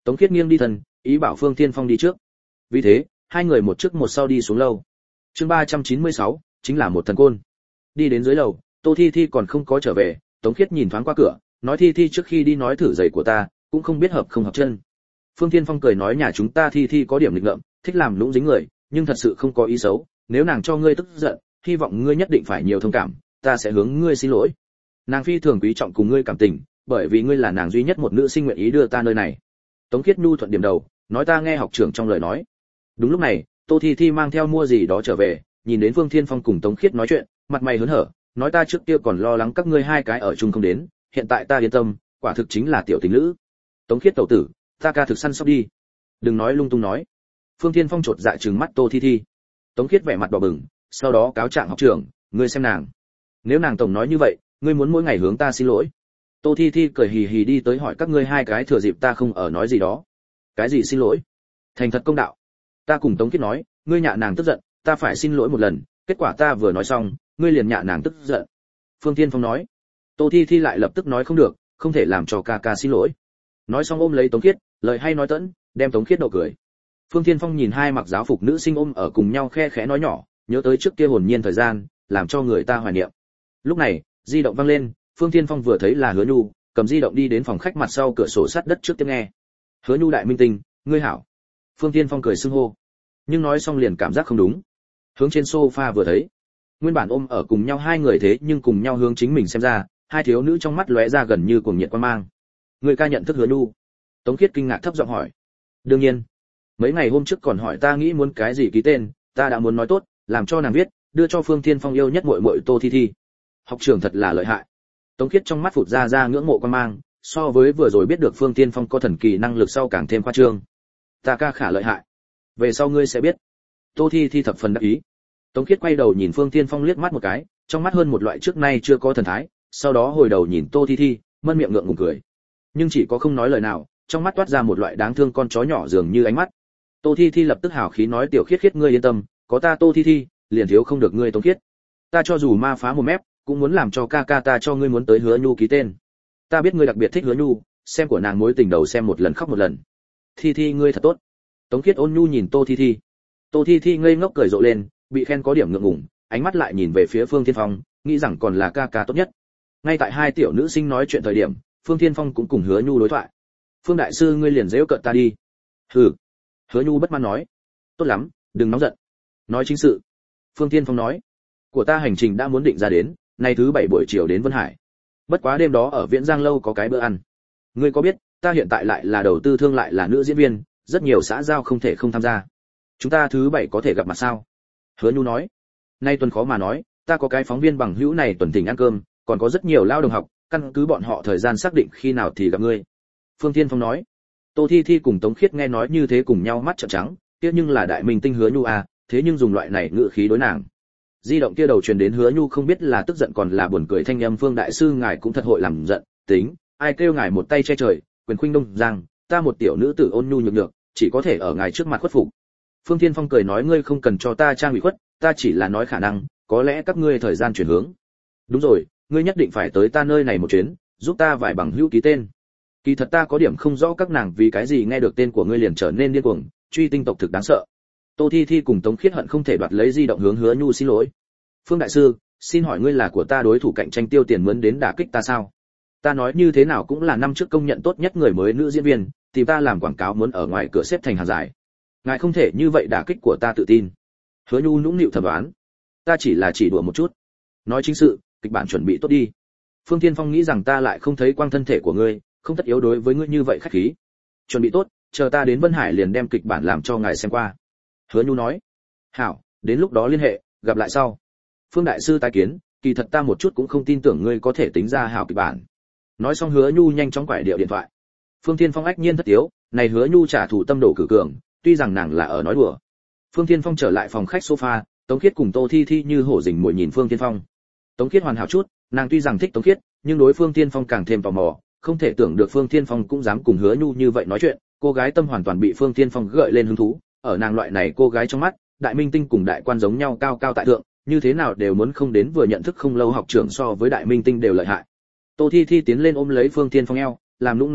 Tống Khiết nghiêng đi thân, ý bảo Phương Thiên Phong đi trước. Vì thế, hai người một trước một sau đi xuống lầu. Chương 396, chính là một thần côn. Đi đến dưới lầu, Tô Thi Thi còn không có trở về, Tống Khiết nhìn thoáng qua cửa, nói Thi Thi trước khi đi nói thử giày của ta, cũng không biết hợp không hợp chân. Phương Thiên Phong cười nói nhà chúng ta Thi Thi có điểm nghịch ngợm, thích làm lũng dính người, nhưng thật sự không có ý xấu, nếu nàng cho ngươi tức giận, hy vọng ngươi nhất định phải nhiều thông cảm, ta sẽ hướng ngươi xin lỗi. Nàng phi thường quý trọng cùng ngươi cảm tình, bởi vì ngươi là nàng duy nhất một nữ sinh nguyện ý đưa ta nơi này. Tống Khiết nhu thuận điểm đầu, nói ta nghe học trưởng trong lời nói. Đúng lúc này, Tô Thi Thi mang theo mua gì đó trở về, nhìn đến Phương Thiên Phong cùng Tống Khiết nói chuyện, mặt mày hớn hở, nói ta trước kia còn lo lắng các ngươi hai cái ở chung không đến, hiện tại ta yên tâm, quả thực chính là tiểu tình lữ. Tống Khiết tẩu tử, ta ca thực săn sóc đi. Đừng nói lung tung nói. Phương Thiên Phong chột dạ trừng mắt Tô Thi Thi. Tống Khiết vẻ mặt đỏ bừng, sau đó cáo trạng học trưởng, ngươi xem nàng. Nếu nàng tổng nói như vậy, ngươi muốn mỗi ngày hướng ta xin lỗi. Tô Thi Thi cười hì hì đi tới hỏi các ngươi hai cái thừa dịp ta không ở nói gì đó. Cái gì xin lỗi? Thành thật công đạo. Ta cùng Tống Khiết nói, ngươi nhạ nàng tức giận, ta phải xin lỗi một lần, kết quả ta vừa nói xong, ngươi liền nhạ nàng tức giận. Phương Thiên Phong nói. Tô Thi Thi lại lập tức nói không được, không thể làm cho ca ca xin lỗi. Nói xong ôm lấy Tống Khiết, lời hay nói tẫn, đem Tống Khiết đậu cười. Phương Thiên Phong nhìn hai mặc giáo phục nữ sinh ôm ở cùng nhau khe khẽ nói nhỏ, nhớ tới trước kia hồn nhiên thời gian, làm cho người ta hoài niệm. Lúc này, di động vang lên, Phương Thiên Phong vừa thấy là Hứa Nhu, cầm di động đi đến phòng khách mặt sau cửa sổ sắt đất trước tiếp nghe. Hứa Nhu đại minh tinh, ngươi hảo. Phương Thiên Phong cười xưng hô, nhưng nói xong liền cảm giác không đúng. Hướng trên sofa vừa thấy, nguyên bản ôm ở cùng nhau hai người thế nhưng cùng nhau hướng chính mình xem ra, hai thiếu nữ trong mắt lóe ra gần như cuồng nhiệt quan mang. Người ca nhận thức Hứa Nhu? Tống Khiết kinh ngạc thấp giọng hỏi. Đương nhiên. Mấy ngày hôm trước còn hỏi ta nghĩ muốn cái gì ký tên, ta đã muốn nói tốt, làm cho nàng viết, đưa cho Phương Thiên Phong yêu nhất muội muội Tô Thi Thi. Học trưởng thật là lợi hại. Tống Khiết trong mắt phụt ra ngưỡng mộ quan mang, so với vừa rồi biết được Phương Thiên Phong có thần kỳ năng lực sau càng thêm khoa trương. Ta ca khả lợi hại. Về sau ngươi sẽ biết. Tô Thi Thi thập phần đắc ý. Tống Khiết quay đầu nhìn Phương Thiên Phong liếc mắt một cái, trong mắt hơn một loại trước nay chưa có thần thái, sau đó hồi đầu nhìn Tô Thi Thi, mân miệng ngượng ngùng cười. Nhưng chỉ có không nói lời nào, trong mắt toát ra một loại đáng thương con chó nhỏ dường như ánh mắt. Tô Thi Thi lập tức hào khí nói tiểu Khiết Khiết ngươi yên tâm, có ta Tô Thi Thi, liền thiếu không được ngươi Tống Khiết. Ta cho dù ma phá một mép, cũng muốn làm cho ca ca ta cho ngươi muốn tới Hứa Nhu ký tên. Ta biết ngươi đặc biệt thích Hứa Nhu, xem của nàng mối tình đầu xem một lần khóc một lần. Thi Thi ngươi thật tốt. Tống Khiết ôn nhu nhìn Tô Thi Thi. Tô Thi Thi ngây ngốc cười rộ lên, bị khen có điểm ngượng ngùng, ánh mắt lại nhìn về phía Phương Thiên Phong, nghĩ rằng còn là ca ca tốt nhất. Ngay tại hai tiểu nữ sinh nói chuyện thời điểm, Phương Thiên Phong cũng cùng Hứa Nhu đối thoại. Phương đại sư ngươi liền giễu cợt ta đi. Hừ. Hứa Nhu bất mãn nói. Tốt lắm, đừng nóng giận. Nói chính sự. Phương Thiên Phong nói. Của ta hành trình đã muốn định ra đến, nay thứ 7 buổi chiều đến Vân Hải. Bất quá đêm đó ở Viễn Giang lâu có cái bữa ăn. Ngươi có biết, ta hiện tại lại là đầu tư thương lại là nữ diễn viên, rất nhiều xã giao không thể không tham gia. Chúng ta thứ 7 có thể gặp mặt sao? Hứa Nhu nói. Nay tuần khó mà nói, ta có cái phóng viên bằng hữu này tuần thỉnh ăn cơm, còn có rất nhiều lao đồng học, căn cứ bọn họ thời gian xác định khi nào thì gặp ngươi. Phương Thiên Phong nói. Tô Thi Thi cùng Tống Khiết nghe nói như thế cùng nhau mắt trợn trắng, tiếc nhưng là đại minh tinh Hứa Nhu à, thế nhưng dùng loại này ngữ khí đối nàng. Di động kia đầu truyền đến Hứa Nhu không biết là tức giận còn là buồn cười thanh âm Phương đại sư ngài cũng thật hội làm giận, tính, ai kêu ngài một tay che trời, quyền khuynh đông giang, ta một tiểu nữ tử ôn nhu nhược nhược, chỉ có thể ở ngài trước mặt khuất phục. Phương Thiên Phong cười nói ngươi không cần cho ta trang ủy khuất, ta chỉ là nói khả năng, có lẽ các ngươi thời gian chuyển hướng. Đúng rồi, ngươi nhất định phải tới ta nơi này một chuyến, giúp ta vài bằng hữu ký tên. Kỳ thật ta có điểm không rõ các nàng vì cái gì nghe được tên của ngươi liền trở nên điên cuồng, truy tinh tộc thực đáng sợ. Tô Thi Thi cùng Tống Khiết hận không thể đoạt lấy di động hướng Hứa Nhu xin lỗi. Phương đại sư, xin hỏi ngươi là của ta đối thủ cạnh tranh tiêu tiền mướn đến đả kích ta sao? Ta nói như thế nào cũng là năm trước công nhận tốt nhất người mới nữ diễn viên, tìm ta làm quảng cáo muốn ở ngoài cửa xếp thành hàng dài. Ngài không thể như vậy đả kích của ta tự tin. Hứa Nhu nũng nịu thầm đoán. Ta chỉ đùa một chút. Nói chính sự, kịch bản chuẩn bị tốt đi. Phương Thiên Phong nghĩ rằng ta lại không thấy quang thân thể của ngươi, không tất yếu đối với ngươi như vậy khách khí. Chuẩn bị tốt, chờ ta đến Vân Hải liền đem kịch bản làm cho ngài xem qua. Hứa Nhu nói. Hảo, đến lúc đó liên hệ, gặp lại sau. Phương đại sư tái kiến, kỳ thật ta một chút cũng không tin tưởng ngươi có thể tính ra hảo kịch bản. Nói xong Hứa Nhu nhanh chóng quải điệu điện thoại. Phương Thiên Phong ách nhiên thất tiếu, này Hứa Nhu trả thù tâm độ cử cường, tuy rằng nàng là ở nói đùa. Phương Thiên Phong trở lại phòng khách sofa, Tống Khiết cùng Tô Thi Thi như hổ rình mồi nhìn Phương Thiên Phong. Tống Khiết hoàn hảo chút, nàng tuy rằng thích Tống Khiết, nhưng đối Phương Thiên Phong càng thêm tò mò, không thể tưởng được Phương Thiên Phong cũng dám cùng Hứa Nhu như vậy nói chuyện, cô gái tâm hoàn toàn bị Phương Thiên Phong gợi lên hứng thú, ở nàng loại này cô gái trong mắt, đại minh tinh cùng đại quan giống nhau cao cao tại thượng, như thế nào đều muốn không đến vừa nhận thức không lâu học trưởng so với đại minh tinh đều lợi hại. Tô Thi Thi tiến lên ôm lấy Phương Thiên Phong eo, làm nũng nói ca,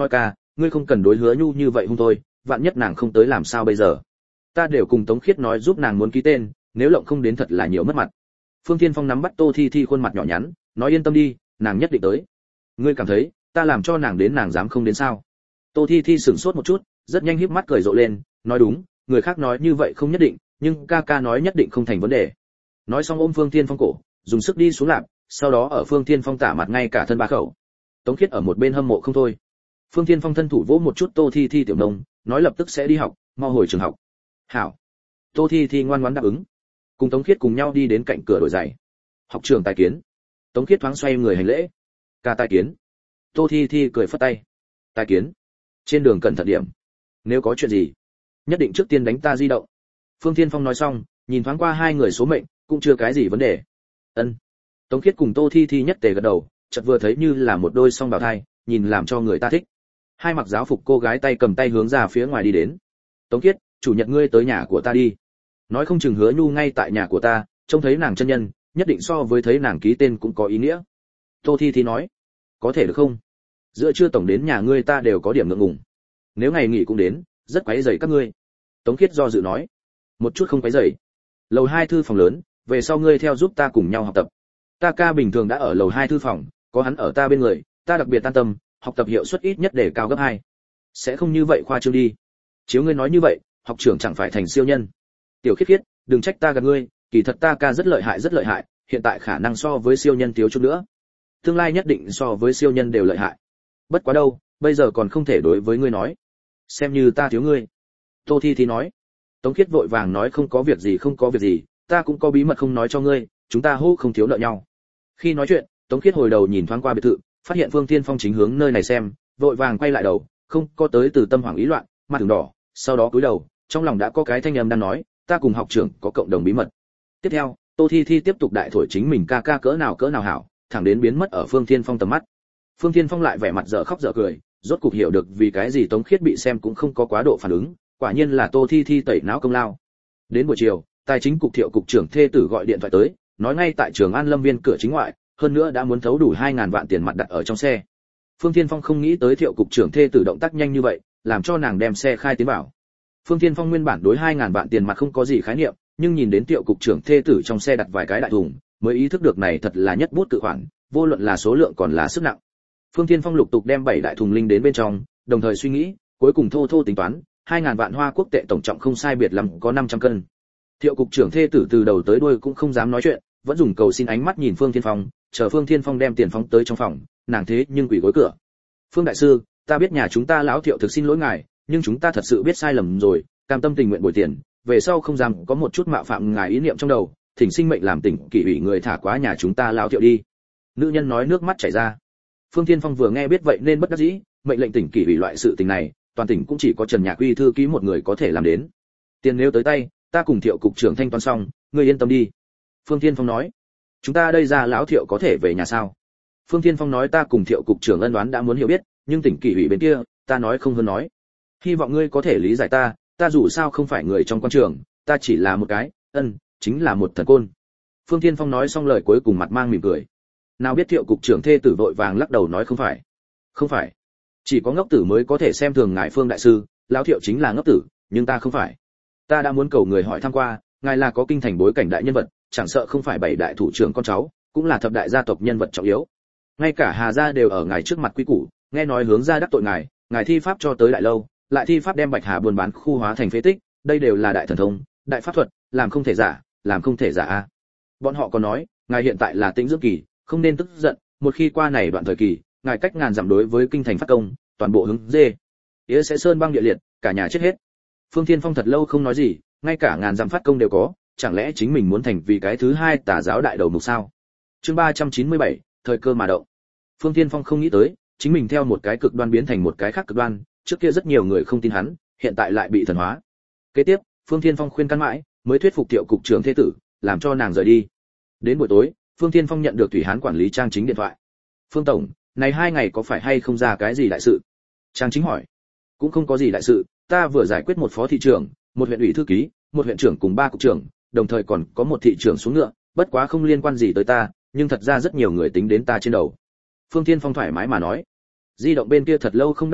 ngươi không cần đối Hứa Nhu như vậy hung thôi, vạn nhất nàng không tới làm sao bây giờ? Ta đều cùng Tống Khiết nói giúp nàng muốn ký tên, nếu lộng không đến thật là nhiều mất mặt. Phương Thiên Phong nắm bắt Tô Thi Thi khuôn mặt nhỏ nhắn, nói yên tâm đi, nàng nhất định tới. Ngươi cảm thấy, ta làm cho nàng đến nàng dám không đến sao? Tô Thi Thi sửng sốt một chút, rất nhanh híp mắt cười rộ lên, nói đúng, người khác nói như vậy không nhất định, nhưng ca ca nói nhất định không thành vấn đề. Nói xong ôm Phương Thiên Phong cổ, dùng sức đi xuống lạp, sau đó ở Phương Thiên Phong tả mặt ngay cả thân ba khẩu. Tống Khiết ở một bên hâm mộ không thôi. Phương Thiên Phong thân thủ vỗ một chút Tô Thi Thi tiểu nông, nói lập tức sẽ đi học, mau hồi trường học. Hảo. Tô Thi Thi ngoan ngoãn đáp ứng. Cùng Tống Khiết cùng nhau đi đến cạnh cửa đổi giày. Học trường tài kiến. Tống Khiết thoáng xoay người hành lễ. Ca tài kiến. Tô Thi Thi cười phất tay. Tài kiến. Trên đường cẩn thận điểm. Nếu có chuyện gì, nhất định trước tiên đánh ta di động. Phương Thiên Phong nói xong, nhìn thoáng qua hai người số mệnh, cũng chưa cái gì vấn đề. Ân. Tống Khiết cùng Tô Thi Thi nhất tề gật đầu, chợt vừa thấy như là một đôi song bào thai, nhìn làm cho người ta thích. Hai mặc giáo phục cô gái tay cầm tay hướng ra phía ngoài đi đến. Tống Khiết, chủ nhật ngươi tới nhà của ta đi. Nói không chừng Hứa Nhu ngay tại nhà của ta, trông thấy nàng chân nhân, nhất định so với thấy nàng ký tên cũng có ý nghĩa. Tô Thi Thi nói, có thể được không? Giữa trưa tổng đến nhà ngươi ta đều có điểm ngượng ngùng. Nếu ngày nghỉ cũng đến, rất quấy rầy các ngươi. Tống Khiết do dự nói, một chút không quấy rầy. Lầu 2 thư phòng lớn, về sau ngươi theo giúp ta cùng nhau học tập. Ta ca bình thường đã ở lầu 2 thư phòng, có hắn ở ta bên người, ta đặc biệt an tâm, học tập hiệu suất ít nhất để cao gấp 2. Sẽ không như vậy khoa trương đi. Chiếu ngươi nói như vậy, học trưởng chẳng phải thành siêu nhân. Tiểu Khiết Khiết, đừng trách ta gạt ngươi, kỳ thật ta ca rất lợi hại, hiện tại khả năng so với siêu nhân thiếu chút nữa. Tương lai nhất định so với siêu nhân đều lợi hại. Bất quá đâu, bây giờ còn không thể đối với ngươi nói. Xem như ta thiếu ngươi. Tô Thi Thi nói. Tống Khiết vội vàng nói không có việc gì, ta cũng có bí mật không nói cho ngươi, chúng ta hô không thiếu nợ nhau. Khi nói chuyện, Tống Khiết hồi đầu nhìn thoáng qua biệt thự, phát hiện Phương Thiên Phong chính hướng nơi này xem, vội vàng quay lại đầu, không có tới từ tâm hoảng ý loạn, mặt ửng đỏ, sau đó cúi đầu, trong lòng đã có cái thanh âm đang nói, ta cùng học trưởng có cộng đồng bí mật. Tiếp theo, Tô Thi Thi tiếp tục đại thổi chính mình ca ca cỡ nào hảo, thẳng đến biến mất ở Phương Thiên Phong tầm mắt. Phương Thiên Phong lại vẻ mặt dở khóc dở cười, rốt cục hiểu được vì cái gì Tống Khiết bị xem cũng không có quá độ phản ứng, quả nhiên là Tô Thi Thi tẩy não công lao. Đến buổi chiều, tài chính cục Thiệu cục trưởng thê tử gọi điện thoại tới, nói ngay tại Trường An Lâm Viên cửa chính ngoại, hơn nữa đã muốn thấu đủ 2000 vạn tiền mặt đặt ở trong xe. Phương Thiên Phong không nghĩ tới Thiệu cục trưởng thê tử động tác nhanh như vậy, làm cho nàng đem xe khai tiến vào. Phương Thiên Phong nguyên bản đối 2000 vạn tiền mặt không có gì khái niệm, nhưng nhìn đến Thiệu cục trưởng thê tử trong xe đặt vài cái đại thùng, mới ý thức được này thật là nhất bút cự khoản, vô luận là số lượng còn là sức nặng. Phương Thiên Phong lục tục đem 7 đại thùng linh đến bên trong, đồng thời suy nghĩ, cuối cùng thô tính toán, 2000 vạn Hoa Quốc tệ tổng trọng không sai biệt lắm có 500 cân. Thiệu cục trưởng thê tử từ đầu tới đuôi cũng không dám nói chuyện, vẫn dùng cầu xin ánh mắt nhìn Phương Thiên Phong, chờ Phương Thiên Phong đem tiền phóng tới trong phòng, nàng thế nhưng quỳ gối cửa. Phương đại sư, ta biết nhà chúng ta lão Thiệu thực xin lỗi ngài, nhưng chúng ta thật sự biết sai lầm rồi, cam tâm tình nguyện bồi tiền, về sau không dám có một chút mạo phạm ngài ý niệm trong đầu, thỉnh sinh mệnh làm tỉnh kỷ ủy người thả quá nhà chúng ta lão Thiệu đi. Nữ nhân nói nước mắt chảy ra. Phương Thiên Phong vừa nghe biết vậy nên bất đắc dĩ, mệnh lệnh tỉnh kỷ ủy loại sự tình này, toàn tỉnh cũng chỉ có Trần Nhạc Uy thư ký một người có thể làm đến. Tiền nếu tới tay, ta cùng Thiệu cục trưởng thanh toán xong, ngươi yên tâm đi. Phương Thiên Phong nói. Chúng ta đây ra lão Thiệu có thể về nhà sao? Phương Thiên Phong nói ta cùng Thiệu cục trưởng ân đoán đã muốn hiểu biết, nhưng tỉnh kỷ ủy bên kia, ta nói không hơn nói. Hy vọng ngươi có thể lý giải ta dù sao không phải người trong quan trường, ta chỉ là một cái, chính là một thần côn. Phương Thiên Phong nói xong lời cuối cùng mặt mang mỉm cười. Nào biết Thiệu cục trưởng thê tử vội vàng lắc đầu nói không phải, chỉ có ngốc tử mới có thể xem thường ngài Phương đại sư, lão Thiệu chính là ngốc tử, nhưng ta không phải. Ta đã muốn cầu người hỏi thăm qua, ngài là có kinh thành bối cảnh đại nhân vật, chẳng sợ không phải 7 đại thủ trưởng con cháu, cũng là thập đại gia tộc nhân vật trọng yếu. Ngay cả Hà gia đều ở ngài trước mặt quý củ, nghe nói hướng gia đắc tội ngài thi pháp cho tới đại lâu, lại thi pháp đem Bạch Hà buôn bán khu hóa thành phế tích, đây đều là đại thần thông, đại pháp thuật, làm không thể giả a. Bọn họ còn nói, ngài hiện tại là tĩnh dưỡng kỳ, không nên tức giận, một khi qua này đoạn thời kỳ, ngài cách ngàn dặm đối với kinh thành phát công, toàn bộ hướng dê, nghĩa sẽ sơn băng địa liệt, cả nhà chết hết. Phương Thiên Phong thật lâu không nói gì, ngay cả ngàn dặm phát công đều có, chẳng lẽ chính mình muốn thành vì cái thứ hai tà giáo đại đầu mục sao? Chương 397, thời cơ mà động. Phương Thiên Phong không nghĩ tới, chính mình theo một cái cực đoan biến thành một cái khác cực đoan, trước kia rất nhiều người không tin hắn, hiện tại lại bị thần hóa. Kế tiếp, Phương Thiên Phong khuyên can mãi, mới thuyết phục Thiệu cục trưởng thế tử, làm cho nàng rời đi. Đến buổi tối, Phương Thiên Phong nhận được Thủy Hán quản lý Trang Chính điện thoại. "Phương tổng, này 2 ngày có phải hay không ra cái gì đại sự?" Trang Chính hỏi. "Cũng không có gì đại sự, ta vừa giải quyết một phó thị trưởng, một huyện ủy thư ký, một huyện trưởng cùng 3 cục trưởng, đồng thời còn có một thị trưởng xuống ngựa, bất quá không liên quan gì tới ta, nhưng thật ra rất nhiều người tính đến ta trên đầu." Phương Thiên Phong thoải mái mà nói. Di động bên kia thật lâu không đáp lời,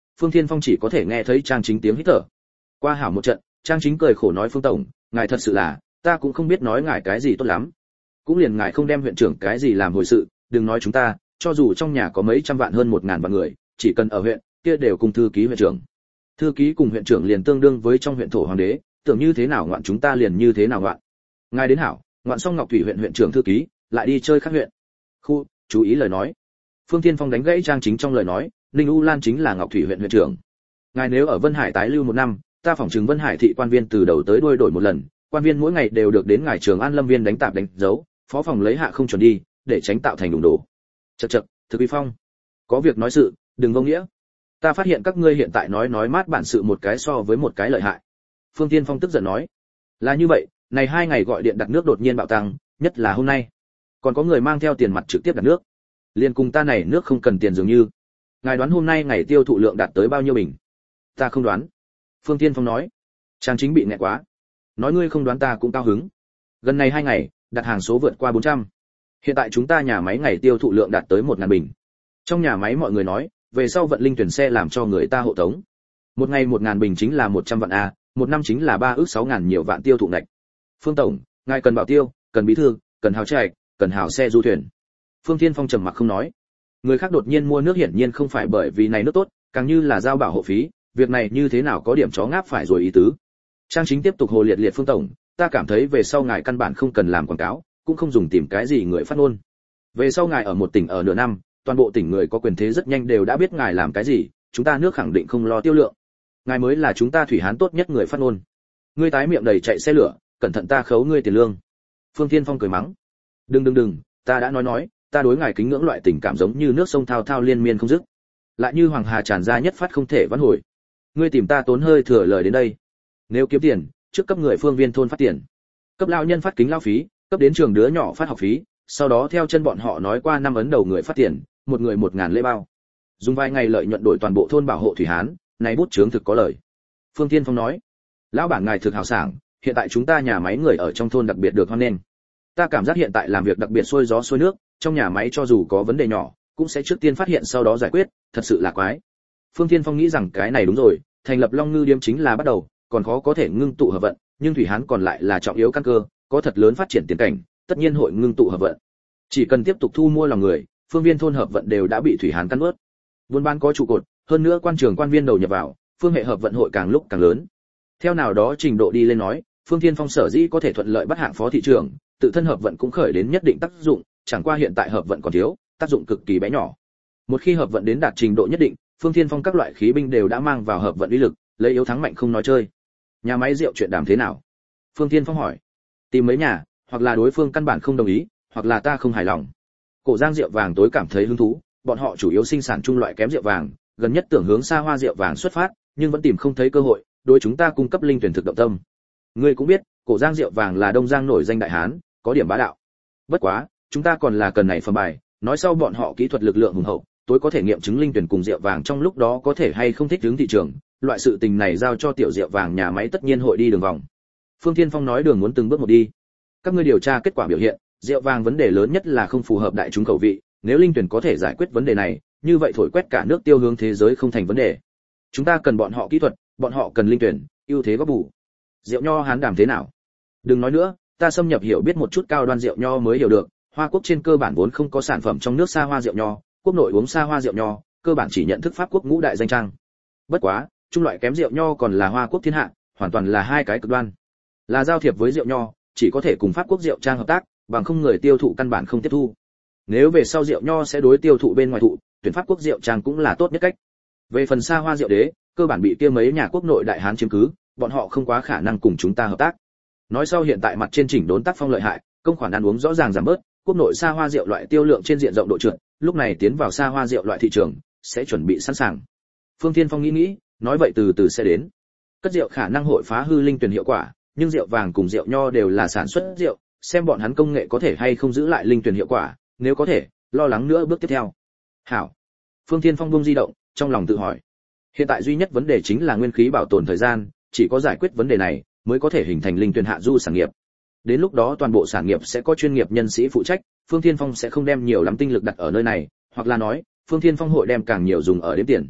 Phương Thiên Phong chỉ có thể nghe thấy Trang Chính tiếng hít thở. Qua hảo một trận, Trang Chính cười khổ nói Phương tổng, ngài thật sự là, ta cũng không biết nói ngài cái gì tốt lắm. Cũng liền ngài không đem huyện trưởng cái gì làm hồi sự, đừng nói chúng ta, cho dù trong nhà có mấy trăm vạn hơn 1000 vạn người, chỉ cần ở huyện, kia đều cùng thư ký huyện trưởng. Thư ký cùng huyện trưởng liền tương đương với trong huyện thổ hoàng đế, tưởng như thế nào ngoạn chúng ta liền như thế nào ngoạn. Ngài đến hảo, ngoạn xong Ngọc Thủy huyện huyện trưởng thư ký, lại đi chơi khác huyện. Khu, chú ý lời nói. Phương Thiên Phong đánh gãy Trang Chính trong lời nói, Ninh U Lan chính là Ngọc Thủy huyện huyện trưởng. Ngài nếu ở Vân Hải tái lưu 1 năm, ta phỏng chừng Vân Hải thị quan viên từ đầu tới đuôi đổi một lần, quan viên mỗi ngày đều được đến ngài Trường An Lâm viên đánh tạp đánh dấu, phó phòng lấy hạ không chuẩn đi, để tránh tạo thành đụng đổ. Chậc chậc, Thực Uy Phong, có việc nói sự, đừng vô nghĩa. Ta phát hiện các ngươi hiện tại nói mát bản sự một cái so với một cái lợi hại. Phương Thiên Phong tức giận nói, là như vậy, này 2 ngày gọi điện đặt nước đột nhiên bạo tăng, nhất là hôm nay, còn có người mang theo tiền mặt trực tiếp đặt nước. Liên cùng ta này nước không cần tiền dường như. Ngài đoán hôm nay ngày tiêu thụ lượng đạt tới bao nhiêu bình? Ta không đoán. Phương Thiên Phong nói. Trang Chính bị nghẹn quá. Nói ngươi không đoán ta cũng cao hứng. Gần này 2 ngày, đặt hàng số vượt qua 400. Hiện tại chúng ta nhà máy ngày tiêu thụ lượng đạt tới 1000 bình. Trong nhà máy mọi người nói, về sau vận linh tuyển xe làm cho người ta hộ tống. Một ngày 1000 bình chính là 100 vạn a, một năm chính là 3 ước 6000 nhiều vạn tiêu thụ ngạch. Phương tổng, ngài cần bảo tiêu, cần bí thư, cần hào trạch, cần hào xe du thuyền. Phương Thiên Phong trầm mặc không nói. Người khác đột nhiên mua nước hiển nhiên không phải bởi vì này nước tốt, càng như là giao bảo hộ phí, việc này như thế nào có điểm chó ngáp phải rồi ý tứ. Trang Chính tiếp tục hồ liệt Phương tổng, ta cảm thấy về sau ngài căn bản không cần làm quảng cáo, cũng không dùng tìm cái gì người phát ngôn. Về sau ngài ở một tỉnh ở nửa năm, toàn bộ tỉnh người có quyền thế rất nhanh đều đã biết ngài làm cái gì, chúng ta nước khẳng định không lo tiêu lượng. Ngài mới là chúng ta thủy hán tốt nhất người phát ngôn. Ngươi tái miệng đầy chạy xe lửa, cẩn thận ta khấu ngươi tiền lương. Phương Thiên Phong cười mắng. Đừng, ta đã nói, ta đối ngài kính ngưỡng loại tình cảm giống như nước sông thao thao liên miên không dứt, lại như hoàng hà tràn ra nhất phát không thể vãn hồi. Ngươi tìm ta tốn hơi thừa lời đến đây. Nếu kiếm tiền, trước cấp người phương viên thôn phát tiền, cấp lao nhân phát kính lao phí, cấp đến trường đứa nhỏ phát học phí, sau đó theo chân bọn họ nói qua 5 ấn đầu người phát tiền, một người 1000 lễ bao. Dùng vài ngày lợi nhuận đổi toàn bộ thôn bảo hộ thủy hán, này bút chướng thực có lời. Phương Thiên Phong nói, lão bản ngài thực hào sảng, hiện tại chúng ta nhà máy người ở trong thôn đặc biệt được hoan nghênh. Ta cảm giác hiện tại làm việc đặc biệt xuôi gió xuôi nước, trong nhà máy cho dù có vấn đề nhỏ, cũng sẽ trước tiên phát hiện sau đó giải quyết, thật sự là quái. Phương Thiên Phong nghĩ rằng cái này đúng rồi, thành lập Long Ngư Điếm chính là bắt đầu, còn khó có thể ngưng tụ hợp vận, nhưng thủy hán còn lại là trọng yếu căn cơ, có thật lớn phát triển tiền cảnh, tất nhiên hội ngưng tụ hợp vận. Chỉ cần tiếp tục thu mua lòng người, phương viên thôn hợp vận đều đã bị thủy hán cắn nuốt. Buôn bán có trụ cột, hơn nữa quan trường quan viên đầu nhập vào, phương hệ hợp vận hội càng lúc càng lớn. Theo nào đó trình độ đi lên nói, Phương Thiên Phong sở dĩ có thể thuận lợi bắt hạng phó thị trưởng, tự thân hợp vận cũng khởi đến nhất định tác dụng, chẳng qua hiện tại hợp vận còn thiếu, tác dụng cực kỳ bé nhỏ. Một khi hợp vận đến đạt trình độ nhất định, Phương Thiên Phong các loại khí binh đều đã mang vào hợp vận uy lực, lấy yếu thắng mạnh không nói chơi. Nhà máy rượu chuyện đàm thế nào? Phương Thiên Phong hỏi. Tìm mấy nhà, hoặc là đối phương căn bản không đồng ý, hoặc là ta không hài lòng. Cổ Giang rượu vàng tối cảm thấy hứng thú, bọn họ chủ yếu sinh sản trung loại kém rượu vàng, gần nhất tưởng hướng xa hoa rượu vàng xuất phát, nhưng vẫn tìm không thấy cơ hội, đối chúng ta cung cấp linh tuyển thực động tâm. Ngươi cũng biết, Cổ Giang rượu vàng là Đông Giang nổi danh đại hán, có điểm bá đạo. Bất quá, chúng ta còn là cần này phẩm bài, nói sau bọn họ kỹ thuật lực lượng hùng hậu, tối có thể nghiệm chứng linh tuyển cùng rượu vàng trong lúc đó có thể hay không thích ứng thị trường, loại sự tình này giao cho tiểu rượu vàng nhà máy tất nhiên hội đi đường vòng. Phương Thiên Phong nói đường muốn từng bước một đi. Các ngươi điều tra kết quả biểu hiện, rượu vàng vấn đề lớn nhất là không phù hợp đại chúng khẩu vị, nếu linh tuyển có thể giải quyết vấn đề này, như vậy thổi quét cả nước tiêu hướng thế giới không thành vấn đề. Chúng ta cần bọn họ kỹ thuật, bọn họ cần linh tuyển, ưu thế góp bù. Rượu nho hán đàm thế nào? Đừng nói nữa, ta xâm nhập hiểu biết một chút cao đoan rượu nho mới hiểu được, Hoa Quốc trên cơ bản vốn không có sản phẩm trong nước xa hoa rượu nho, quốc nội uống xa hoa rượu nho, cơ bản chỉ nhận thức Pháp Quốc ngũ đại danh trang. Bất quá, trung loại kém rượu nho còn là Hoa Quốc thiên hạ, hoàn toàn là hai cái cực đoan. Là giao thiệp với rượu nho, chỉ có thể cùng Pháp Quốc rượu trang hợp tác, bằng không người tiêu thụ căn bản không tiếp thu. Nếu về sau rượu nho sẽ đối tiêu thụ bên ngoài thụ, tuyển Pháp Quốc rượu trang cũng là tốt nhất cách. Về phần xa hoa rượu đế, cơ bản bị kia mấy nhà quốc nội đại hán chiếm cứ, bọn họ không quá khả năng cùng chúng ta hợp tác. Nói sau hiện tại mặt trên chỉnh đốn tác phong lợi hại, công khoản ăn uống rõ ràng giảm bớt, quốc nội xa hoa rượu loại tiêu lượng trên diện rộng độ trượt, lúc này tiến vào xa hoa rượu loại thị trường, sẽ chuẩn bị sẵn sàng. Phương Thiên Phong nghĩ, nói vậy từ từ sẽ đến. Cất rượu khả năng hội phá hư linh tuyển hiệu quả, nhưng rượu vàng cùng rượu nho đều là sản xuất rượu, xem bọn hắn công nghệ có thể hay không giữ lại linh tuyển hiệu quả, nếu có thể, lo lắng nữa bước tiếp theo. Hảo. Phương Thiên Phong buông di động, trong lòng tự hỏi. Hiện tại duy nhất vấn đề chính là nguyên khí bảo tồn thời gian, chỉ có giải quyết vấn đề này, mới có thể hình thành linh tuyển hạ du sản nghiệp. Đến lúc đó toàn bộ sản nghiệp sẽ có chuyên nghiệp nhân sĩ phụ trách, Phương Thiên Phong sẽ không đem nhiều lắm tinh lực đặt ở nơi này, hoặc là nói, Phương Thiên Phong hội đem càng nhiều dùng ở đếm tiền.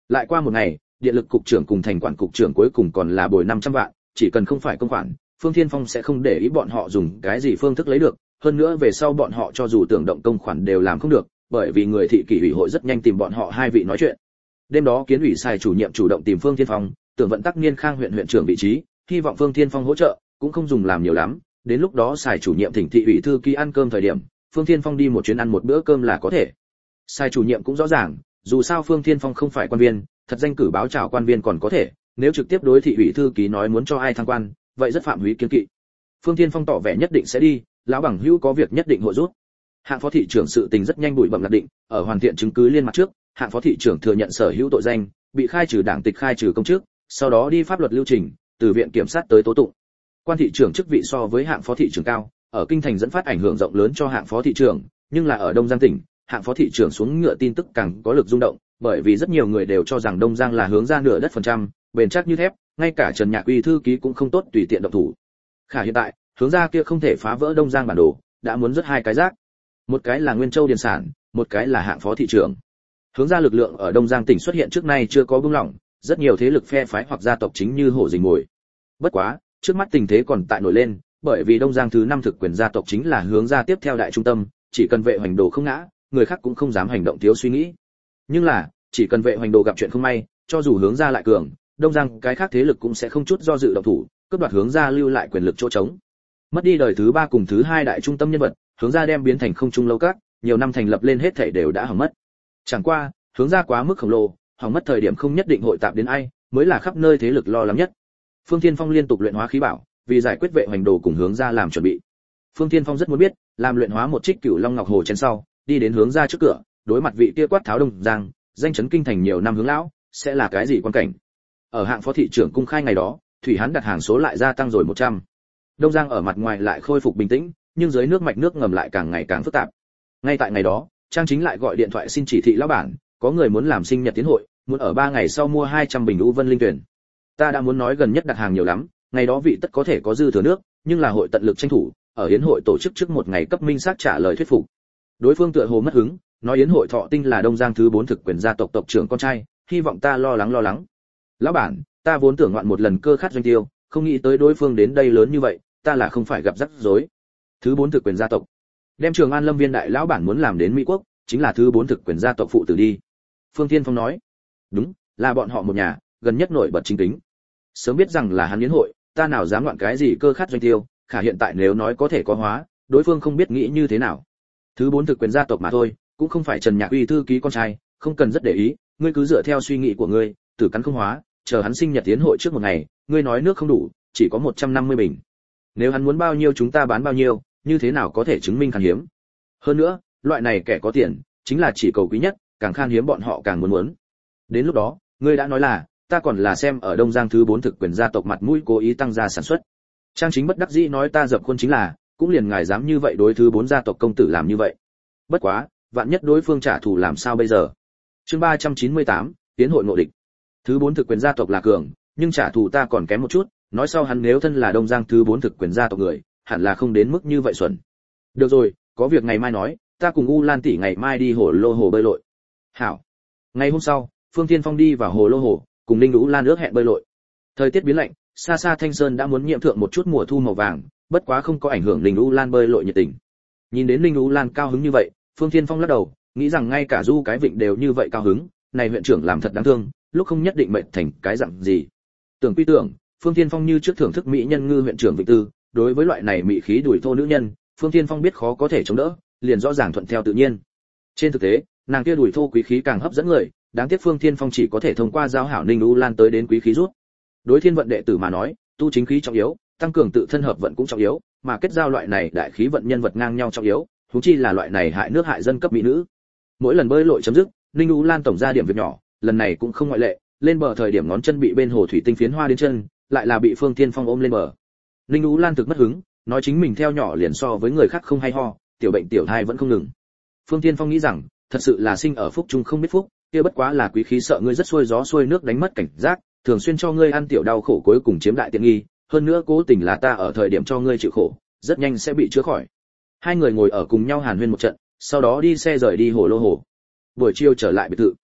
Lại qua một ngày, điện lực cục trưởng cùng thành quản cục trưởng cuối cùng còn là bồi 500 vạn, chỉ cần không phải công khoản, Phương Thiên Phong sẽ không để ý bọn họ dùng cái gì phương thức lấy được, hơn nữa về sau bọn họ cho dù tưởng động công khoản đều làm không được, bởi vì người thị kỷ ủy hội rất nhanh tìm bọn họ hai vị nói chuyện. Đêm đó kiến ủy sai chủ nhiệm chủ động tìm Phương Thiên Phong, tưởng vận tắc niên khang huyện huyện trưởng vị trí, hy vọng Phương Thiên Phong hỗ trợ, cũng không dùng làm nhiều lắm, đến lúc đó sai chủ nhiệm thỉnh thị ủy thư ký ăn cơm thời điểm, Phương Thiên Phong đi một chuyến ăn một bữa cơm là có thể. Sai chủ nhiệm cũng rõ ràng, dù sao Phương Thiên Phong không phải quan viên, thật danh cử báo chào quan viên còn có thể, nếu trực tiếp đối thị ủy thư ký nói muốn cho ai thăng quan, vậy rất phạm húy kiên kỵ. Phương Thiên Phong tỏ vẻ nhất định sẽ đi, lão bằng hữu có việc nhất định hội rút. Hạng phó thị trưởng sự tình rất nhanh bụi bặm lạc định, ở hoàn thiện chứng cứ liên mặt trước, hạng phó thị trưởng thừa nhận sở hữu tội danh, bị khai trừ đảng tịch khai trừ công chức, sau đó đi pháp luật lưu trình, từ viện kiểm sát tới tố tụng. Quan thị trưởng chức vị so với hạng phó thị trưởng cao, ở kinh thành dẫn phát ảnh hưởng rộng lớn cho hạng phó thị trưởng, nhưng là ở Đông Giang tỉnh, hạng phó thị trưởng xuống ngựa tin tức càng có lực rung động, bởi vì rất nhiều người đều cho rằng Đông Giang là hướng ra nửa đất phần trăm, bền chắc như thép, ngay cả Trần Nhạc Uy thư ký cũng không tốt tùy tiện động thủ. Khả hiện tại, hướng ra kia không thể phá vỡ Đông Giang bản đồ, đã muốn rất hai cái rác. Một cái là Nguyên Châu Điền sản, một cái là hạng phó thị trưởng. Hướng ra lực lượng ở Đông Giang tỉnh xuất hiện trước nay chưa có buông lỏng, rất nhiều thế lực phe phái hoặc gia tộc chính như hổ rình mồi. Bất quá, trước mắt tình thế còn tại nổi lên, bởi vì Đông Giang thứ 5 thực quyền gia tộc chính là hướng ra tiếp theo đại trung tâm, chỉ cần vệ hoành đồ không ngã, người khác cũng không dám hành động thiếu suy nghĩ. Nhưng là, chỉ cần vệ hoành đồ gặp chuyện không may, cho dù hướng ra lại cường, Đông Giang cái khác thế lực cũng sẽ không chút do dự động thủ, cướp đoạt hướng ra lưu lại quyền lực chỗ trống. Mất đi đời thứ 3 cùng thứ 2 đại trung tâm nhân vật, hướng ra đem biến thành không trung lâu các, nhiều năm thành lập lên hết thảy đều đã hỏng mất. Chẳng qua, hướng ra quá mức khổng lồ, hỏng mất thời điểm không nhất định hội tạp đến ai, mới là khắp nơi thế lực lo lắng nhất. Phương Thiên Phong liên tục luyện hóa khí bảo, vì giải quyết vệ hoành đồ cùng hướng ra làm chuẩn bị. Phương Thiên Phong rất muốn biết, làm luyện hóa một trích Cửu Long Ngọc Hồ chén sau, đi đến hướng ra trước cửa, đối mặt vị kia quát tháo Đông Giang, danh chấn kinh thành nhiều năm hướng lão, sẽ là cái gì quan cảnh. Ở hạng phó thị trưởng cung khai ngày đó, thủy hán đặt hàng số lại gia tăng rồi 100. Đông Giang ở mặt ngoài lại khôi phục bình tĩnh, nhưng dưới nước mạch nước ngầm lại càng ngày càng phức tạp. Ngay tại ngày đó, Trang Chính lại gọi điện thoại xin chỉ thị lão bản, có người muốn làm sinh nhật tiến hội, muốn ở 3 ngày sau mua 200 bình U Vân linh tuyển. Ta đã muốn nói gần nhất đặt hàng nhiều lắm, ngày đó vị tất có thể có dư thừa nước, nhưng là hội tận lực tranh thủ, ở yến hội tổ chức trước một ngày cấp minh xác trả lời thuyết phục. Đối phương tựa hồ mất hứng, nói yến hội thọ tinh là Đông Giang thứ 4 thực quyền gia tộc tộc trưởng con trai, hy vọng ta lo lắng. Lão bản, ta vốn tưởng ngoạn một lần cơ khát doanh tiêu, không nghĩ tới đối phương đến đây lớn như vậy, ta là không phải gặp rắc rối. Thứ 4 thực quyền gia tộc. Đem Trường An Lâm Viên đại lão bản muốn làm đến Mỹ quốc, chính là thứ 4 thực quyền gia tộc phụ tử đi. Phương Thiên Phong nói. Đúng, là bọn họ một nhà, gần nhất nổi bật chính tính. Sớm biết rằng là hắn yến hội, ta nào dám ngoạn cái gì cơ khát doanh tiêu, khả hiện tại nếu nói có thể có hóa, đối phương không biết nghĩ như thế nào. Thứ 4 thực quyền gia tộc mà thôi, cũng không phải Trần Nhạc Uy thư ký con trai, không cần rất để ý, ngươi cứ dựa theo suy nghĩ của ngươi, tử cắn không hóa, chờ hắn sinh nhật tiến hội trước một ngày, ngươi nói nước không đủ, chỉ có 150 bình. Nếu hắn muốn bao nhiêu chúng ta bán bao nhiêu, như thế nào có thể chứng minh khan hiếm. Hơn nữa, loại này kẻ có tiền, chính là chỉ cầu quý nhất, càng khan hiếm bọn họ càng muốn. Đến lúc đó, ngươi đã nói là, ta còn là xem ở Đông Giang thứ 4 thực quyền gia tộc mặt mũi cố ý tăng gia sản xuất. Trang Chính bất đắc dĩ nói ta dập khuôn chính là, cũng liền ngài dám như vậy đối thứ 4 gia tộc công tử làm như vậy. Bất quá, vạn nhất đối phương trả thù làm sao bây giờ? Chương 398, tiến hội ngộ địch. Thứ 4 thực quyền gia tộc là cường, nhưng trả thù ta còn kém một chút, nói sau hắn nếu thân là Đông Giang thứ 4 thực quyền gia tộc người, hẳn là không đến mức như vậy xuẩn. Được rồi, có việc ngày mai nói, ta cùng U Lan tỷ ngày mai đi hồ lô hồ bơi lội. Hảo. Ngày hôm sau, Phương Thiên Phong đi vào hồ lô hồ, cùng Ninh U Lan ước hẹn bơi lội. Thời tiết biến lạnh, xa xa Thanh Sơn đã muốn nhiễm thượng một chút mùa thu màu vàng, bất quá không có ảnh hưởng Ninh U Lan bơi lội nhiệt tình. Nhìn đến Ninh U Lan cao hứng như vậy, Phương Thiên Phong lắc đầu, nghĩ rằng ngay cả Du cái Vịnh đều như vậy cao hứng, này huyện trưởng làm thật đáng thương, lúc không nhất định mệnh thành cái dạng gì. Tưởng quy tưởng, Phương Thiên Phong như trước thưởng thức mỹ nhân ngư huyện trưởng Vịnh Tư, đối với loại này mỹ khí đuổi thô nữ nhân, Phương Thiên Phong biết khó có thể chống đỡ, liền rõ ràng thuận theo tự nhiên. Trên thực tế, nàng kia đuổi thô quý khí càng hấp dẫn người, đáng tiếc Phương Thiên Phong chỉ có thể thông qua giao hảo Ninh U Lan tới đến quý khí rút. Đối thiên vận đệ tử mà nói, tu chính khí trọng yếu, tăng cường tự thân hợp vận cũng trọng yếu, mà kết giao loại này đại khí vận nhân vật ngang nhau trọng yếu, huống chi là loại này hại nước hại dân cấp mỹ nữ. Mỗi lần bơi lội chấm dứt, Ninh U Lan tổng ra điểm việc nhỏ, lần này cũng không ngoại lệ, lên bờ thời điểm ngón chân bị bên hồ thủy tinh phiến hoa đến chân, lại là bị Phương Thiên Phong ôm lên bờ. Ninh U Lan thực mất hứng, nói chính mình theo nhỏ liền so với người khác không hay ho, tiểu bệnh tiểu thai vẫn không ngừng. Phương Thiên Phong nghĩ rằng, thật sự là sinh ở phúc chung không biết phúc, kia bất quá là quý khí sợ ngươi rất xuôi gió xuôi nước đánh mất cảnh giác, thường xuyên cho ngươi ăn tiểu đau khổ cuối cùng chiếm đại tiện nghi, hơn nữa cố tình là ta ở thời điểm cho ngươi chịu khổ, rất nhanh sẽ bị chữa khỏi. Hai người ngồi ở cùng nhau hàn huyên một trận, sau đó đi xe rời đi hồ lô hồ. Buổi chiều trở lại biệt thự.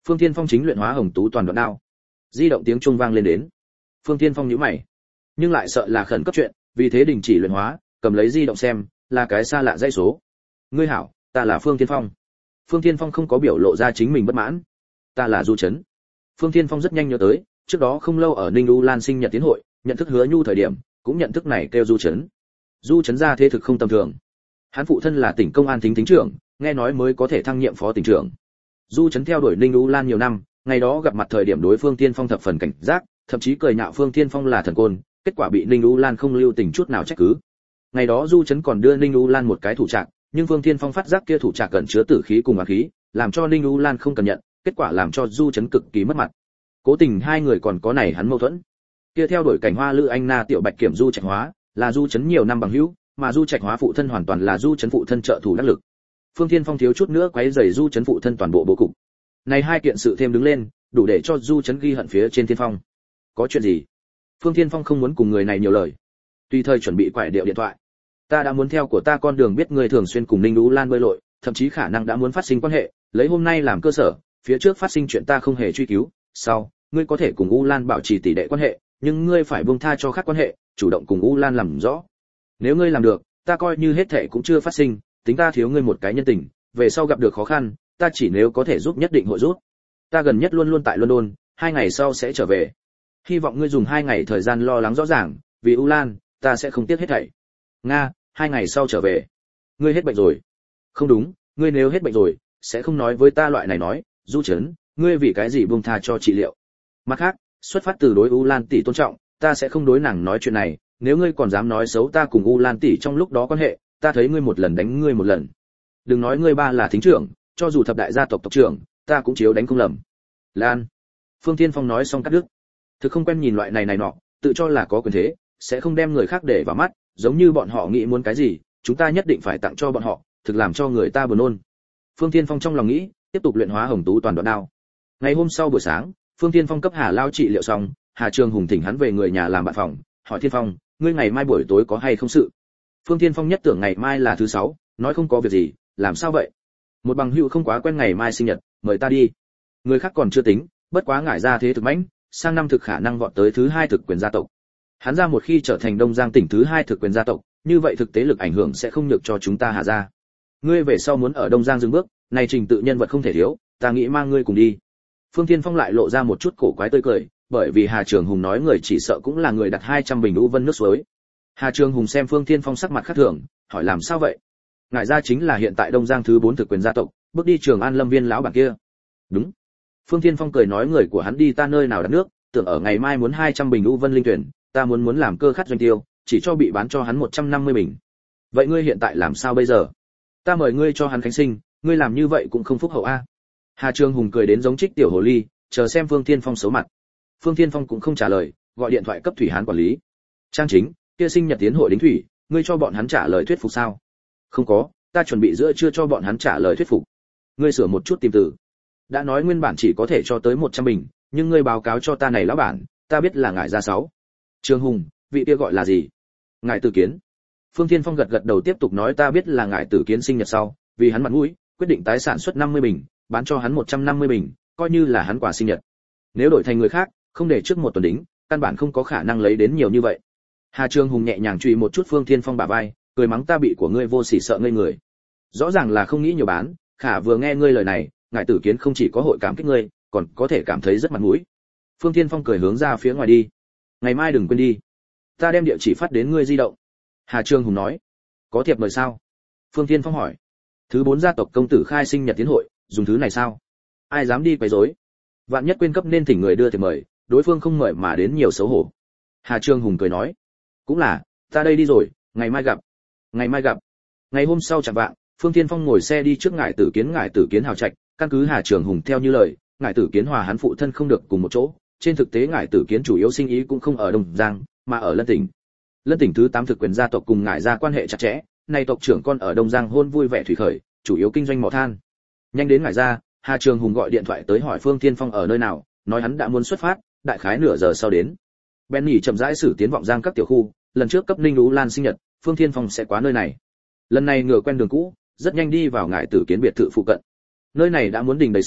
Phương Thiên Phong chính luyện hóa hồng tú toàn đoạn đao. Di động tiếng chuông vang lên đến. Phương Thiên Phong nhíu mày, nhưng lại sợ là khẩn cấp chuyện, vì thế đình chỉ luyện hóa, cầm lấy di động xem, là cái xa lạ dãy số. Ngươi hảo, ta là Phương Thiên Phong. Phương Thiên Phong không có biểu lộ ra chính mình bất mãn. Ta là Du Chấn. Phương Thiên Phong rất nhanh nhớ tới, trước đó không lâu ở Ninh U Lan sinh nhật tiến hội, nhận thức Hứa Nhu thời điểm, cũng nhận thức này kêu Du Chấn. Du Chấn ra thế thực không tầm thường. Hắn phụ thân là tỉnh công an thính trưởng, nghe nói mới có thể thăng nhiệm phó tỉnh trưởng. Du Chấn theo đuổi Ninh U Lan nhiều năm, ngày đó gặp mặt thời điểm đối Phương Thiên Phong thập phần cảnh giác, thậm chí cười nhạo Phương Thiên Phong là thần côn, kết quả bị Ninh U Lan không lưu tình chút nào trách cứ. Ngày đó Du Chấn còn đưa Ninh U Lan một cái thủ trạc, nhưng Phương Thiên Phong phát giác kia thủ trạc cẩn chứa tử khí cùng oán khí, làm cho Ninh U Lan không cần nhận, kết quả làm cho Du Chấn cực kỳ mất mặt. Cố tình hai người còn có này hắn mâu thuẫn. Kia theo đuổi cảnh hoa Lữ Anh Na tiểu bạch kiểm Du Trạch Hóa, là Du Chấn nhiều năm bằng hữu, mà Du Trạch Hóa phụ thân hoàn toàn là Du Chấn phụ thân trợ thủ đắc lực. Phương Thiên Phong thiếu chút nữa quấy rầy Du Chấn phụ thân toàn bộ bố cục. Này hai kiện sự thêm đứng lên, đủ để cho Du Chấn ghi hận phía trên Thiên Phong. Có chuyện gì? Phương Thiên Phong không muốn cùng người này nhiều lời, tùy thời chuẩn bị quải điệu điện thoại. Ta đã muốn theo của ta con đường biết người thường xuyên cùng Ninh Ú Lan bơi lội, thậm chí khả năng đã muốn phát sinh quan hệ, lấy hôm nay làm cơ sở, phía trước phát sinh chuyện ta không hề truy cứu, sau, ngươi có thể cùng U Lan bảo trì tỷ đệ quan hệ, nhưng ngươi phải buông tha cho khác quan hệ, chủ động cùng U Lan làm rõ. Nếu ngươi làm được, ta coi như hết thảy cũng chưa phát sinh, tính ta thiếu ngươi một cái nhân tình, về sau gặp được khó khăn, ta chỉ nếu có thể giúp nhất định hội giúp. Ta gần nhất luôn luôn tại London, 2 ngày sau sẽ trở về. Hy vọng ngươi dùng 2 ngày thời gian lo lắng rõ ràng, vì U Lan, ta sẽ không tiếc hết thảy. Nga, 2 ngày sau trở về. Ngươi hết bệnh rồi? Không đúng, ngươi nếu hết bệnh rồi, sẽ không nói với ta loại này nói. Du Chấn, ngươi vì cái gì buông tha cho trị liệu? Mặt khác, xuất phát từ đối U Lan tỷ tôn trọng, ta sẽ không đối nàng nói chuyện này. Nếu ngươi còn dám nói xấu ta cùng U Lan tỷ trong lúc đó quan hệ, ta thấy ngươi một lần đánh ngươi một lần. Đừng nói ngươi ba là thính trưởng, cho dù thập đại gia tộc tộc trưởng, ta cũng chiếu đánh không lầm. Lan. Phương Thiên Phong nói xong cắt đứt. Thực không quen nhìn loại này nọ, tự cho là có quyền thế, sẽ không đem người khác để vào mắt, giống như bọn họ nghĩ muốn cái gì, chúng ta nhất định phải tặng cho bọn họ, thực làm cho người ta buồn nôn. Phương Thiên Phong trong lòng nghĩ, tiếp tục luyện hóa hồng tú toàn đoạn đao. Ngày hôm sau buổi sáng, Phương Thiên Phong cấp Hà Lao trị liệu xong, Hà Trường Hùng thỉnh hắn về người nhà làm bạn phòng, hỏi Thiên Phong, ngươi ngày mai buổi tối có hay không sự? Phương Thiên Phong nhất tưởng ngày mai là thứ 6, nói không có việc gì, làm sao vậy? Một bằng hữu không quá quen ngày mai sinh nhật, mời ta đi. Người khác còn chưa tính, bất quá ngải ra thế thực mãnh, sang năm thực khả năng vọt tới thứ 2 thực quyền gia tộc. Hắn ra một khi trở thành Đông Giang tỉnh thứ 2 thực quyền gia tộc, như vậy thực tế lực ảnh hưởng sẽ không nhược cho chúng ta Hà gia. Ngươi về sau muốn ở Đông Giang dừng bước, này trình tự nhân vật không thể thiếu, ta nghĩ mang ngươi cùng đi. Phương Thiên Phong lại lộ ra một chút cổ quái tươi cười, bởi vì Hà Trường Hùng nói người chỉ sợ cũng là người đặt 200 bình U Vân nước suối. Hà Trường Hùng xem Phương Thiên Phong sắc mặt khác thường, hỏi làm sao vậy? Ngải gia chính là hiện tại Đông Giang thứ 4 thực quyền gia tộc, bước đi Trường An Lâm Viên lão bản kia. Đúng. Phương Thiên Phong cười nói người của hắn đi ta nơi nào đặt nước, tưởng ở ngày mai muốn 200 bình U Vân linh tuyển, ta muốn làm cơ khát doanh tiêu, chỉ cho bị bán cho hắn 150 bình. Vậy ngươi hiện tại làm sao bây giờ? Ta mời ngươi cho hắn khánh sinh, ngươi làm như vậy cũng không phúc hậu a. Hà Trường Hùng cười đến giống trích tiểu hồ ly, chờ xem Phương Thiên Phong xấu mặt. Phương Thiên Phong cũng không trả lời, gọi điện thoại cấp Thủy Hán quản lý. Trang Chính, kia sinh nhật tiến hội đính thủy, ngươi cho bọn hắn trả lời thuyết phục sao? Không có, ta chuẩn bị giữa trưa cho bọn hắn trả lời thuyết phục. Ngươi sửa một chút tìm từ. Đã nói nguyên bản chỉ có thể cho tới 100 bình, nhưng ngươi báo cáo cho ta này lão bản, ta biết là ngải ra 6. Trường Hùng, vị kia gọi là gì? Ngải Tử Kiến. Phương Thiên Phong gật gật đầu tiếp tục nói ta biết là Ngải Tử Kiến sinh nhật sau, vì hắn mặt mũi, quyết định tái sản xuất 50 bình, bán cho hắn 150 bình, coi như là hắn quà sinh nhật. Nếu đổi thành người khác, không để trước một tuần đính, căn bản không có khả năng lấy đến nhiều như vậy. Hà Trường Hùng nhẹ nhàng chùy một chút Phương Thiên Phong bả vai, cười mắng ta bị của ngươi vô sỉ sợ ngây người. Rõ ràng là không nghĩ nhiều bán, khả vừa nghe ngươi lời này, Ngải Tử Kiến không chỉ có hội cảm kích ngươi, còn có thể cảm thấy rất mặt mũi. Phương Thiên Phong cười hướng ra phía ngoài đi. Ngày mai đừng quên đi, ta đem địa chỉ phát đến ngươi di động. Hà Trường Hùng nói. Có thiệp mời sao? Phương Thiên Phong hỏi. Thứ 4 gia tộc công tử khai sinh nhật tiến hội, dùng thứ này sao? Ai dám đi quấy rối? Vạn nhất quên cấp nên thỉnh người đưa thiệp mời, đối phương không mời mà đến nhiều xấu hổ. Hà Trường Hùng cười nói. Cũng là, ta đây đi rồi, ngày mai gặp. Ngày mai gặp. Ngày hôm sau chẳng vạng, Phương Thiên Phong ngồi xe đi trước Ngải Tử Kiến hào trạch, căn cứ Hà Trường Hùng theo như lời, Ngải Tử Kiến hòa hắn phụ thân không được cùng một chỗ, trên thực tế Ngải Tử Kiến chủ yếu sinh ý cũng không ở Đông Giang, mà ở Lân tỉnh. Lân tỉnh thứ 8 thực quyền gia tộc cùng Ngải gia quan hệ chặt chẽ, nay tộc trưởng con ở Đông Giang hôn vui vẻ thủy khởi, chủ yếu kinh doanh mỏ than. Nhanh đến Ngải gia, Hà Trường Hùng gọi điện thoại tới hỏi Phương Thiên Phong ở nơi nào, nói hắn đã muốn xuất phát, đại khái nửa giờ sau đến. Benny chậm rãi xử tiến vọng Giang các tiểu khu, lần trước cấp Ninh Ú Lan sinh nhật, Phương Thiên Phong sẽ quá nơi này. Lần này ngựa quen đường cũ, rất nhanh đi vào Ngải Tử Kiến biệt thự phụ cận. Nơi này đã muốn đình đầy xe,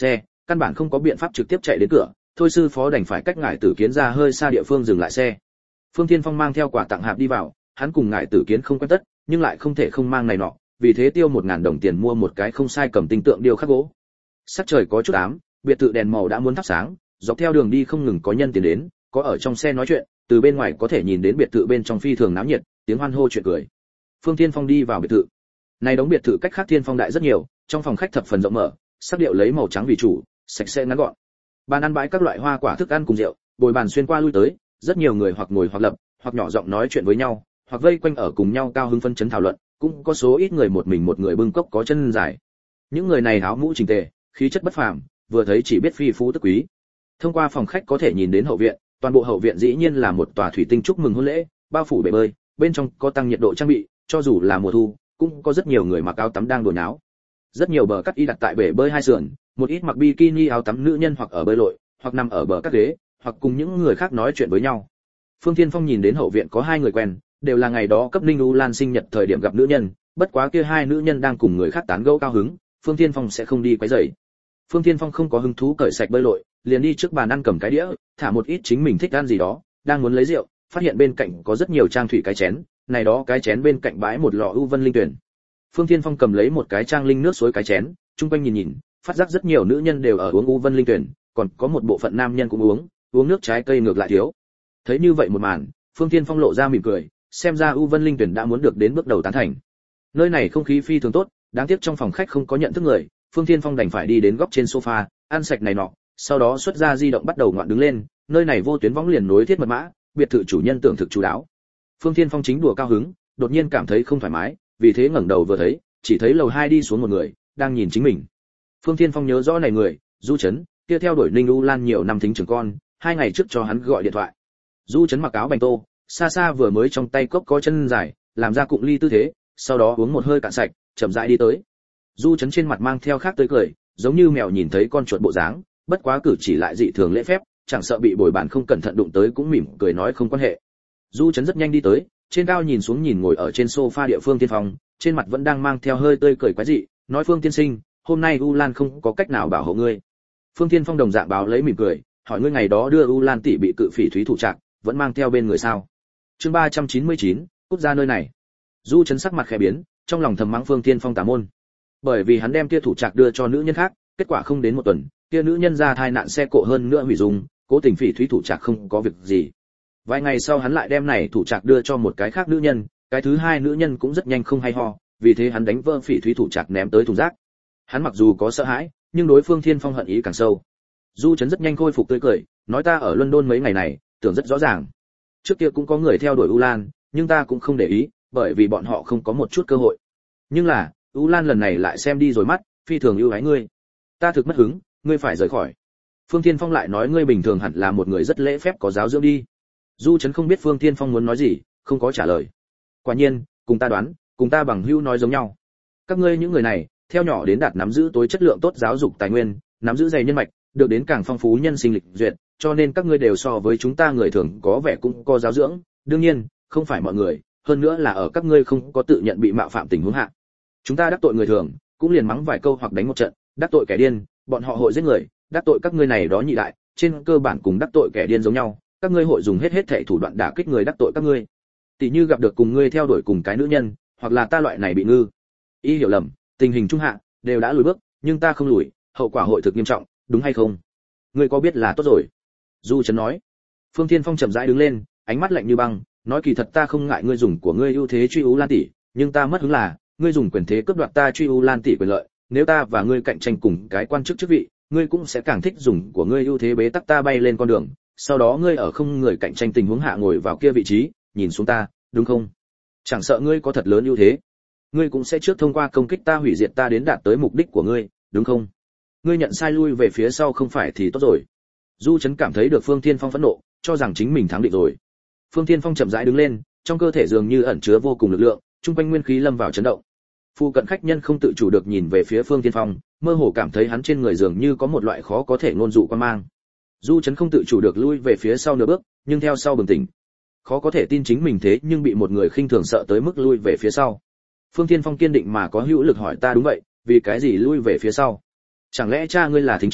căn bản không có biện pháp trực tiếp chạy đến cửa, thôi sư phó đành phải cách ngải tử kiến ra hơi xa địa phương dừng lại xe. Phương Thiên Phong mang theo quà tặng hạp đi vào, hắn cùng ngải tử kiến không quen tất, nhưng lại không thể không mang này nọ, vì thế tiêu 1000 đồng tiền mua một cái không sai cầm tinh tượng điêu khắc gỗ. Sắc trời có chút ám, biệt thự đèn màu đã muốn thắp sáng, dọc theo đường đi không ngừng có nhân tiến đến, có ở trong xe nói chuyện, từ bên ngoài có thể nhìn đến biệt thự bên trong phi thường náo nhiệt, tiếng hoan hô chuyện cười. Phương Thiên Phong đi vào biệt thự. Này đóng biệt thự cách khác Thiên Phong đại rất nhiều, trong phòng khách thập phần rộng mở, sắc điệu lấy màu trắng vì chủ, sạch sẽ ngắn gọn. Bàn ăn bãi các loại hoa quả thức ăn cùng rượu, bồi bàn xuyên qua lui tới, rất nhiều người hoặc ngồi hoặc lập, hoặc nhỏ giọng nói chuyện với nhau, hoặc vây quanh ở cùng nhau cao hứng phân chấn thảo luận, cũng có số ít người một mình một người bưng cốc có chân dài. Những người này áo mũ chỉnh tề, khí chất bất phàm, vừa thấy chỉ biết phi phú tức quý. Thông qua phòng khách có thể nhìn đến hậu viện, toàn bộ hậu viện dĩ nhiên là một tòa thủy tinh chúc mừng hôn lễ, bao phủ bể bơi, bên trong có tăng nhiệt độ trang bị, cho dù là mùa thu, cũng có rất nhiều người mặc áo tắm đang đổ náo. Rất nhiều bờ cắt y đặt tại bể bơi hai sườn, một ít mặc bikini áo tắm nữ nhân hoặc ở bơi lội, hoặc nằm ở bờ các ghế, hoặc cùng những người khác nói chuyện với nhau. Phương Thiên Phong nhìn đến hậu viện có hai người quen, đều là ngày đó cấp Ninh U Lan sinh nhật thời điểm gặp nữ nhân, bất quá kia hai nữ nhân đang cùng người khác tán gẫu cao hứng, Phương Thiên Phong sẽ không đi quấy rầy. Phương Thiên Phong không có hứng thú cởi sạch bơi lội, liền đi trước bàn ăn cầm cái đĩa, thả một ít chính mình thích ăn gì đó, đang muốn lấy rượu, phát hiện bên cạnh có rất nhiều trang thủy cái chén, này đó cái chén bên cạnh bãi một lọ U Vân Linh Tuyển. Phương Thiên Phong cầm lấy một cái trang linh nước suối cái chén, chung quanh nhìn nhìn, phát giác rất nhiều nữ nhân đều ở uống U Vân Linh Tuyển, còn có một bộ phận nam nhân cũng uống nước trái cây ngược lại thiếu. Thấy như vậy một màn, Phương Thiên Phong lộ ra mỉm cười, xem ra U Vân Linh Tuyển đã muốn được đến bước đầu tán thành. Nơi này không khí phi thường tốt, đáng tiếc trong phòng khách không có nhận thức người, Phương Thiên Phong đành phải đi đến góc trên sofa, ăn sạch này nọ, sau đó xuất ra di động bắt đầu ngoạn đứng lên, nơi này vô tuyến võng liền nối thiết mật mã, biệt thự chủ nhân tưởng thực chú đáo. Phương Thiên Phong chính đùa cao hứng, đột nhiên cảm thấy không thoải mái, vì thế ngẩng đầu vừa thấy, chỉ thấy lầu 2 đi xuống một người, đang nhìn chính mình. Phương Thiên Phong nhớ rõ này người, Du Chấn, kia theo đuổi Ninh U Lan nhiều năm thính trưởng con, 2 ngày trước cho hắn gọi điện thoại. Du Chấn mặc áo bành tô, xa xa vừa mới trong tay cốc có chân dài, làm ra cụng ly tư thế, sau đó uống một hơi cạn sạch, chậm rãi đi tới. Du Chấn trên mặt mang theo khác tươi cười, giống như mèo nhìn thấy con chuột bộ dáng, bất quá cử chỉ lại dị thường lễ phép, chẳng sợ bị bồi bàn không cẩn thận đụng tới cũng mỉm cười nói không quan hệ. Du Chấn rất nhanh đi tới, trên cao nhìn xuống nhìn ngồi ở trên sofa địa Phương Thiên Phong, trên mặt vẫn đang mang theo hơi tươi cười quái dị, nói Phương tiên sinh, hôm nay U Lan không có cách nào bảo hộ ngươi. Phương Thiên Phong đồng dạng báo lấy mỉm cười, hỏi ngươi ngày đó đưa U Lan tỷ bị cự phỉ thúy thủ trạc, vẫn mang theo bên người sao? Chương 399, cút ra nơi này. Du Chấn sắc mặt khẽ biến, trong lòng thầm mắng Phương Thiên Phong tà môn. Bởi vì hắn đem kia thủ trạc đưa cho nữ nhân khác, kết quả không đến một tuần, kia nữ nhân ra thai nạn xe cộ hơn nữa hủy dung, cố tình phỉ thúy thủ trạc không có việc gì. Vài ngày sau hắn lại đem này thủ trạc đưa cho một cái khác nữ nhân, cái thứ hai nữ nhân cũng rất nhanh không hay ho, vì thế hắn đánh vỡ phỉ thúy thủ trạc ném tới thùng rác. Hắn mặc dù có sợ hãi, nhưng đối Phương Thiên Phong hận ý càng sâu. Du Chấn rất nhanh khôi phục tươi cười, nói ta ở London mấy ngày này, tưởng rất rõ ràng. Trước kia cũng có người theo đuổi U Lan, nhưng ta cũng không để ý, bởi vì bọn họ không có một chút cơ hội. Nhưng là, U Lan lần này lại xem đi rồi mắt, phi thường ưu ái ngươi. Ta thực mất hứng, ngươi phải rời khỏi. Phương Thiên Phong lại nói ngươi bình thường hẳn là một người rất lễ phép có giáo dưỡng đi. Du Chấn không biết Phương Thiên Phong muốn nói gì, không có trả lời. Quả nhiên, cùng ta đoán, cùng ta bằng hữu nói giống nhau. Các ngươi những người này, theo nhỏ đến đạt nắm giữ tối chất lượng tốt giáo dục tài nguyên, nắm giữ dày nhân mạch, được đến càng phong phú nhân sinh lịch duyệt, cho nên các ngươi đều so với chúng ta người thường có vẻ cũng có giáo dưỡng, đương nhiên, không phải mọi người, hơn nữa là ở các ngươi không có tự nhận bị mạo phạm tình huống hạ. Chúng ta đắc tội người thường, cũng liền mắng vài câu hoặc đánh một trận, đắc tội kẻ điên, bọn họ hội giết người, đắc tội các ngươi này đó nhị đại, trên cơ bản cùng đắc tội kẻ điên giống nhau, các ngươi hội dùng hết thảy thủ đoạn đả kích người đắc tội các ngươi. Tỷ như gặp được cùng ngươi theo đuổi cùng cái nữ nhân, hoặc là ta loại này bị ngư ý hiểu lầm, tình hình trung hạ đều đã lùi bước, nhưng ta không lùi, hậu quả hội thực nghiêm trọng, đúng hay không? Ngươi có biết là tốt rồi. Du Chấn nói. Phương Thiên Phong chậm rãi đứng lên, ánh mắt lạnh như băng, nói kỳ thật ta không ngại ngươi dùng của ngươi ưu thế truy U Lan tỷ, nhưng ta mất hứng là ngươi dùng quyền thế cướp đoạt ta truy U Lan tỷ quyền lợi, nếu ta và ngươi cạnh tranh cùng cái quan chức chức vị, ngươi cũng sẽ càng thích dùng của ngươi ưu thế bế tắc ta bay lên con đường, sau đó ngươi ở không người cạnh tranh tình huống hạ ngồi vào kia vị trí, nhìn xuống ta, đúng không? Chẳng sợ ngươi có thật lớn ưu thế, ngươi cũng sẽ trước thông qua công kích ta hủy diệt ta đến đạt tới mục đích của ngươi, đúng không? Ngươi nhận sai lui về phía sau không phải thì tốt rồi. Du Chấn cảm thấy được Phương Thiên Phong phẫn nộ, cho rằng chính mình thắng định rồi. Phương Thiên Phong chậm rãi đứng lên, trong cơ thể dường như ẩn chứa vô cùng lực lượng, trung quanh nguyên khí lâm vào chấn động. Phu cận khách nhân không tự chủ được nhìn về phía Phương Thiên Phong, mơ hồ cảm thấy hắn trên người dường như có một loại khó có thể ngôn dụ quan mang. Du Chấn không tự chủ được lui về phía sau nửa bước, nhưng theo sau bừng tỉnh. Khó có thể tin chính mình thế nhưng bị một người khinh thường sợ tới mức lui về phía sau. Phương Thiên Phong kiên định mà có hữu lực hỏi ta đúng vậy, vì cái gì lui về phía sau? Chẳng lẽ cha ngươi là thính trưởng,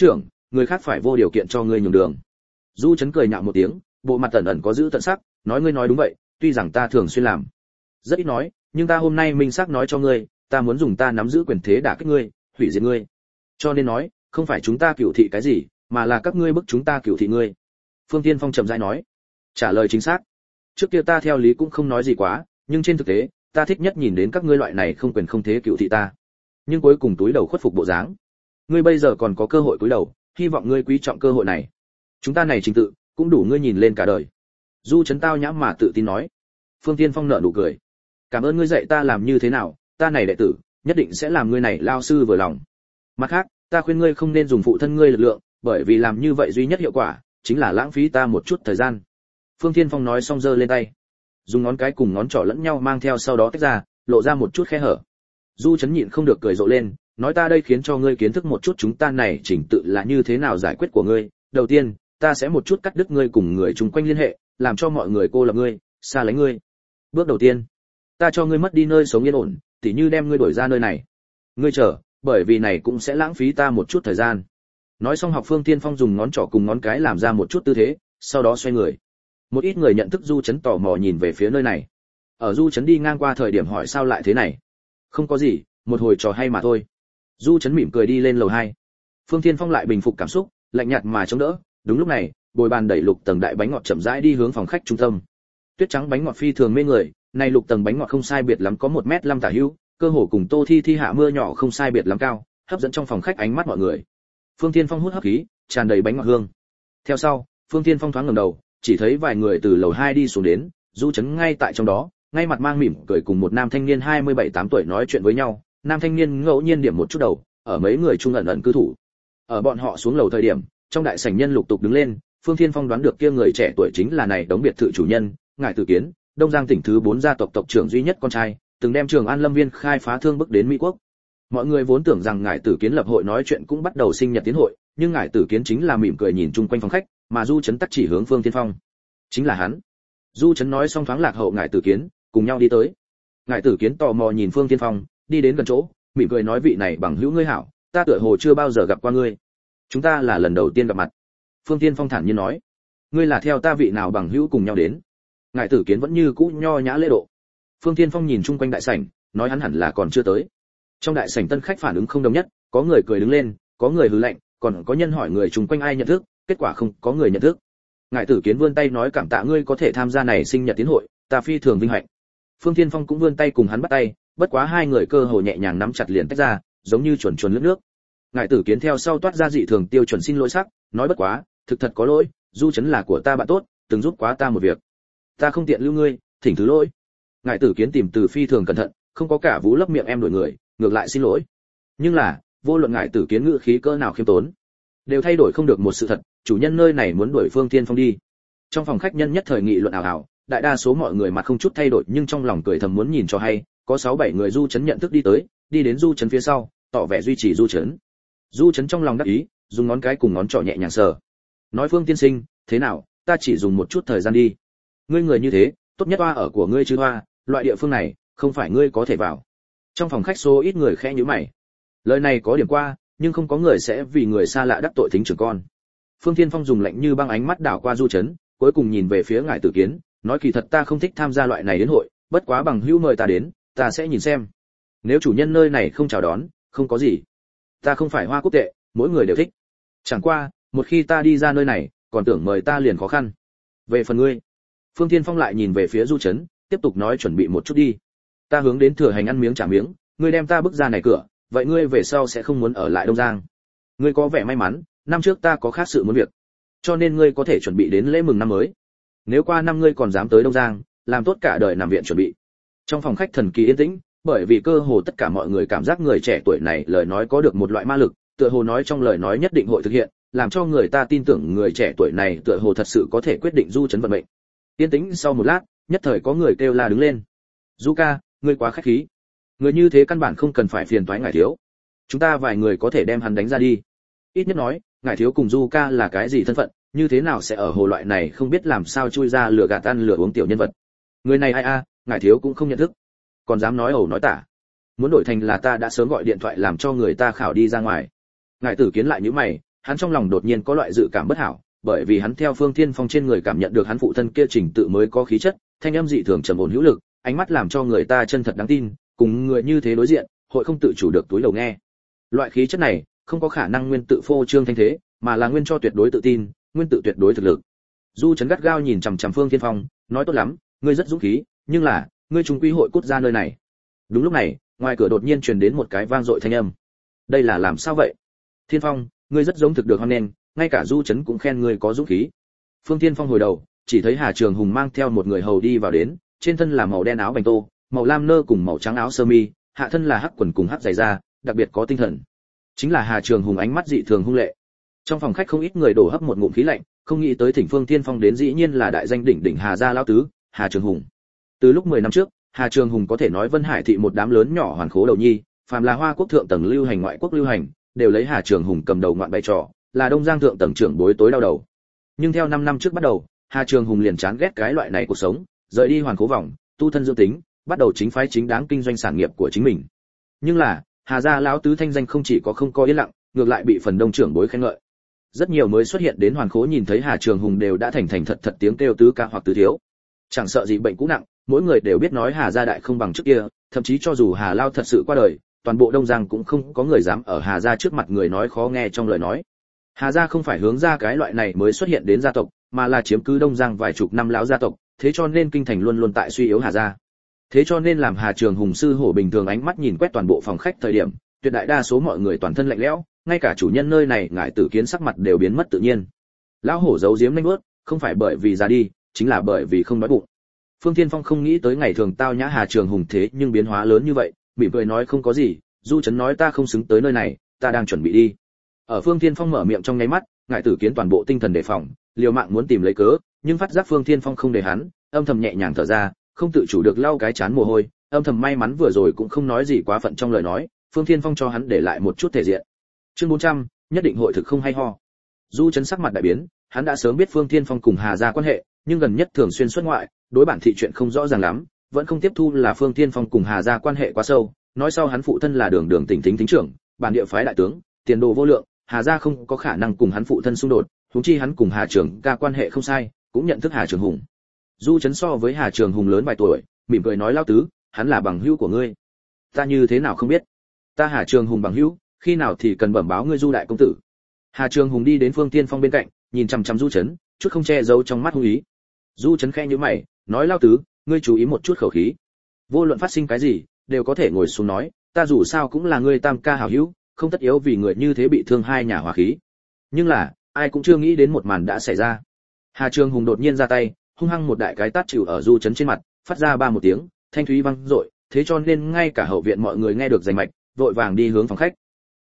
người khác phải vô điều kiện cho ngươi nhường đường. Du Chấn cười nhạo một tiếng, bộ mặt ẩn ẩn có giữ tận sắc, nói ngươi nói đúng vậy, tuy rằng ta thường xuyên làm rất ít nói, nhưng ta hôm nay minh xác nói cho ngươi, ta muốn dùng ta nắm giữ quyền thế đả kích ngươi, hủy diệt ngươi. Cho nên nói, không phải chúng ta cửu thị cái gì, mà là các ngươi bức chúng ta cửu thị ngươi. Phương Thiên Phong trầm rãi nói, trả lời chính xác. Trước kia ta theo lý cũng không nói gì quá, nhưng trên thực tế, ta thích nhất nhìn đến các ngươi loại này không quyền không thế cửu thị ta. Nhưng cuối cùng túi đầu khuất phục bộ dáng. Ngươi bây giờ còn có cơ hội cúi đầu, hy vọng ngươi quý trọng cơ hội này. Chúng ta này trình tự, cũng đủ ngươi nhìn lên cả đời. Du Chấn tao nhã mà tự tin nói. Phương Thiên Phong nở nụ cười. Cảm ơn ngươi dạy ta làm như thế nào, ta này đệ tử, nhất định sẽ làm ngươi này lao sư vừa lòng. Mặt khác, ta khuyên ngươi không nên dùng phụ thân ngươi lực lượng, bởi vì làm như vậy duy nhất hiệu quả chính là lãng phí ta một chút thời gian. Phương Thiên Phong nói xong giơ lên tay, dùng ngón cái cùng ngón trỏ lẫn nhau mang theo, sau đó tách ra, lộ ra một chút khe hở. Du Chấn nhịn không được cười rộ lên, nói ta đây khiến cho ngươi kiến thức một chút chúng ta này chỉnh tự là như thế nào giải quyết của ngươi. Đầu tiên, ta sẽ một chút cắt đứt ngươi cùng người chung quanh liên hệ, làm cho mọi người cô lập ngươi, xa lánh ngươi. Bước đầu tiên, ta cho ngươi mất đi nơi sống yên ổn, tỉ như đem ngươi đuổi ra nơi này. Ngươi chờ, bởi vì này cũng sẽ lãng phí ta một chút thời gian. Nói xong, học Phương Thiên Phong dùng ngón trỏ cùng ngón cái làm ra một chút tư thế, sau đó xoay người. Một ít người nhận thức Du Chấn tò mò nhìn về phía nơi này. Ở Du Chấn đi ngang qua thời điểm hỏi sao lại thế này. Không có gì, một hồi trò hay mà thôi. Du Chấn mỉm cười đi lên lầu 2. Phương Thiên Phong lại bình phục cảm xúc, lạnh nhạt mà chống đỡ. Đúng lúc này, bồi bàn đẩy lục tầng đại bánh ngọt chậm rãi đi hướng phòng khách trung tâm. Tuyết trắng bánh ngọt phi thường mê người, này lục tầng bánh ngọt không sai biệt lắm có 1m5 tả hữu, cơ hồ cùng Tô Thi Thi hạ mưa nhỏ không sai biệt lắm cao, hấp dẫn trong phòng khách ánh mắt mọi người. Phương Thiên Phong hút hấp khí, tràn đầy bánh ngọt hương. Theo sau, Phương Thiên Phong thoáng ngẩng đầu, chỉ thấy vài người từ lầu 2 đi xuống đến, Du Chấn ngay tại trong đó, ngay mặt mang mỉm cười cùng một nam thanh niên 27-8 tuổi nói chuyện với nhau. Nam thanh niên ngẫu nhiên điểm một chút đầu, ở mấy người trung ẩn ẩn cư thủ. Ở bọn họ xuống lầu thời điểm, trong đại sảnh nhân lục tục đứng lên, Phương Thiên Phong đoán được kia người trẻ tuổi chính là này đống biệt thự chủ nhân, Ngải Tử Kiến, Đông Giang tỉnh thứ 4 gia tộc tộc trưởng duy nhất con trai, từng đem Trường An Lâm Viên khai phá thương bức đến Mỹ quốc. Mọi người vốn tưởng rằng Ngải Tử Kiến lập hội nói chuyện cũng bắt đầu sinh nhật tiến hội, nhưng Ngải Tử Kiến chính là mỉm cười nhìn chung quanh phòng khách, mà Du Chấn tắc chỉ hướng Phương Thiên Phong. Chính là hắn. Du Chấn nói xong thoáng lạc hậu Ngải Tử Kiến, cùng nhau đi tới. Ngải Tử Kiến tò mò nhìn Phương Thiên Phong, đi đến gần chỗ, mỉm cười nói vị này bằng hữu ngươi hảo, ta tựa hồ chưa bao giờ gặp qua ngươi. Chúng ta là lần đầu tiên gặp mặt. Phương Thiên Phong thản nhiên nói, ngươi là theo ta vị nào bằng hữu cùng nhau đến? Ngải Tử Kiến vẫn như cũ nho nhã lễ độ. Phương Thiên Phong nhìn chung quanh đại sảnh, nói hắn hẳn là còn chưa tới. Trong đại sảnh tân khách phản ứng không đồng nhất, có người cười đứng lên, có người hừ lạnh, còn có nhân hỏi người chung quanh ai nhận thức, kết quả không có người nhận thức. Ngải Tử Kiến vươn tay nói cảm tạ ngươi có thể tham gia này sinh nhật tiến hội, ta phi thường vinh hạnh. Phương Thiên Phong cũng vươn tay cùng hắn bắt tay, bất quá hai người cơ hồ nhẹ nhàng nắm chặt liền tách ra, giống như chuẩn chuẩn lướt nước. Ngải Tử Kiến theo sau toát ra dị thường tiêu chuẩn xin lỗi sắc, nói bất quá, thực thật có lỗi, Du Chấn là của ta bạn tốt, từng giúp quá ta một việc. Ta không tiện lưu ngươi, thỉnh thứ lỗi. Ngải Tử Kiến tìm từ phi thường cẩn thận, không có cả vú lấp miệng em đuổi người, ngược lại xin lỗi. Nhưng là, vô luận Ngải Tử Kiến ngữ khí cỡ nào khiêm tốn, đều thay đổi không được một sự thật, chủ nhân nơi này muốn đuổi Phương Thiên Phong đi. Trong phòng khách nhân nhất thời nghị luận ào ào, đại đa số mọi người mặt không chút thay đổi nhưng trong lòng cười thầm muốn nhìn cho hay, có 6-7 người Du Chấn nhận thức đi tới, đi đến Du Chấn phía sau, tỏ vẻ duy trì Du Chấn. Du Chấn trong lòng đắc ý, dùng ngón cái cùng ngón trỏ nhẹ nhàng sờ. Nói Phương tiên sinh, thế nào, ta chỉ dùng một chút thời gian đi. Ngươi người như thế, tốt nhất oa ở của ngươi chứ oa, loại địa phương này, không phải ngươi có thể vào. Trong phòng khách số ít người khẽ nhíu mày. Lời này có điểm qua, nhưng không có người sẽ vì người xa lạ đắc tội thính trưởng con. Phương Thiên Phong dùng lạnh như băng ánh mắt đảo qua Du Chấn, cuối cùng nhìn về phía Ngải Tử Kiến, nói kỳ thật ta không thích tham gia loại này đến hội, bất quá bằng hữu mời ta đến, ta sẽ nhìn xem. Nếu chủ nhân nơi này không chào đón, không có gì. Ta không phải Hoa Quốc tệ, mỗi người đều thích. Chẳng qua, một khi ta đi ra nơi này, còn tưởng mời ta liền khó khăn. Về phần ngươi, Phương Thiên Phong lại nhìn về phía Du Chấn, tiếp tục nói chuẩn bị một chút đi. Ta hướng đến Thừa Hành ăn miếng trả miếng, ngươi đem ta bước ra này cửa, vậy ngươi về sau sẽ không muốn ở lại Đông Giang. Ngươi có vẻ may mắn, năm trước ta có khác sự muốn việc, cho nên ngươi có thể chuẩn bị đến lễ mừng năm mới. Nếu qua năm ngươi còn dám tới Đông Giang, làm tốt cả đời nằm viện chuẩn bị. Trong phòng khách thần kỳ yên tĩnh, bởi vì cơ hồ tất cả mọi người cảm giác người trẻ tuổi này lời nói có được một loại ma lực, tựa hồ nói trong lời nói nhất định hội thực hiện, làm cho người ta tin tưởng người trẻ tuổi này tựa hồ thật sự có thể quyết định Du Chấn vận mệnh. Yên tĩnh sau một lát, nhất thời có người kêu la đứng lên. Du ca, ngươi quá khách khí. Người như thế căn bản không cần phải phiền toái Ngải thiếu. Chúng ta vài người có thể đem hắn đánh ra đi. Ít nhất nói, Ngải thiếu cùng Du ca là cái gì thân phận, như thế nào sẽ ở hồ loại này không biết làm sao chui ra lừa gạt ăn lừa uống tiểu nhân vật. Người này ai a, Ngải thiếu cũng không nhận thức. Còn dám nói ẩu nói tả. Muốn đổi thành là ta đã sớm gọi điện thoại làm cho người ta khảo đi ra ngoài. Ngải Tử Kiến lại nhíu mày, hắn trong lòng đột nhiên có loại dự cảm bất hảo, bởi vì hắn theo Phương Thiên Phong trên người cảm nhận được hắn phụ thân kia trình tự mới có khí chất, thanh âm dị thường trầm ổn hữu lực, ánh mắt làm cho người ta chân thật đáng tin, cùng người như thế đối diện, hội không tự chủ được túi đầu nghe. Loại khí chất này, không có khả năng nguyên tự phô trương thanh thế, mà là nguyên cho tuyệt đối tự tin, nguyên tự tuyệt đối thực lực. Du Chấn gắt gao nhìn chằm chằm Phương Thiên Phong, nói tốt lắm, ngươi rất dũng khí, nhưng là, ngươi trùng quy hội cút ra nơi này. Đúng lúc này, ngoài cửa đột nhiên truyền đến một cái vang dội thanh âm. Đây là làm sao vậy? Thiên Phong, ngươi rất giống thực được hoan nghênh, ngay cả Du Chấn cũng khen ngươi có dũng khí. Phương Thiên Phong hồi đầu, chỉ thấy Hà Trường Hùng mang theo một người hầu đi vào đến, trên thân là màu đen áo bành tô, màu lam nơ cùng màu trắng áo sơ mi, hạ thân là hắc quần cùng hắc giày da, đặc biệt có tinh thần. Chính là Hà Trường Hùng, ánh mắt dị thường hung lệ. Trong phòng khách không ít người đổ hấp một ngụm khí lạnh, không nghĩ tới Thỉnh Phương Thiên Phong đến dĩ nhiên là đại danh đỉnh đỉnh Hà gia lão tứ, Hà Trường Hùng. Từ lúc 10 năm trước, Hà Trường Hùng có thể nói Vân Hải thị một đám lớn nhỏ hoàn khố đầu nhi, phàm là Hoa quốc thượng tầng lưu hành ngoại quốc lưu hành, đều lấy Hà Trường Hùng cầm đầu ngoạn bày trò, là Đông Giang thượng tầng trưởng bối tối đau đầu. Nhưng theo 5 năm trước bắt đầu, Hà Trường Hùng liền chán ghét cái loại này cuộc sống, rời đi hoàn khố vòng, tu thân dưỡng tính, bắt đầu chính phái chính đáng kinh doanh sản nghiệp của chính mình. Nhưng là, Hà gia lão tứ thanh danh không chỉ có không có yên lặng, ngược lại bị phần đông trưởng bối khen ngợi. Rất nhiều mới xuất hiện đến hoàn khố nhìn thấy Hà Trường Hùng đều đã thành thành thật thật tiếng kêu tứ ca hoặc tứ thiếu. Chẳng sợ gì bệnh cũ nặng, mỗi người đều biết nói Hà gia đại không bằng trước kia, thậm chí cho dù Hà Lao thật sự qua đời, toàn bộ Đông Giang cũng không có người dám ở Hà gia trước mặt người nói khó nghe trong lời nói. Hà gia không phải hướng ra cái loại này mới xuất hiện đến gia tộc, mà là chiếm cứ Đông Giang vài chục năm lão gia tộc, thế cho nên kinh thành luôn luôn tại suy yếu Hà gia. Thế cho nên làm Hà Trường Hùng sư hổ bình thường ánh mắt nhìn quét toàn bộ phòng khách thời điểm, tuyệt đại đa số mọi người toàn thân lạnh lẽo, ngay cả chủ nhân nơi này ngại tử kiến sắc mặt đều biến mất tự nhiên. Lão hổ giấu giếm nhanh bước, không phải bởi vì già đi, chính là bởi vì không đói bụng. Phương Thiên Phong không nghĩ tới ngày thường tao nhã Hà Trường Hùng thế nhưng biến hóa lớn như vậy, mỉm cười nói không có gì, Du Chấn nói ta không xứng tới nơi này, ta đang chuẩn bị đi. Ở Phương Thiên Phong mở miệng trong nháy mắt, ngại tử kiến toàn bộ tinh thần đề phòng, liều mạng muốn tìm lấy cớ, nhưng phát giác Phương Thiên Phong không để hắn, âm thầm nhẹ nhàng thở ra, không tự chủ được lau cái chán mồ hôi, âm thầm may mắn vừa rồi cũng không nói gì quá phận trong lời nói, Phương Thiên Phong cho hắn để lại một chút thể diện. Chương 400, nhất định hội thực không hay ho. Du Chấn sắc mặt đại biến, hắn đã sớm biết Phương Thiên Phong cùng Hà gia quan hệ, nhưng gần nhất thường xuyên xuất ngoại, đối bản thị chuyện không rõ ràng lắm, vẫn không tiếp thu là Phương Thiên Phong cùng Hà gia quan hệ quá sâu, nói sau hắn phụ thân là Đường Đường tỉnh thính trưởng, bản địa phái đại tướng, tiền đồ vô lượng, Hà gia không có khả năng cùng hắn phụ thân xung đột, huống chi hắn cùng Hà Trường ca quan hệ không sai, cũng nhận thức Hà Trường Hùng. Du Chấn so với Hà Trường Hùng lớn vài tuổi, mỉm cười nói lão tứ, hắn là bằng hữu của ngươi. Ta như thế nào không biết? Ta Hà Trường Hùng bằng hữu, khi nào thì cần bẩm báo ngươi Du đại công tử. Hà Trường Hùng đi đến Phương Thiên Phong bên cạnh, nhìn chằm chằm Du Chấn, chút không che giấu trong mắt hung ý. Du Chấn khẽ nhíu mày, nói lão tứ, ngươi chú ý một chút khẩu khí. Vô luận phát sinh cái gì, đều có thể ngồi xuống nói, ta dù sao cũng là ngươi tam ca hảo hữu, không tất yếu vì người như thế bị thương hai nhà hòa khí. Nhưng là, ai cũng chưa nghĩ đến một màn đã xảy ra. Hà Trường Hùng đột nhiên ra tay, hung hăng một đại cái tát chịu ở Du Chấn trên mặt, phát ra ba một tiếng, thanh thúy vang dội, thế cho nên ngay cả hậu viện mọi người nghe được rành mạch, vội vàng đi hướng phòng khách.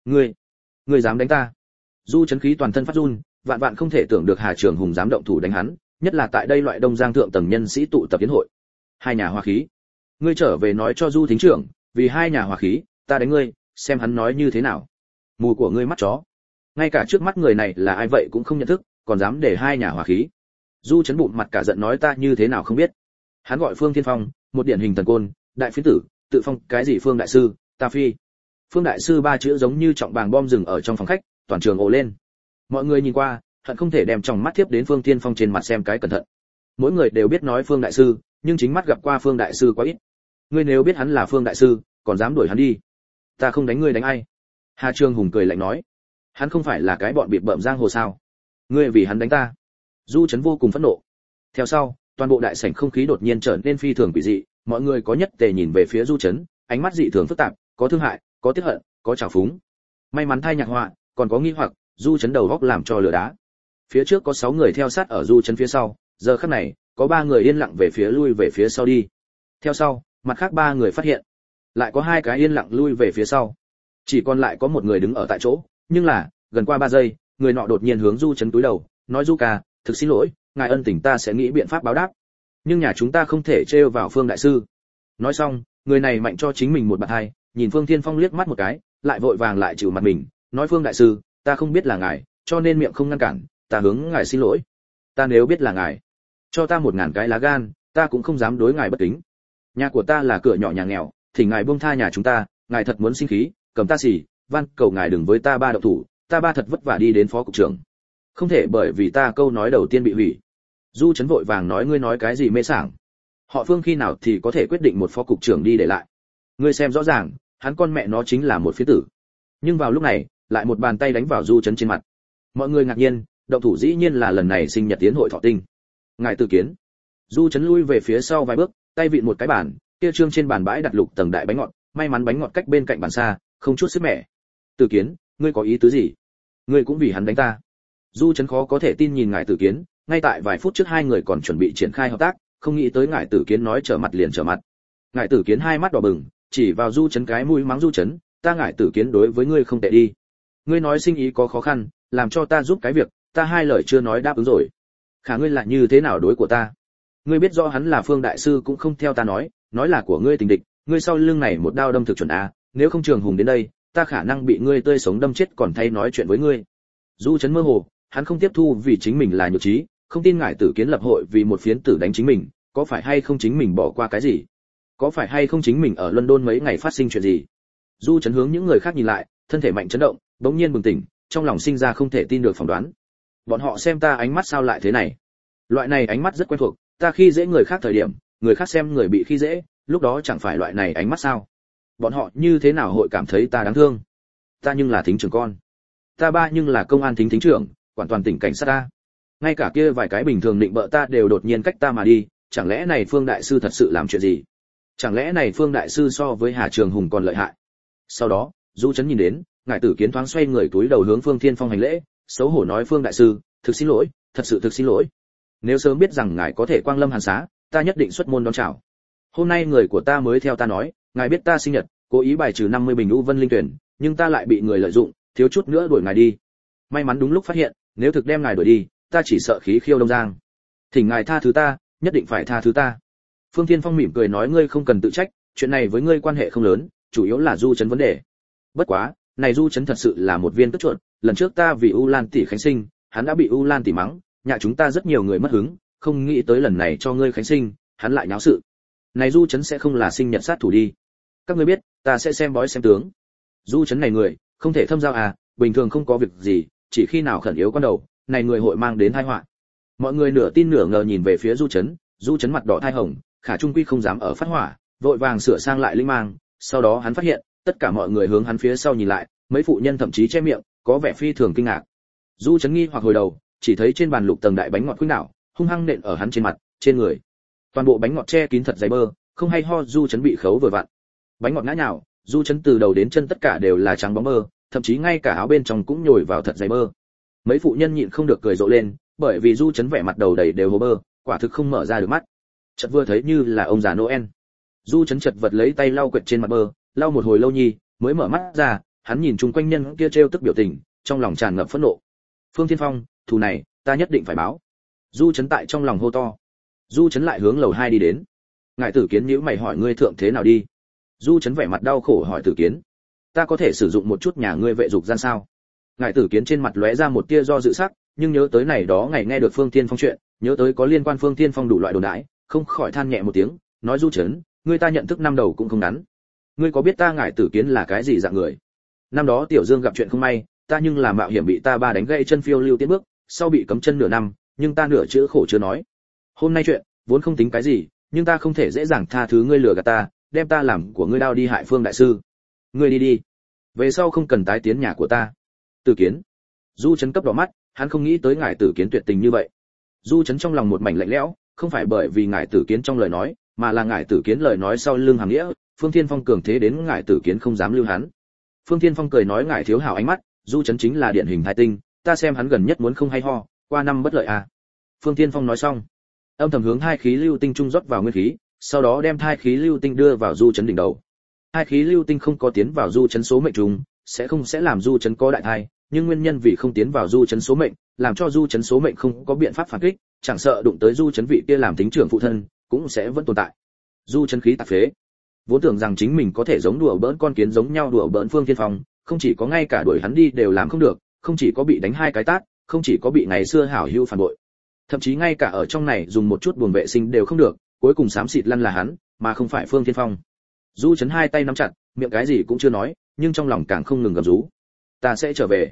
Ngươi dám đánh ta? Du Chấn khí toàn thân phát run, vạn vạn không thể tưởng được Hà Trường Hùng dám động thủ đánh hắn, nhất là tại đây loại Đông Giang thượng tầng nhân sĩ tụ tập yến hội. Hai nhà hòa khí. Ngươi trở về nói cho Du thính trưởng, vì hai nhà hòa khí, ta đánh ngươi, xem hắn nói như thế nào. Mù của ngươi mắt chó. Ngay cả trước mắt người này là ai vậy cũng không nhận thức, còn dám để hai nhà hòa khí. Du Chấn bụng mặt cả giận nói ta như thế nào không biết. Hắn gọi Phương Thiên Phong, một điển hình thần côn, đại phiến tử, tự phong cái gì Phương đại sư, ta phi. Phương đại sư ba chữ giống như trọng bàng bom dừng ở trong phòng khách, toàn trường ồ lên. Mọi người nhìn qua, hận không thể đem trong mắt tiếp đến Phương Thiên Phong trên mặt xem cái cẩn thận. Mỗi người đều biết nói Phương đại sư, nhưng chính mắt gặp qua Phương đại sư quá ít. Ngươi nếu biết hắn là Phương đại sư, còn dám đuổi hắn đi? Ta không đánh ngươi đánh ai? Hà Trường Hùng cười lạnh nói, hắn không phải là cái bọn bịt bợm giang hồ sao? Ngươi vì hắn đánh ta? Du Chấn vô cùng phẫn nộ. Theo sau, toàn bộ đại sảnh không khí đột nhiên trở nên phi thường quỷ dị, mọi người có nhất tề nhìn về phía Du Chấn, ánh mắt dị thường phức tạp, có thương hại, có tiếc hận, có trào phúng. May mắn thay nhạc họa, còn có nghi hoặc, Du Chấn đầu góc làm cho lửa đá. Phía trước có 6 người theo sát ở Du Chấn phía sau, giờ khắc này, có 3 người yên lặng về phía lui về phía sau đi. Theo sau, mặt khác 3 người phát hiện, lại có 2 cái yên lặng lui về phía sau. Chỉ còn lại có một người đứng ở tại chỗ, nhưng là, gần qua 3 giây, người nọ đột nhiên hướng Du Chấn túi đầu, nói Du ca, thực xin lỗi, ngài ân tình ta sẽ nghĩ biện pháp báo đáp. Nhưng nhà chúng ta không thể trêu vào Phương đại sư. Nói xong, người này mạnh cho chính mình một bạt hai, nhìn Phương Thiên Phong liếc mắt một cái, lại vội vàng lại chịu mặt mình, nói Phương đại sư, ta không biết là ngài, cho nên miệng không ngăn cản, ta hướng ngài xin lỗi. Ta nếu biết là ngài, cho ta 1000 cái lá gan, ta cũng không dám đối ngài bất kính. Nhà của ta là cửa nhỏ nhà nghèo, thì ngài buông tha nhà chúng ta, ngài thật muốn sinh khí, cầm ta xỉ, van cầu ngài đừng với ta ba động thủ, ta ba thật vất vả đi đến phó cục trưởng, không thể bởi vì ta câu nói đầu tiên bị hủy. Du Chấn vội vàng nói, ngươi nói cái gì mê sảng, họ Phương khi nào thì có thể quyết định một phó cục trưởng đi để lại, ngươi xem rõ ràng, hắn con mẹ nó chính là một phiến tử. Nhưng vào lúc này lại một bàn tay đánh vào Du Chấn trên mặt. Mọi người ngạc nhiên, động thủ dĩ nhiên là lần này sinh nhật tiến hội thọ tinh. Ngài Tử Kiến. Du Chấn lui về phía sau vài bước, tay vịn một cái bàn, kia trương trên bàn bãi đặt lục tầng đại bánh ngọt, may mắn bánh ngọt cách bên cạnh bàn xa, không chút sức mẻ. Tử Kiến, ngươi có ý tứ gì? Ngươi cũng vì hắn đánh ta? Du Chấn khó có thể tin nhìn Ngài Tử Kiến, ngay tại vài phút trước hai người còn chuẩn bị triển khai hợp tác, không nghĩ tới Ngài Tử Kiến nói trở mặt liền trở mặt. Ngài Tử Kiến hai mắt đỏ bừng, chỉ vào Du Chấn cái mũi mắng Du Chấn, ta Ngài Tử Kiến đối với ngươi không tệ đi. Ngươi nói sinh ý có khó khăn, làm cho ta giúp cái việc, ta hai lời chưa nói đáp ứng rồi. Khả ngươi lại như thế nào đối của ta? Ngươi biết rõ hắn là Phương đại sư cũng không theo ta nói là của ngươi tình địch, ngươi sau lưng này một đao đâm thực chuẩn a, nếu không Trường Hùng đến đây, ta khả năng bị ngươi tươi sống đâm chết còn thay nói chuyện với ngươi. Du Chấn mơ hồ, hắn không tiếp thu vì chính mình là nhược trí, không tin Ngải Tử Kiến lập hội vì một phiến tử đánh chính mình, có phải hay không chính mình bỏ qua cái gì? Có phải hay không chính mình ở London mấy ngày phát sinh chuyện gì? Du Chấn hướng những người khác nhìn lại, thân thể mạnh chấn động, bỗng nhiên bừng tỉnh, trong lòng sinh ra không thể tin được phỏng đoán. Bọn họ xem ta ánh mắt sao lại thế này? Loại này ánh mắt rất quen thuộc, ta khi dễ người khác thời điểm, người khác xem người bị khi dễ, lúc đó chẳng phải loại này ánh mắt sao? Bọn họ như thế nào hội cảm thấy ta đáng thương? Ta nhưng là thính trưởng con, ta ba nhưng là công an thính trưởng, quản toàn tỉnh cảnh sát ta. Ngay cả kia vài cái bình thường định bợ ta đều đột nhiên cách ta mà đi, chẳng lẽ này Phương đại sư thật sự làm chuyện gì? Chẳng lẽ này Phương đại sư so với Hà Trường Hùng còn lợi hại? Sau đó, Du Chấn nhìn đến, Ngải Tử Kiến thoáng xoay người túi đầu hướng Phương Thiên Phong hành lễ, xấu hổ nói, Phương đại sư, thực xin lỗi, thật sự thực xin lỗi. Nếu sớm biết rằng ngài có thể quang lâm hàn xá, ta nhất định xuất môn đón chào. Hôm nay người của ta mới theo ta nói, ngài biết ta sinh nhật, cố ý bài trừ 50 bình U Vân linh tuyển, nhưng ta lại bị người lợi dụng, thiếu chút nữa đuổi ngài đi. May mắn đúng lúc phát hiện, nếu thực đem ngài đuổi đi, ta chỉ sợ khí khiêu Đông Giang. Thỉnh ngài tha thứ ta, nhất định phải tha thứ ta. Phương Thiên Phong mỉm cười nói, ngươi không cần tự trách, chuyện này với ngươi quan hệ không lớn, chủ yếu là Du Chấn vấn đề. Bất quá, này Du Chấn thật sự là một viên tức chuột, lần trước ta vì U Lan tỷ khánh sinh, hắn đã bị U Lan tỷ mắng, nhà chúng ta rất nhiều người mất hứng, không nghĩ tới lần này cho ngươi khánh sinh, hắn lại nháo sự. Này Du Chấn sẽ không là sinh nhật sát thủ đi. Các ngươi biết, ta sẽ xem bói xem tướng. Du Chấn này người, không thể thâm giao à, bình thường không có việc gì, chỉ khi nào khẩn yếu quan đầu, này người hội mang đến tai họa. Mọi người nửa tin nửa ngờ nhìn về phía Du Chấn mặt đỏ thai hồng, khả trung quy không dám ở phát hỏa, vội vàng sửa sang lại linh mang, sau đó hắn phát hiện, tất cả mọi người hướng hắn phía sau nhìn lại, mấy phụ nhân thậm chí che miệng, có vẻ phi thường kinh ngạc. Du Chấn nghi hoặc hồi đầu, chỉ thấy trên bàn lục tầng đại bánh ngọt khuynh đảo, hung hăng nện ở hắn trên mặt, trên người. Toàn bộ bánh ngọt che kín thật dày bơ, không hay ho, Du Chấn bị khấu vừa vặn. Bánh ngọt ngã nhào, Du Chấn từ đầu đến chân tất cả đều là trắng bóng bơ, thậm chí ngay cả áo bên trong cũng nhồi vào thật dày bơ. Mấy phụ nhân nhịn không được cười rộ lên, bởi vì Du Chấn vẻ mặt đầu đầy đều hồ bơ, quả thực không mở ra được mắt. Chợt vừa thấy như là ông già Noel. Du Chấn chật vật lấy tay lau quệt trên mặt bơ, lau một hồi lâu nhi, mới mở mắt ra, hắn nhìn chung quanh nhân kia trêu tức biểu tình, trong lòng tràn ngập phẫn nộ. Phương Thiên Phong, thù này, ta nhất định phải báo. Du Chấn tại trong lòng hô to. Du Chấn lại hướng lầu 2 đi đến. Ngải Tử Kiến nhíu mày hỏi, ngươi thượng thế nào đi? Du Chấn vẻ mặt đau khổ hỏi Tử Kiến, ta có thể sử dụng một chút nhà ngươi vệ dục gian sao? Ngải Tử Kiến trên mặt lóe ra một tia do dự sắc, nhưng nhớ tới này đó ngày nghe được Phương Thiên Phong chuyện, nhớ tới có liên quan Phương Thiên Phong đủ loại đồn đãi, không khỏi than nhẹ một tiếng, nói Du Chấn, ngươi ta nhận thức năm đầu cũng không ngắn. Ngươi có biết ta Ngải Tử Kiến là cái gì dạng người? Năm đó Tiểu Dương gặp chuyện không may, ta nhưng là mạo hiểm bị ta ba đánh gãy chân phiêu lưu tiến bước, sau bị cấm chân nửa năm, nhưng ta nửa chữ khổ chưa nói. Hôm nay chuyện, vốn không tính cái gì, nhưng ta không thể dễ dàng tha thứ ngươi lừa gạt ta, đem ta làm của ngươi đao đi hại Phương đại sư. Ngươi đi đi, về sau không cần tái tiến nhà của ta. Tử Kiến. Du Chấn cấp đỏ mắt, hắn không nghĩ tới Ngải Tử Kiến tuyệt tình như vậy. Du Chấn trong lòng một mảnh lạnh lẽo, không phải bởi vì Ngải Tử Kiến trong lời nói, mà là Ngải Tử Kiến lời nói sau lưng hàm nghĩa, Phương Thiên Phong cường thế đến Ngải Tử Kiến không dám lưu hắn. Phương Thiên Phong cười nói, Ngải thiếu hảo ánh mắt, Du Chấn chính là điển hình hai tinh, ta xem hắn gần nhất muốn không hay ho, qua năm bất lợi à. Phương Thiên Phong nói xong, âm thầm hướng hai khí lưu tinh trung rót vào nguyên khí, sau đó đem hai khí lưu tinh đưa vào Du Chấn đỉnh đầu. Hai khí lưu tinh không có tiến vào Du Chấn số mệnh trùng, sẽ làm Du Chấn có đại thai, nhưng nguyên nhân vì không tiến vào Du Chấn số mệnh, làm cho Du Chấn số mệnh không có biện pháp phản kích, chẳng sợ đụng tới Du Chấn vị kia làm tính trưởng phụ thân, cũng sẽ vẫn tồn tại. Du Chấn khí tạc phế, vốn tưởng rằng chính mình có thể giống đùa bỡn con kiến giống nhau đùa bỡn Phương Thiên Phong, không chỉ có ngay cả đuổi hắn đi đều làm không được, không chỉ có bị đánh hai cái tát, không chỉ có bị ngày xưa hảo hữu phản bội, thậm chí ngay cả ở trong này dùng một chút buồng vệ sinh đều không được, cuối cùng xám xịt lăn là hắn, mà không phải Phương Thiên Phong. Du Chấn hai tay nắm chặt, miệng cái gì cũng chưa nói, nhưng trong lòng càng không ngừng gầm rú. Ta sẽ trở về.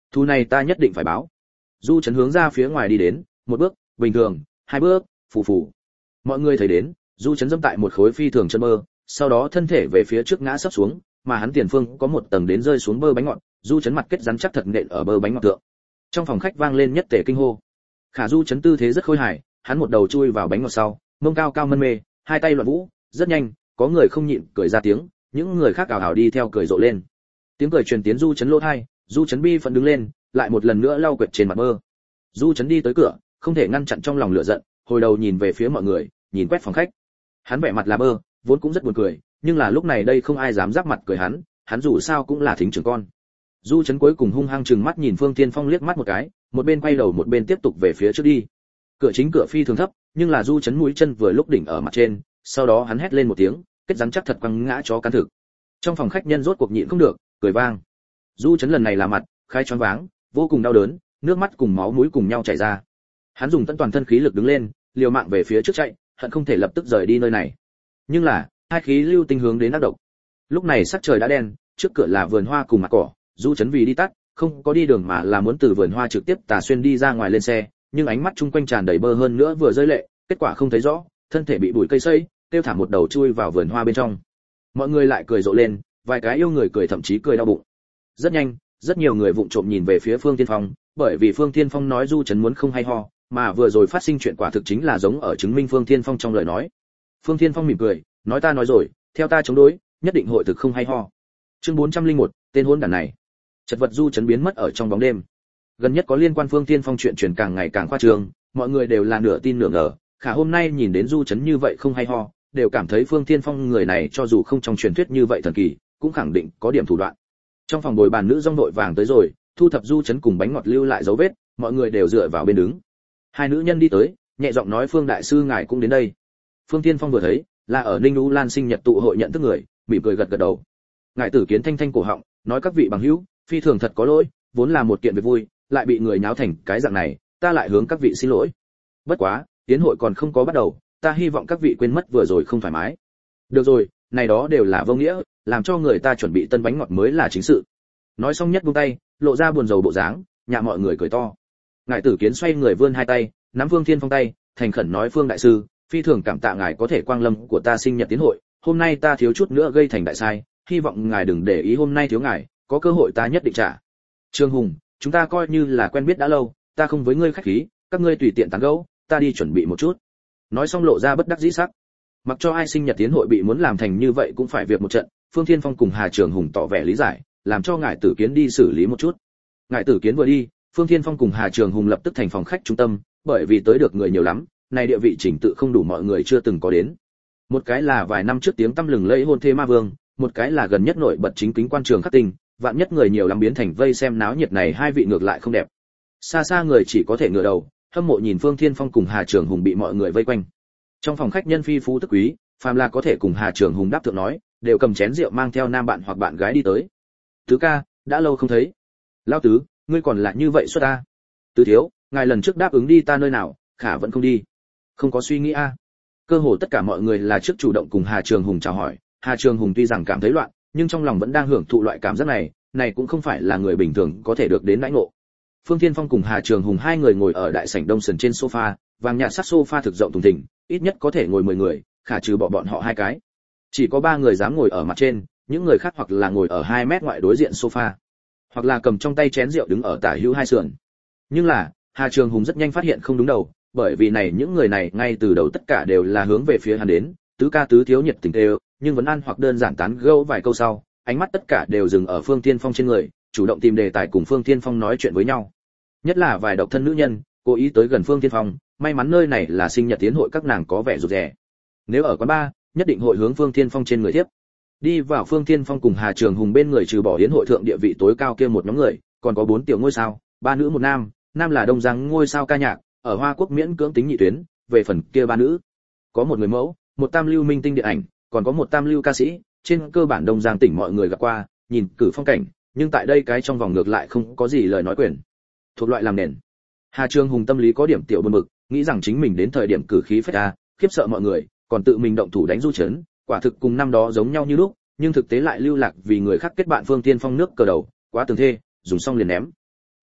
Thu này ta nhất định phải báo. Du Chấn hướng ra phía ngoài đi đến, một bước, bình thường, hai bước, phù phù. Mọi người thấy đến, Du Chấn dẫm tại một khối phi thường chân bơ, sau đó thân thể về phía trước ngã sấp xuống, mà hắn tiền phương có một tầng đến rơi xuống bơ bánh ngọt, Du Chấn mặt kết rắn chắc thật nện ở bơ bánh ngọt thượng. Trong phòng khách vang lên nhất tể kinh hô. Khả Du Chấn tư thế rất khôi hài, hắn một đầu chui vào bánh ngọt sau, mông cao cao mân mê, hai tay loạn vũ, rất nhanh, có người không nhịn cười ra tiếng, những người khác ảo ảo đi theo cười rộ lên. Tiếng cười truyền tiến Du Chấn lỗ tai, Du Chấn bi phẫn đứng lên, lại một lần nữa lau quệt trên mặt bơ. Du Chấn đi tới cửa, không thể ngăn chặn trong lòng lửa giận, hồi đầu nhìn về phía mọi người, nhìn quét phòng khách. Hắn vẻ mặt là bơ, vốn cũng rất buồn cười, nhưng là lúc này đây không ai dám giáp mặt cười hắn dù sao cũng là thính trưởng con. Du Chấn cuối cùng hung hăng trừng mắt nhìn Phương Thiên Phong liếc mắt một cái, một bên quay đầu một bên tiếp tục về phía trước đi. Cửa chính cửa phi thường thấp, nhưng là Du Chấn mũi chân vừa lúc đỉnh ở mặt trên, sau đó hắn hét lên một tiếng, kết rắn chắc thật quăng ngã chó cắn thực. Trong phòng khách nhân rốt cuộc nhịn không được, cười vang. Du Chấn lần này là mặt khai choáng váng, vô cùng đau đớn, nước mắt cùng máu mũi cùng nhau chảy ra. Hắn dùng toàn thân khí lực đứng lên, liều mạng về phía trước chạy, hận không thể lập tức rời đi nơi này. Nhưng là, hai khí lưu tinh hướng đến ác độc. Lúc này sắc trời đã đen, trước cửa là vườn hoa cùng mặt cỏ, Du Chấn vì đi tắt, không có đi đường mà là muốn từ vườn hoa trực tiếp tà xuyên đi ra ngoài lên xe, nhưng ánh mắt chung quanh tràn đầy bơ hơn nữa vừa rơi lệ, kết quả không thấy rõ, thân thể bị bụi cây xây, tiêu thảm một đầu chui vào vườn hoa bên trong. Mọi người lại cười rộ lên, vài cái yêu người cười thậm chí cười đau bụng. Rất nhanh, rất nhiều người vụng trộm nhìn về phía Phương Thiên Phong, bởi vì Phương Thiên Phong nói Du Chấn muốn không hay ho, mà vừa rồi phát sinh chuyện quả thực chính là giống ở chứng minh Phương Thiên Phong trong lời nói. Phương Thiên Phong mỉm cười, nói ta nói rồi, theo ta chống đối, nhất định hội thực không hay ho. Chương 401, tên hỗn đản này. Chật vật Du Chấn biến mất ở trong bóng đêm. Gần nhất có liên quan Phương Thiên Phong chuyện truyền càng ngày càng khoa trương, mọi người đều là nửa tin nửa ngờ, khả hôm nay nhìn đến Du Chấn như vậy không hay ho, đều cảm thấy Phương Thiên Phong người này cho dù không trong truyền thuyết như vậy thần kỳ, cũng khẳng định có điểm thủ đoạn. Trong phòng bồi bàn nữ dong đội vàng tới rồi, thu thập Du Chấn cùng bánh ngọt lưu lại dấu vết, mọi người đều dựa vào bên đứng. Hai nữ nhân đi tới, nhẹ giọng nói Phương đại sư ngài cũng đến đây. Phương Thiên Phong vừa thấy, là ở Ninh U Lan sinh nhật tụ hội nhận thức người, mỉm cười gật gật đầu. Ngài Tử Kiến thanh thanh cổ họng, nói các vị bằng hữu, phi thường thật có lỗi, vốn là một kiện việc vui, lại bị người nháo thành cái dạng này, ta lại hướng các vị xin lỗi. Bất quá, tiến hội còn không có bắt đầu, ta hy vọng các vị quên mất vừa rồi không thoải mái. Được rồi, này đó đều là vô nghĩa, làm cho người ta chuẩn bị tân bánh ngọt mới là chính sự. Nói xong nhất buông tay, lộ ra buồn rầu bộ dáng, nhạ mọi người cười to. Ngài Tử Kiến xoay người vươn hai tay, nắm Phương Thiên Phong tay, thành khẩn nói Phương đại sư, phi thường cảm tạ ngài có thể quang lâm của ta sinh nhật tiến hội, hôm nay ta thiếu chút nữa gây thành đại sai, hy vọng ngài đừng để ý hôm nay thiếu ngài, có cơ hội ta nhất định trả. Trương Hùng, chúng ta coi như là quen biết đã lâu, ta không với ngươi khách khí, các ngươi tùy tiện tán gẫu, ta đi chuẩn bị một chút. Nói xong lộ ra bất đắc dĩ sắc. Mặc cho ai sinh nhật tiến hội bị muốn làm thành như vậy cũng phải việc một trận, Phương Thiên Phong cùng Hà Trường Hùng tỏ vẻ lý giải, làm cho ngài Tử Kiến đi xử lý một chút. Ngài Tử Kiến vừa đi, Phương Thiên Phong cùng Hà Trường Hùng lập tức thành phòng khách trung tâm, bởi vì tới được người nhiều lắm, này địa vị chỉnh tự không đủ mọi người chưa từng có đến. Một cái là vài năm trước tiếng tăm lừng lẫy hôn thê ma vương, một cái là gần nhất nổi bật chính kính quan trường khắc tinh, vạn nhất người nhiều lắm biến thành vây xem náo nhiệt này hai vị ngược lại không đẹp. Xa xa người chỉ có thể ngửa đầu, hâm mộ nhìn Phương Thiên Phong cùng Hà Trường Hùng bị mọi người vây quanh. Trong phòng khách nhân phi phú tức quý, phàm là có thể cùng Hà Trường Hùng đáp thượng nói, đều cầm chén rượu mang theo nam bạn hoặc bạn gái đi tới. Tứ ca, đã lâu không thấy. Lão tứ, ngươi còn là như vậy xuất ta. Tứ thiếu, ngài lần trước đáp ứng đi ta nơi nào, khả vẫn không đi. Không có suy nghĩ a. Cơ hồ tất cả mọi người là trước chủ động cùng Hà Trường Hùng chào hỏi, Hà Trường Hùng tuy rằng cảm thấy loạn, nhưng trong lòng vẫn đang hưởng thụ loại cảm giác này, này cũng không phải là người bình thường có thể được đến đãi ngộ. Phương Thiên Phong cùng Hà Trường Hùng hai người ngồi ở đại sảnh đông sườn trên sofa, vàng nhạt sắc sofa thực rộng thùng thình, ít nhất có thể ngồi 10 người, khả trừ bỏ bọn họ hai cái. Chỉ có 3 người dám ngồi ở mặt trên, những người khác hoặc là ngồi ở 2 mét ngoại đối diện sofa, hoặc là cầm trong tay chén rượu đứng ở tả hữu hai sườn. Nhưng là, Hà Trường Hùng rất nhanh phát hiện không đúng đầu, bởi vì này những người này ngay từ đầu tất cả đều là hướng về phía hắn đến, tứ ca tứ thiếu nhiệt tình tê, nhưng vẫn ăn hoặc đơn giản tán gẫu vài câu sau, ánh mắt tất cả đều dừng ở Phương Thiên Phong trên người, chủ động tìm đề tài cùng Phương Thiên Phong nói chuyện với nhau. Nhất là vài độc thân nữ nhân, cố ý tới gần Phương Thiên Phong, may mắn nơi này là sinh nhật tiến hội các nàng có vẻ rụt rè. Nếu ở quán bar, nhất định hội hướng Phương Thiên Phong trên người tiếp. Đi vào Phương Thiên Phong cùng Hà Trường Hùng bên người trừ bỏ yến hội thượng địa vị tối cao kia một nhóm người, còn có 4 tiểu ngôi sao, 3 nữ 1 nam, nam là Đông Giang ngôi sao ca nhạc, ở Hoa Quốc miễn cưỡng tính nhị tuyến, về phần kia 3 nữ, có một người mẫu, một tam lưu minh tinh điện ảnh, còn có một tam lưu ca sĩ, trên cơ bản Đông Giang tỉnh mọi người gặp qua, nhìn cử phong cảnh, nhưng tại đây cái trong vòng ngược lại không có gì lời nói quyền. Thuộc loại làm nền. Hà Trường Hùng tâm lý có điểm tiểu buồn bực, nghĩ rằng chính mình đến thời điểm cử khí phách a, khiếp sợ mọi người, còn tự mình động thủ đánh Du Chấn, quả thực cùng năm đó giống nhau như lúc, nhưng thực tế lại lưu lạc vì người khác kết bạn Phương Tiên Phong nước cờ đầu, quá tường thê, dùng xong liền ném.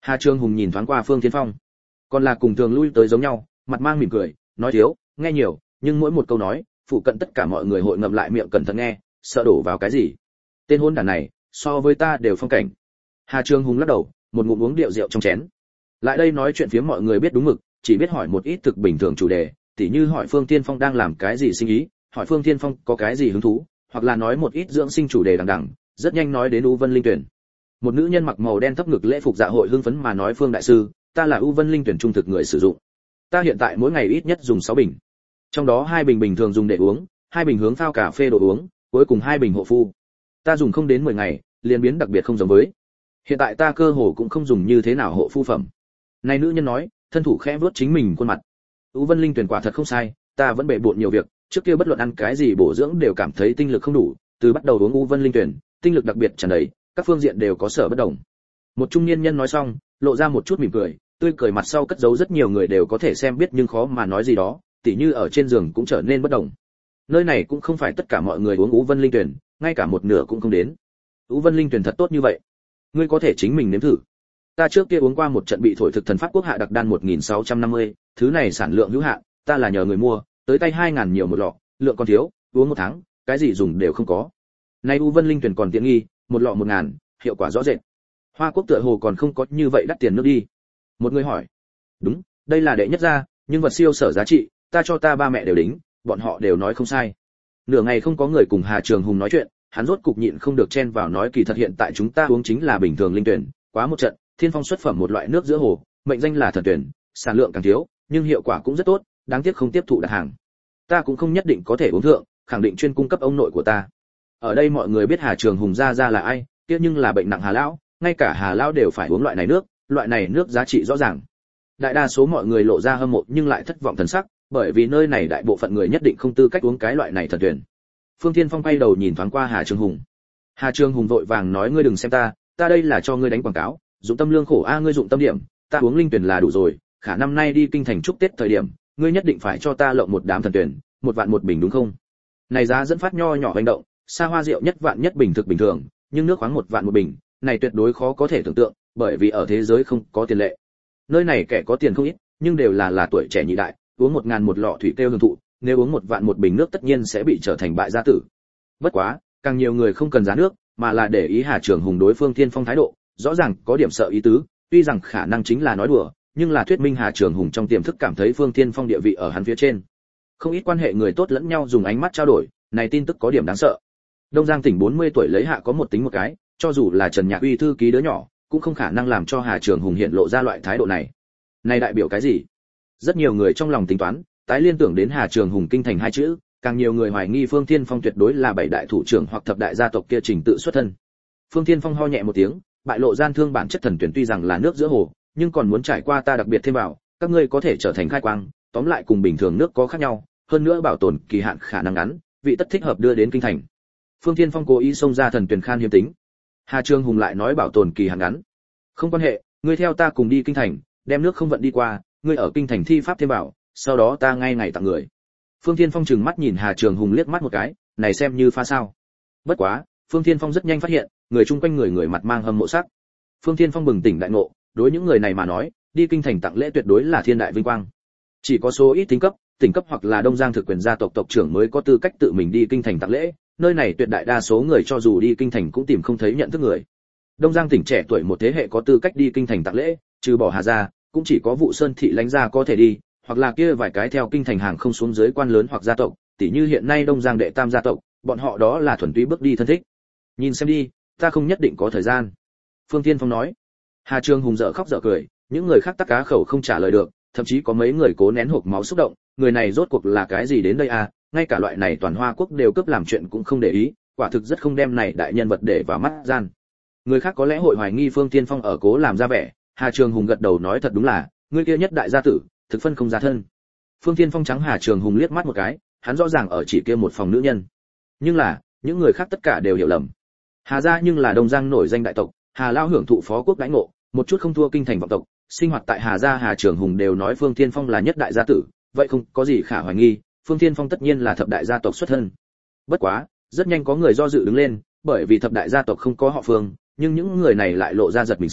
Hà Trường Hùng nhìn thoáng qua Phương Thiên Phong, còn là cùng thường lui tới giống nhau, mặt mang mỉm cười, nói thiếu, nghe nhiều, nhưng mỗi một câu nói, phụ cận tất cả mọi người hội ngậm lại miệng cẩn thận nghe, sợ đổ vào cái gì. Tên hôn đản này, so với ta đều phong cảnh. Hà Trường Hùng lắc đầu, một ngụm uống rượu rượu trong chén. Lại đây nói chuyện phía mọi người biết đúng mực, chỉ biết hỏi một ít thực bình thường chủ đề, tỉ như hỏi Phương Thiên Phong đang làm cái gì sinh ý, hỏi Phương Thiên Phong có cái gì hứng thú, hoặc là nói một ít dưỡng sinh chủ đề đằng đằng, rất nhanh nói đến U Vân Linh Tuyển. Một nữ nhân mặc màu đen thấp ngực lễ phục dạ hội hưng phấn mà nói Phương đại sư, ta là U Vân Linh Tuyển trung thực người sử dụng. Ta hiện tại mỗi ngày ít nhất dùng 6 bình. Trong đó 2 bình bình thường dùng để uống, 2 bình hướng phao cà phê đồ uống, cuối cùng 2 bình hộ phu. Ta dùng không đến 10 ngày, liền biến đặc biệt không giống với. Hiện tại ta cơ hồ cũng không dùng như thế nào hộ phu phẩm. Này nữ nhân nói, thân thủ khẽ vuốt chính mình khuôn mặt. U Vân Linh Tuyển quả thật không sai, ta vẫn bể bộn nhiều việc, trước kia bất luận ăn cái gì bổ dưỡng đều cảm thấy tinh lực không đủ, từ bắt đầu uống U Vân Linh Tuyển, tinh lực đặc biệt tràn đầy, các phương diện đều có sở bất đồng. Một trung niên nhân nói xong, lộ ra một chút mỉm cười, tươi cười mặt sau cất giấu rất nhiều người đều có thể xem biết nhưng khó mà nói gì đó, tỉ như ở trên giường cũng trở nên bất đồng. Nơi này cũng không phải tất cả mọi người uống U Vân Linh Tuyển, ngay cả một nửa cũng không đến. U Vân Linh Tuyển thật tốt như vậy, ngươi có thể chính mình nếm thử. Ta trước kia uống qua một trận bị thổi thực thần pháp quốc hạ đặc đan 1650, thứ này sản lượng hữu hạn, ta là nhờ người mua, tới tay 2000 nhiều một lọ, lượng còn thiếu, uống một tháng, cái gì dùng đều không có. Nay U Vân Linh Tuyển còn tiện nghi, một lọ 1000, hiệu quả rõ rệt. Hoa Quốc tựa hồ còn không có như vậy đắt tiền nước đi. Một người hỏi. Đúng, đây là đệ nhất gia, nhưng vật siêu sở giá trị, ta cho ta ba mẹ đều đính, bọn họ đều nói không sai. Nửa ngày không có người cùng Hà Trường Hùng nói chuyện, hắn rốt cục nhịn không được chen vào nói kỳ thật hiện tại chúng ta uống chính là bình thường linh tuyển, quá một trận, Thiên Phong xuất phẩm một loại nước giữa hồ, mệnh danh là thần tuyển, sản lượng càng thiếu, nhưng hiệu quả cũng rất tốt, đáng tiếc không tiếp thụ đặt hàng. Ta cũng không nhất định có thể uống thượng, khẳng định chuyên cung cấp ông nội của ta. Ở đây mọi người biết Hà Trường Hùng ra là ai, tiếc nhưng là bệnh nặng Hà lão, ngay cả Hà lão đều phải uống loại này nước giá trị rõ ràng. Đại đa số mọi người lộ ra hâm mộ nhưng lại thất vọng thần sắc, bởi vì nơi này đại bộ phận người nhất định không tư cách uống cái loại này thần tuyển. Phương Thiên Phong quay đầu nhìn thoáng qua Hà Trường Hùng. Hà Trường Hùng vội vàng nói ngươi đừng xem ta đây là cho ngươi đánh quảng cáo, dụng tâm lương khổ a ngươi dụng tâm điểm, ta uống linh tuyển là đủ rồi, khả năm nay đi kinh thành chúc Tết thời điểm, ngươi nhất định phải cho ta lộng một đám thần tuyển, 1 vạn một bình đúng không? Này giá dẫn phát nho nhỏ hành động, xa hoa rượu nhất vạn nhất bình thực bình thường, nhưng nước khoáng 1 vạn một bình, này tuyệt đối khó có thể tưởng tượng, bởi vì ở thế giới không có tiền lệ. Nơi này kẻ có tiền không ít, nhưng đều là tuổi trẻ nhị đại, uống 1000 một lọ thủy kêu hưởng thụ, nếu uống 1 vạn một bình nước tất nhiên sẽ bị trở thành bại gia tử. Bất quá, càng nhiều người không cần giá nước, mà là để ý Hà Trường Hùng đối Phương Thiên Phong thái độ, rõ ràng có điểm sợ ý tứ, tuy rằng khả năng chính là nói đùa, nhưng là thuyết minh Hà Trường Hùng trong tiềm thức cảm thấy Phương Thiên Phong địa vị ở hắn phía trên. Không ít quan hệ người tốt lẫn nhau dùng ánh mắt trao đổi, này tin tức có điểm đáng sợ. Đông Giang tỉnh 40 tuổi lấy hạ có một tính một cái, cho dù là Trần Nhạc Uy thư ký đứa nhỏ, cũng không khả năng làm cho Hà Trường Hùng hiện lộ ra loại thái độ này. Này đại biểu cái gì? Rất nhiều người trong lòng tính toán, tái liên tưởng đến Hà Trường Hùng kinh thành 2 chữ, càng nhiều người hoài nghi Phương Thiên Phong tuyệt đối là 7 đại thủ trưởng hoặc thập đại gia tộc kia trình tự xuất thân. Phương Thiên Phong ho nhẹ một tiếng, bại lộ gian thương bản chất thần tuyển tuy rằng là nước giữa hồ, nhưng còn muốn trải qua ta đặc biệt thêm vào, các ngươi có thể trở thành khai quang, tóm lại cùng bình thường nước có khác nhau, hơn nữa bảo tồn kỳ hạn khả năng ngắn, vị tất thích hợp đưa đến kinh thành. Phương Thiên Phong cố ý xông ra thần tuyển khan hiếm tính. Hà Trường Hùng lại nói bảo tồn kỳ hạn ngắn. Không quan hệ, ngươi theo ta cùng đi kinh thành, đem nước không vận đi qua, ngươi ở kinh thành thi pháp thêm bảo, sau đó ta ngay ngày tặng người. Phương Thiên Phong trừng mắt nhìn Hà Trường Hùng liếc mắt một cái, này xem như pha sao? Bất quá, Phương Thiên Phong rất nhanh phát hiện, người chung quanh người mặt mang hâm mộ sắc. Phương Thiên Phong bừng tỉnh đại ngộ, đối những người này mà nói, đi kinh thành tặng lễ tuyệt đối là thiên đại vinh quang. Chỉ có số ít tỉnh cấp hoặc là Đông Giang thực quyền gia tộc tộc trưởng mới có tư cách tự mình đi kinh thành tặng lễ, nơi này tuyệt đại đa số người cho dù đi kinh thành cũng tìm không thấy nhận thức người. Đông Giang tỉnh trẻ tuổi một thế hệ có tư cách đi kinh thành tặng lễ, trừ bỏ Hà gia, cũng chỉ có Vụ Sơn thị lãnh gia có thể đi, hoặc là kia vài cái theo kinh thành hàng không xuống dưới quan lớn hoặc gia tộc, tỉ như hiện nay Đông Giang đệ tam gia tộc, bọn họ đó là thuần túy bước đi thân thích. Nhìn xem đi, ta không nhất định có thời gian. Phương Thiên Phong nói. Hà Trường Hùng dở khóc dở cười, những người khác tắc cá khẩu không trả lời được, thậm chí có mấy người cố nén hộc máu xúc động, người này rốt cuộc là cái gì đến đây à, ngay cả loại này toàn Hoa Quốc đều cướp làm chuyện cũng không để ý, quả thực rất không đem này đại nhân vật để vào mắt gian. Người khác có lẽ hội hoài nghi Phương Thiên Phong ở cố làm ra vẻ, Hà Trường Hùng gật đầu nói thật đúng là, người kia nhất đại gia tử, thực phân không ra thân. Phương Thiên Phong trắng Hà Trường Hùng liếc mắt một cái, hắn rõ ràng ở chỉ kia một phòng nữ nhân. Nhưng là, những người khác tất cả đều hiểu lầm. Hà gia nhưng là Đông Giang nổi danh đại tộc, Hà lao hưởng thụ phó quốc đãi ngộ, một chút không thua kinh thành vọng tộc, sinh hoạt tại Hà gia Hà Trường Hùng đều nói Phương Thiên Phong là nhất đại gia tử, vậy không có gì khả hoài nghi, Phương Thiên Phong tất nhiên là thập đại gia tộc xuất thân. Bất quá, rất nhanh có người do dự đứng lên, bởi vì thập đại gia tộc không có họ Phương, nhưng những người này lại lộ ra giật mình sắc,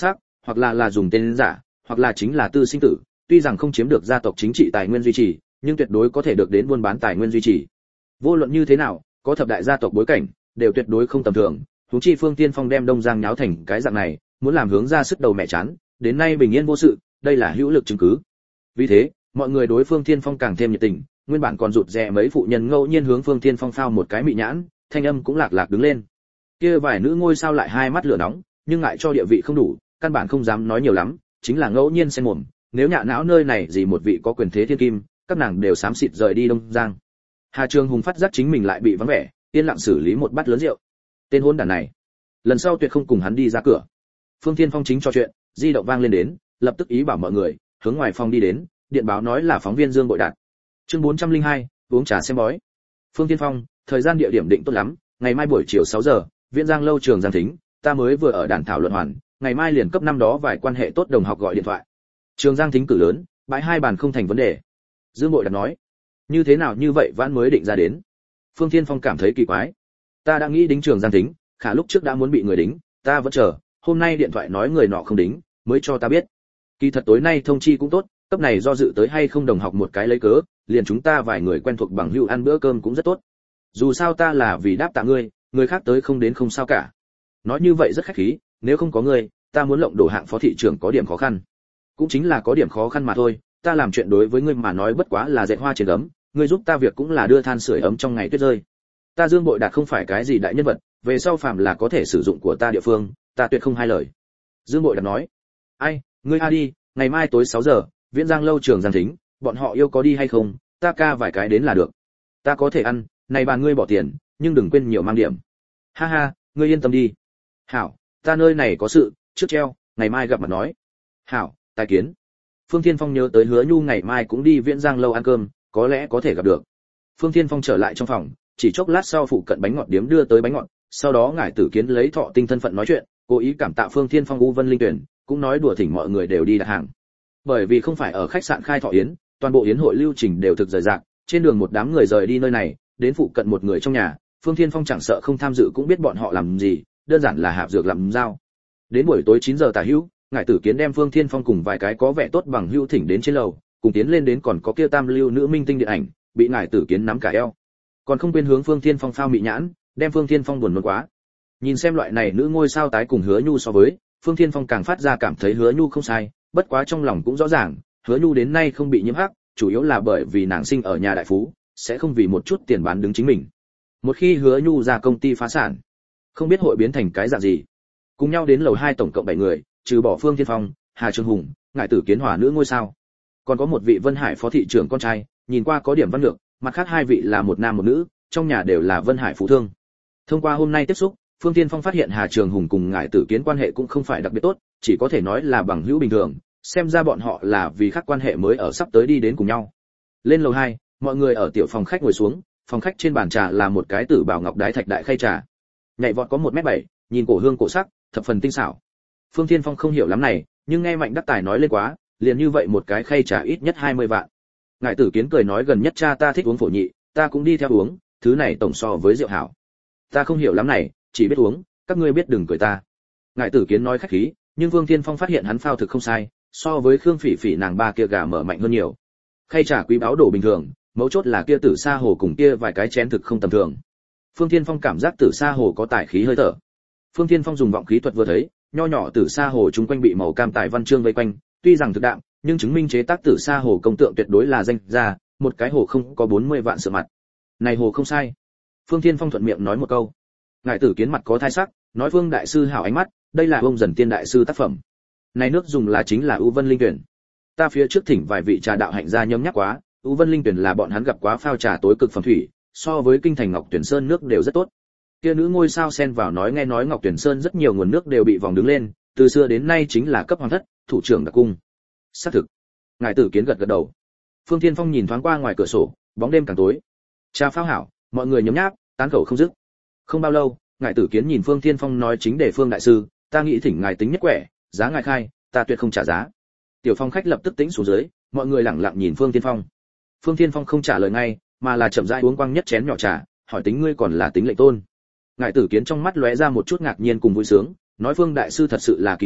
hoặc là dùng tên giả, hoặc là chính là tư sinh tử, tuy rằng không chiếm được gia tộc chính trị tài nguyên duy trì, nhưng tuyệt đối có thể được đến buôn bán tài nguyên duy trì. Vô luận như thế nào, có thập đại gia tộc bối cảnh, đều tuyệt đối không tầm thường, huống chi Phương Tiên Phong đem Đông Giang nháo thành cái dạng này, muốn làm hướng ra sức đầu mẹ chán, đến nay bình yên vô sự, đây là hữu lực chứng cứ. Vì thế, mọi người đối Phương Tiên Phong càng thêm nhiệt tình, nguyên bản còn rụt rè mấy phụ nhân ngẫu nhiên hướng Phương Tiên Phong phao một cái mị nhãn, thanh âm cũng lạc lạc đứng lên. Kia vài nữ ngôi sao lại hai mắt lửa nóng, nhưng ngại cho địa vị không đủ, căn bản không dám nói nhiều lắm, chính là ngẫu nhiên xen mồm, nếu nhạ não nơi này gì một vị có quyền thế thiên kim, các nàng đều xám xịt rời đi Đông Giang. Hà Trường Hùng phát giác chính mình lại bị vắng vẻ, yên lặng xử lý một bát lớn rượu. Tên hôn đản này, lần sau tuyệt không cùng hắn đi ra cửa. Phương Thiên Phong chính trò chuyện, di động vang lên đến, lập tức ý bảo mọi người hướng ngoài phòng đi đến, điện báo nói là phóng viên Dương Bội Đạt. Chương 402, uống trà xem bói. Phương Thiên Phong, thời gian địa điểm định tốt lắm, ngày mai buổi chiều 6 giờ, Viễn Giang lâu Trường Giang Thính, ta mới vừa ở đàn thảo luận hoàn, ngày mai liền cấp năm đó vài quan hệ tốt đồng học gọi điện thoại. Trường Giang Thính cử lớn, bãi hai bàn không thành vấn đề. Dương Bội Đạt nói, như thế nào như vậy vãn mới định ra đến. Phương Thiên Phong cảm thấy kỳ quái. Ta đã nghĩ đính Trường Giang Thính, khả lúc trước đã muốn bị người đính, ta vẫn chờ, hôm nay điện thoại nói người nọ không đính, mới cho ta biết. Kỳ thật tối nay thông chi cũng tốt, cấp này do dự tới hay không đồng học một cái lấy cớ, liền chúng ta vài người quen thuộc bằng hữu ăn bữa cơm cũng rất tốt. Dù sao ta là vì đáp tạ ngươi, người khác tới không đến không sao cả. Nói như vậy rất khách khí, nếu không có ngươi, ta muốn lộng đổ hạng phó thị trưởng có điểm khó khăn. Cũng chính là có điểm khó khăn mà thôi, ta làm chuyện đối với ngươi mà nói bất quá là dệt hoa trên gấm, ngươi giúp ta việc cũng là đưa than sưởi ấm trong ngày tuyết rơi. Ta Dương Bội Đạt không phải cái gì đại nhân vật, về sau phàm là có thể sử dụng của ta địa phương, ta tuyệt không hai lời. Dương Bội Đạt nói, ai, ngươi a đi, ngày mai tối 6 giờ, Viễn Giang lâu Trường Giang Thính, bọn họ yêu có đi hay không, ta ca vài cái đến là được. Ta có thể ăn, này bàn ngươi bỏ tiền, nhưng đừng quên nhiều mang điểm. Ha ha, ngươi yên tâm đi. Hảo, ta nơi này có sự, trước treo, ngày mai gặp mặt nói. Hảo, tài kiến. Phương Thiên Phong nhớ tới Hứa Nhu ngày mai cũng đi Viễn Giang lâu ăn cơm, có lẽ có thể gặp được. Phương Thiên Phong trở lại trong phòng, chỉ chốc lát sau phụ cận bánh ngọt điếm đưa tới bánh ngọt, sau đó ngải Tử Kiến lấy Thọ Tinh thân phận nói chuyện, cố ý cảm tạ Phương Thiên Phong U Vân Linh Tuyển, cũng nói đùa thỉnh mọi người đều đi đặt hàng. Bởi vì không phải ở khách sạn khai thọ yến, toàn bộ yến hội lưu trình đều thực rời rạc, trên đường một đám người rời đi nơi này, đến phụ cận một người trong nhà, Phương Thiên Phong chẳng sợ không tham dự cũng biết bọn họ làm gì, đơn giản là hạp dược làm dao. Đến buổi tối 9 giờ tả hữu, ngải Tử Kiến đem Phương Thiên Phong cùng vài cái có vẻ tốt bằng hữu thỉnh đến trên lầu, cùng tiến lên đến còn có kia tam lưu nữ minh tinh điện ảnh, bị ngải Tử Kiến nắm cả eo. Còn không quên hướng Phương Thiên Phong phao mị nhãn, đem Phương Thiên Phong buồn nôn quá. Nhìn xem loại này nữ ngôi sao tái cùng Hứa Nhu so với, Phương Thiên Phong càng phát ra cảm thấy Hứa Nhu không sai, bất quá trong lòng cũng rõ ràng, Hứa Nhu đến nay không bị nhiễm hắc, chủ yếu là bởi vì nàng sinh ở nhà đại phú, sẽ không vì một chút tiền bán đứng chính mình. Một khi Hứa Nhu ra công ty phá sản, không biết hội biến thành cái dạng gì. Cùng nhau đến lầu 2 tổng cộng 7 người, trừ bỏ Phương Thiên Phong, Hà Trường Hùng, ngải Tử Kiến hòa nữ ngôi sao. Còn có một vị Vân Hải phó thị trưởng con trai, nhìn qua có điểm văn lượng, mặt khác hai vị là một nam một nữ, trong nhà đều là Vân Hải phú thương. Thông qua hôm nay tiếp xúc, Phương Thiên Phong phát hiện Hà Trường Hùng cùng ngải Tử Kiến quan hệ cũng không phải đặc biệt tốt, chỉ có thể nói là bằng hữu bình thường, xem ra bọn họ là vì khác quan hệ mới ở sắp tới đi đến cùng nhau. Lên lầu 2, mọi người ở tiểu phòng khách ngồi xuống, phòng khách trên bàn trà là một cái tử bảo ngọc đái thạch đại khay trà. Nhảy vọt có 1m7, nhìn cổ hương cổ sắc, thập phần tinh xảo. Phương Thiên Phong không hiểu lắm này, nhưng nghe Mạnh Đắc Tài nói lên quá, liền như vậy một cái khay trà ít nhất 20 vạn. Ngải Tử Kiến cười nói gần nhất cha ta thích uống phổ nhị, ta cũng đi theo uống, thứ này tổng so với rượu hảo. Ta không hiểu lắm này, chỉ biết uống, các ngươi biết đừng cười ta. Ngải Tử Kiến nói khách khí, nhưng Phương Thiên Phong phát hiện hắn phao thực không sai, so với Khương Phỉ Phỉ nàng ba kia gà mở mạnh hơn nhiều. Khay trà quý báu đổ bình thường, mấu chốt là kia Tử Sa Hồ cùng kia vài cái chén thực không tầm thường. Phương Thiên Phong cảm giác Tử Sa Hồ có tài khí hơi thở. Phương Thiên Phong dùng vọng khí thuật vừa thấy, nho nhỏ Tử Sa Hồ chúng quanh bị màu cam tài văn chương vây quanh, tuy rằng thực đạm, nhưng chứng minh chế tác Tử Sa Hồ công tượng tuyệt đối là danh gia, một cái hồ không có 40 vạn sự mặt. Này hồ không sai. Phương Thiên Phong thuận miệng nói một câu. Ngải Tử Kiến mặt có thai sắc, nói Phương đại sư hảo ánh mắt, đây là ông Dần Tiên đại sư tác phẩm. Này nước dùng là chính là U Vân Linh Tuyển. Ta phía trước thỉnh vài vị trà đạo hạnh gia nhấm nhắc quá, U Vân Linh Tuyển là bọn hắn gặp quá phao trà tối cực phẩm thủy, so với kinh thành Ngọc Tuyển Sơn nước đều rất tốt. Kia nữ ngôi sao xen vào nói nghe nói Ngọc Tuyển Sơn rất nhiều nguồn nước đều bị vòng đứng lên, từ xưa đến nay chính là cấp hoàng thất, thủ trưởng đặc cung. Xác thực. Ngải Tử Kiến gật gật đầu. Phương Thiên Phong nhìn thoáng qua ngoài cửa sổ, bóng đêm càng tối. Trà phao hảo, mọi người nhấm nháp, tán khẩu không dứt. Không bao lâu, Ngải Tử Kiến nhìn Phương Thiên Phong nói chính để Phương đại sư, ta nghĩ thỉnh ngài tính nhất quẻ, giá ngài khai, ta tuyệt không trả giá. Tiểu Phong khách lập tức tĩnh xuống dưới, mọi người lặng lặng nhìn Phương Thiên Phong. Phương Thiên Phong không trả lời ngay, mà là chậm rãi uống quăng nhất chén nhỏ trà, hỏi tính ngươi còn là tính lệnh tôn. Ngải Tử Kiến trong mắt lóe ra một chút ngạc nhiên cùng vui sướng, nói Phương đại sư thật sự là kỳ nhân,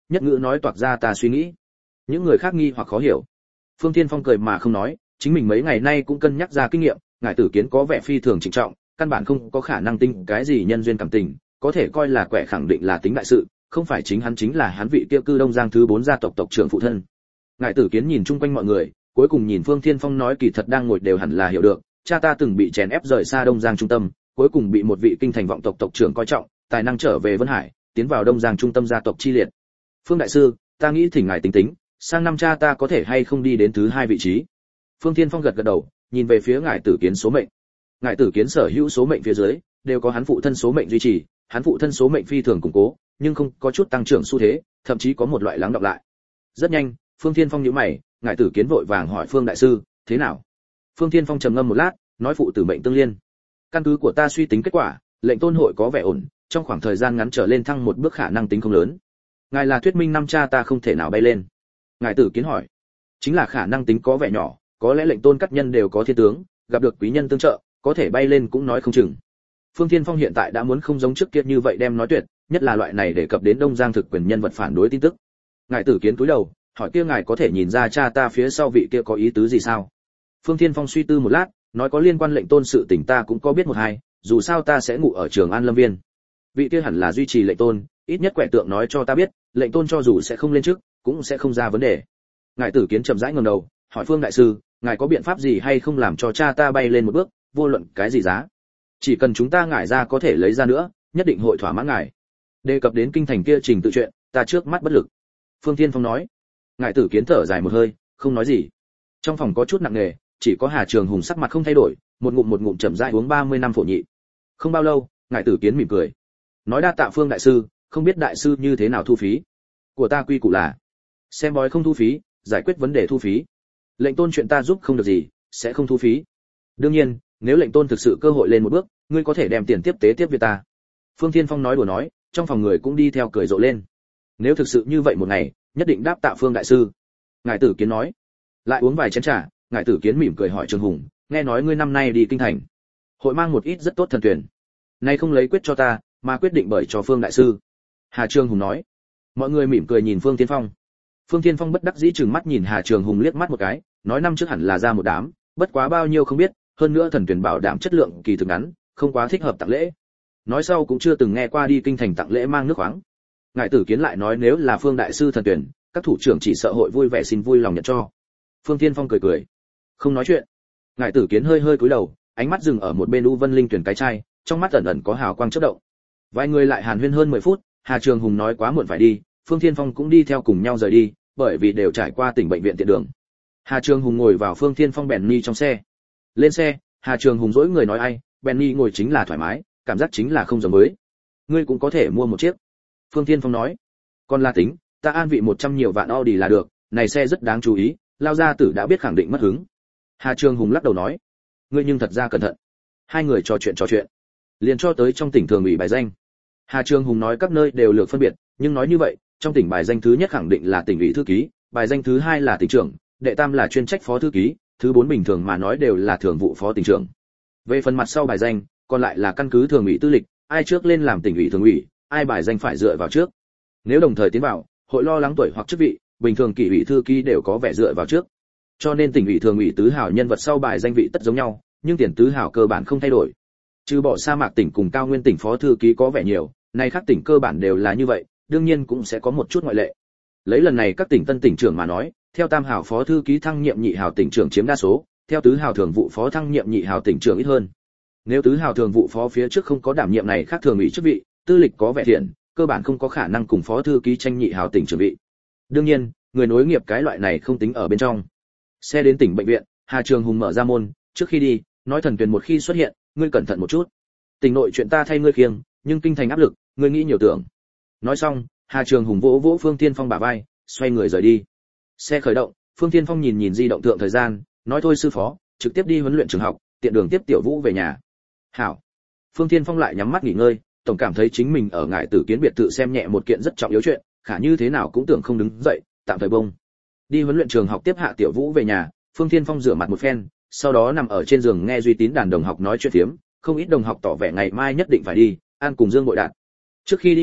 nhất ngữ nói toạc ra ta suy nghĩ. Những người khác nghi hoặc khó hiểu. Phương Thiên Phong cười mà không nói, chính mình mấy ngày nay cũng cân nhắc ra kinh nghiệm, ngài tử kiến có vẻ phi thường trịnh trọng, căn bản không có khả năng tin cái gì nhân duyên cảm tình, có thể coi là quẻ khẳng định là tính đại sự, không phải chính là hắn vị kia cư Đông Giang thứ 4 gia tộc tộc trưởng phụ thân. Ngài tử kiến nhìn chung quanh mọi người, cuối cùng nhìn Phương Thiên Phong nói kỳ thật đang ngồi đều hẳn là hiểu được, cha ta từng bị chèn ép rời xa Đông Giang trung tâm, cuối cùng bị một vị kinh thành vọng tộc tộc trưởng coi trọng, tài năng trở về Vân Hải, tiến vào Đông Giang trung tâm gia tộc chi liệt. Phương đại sư, ta nghĩ thỉnh ngài tính tính, sang năm cha ta có thể hay không đi đến thứ 2 vị trí. Phương Thiên Phong gật gật đầu, nhìn về phía ngài tử kiến số mệnh. Ngài tử kiến sở hữu số mệnh phía dưới đều có hắn phụ thân số mệnh duy trì, hắn phụ thân số mệnh phi thường củng cố, nhưng không có chút tăng trưởng xu thế, thậm chí có một loại lắng đọng lại. Rất nhanh, Phương Thiên Phong nhíu mày, ngài tử kiến vội vàng hỏi Phương đại sư, thế nào? Phương Thiên Phong trầm ngâm một lát, nói phụ tử mệnh tương liên. Căn cứ của ta suy tính kết quả, lệnh tôn hội có vẻ ổn, trong khoảng thời gian ngắn trở lên thăng một bước khả năng tính không lớn. Ngài là thuyết minh năm cha ta không thể nào bay lên. Ngài tử kiến hỏi, chính là khả năng tính có vẻ nhỏ, có lẽ lệnh tôn các nhân đều có thiên tướng, gặp được quý nhân tương trợ, có thể bay lên cũng nói không chừng. Phương Thiên Phong hiện tại đã muốn không giống trước kia như vậy đem nói tuyệt, nhất là loại này để cập đến Đông Giang thực quyền nhân vật phản đối tin tức. Ngài tử kiến cúi đầu, hỏi kia ngài có thể nhìn ra cha ta phía sau vị kia có ý tứ gì sao? Phương Thiên Phong suy tư một lát, nói có liên quan lệnh tôn sự tình ta cũng có biết một hai, dù sao ta sẽ ngủ ở Trường An Lâm Viên. Vị kia hẳn là duy trì lệnh tôn, ít nhất quẻ tượng nói cho ta biết, lệnh tôn cho dù sẽ không lên chức, cũng sẽ không ra vấn đề. Ngài tử kiến chậm rãi ngẩng đầu, hỏi Phương đại sư, ngài có biện pháp gì hay không làm cho cha ta bay lên một bước, vô luận cái gì giá, chỉ cần chúng ta ngải ra có thể lấy ra nữa, nhất định hội thỏa mãn ngài. Đề cập đến kinh thành kia trình tự chuyện, ta trước mắt bất lực. Phương Thiên Phong nói. Ngài tử kiến thở dài một hơi, không nói gì. Trong phòng có chút nặng nề, chỉ có Hà Trường Hùng sắc mặt không thay đổi, một ngụm chậm rãi uống 30 năm phổ nhị. Không bao lâu, ngài tử kiến mỉm cười, nói đa tạ Phương đại sư, không biết đại sư như thế nào thu phí. Của ta quy củ là xem bói không thu phí, giải quyết vấn đề thu phí. Lệnh tôn chuyện ta giúp không được gì, sẽ không thu phí. Đương nhiên, nếu lệnh tôn thực sự cơ hội lên một bước, ngươi có thể đem tiền tiếp tế tiếp với ta. Phương Thiên Phong nói đùa nói, trong phòng người cũng đi theo cười rộ lên. Nếu thực sự như vậy một ngày, nhất định đáp tạ Phương đại sư. Ngài tử kiến nói. Lại uống vài chén trà, ngài tử kiến mỉm cười hỏi Trường Hùng, nghe nói ngươi năm nay đi kinh thành, hội mang một ít rất tốt thần tuyển. Nay không lấy quyết cho ta, mà quyết định bởi cho Phương đại sư. Hà Trường Hùng nói. Mọi người mỉm cười nhìn Phương Thiên Phong. Phương Thiên Phong bất đắc dĩ trừng mắt nhìn Hà Trường Hùng liếc mắt một cái, nói năm trước hẳn là ra một đám, bất quá bao nhiêu không biết, hơn nữa thần tuyển bảo đảm chất lượng kỳ thực ngắn, không quá thích hợp tặng lễ. Nói sau cũng chưa từng nghe qua đi kinh thành tặng lễ mang nước khoáng. Ngài tử kiến lại nói nếu là Phương đại sư thần tuyển, các thủ trưởng chỉ sợ hội vui vẻ xin vui lòng nhận cho. Phương Thiên Phong cười cười, không nói chuyện. Ngài tử kiến hơi hơi cúi đầu, ánh mắt dừng ở một bên U Vân Linh tuyển cái chai, trong mắt ẩn ẩn có hào quang chớp động. Vài người lại hàn huyên hơn 10 phút, Hà Trường Hùng nói quá muộn phải đi, Phương Thiên Phong cũng đi theo cùng nhau rời đi, bởi vì đều trải qua tỉnh bệnh viện tiện đường. Hà Trường Hùng ngồi vào Phương Thiên Phong Benny trong xe. Lên xe, Hà Trường Hùng dỗi người nói ai, Benny ngồi chính là thoải mái, cảm giác chính là không giống với. Ngươi cũng có thể mua một chiếc. Phương Thiên Phong nói. Còn là tính, ta an vị 100 nhiều vạn Audi là được, này xe rất đáng chú ý, lao gia tử đã biết khẳng định mất hứng. Hà Trường Hùng lắc đầu nói. Ngươi nhưng thật ra cẩn thận. Hai người trò chuyện. Liền cho tới trong tỉnh thường ủy bài danh. Hà Trường Hùng nói các nơi đều lược phân biệt, nhưng nói như vậy, trong tỉnh bài danh thứ nhất khẳng định là tỉnh ủy thư ký, bài danh thứ hai là tỉnh trưởng, đệ tam là chuyên trách phó thư ký, thứ 4 bình thường mà nói đều là thường vụ phó tỉnh trưởng. Về phần mặt sau bài danh, còn lại là căn cứ thường ủy tư lịch, ai trước lên làm tỉnh ủy thường ủy, ai bài danh phải dựa vào trước. Nếu đồng thời tiến vào, hội lo lắng tuổi hoặc chức vị, bình thường kỷ ủy thư ký đều có vẻ dựa vào trước. Cho nên tỉnh ủy thường ủy tứ hào nhân vật sau bài danh vị tất giống nhau, nhưng tiền tứ hào cơ bản không thay đổi. Trừ bỏ sa mạc tỉnh cùng cao nguyên tỉnh phó thư ký có vẻ nhiều, nay khác tỉnh cơ bản đều là như vậy, đương nhiên cũng sẽ có một chút ngoại lệ. Lấy lần này các tỉnh tân tỉnh trưởng mà nói, theo tam hào phó thư ký thăng nhiệm nhị hào tỉnh trưởng chiếm đa số, theo tứ hào thường vụ phó thăng nhiệm nhị hào tỉnh trưởng ít hơn. Nếu tứ hào thường vụ phó phía trước không có đảm nhiệm này khác thường ủy chức vị, tư lịch có vẻ thiện, cơ bản không có khả năng cùng phó thư ký tranh nhị hào tỉnh trưởng vị. Đương nhiên, người nối nghiệp cái loại này không tính ở bên trong. Xe đến tỉnh bệnh viện, Hà Trường Hùng mở ra môn, trước khi đi, nói thần tuyển một khi xuất hiện, ngươi cẩn thận một chút. Tỉnh nội chuyện ta thay ngươi khiêng, nhưng kinh thành áp lực, ngươi nghĩ nhiều tưởng. Nói xong, Hà Trường Hùng vỗ vỗ Phương Thiên Phong bả vai, xoay người rời đi. Xe khởi động, Phương Thiên Phong nhìn di động thượng thời gian, nói thôi sư phó, trực tiếp đi huấn luyện trường học, tiện đường tiếp Tiểu Vũ về nhà. Hảo. Phương Thiên Phong lại nhắm mắt nghỉ ngơi, tổng cảm thấy chính mình ở ngải tử kiến biệt thự xem nhẹ một kiện rất trọng yếu chuyện, khả như thế nào cũng tưởng không đứng dậy, tạm thời bông. Đi huấn luyện trường học tiếp hạ Tiểu Vũ về nhà, Phương Thiên Phong rửa mặt một phen, sau đó nằm ở trên giường nghe Duy Tín đàn đồng học nói chuyện phiếm, không ít đồng học tỏ vẻ ngày mai nhất định phải đi, ăn cùng Dương Bội Đạt. Trước khi đi ngủ,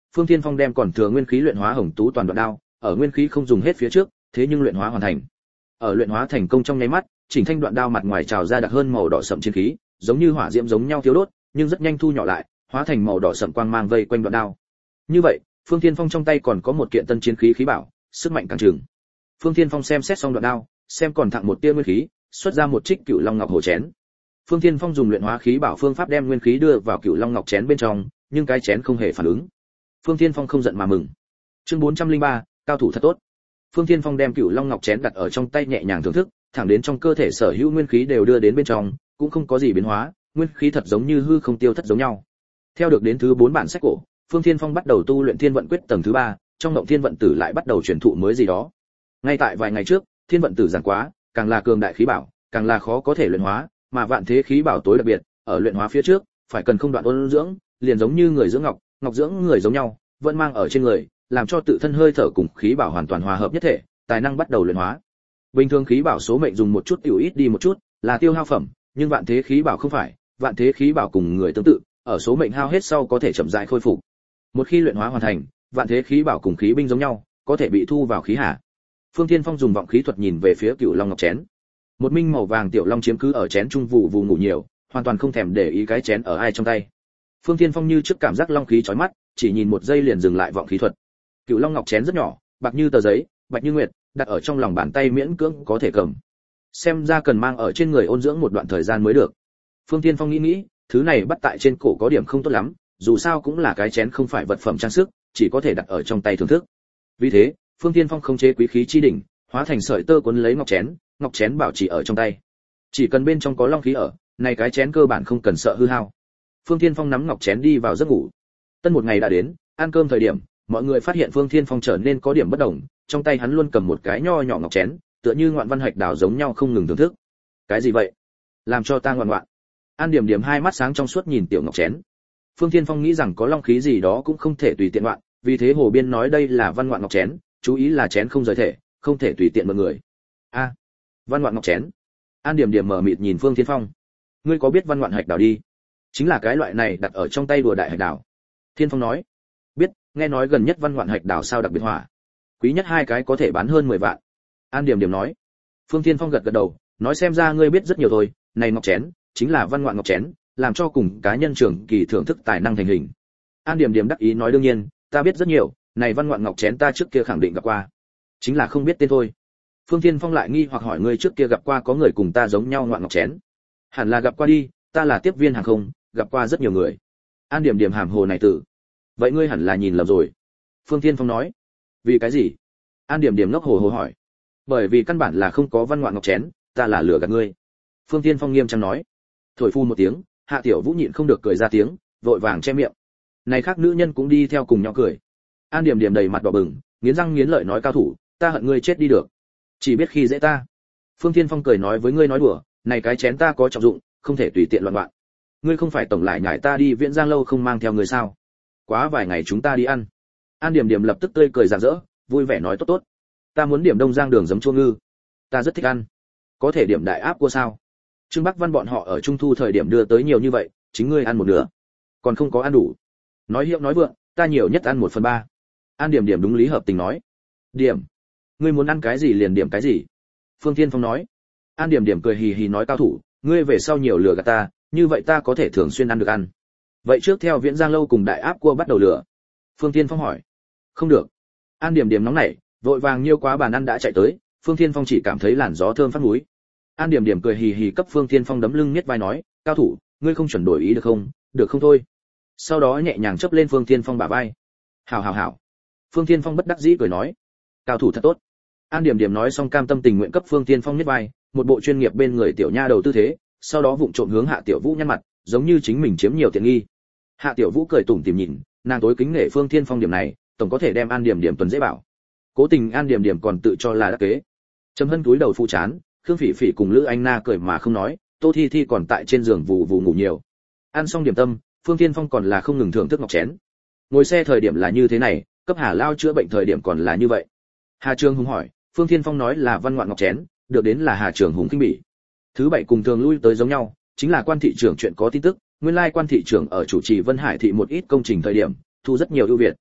Phương Thiên Phong đem còn thừa nguyên khí luyện hóa hồng tú toàn đoạn đao, ở nguyên khí không dùng hết phía trước, thế nhưng luyện hóa hoàn thành. Ở luyện hóa thành công trong nháy mắt, chỉnh thanh đoạn đao mặt ngoài trào ra đặc hơn màu đỏ sậm chiến khí, giống như hỏa diễm giống nhau thiêu đốt, nhưng rất nhanh thu nhỏ lại, hóa thành màu đỏ sậm quang mang vây quanh đoạn đao. Như vậy, Phương Thiên Phong trong tay còn có một kiện tân chiến khí khí bảo, sức mạnh càng trường. Phương Thiên Phong xem xét xong đoạn đao, xem còn thặng một tia nguyên khí, xuất ra một trích Cửu Long Ngọc hồ chén. Phương Thiên Phong dùng luyện hóa khí bảo phương pháp đem nguyên khí đưa vào Cửu Long Ngọc chén bên trong, nhưng cái chén không hề phản ứng. Phương Thiên Phong không giận mà mừng. Chương 403, cao thủ thật tốt. Phương Thiên Phong đem Cửu Long Ngọc chén đặt ở trong tay nhẹ nhàng thưởng thức, thẳng đến trong cơ thể sở hữu nguyên khí đều đưa đến bên trong, cũng không có gì biến hóa, nguyên khí thật giống như hư không tiêu thất giống nhau. Theo được đến thứ 4 bản sách cổ, Phương Thiên Phong bắt đầu tu luyện Thiên Vận Quyết tầng thứ 3, trong động Thiên Vận Tử lại bắt đầu truyền thụ mới gì đó. Ngay tại vài ngày trước, Thiên Vận Tử giảng quá, càng là cường đại khí bảo, càng là khó có thể luyện hóa, mà vạn thế khí bảo tối đặc biệt, ở luyện hóa phía trước, phải cần không đoạn ôn dưỡng, liền giống như người dưỡng ngọc, ngọc dưỡng người giống nhau, vẫn mang ở trên người, làm cho tự thân hơi thở cùng khí bảo hoàn toàn hòa hợp nhất thể, tài năng bắt đầu luyện hóa. Bình thường khí bảo số mệnh dùng một chút tiểu ít đi một chút, là tiêu hao phẩm, nhưng vạn thế khí bảo không phải, vạn thế khí bảo cùng người tương tự, ở số mệnh hao hết sau có thể chậm rãi khôi phục. Một khi luyện hóa hoàn thành, vạn thế khí bảo cùng khí binh giống nhau, có thể bị thu vào khí hà. Phương Thiên Phong dùng vọng khí thuật nhìn về phía Cửu Long Ngọc chén. Một minh màu vàng tiểu long chiếm cứ ở chén trung vụ ngủ nhiều, hoàn toàn không thèm để ý cái chén ở ai trong tay. Phương Thiên Phong như trước cảm giác long khí chói mắt, chỉ nhìn một giây liền dừng lại vọng khí thuật. Cửu Long Ngọc chén rất nhỏ, bạc như tờ giấy, bạch như nguyệt, đặt ở trong lòng bàn tay miễn cưỡng có thể cầm. Xem ra cần mang ở trên người ôn dưỡng một đoạn thời gian mới được. Phương Thiên Phong nghĩ, thứ này bắt tại trên cổ có điểm không tốt lắm, dù sao cũng là cái chén không phải vật phẩm trang sức, chỉ có thể đặt ở trong tay thưởng thức. Vì thế, Phương Thiên Phong khống chế quý khí chi đỉnh, hóa thành sợi tơ cuốn lấy ngọc chén bảo trì ở trong tay. Chỉ cần bên trong có long khí ở, này cái chén cơ bản không cần sợ hư hao. Phương Thiên Phong nắm ngọc chén đi vào giấc ngủ. Tân một ngày đã đến, ăn cơm thời điểm, mọi người phát hiện Phương Thiên Phong trở nên có điểm bất đồng, trong tay hắn luôn cầm một cái nho nhỏ ngọc chén, tựa như ngoạn văn hạch đào giống nhau không ngừng thưởng thức. Cái gì vậy? Làm cho ta ngoạn ngoạn. An Điểm Điểm hai mắt sáng trong suốt nhìn tiểu ngọc chén. Phương Thiên Phong nghĩ rằng có long khí gì đó cũng không thể tùy tiện ngoạn, vì thế Hồ Biên nói đây là văn ngoạn ngọc chén, chú ý là chén không rời thể, không thể tùy tiện mọi người. A, văn ngoạn ngọc chén. An Điểm Điểm mở mịt nhìn Phương Thiên Phong. Ngươi có biết văn ngoạn hạch đào đi? Chính là cái loại này đặt ở trong tay đùa đại hạch đào. Thiên Phong nói. Biết, nghe nói gần nhất văn ngoạn hạch đào sao đặc biệt hỏa. Quý nhất hai cái có thể bán hơn 10 vạn. An Điểm Điểm nói. Phương Thiên Phong gật gật đầu, nói xem ra ngươi biết rất nhiều thôi, này ngọc chén chính là văn ngoạn ngọc chén, làm cho cùng cá nhân trưởng kỳ thưởng thức tài năng thành hình. An Điểm Điểm đắc ý nói đương nhiên, ta biết rất nhiều, này văn ngoạn ngọc chén ta trước kia khẳng định gặp qua, chính là không biết tên thôi. Phương Thiên Phong lại nghi hoặc hỏi ngươi trước kia gặp qua có người cùng ta giống nhau ngoạn ngọc chén? Hẳn là gặp qua đi, ta là tiếp viên hàng không, gặp qua rất nhiều người. An Điểm Điểm hàm hồ này tử. Vậy ngươi hẳn là nhìn lầm rồi. Phương Thiên Phong nói. Vì cái gì? An Điểm Điểm ngốc hồ hồ hỏi. Bởi vì căn bản là không có văn ngoạn ngọc chén, ta là lừa gạt ngươi. Phương Thiên Phong nghiêm trang nói. Thổi phu một tiếng, Hạ Tiểu Vũ nhịn không được cười ra tiếng, vội vàng che miệng. Này khác nữ nhân cũng đi theo cùng nhau cười. An Điểm Điểm đầy mặt đỏ bừng, nghiến răng nghiến lợi nói cao thủ, ta hận ngươi chết đi được. Chỉ biết khi dễ ta. Phương Thiên Phong cười nói với ngươi nói đùa, này cái chén ta có trọng dụng, không thể tùy tiện loạn loạn. Ngươi không phải tổng lại nhảy ta đi Viễn Giang lâu không mang theo người sao? Quá vài ngày chúng ta đi ăn. An Điểm Điểm lập tức tươi cười rạng rỡ, vui vẻ nói tốt tốt. Ta muốn điểm Đông Giang đường giấm chua ngư, ta rất thích ăn. Có thể điểm đại áp cua sao? Trương Bắc Văn bọn họ ở trung thu thời điểm đưa tới nhiều như vậy, chính ngươi ăn một nửa, còn không có ăn đủ. Nói hiệu nói vượng, ta nhiều nhất ăn 1/3. An Điểm Điểm đúng lý hợp tình nói. Điểm, ngươi muốn ăn cái gì liền điểm cái gì. Phương Thiên Phong nói. An Điểm Điểm cười hì hì nói cao thủ, ngươi về sau nhiều lừa gạt ta, như vậy ta có thể thường xuyên ăn được ăn. Vậy trước theo Viễn Giang lâu cùng đại áp cua bắt đầu lừa. Phương Thiên Phong hỏi. Không được. An Điểm Điểm nóng nảy, vội vàng nhiêu quá bàn ăn đã chạy tới, Phương Thiên Phong chỉ cảm thấy làn gió thơm phát mũi. An Điểm Điểm cười hì hì cấp Phương Thiên Phong đấm lưng miết vai nói, cao thủ, ngươi không chuẩn đổi ý được không? Được không thôi. Sau đó nhẹ nhàng chớp lên Phương Thiên Phong bả vai. Hảo hảo hảo. Phương Thiên Phong bất đắc dĩ cười nói, cao thủ thật tốt. An Điểm Điểm nói xong cam tâm tình nguyện cấp Phương Thiên Phong miết vai, một bộ chuyên nghiệp bên người tiểu nha đầu tư thế, sau đó vụng trộm hướng Hạ Tiểu Vũ nhăn mặt, giống như chính mình chiếm nhiều tiện nghi. Hạ Tiểu Vũ cười tủm tỉm nhìn, nàng tối kính nể Phương Thiên Phong điểm này, tổng có thể đem An Điểm Điểm tuần dễ bảo. Cố tình An Điểm Điểm còn tự cho là đắc kế. Trầm Hân túi đầu phụ chán, Khương Phỉ Phỉ cùng Lữ Anh Na cười mà không nói, Tô Thi Thi còn tại trên giường vù vù ngủ nhiều. Ăn xong điểm tâm, Phương Thiên Phong còn là không ngừng thưởng thức ngọc chén. Ngồi xe thời điểm là như thế này, cấp Hà Lao chữa bệnh thời điểm còn là như vậy. Hà Trường Hùng hỏi, Phương Thiên Phong nói là văn ngoạn ngọc chén, được đến là Hà Trường Hùng kinh bỉ. Thứ bảy cùng thường lui tới giống nhau, chính là quan thị trưởng chuyện có tin tức, nguyên lai quan thị trưởng ở chủ trì Vân Hải thị một ít công trình thời điểm, thu rất nhiều ưu việt.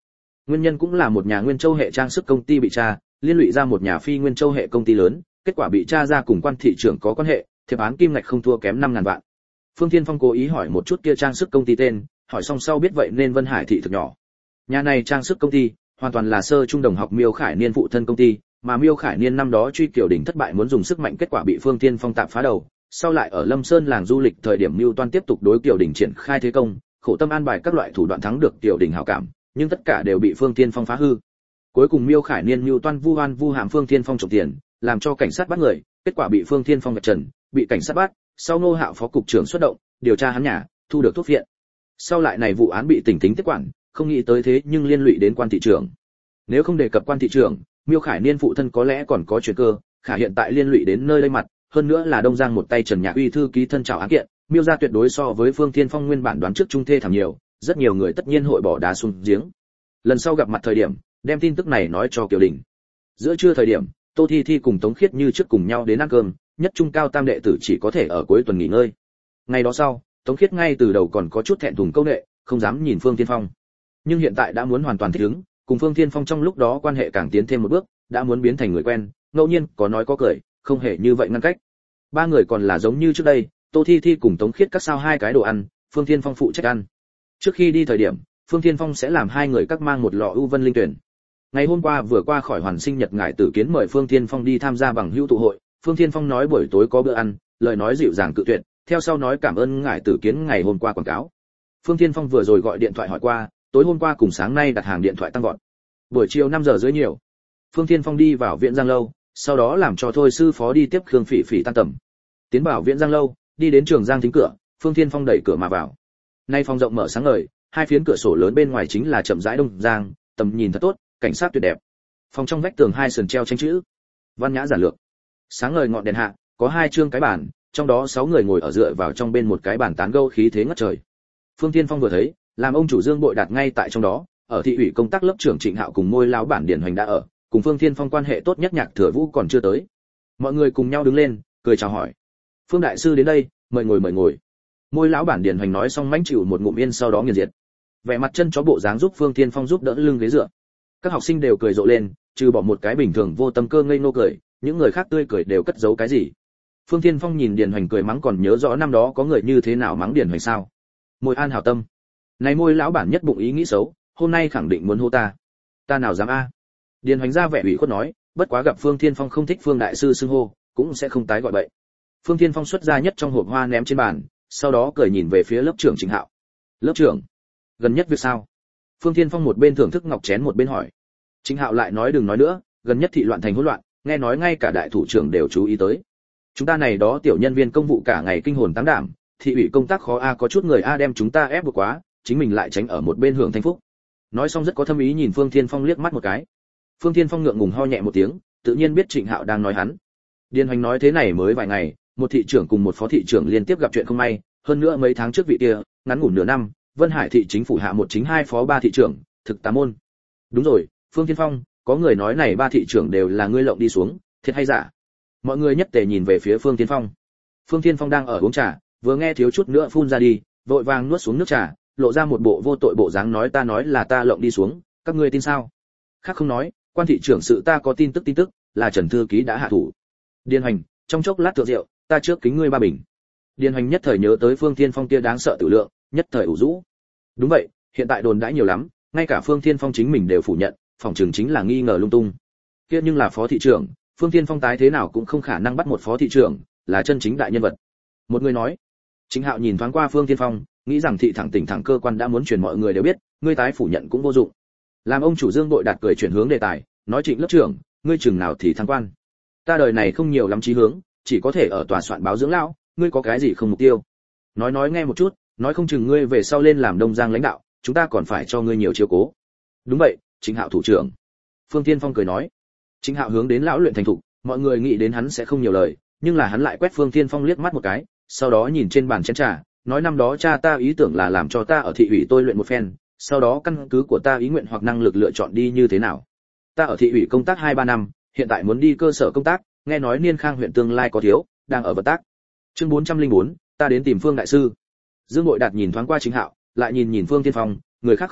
Nguyên nhân cũng là một nhà Nguyên Châu hệ trang sức công ty bị tra, liên lụy ra một nhà phi Nguyên Châu hệ công ty lớn, kết quả bị tra ra cùng quan thị trưởng có quan hệ, thiệp án kim ngạch không thua kém 5.000 vạn. Phương Thiên Phong cố ý hỏi một chút kia trang sức công ty tên, hỏi xong sau biết vậy nên Vân Hải thị thực nhỏ. Nhà này trang sức công ty hoàn toàn là sơ trung đồng học Miêu Khải Niên phụ thân công ty, mà Miêu Khải Niên năm đó truy Kiều Đình thất bại muốn dùng sức mạnh, kết quả bị Phương Thiên Phong tạm phá đầu, sau lại ở Lâm Sơn làng du lịch thời điểm Mưu Toan tiếp tục đối Kiều Đình triển khai thế công, khổ tâm an bài các loại thủ đoạn thắng được Kiều Đình hảo cảm, nhưng tất cả đều bị Phương Thiên Phong phá hư. Cuối cùng Miêu Khải Niên Mưu Toan vu oan vu hãm Phương Thiên Phong trộm tiền, làm cho cảnh sát bắt người, kết quả bị Phương Thiên Phong vạch trần, bị cảnh sát bắt, sau Ngô Hạo phó cục trưởng xuất động, điều tra hắn nhà, thu được thuốc viện. Sau lại này vụ án bị tỉnh tính tiếp quản, không nghĩ tới thế nhưng liên lụy đến quan thị trưởng. Nếu không đề cập quan thị trưởng, Miêu Khải Niên phụ thân có lẽ còn có chuyển cơ, khả hiện tại liên lụy đến nơi đây mặt, hơn nữa là Đông Giang một tay Trần Nhạc Uy thư ký thân trảo án kiện, Miêu gia tuyệt đối so với Phương Thiên Phong nguyên bản đoán trước trung thê thảm nhiều, rất nhiều người tất nhiên hội bỏ đá xuống giếng. Lần sau gặp mặt thời điểm, đem tin tức này nói cho Kiều Đình. Giữa trưa thời điểm, Tô Thi Thi cùng Tống Khiết như trước cùng nhau đến ăn cơm, nhất trung cao tam đệ tử chỉ có thể ở cuối tuần nghỉ ngơi. Ngày đó sau, Tống Khiết ngay từ đầu còn có chút thẹn thùng câu nệ, không dám nhìn Phương Thiên Phong. Nhưng hiện tại đã muốn hoàn toàn thích ứng, cùng Phương Thiên Phong trong lúc đó quan hệ càng tiến thêm một bước, đã muốn biến thành người quen, ngẫu nhiên có nói có cười, không hề như vậy ngăn cách. Ba người còn là giống như trước đây, Tô Thi Thi cùng Tống Khiết cắt sao hai cái đồ ăn, Phương Thiên Phong phụ trách ăn. Trước khi đi thời điểm, Phương Thiên Phong sẽ làm hai người các mang một lọ ưu vân linh tuyển. Ngày hôm qua vừa qua khỏi hoàn sinh nhật ngải tử kiến mời Phương Thiên Phong đi tham gia bằng hữu tụ hội, Phương Thiên Phong nói buổi tối có bữa ăn, lời nói dịu dàng cự tuyệt, theo sau nói cảm ơn ngải tử kiến ngày hôm qua quảng cáo. Phương Thiên Phong vừa rồi gọi điện thoại hỏi qua, tối hôm qua cùng sáng nay đặt hàng điện thoại tăng vọt. Buổi chiều 5 giờ rưỡi nhiều, Phương Thiên Phong đi vào Viện Giang lâu, sau đó làm cho thôi sư phó đi tiếp Khương Phỉ Phỉ tan tầm. Tiến vào Viện Giang lâu, đi đến Trường Giang thính cửa, Phương Thiên Phong đẩy cửa mà vào. Nay phòng rộng mở sáng ngời, hai phiến cửa sổ lớn bên ngoài chính là chậm rãi Đông Giang, tầm nhìn thật tốt, cảnh sát tuyệt đẹp. Phòng trong vách tường hai sườn treo tranh chữ, văn nhã giản lược. Sáng ngời ngọn đèn hạ, có hai chương cái bàn, trong đó 6 người ngồi ở dựa vào trong bên một cái bàn tán gẫu khí thế ngất trời. Phương Thiên Phong vừa thấy, làm ông chủ Dương Bội Đạt ngay tại trong đó, ở thị ủy công tác lớp trưởng Trịnh Hạo cùng Môi lão bản Điển Hoành đã ở, cùng Phương Thiên Phong quan hệ tốt nhất Nhạc Thừa Vũ còn chưa tới. Mọi người cùng nhau đứng lên, cười chào hỏi. Phương đại sư đến đây, mời ngồi mời ngồi. Môi lão bản Điển Hoành nói xong mãnh chịu một ngụm yên sau đó nghiền diệt. Vẻ mặt chân chó bộ dáng giúp Phương Thiên Phong giúp đỡ lưng ghế dựa. Các học sinh đều cười rộ lên, trừ bỏ một cái bình thường vô tâm cơ ngây ngô cười, những người khác tươi cười đều cất giấu cái gì. Phương Thiên Phong nhìn Điển Hoành cười mắng còn nhớ rõ năm đó có người như thế nào mắng Điển Hoành sao? Môi an hảo tâm. Này Môi lão bản nhất bụng ý nghĩ xấu, hôm nay khẳng định muốn hô ta. Ta nào dám a? Điền Hoành ra vẻ ủy khuất nói, bất quá gặp Phương Thiên Phong không thích Phương đại sư xưng hô, cũng sẽ không tái gọi bậy. Phương Thiên Phong xuất ra nhất trong hộp hoa ném trên bàn, sau đó cười nhìn về phía lớp trưởng Trịnh Hạo. Lớp trưởng, gần nhất việc sao? Phương Thiên Phong một bên thưởng thức ngọc chén một bên hỏi. Trịnh Hạo lại nói đừng nói nữa, gần nhất thị loạn thành hỗn loạn, nghe nói ngay cả đại thủ trưởng đều chú ý tới. Chúng ta này đó tiểu nhân viên công vụ cả ngày kinh hồn táng đảm, thị ủy công tác khó a, có chút người a đem chúng ta ép buộc quá, chính mình lại tránh ở một bên hưởng thanh phúc. Nói xong rất có thâm ý nhìn Phương Thiên Phong liếc mắt một cái. Phương Thiên Phong ngượng ngùng ho nhẹ một tiếng, tự nhiên biết Trịnh Hạo đang nói hắn. Điền Hoành nói thế này mới vài ngày, một thị trưởng cùng một phó thị trưởng liên tiếp gặp chuyện không may, hơn nữa mấy tháng trước vị kia, ngắn ngủn nửa năm, Vân Hải thị chính phủ hạ một chính hai phó ba thị trưởng, thực tà môn. Đúng rồi, Phương Thiên Phong, có người nói này ba thị trưởng đều là ngươi lộng đi xuống, thiệt hay giả? Mọi người nhất tề nhìn về phía Phương Thiên Phong. Phương Thiên Phong đang ở uống trà, vừa nghe thiếu chút nữa phun ra đi, vội vàng nuốt xuống nước trà, lộ ra một bộ vô tội bộ dáng nói ta nói là ta lộng đi xuống, các ngươi tin sao? Khác không nói, quan thị trưởng sự ta có tin tức, là Trần thư ký đã hạ thủ. Điền Hoành, trong chốc lát thượng rượu, ta trước kính ngươi ba bình. Điền Hoành nhất thời nhớ tới Phương Thiên Phong kia đáng sợ tử lượng, nhất thời ủ rũ. Đúng vậy, hiện tại đồn đãi nhiều lắm, ngay cả Phương Thiên Phong chính mình đều phủ nhận, phòng trường chính là nghi ngờ lung tung. Kia nhưng là phó thị trưởng, Phương Thiên Phong tái thế nào cũng không khả năng bắt một phó thị trưởng, là chân chính đại nhân vật. Một người nói. Chính Hạo nhìn thoáng qua Phương Thiên Phong, nghĩ rằng thị thẳng tỉnh thẳng cơ quan đã muốn truyền mọi người đều biết, ngươi tái phủ nhận cũng vô dụng. Làm ông chủ Dương Bội Đạt cười chuyển hướng đề tài, nói Trịnh lớp trưởng, ngươi chừng nào thì thăng quan? Ta đời này không nhiều lắm chí hướng, chỉ có thể ở tòa soạn báo dưỡng lão, ngươi có cái gì không mục tiêu? Nói nghe một chút, nói không chừng ngươi về sau lên làm Đông Giang lãnh đạo, chúng ta còn phải cho ngươi nhiều chiếu cố. Đúng vậy, Trịnh Hạo thủ trưởng. Phương Thiên Phong cười nói. Trịnh Hạo hướng đến lão luyện thành thục, mọi người nghĩ đến hắn sẽ không nhiều lời, nhưng là hắn lại quét Phương Thiên Phong liếc mắt một cái, sau đó nhìn trên bàn chén trà, nói năm đó cha ta ý tưởng là làm cho ta ở thị ủy tôi luyện một phen, sau đó căn cứ của ta ý nguyện hoặc năng lực lựa chọn đi như thế nào. Ta ở thị ủy công tác 2-3 năm, hiện tại muốn đi cơ sở công tác, nghe nói Niên Khang huyện tương lai có thiếu, đang ở vận tác. Chương 404, ta đến tìm Phương đại sư. Dương Bội Đạt nhìn thoáng qua Trịnh Hạo, lại nhìn Phương Thiên Phong, người khác không biết,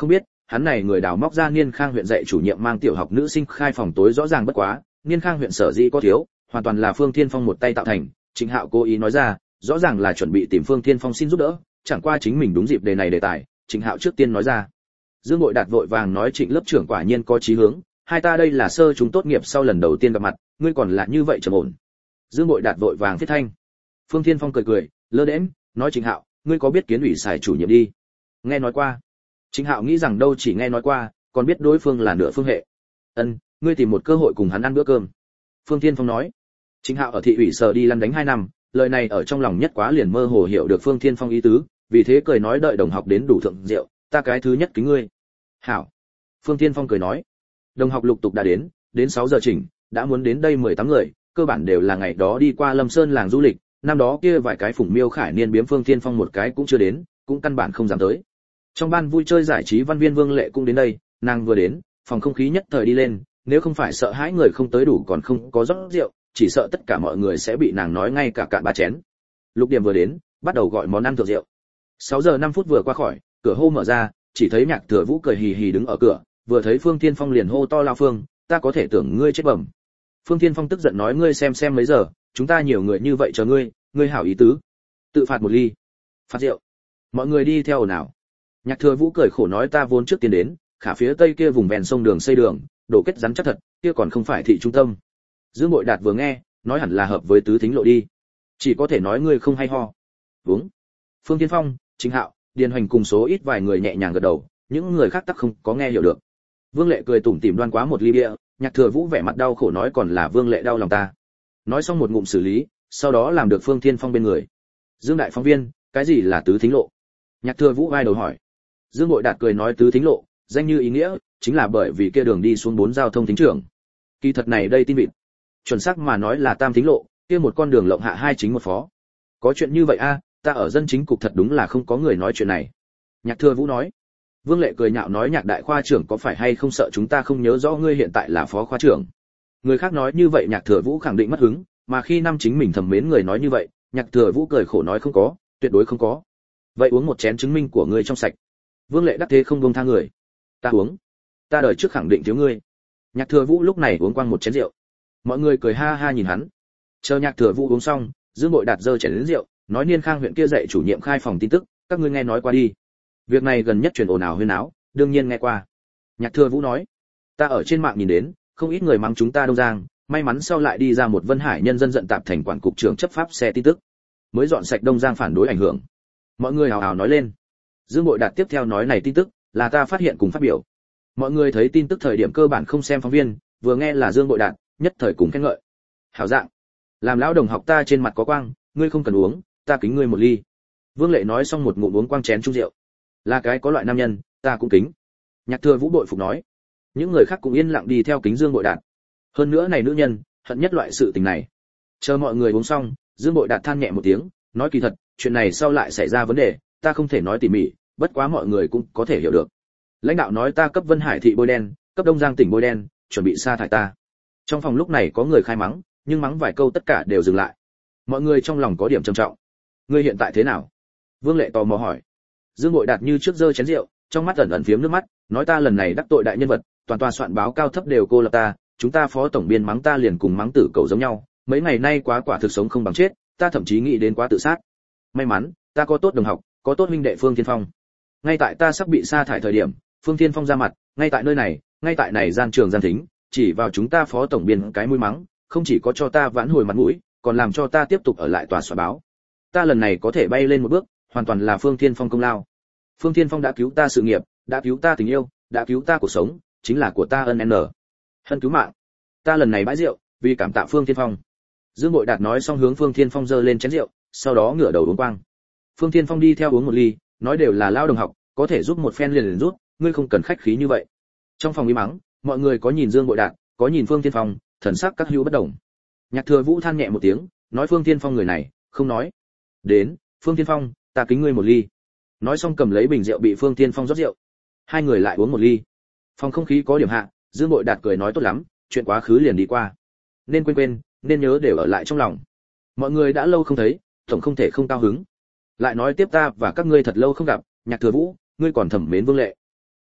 hắn này người đào móc ra Niên Khang huyện dạy chủ nhiệm mang tiểu học nữ sinh khai phòng tối rõ ràng bất quá, Niên Khang huyện sở dĩ có thiếu, hoàn toàn là Phương Thiên Phong một tay tạo thành, Trịnh Hạo cố ý nói ra, rõ ràng là chuẩn bị tìm Phương Thiên Phong xin giúp đỡ, chẳng qua chính mình đúng dịp đề này đề tài, Trịnh Hạo trước tiên nói ra. Dương Bội Đạt vội vàng nói Trịnh lớp trưởng quả nhiên có chí hướng, hai ta đây là sơ chúng tốt nghiệp sau lần đầu tiên gặp mặt, ngươi còn là như vậy trầm ổn. Dương Bội Đạt vội vàng thiết thanh. Phương Thiên Phong cười cười, lơ đễnh, nói Trịnh Hạo, ngươi có biết kiến ủy xài chủ nhiệm đi? Nghe nói qua. Trịnh Hạo nghĩ rằng đâu chỉ nghe nói qua, còn biết đối phương là nửa phương hệ. Ân, ngươi tìm một cơ hội cùng hắn ăn bữa cơm. Phương Thiên Phong nói. Trịnh Hạo ở thị ủy sở đi lăn đánh 2 năm, lời này ở trong lòng nhất quá liền mơ hồ hiểu được Phương Thiên Phong ý tứ, vì thế cười nói đợi đồng học đến đủ thượng rượu, ta cái thứ nhất kính ngươi. Hảo. Phương Thiên Phong cười nói. Đồng học lục tục đã đến 6 giờ chỉnh, đã muốn đến đây 18 người, cơ bản đều là ngày đó đi qua Lâm Sơn làng du lịch, năm đó kia vài cái phủng miêu khải niên biếm Phương Thiên Phong một cái cũng chưa đến, cũng căn bản không dám tới. Trong ban vui chơi giải trí văn viên Vương Lệ cũng đến đây, nàng vừa đến, phòng không khí nhất thời đi lên, nếu không phải sợ hãi người không tới đủ còn không có rót rượu, chỉ sợ tất cả mọi người sẽ bị nàng nói ngay cả cạn 3 chén. Lục Điểm vừa đến, bắt đầu gọi món ăn thượng rượu. 6 giờ 5 phút vừa qua khỏi, cửa hô mở ra, chỉ thấy Nhạc Thừa Vũ cười hì hì đứng ở cửa, vừa thấy Phương Thiên Phong liền hô to lao Phương, ta có thể tưởng ngươi chết bẩm. Phương Thiên Phong tức giận nói ngươi xem mấy giờ, chúng ta nhiều người như vậy chờ ngươi hảo ý tứ. Tự phạt một ly. Phạt rượu. Mọi người đi theo nào. Nhạc Thừa Vũ cười khổ nói ta vốn trước tiên đến, khả phía tây kia vùng ven sông đường xây đường, đổ kết rắn chắc thật, kia còn không phải thị trung tâm. Dương Bội Đạt vừa nghe, nói hẳn là hợp với tứ thính lộ đi. Chỉ có thể nói ngươi không hay ho. Uống. Phương Thiên Phong, Trịnh Hạo, Điền Hoành cùng số ít vài người nhẹ nhàng gật đầu, những người khác tắc không có nghe hiểu được. Vương Lệ cười tủm tỉm đoan quá một ly bia, Nhạc Thừa Vũ vẻ mặt đau khổ nói còn là Vương Lệ đau lòng ta. Nói xong một ngụm xử lý, sau đó làm được Phương Thiên Phong bên người. Dương đại phóng viên, cái gì là tứ thính lộ? Nhạc Thừa Vũ vai đầu hỏi. Dương Bội Đạt cười nói tứ thính lộ, danh như ý nghĩa, chính là bởi vì kia đường đi xuống 4 giao thông thính trưởng. Kỳ thật này đây tin vịt. Chuẩn xác mà nói là tam thính lộ, kia một con đường lộng hạ 2 chính 1 phó. Có chuyện như vậy a, ta ở dân chính cục thật đúng là không có người nói chuyện này. Nhạc Thừa Vũ nói. Vương Lệ cười nhạo nói Nhạc đại khoa trưởng có phải hay không sợ chúng ta không nhớ rõ ngươi hiện tại là phó khoa trưởng. Người khác nói như vậy Nhạc Thừa Vũ khẳng định mất hứng, mà khi năm chính mình thầm mến người nói như vậy, Nhạc Thừa Vũ cười khổ nói không có, tuyệt đối không có. Vậy uống một chén chứng minh của ngươi trong sạch. Vương Lệ đắc thế không buông tha người. Ta uống. Ta đời trước khẳng định thiếu ngươi. Nhạc Thừa Vũ lúc này uống quang một chén rượu. Mọi người cười ha ha nhìn hắn. Chờ Nhạc Thừa Vũ uống xong, Dương Bội Đạt giơ chén đến rượu, nói Niên Khang huyện kia dạy chủ nhiệm khai phòng tin tức, các ngươi nghe nói qua đi. Việc này gần nhất truyền ồn ào huyên náo, đương nhiên nghe qua. Nhạc Thừa Vũ nói, ta ở trên mạng nhìn đến, không ít người mắng chúng ta Đông Giang, may mắn sau lại đi ra một Vân Hải nhân dân giận tạp thành quản cục trưởng chấp pháp xe tin tức, mới dọn sạch Đông Giang phản đối ảnh hưởng. Mọi người hào hào nói lên. Dương Bội Đạt tiếp theo nói này tin tức là ta phát hiện cùng phát biểu. Mọi người thấy tin tức thời điểm cơ bản không xem phóng viên, vừa nghe là Dương Bội Đạt, nhất thời cùng khen ngợi. Hảo dạng, làm lão đồng học ta trên mặt có quang, ngươi không cần uống, ta kính ngươi một ly. Vương Lệ nói xong một ngụm uống quang chén chung rượu. Là cái có loại nam nhân, ta cũng kính. Nhạc Thừa Vũ bội phục nói. Những người khác cũng yên lặng đi theo kính Dương Bội Đạt. Hơn nữa này nữ nhân, hận nhất loại sự tình này. Chờ mọi người uống xong, Dương Bội Đạt than nhẹ một tiếng, nói kỳ thật, chuyện này sau lại xảy ra vấn đề, ta không thể nói tỉ mỉ, bất quá mọi người cũng có thể hiểu được. Lãnh đạo nói ta cấp Vân Hải thị bôi đen, cấp Đông Giang tỉnh bôi đen, chuẩn bị sa thải ta. Trong phòng lúc này có người khai mắng, nhưng mắng vài câu tất cả đều dừng lại. Mọi người trong lòng có điểm trầm trọng. Ngươi hiện tại thế nào? Vương Lệ tò mò hỏi. Dương Bội Đạt như trước giơ chén rượu, trong mắt ẩn ẩn phiếm nước mắt, nói ta lần này đắc tội đại nhân vật, toàn tòa soạn báo cao thấp đều cô lập ta, chúng ta phó tổng biên mắng ta liền cùng mắng tử cầu giống nhau, mấy ngày nay quá quả thực sống không bằng chết, ta thậm chí nghĩ đến quá tự sát. May mắn, ta có tốt đồng học, có tốt huynh đệ Phương Thiên Phong. Ngay tại ta sắp bị sa thải thời điểm, Phương Thiên Phong ra mặt, ngay tại nơi này, ngay tại này gian trường gian thính, chỉ vào chúng ta phó tổng biên cái mũi mắng, không chỉ có cho ta vãn hồi mặt mũi, còn làm cho ta tiếp tục ở lại tòa soạn báo. Ta lần này có thể bay lên một bước, hoàn toàn là Phương Thiên Phong công lao. Phương Thiên Phong đã cứu ta sự nghiệp, đã cứu ta tình yêu, đã cứu ta cuộc sống, chính là của ta ân hân cứu mạng. Ta lần này bãi rượu, vì cảm tạ Phương Thiên Phong. Dương Bội Đạt nói xong hướng Phương Thiên Phong giơ lên chén rượu, sau đó ngửa đầu uống quang. Phương Thiên Phong đi theo uống một ly, nói đều là lao đồng học, có thể giúp một phen liền rút, ngươi không cần khách khí như vậy. Trong phòng im mắng, mọi người có nhìn Dương Bội Đạt, có nhìn Phương Thiên Phong, thần sắc các hữu bất đồng. Nhạc Thừa Vũ than nhẹ một tiếng, nói Phương Thiên Phong người này, không nói. Đến, Phương Thiên Phong, ta kính ngươi một ly. Nói xong cầm lấy bình rượu bị Phương Thiên Phong rót rượu. Hai người lại uống một ly. Phòng không khí có điểm hạ, Dương Bội Đạt cười nói tốt lắm, chuyện quá khứ liền đi qua. Nên quên, nên nhớ đều ở lại trong lòng. Mọi người đã lâu không thấy, tổng không thể không cao hứng. Lại nói tiếp ta và các ngươi thật lâu không gặp, Nhạc Thừa Vũ, ngươi còn thẩm mến Vương Lệ.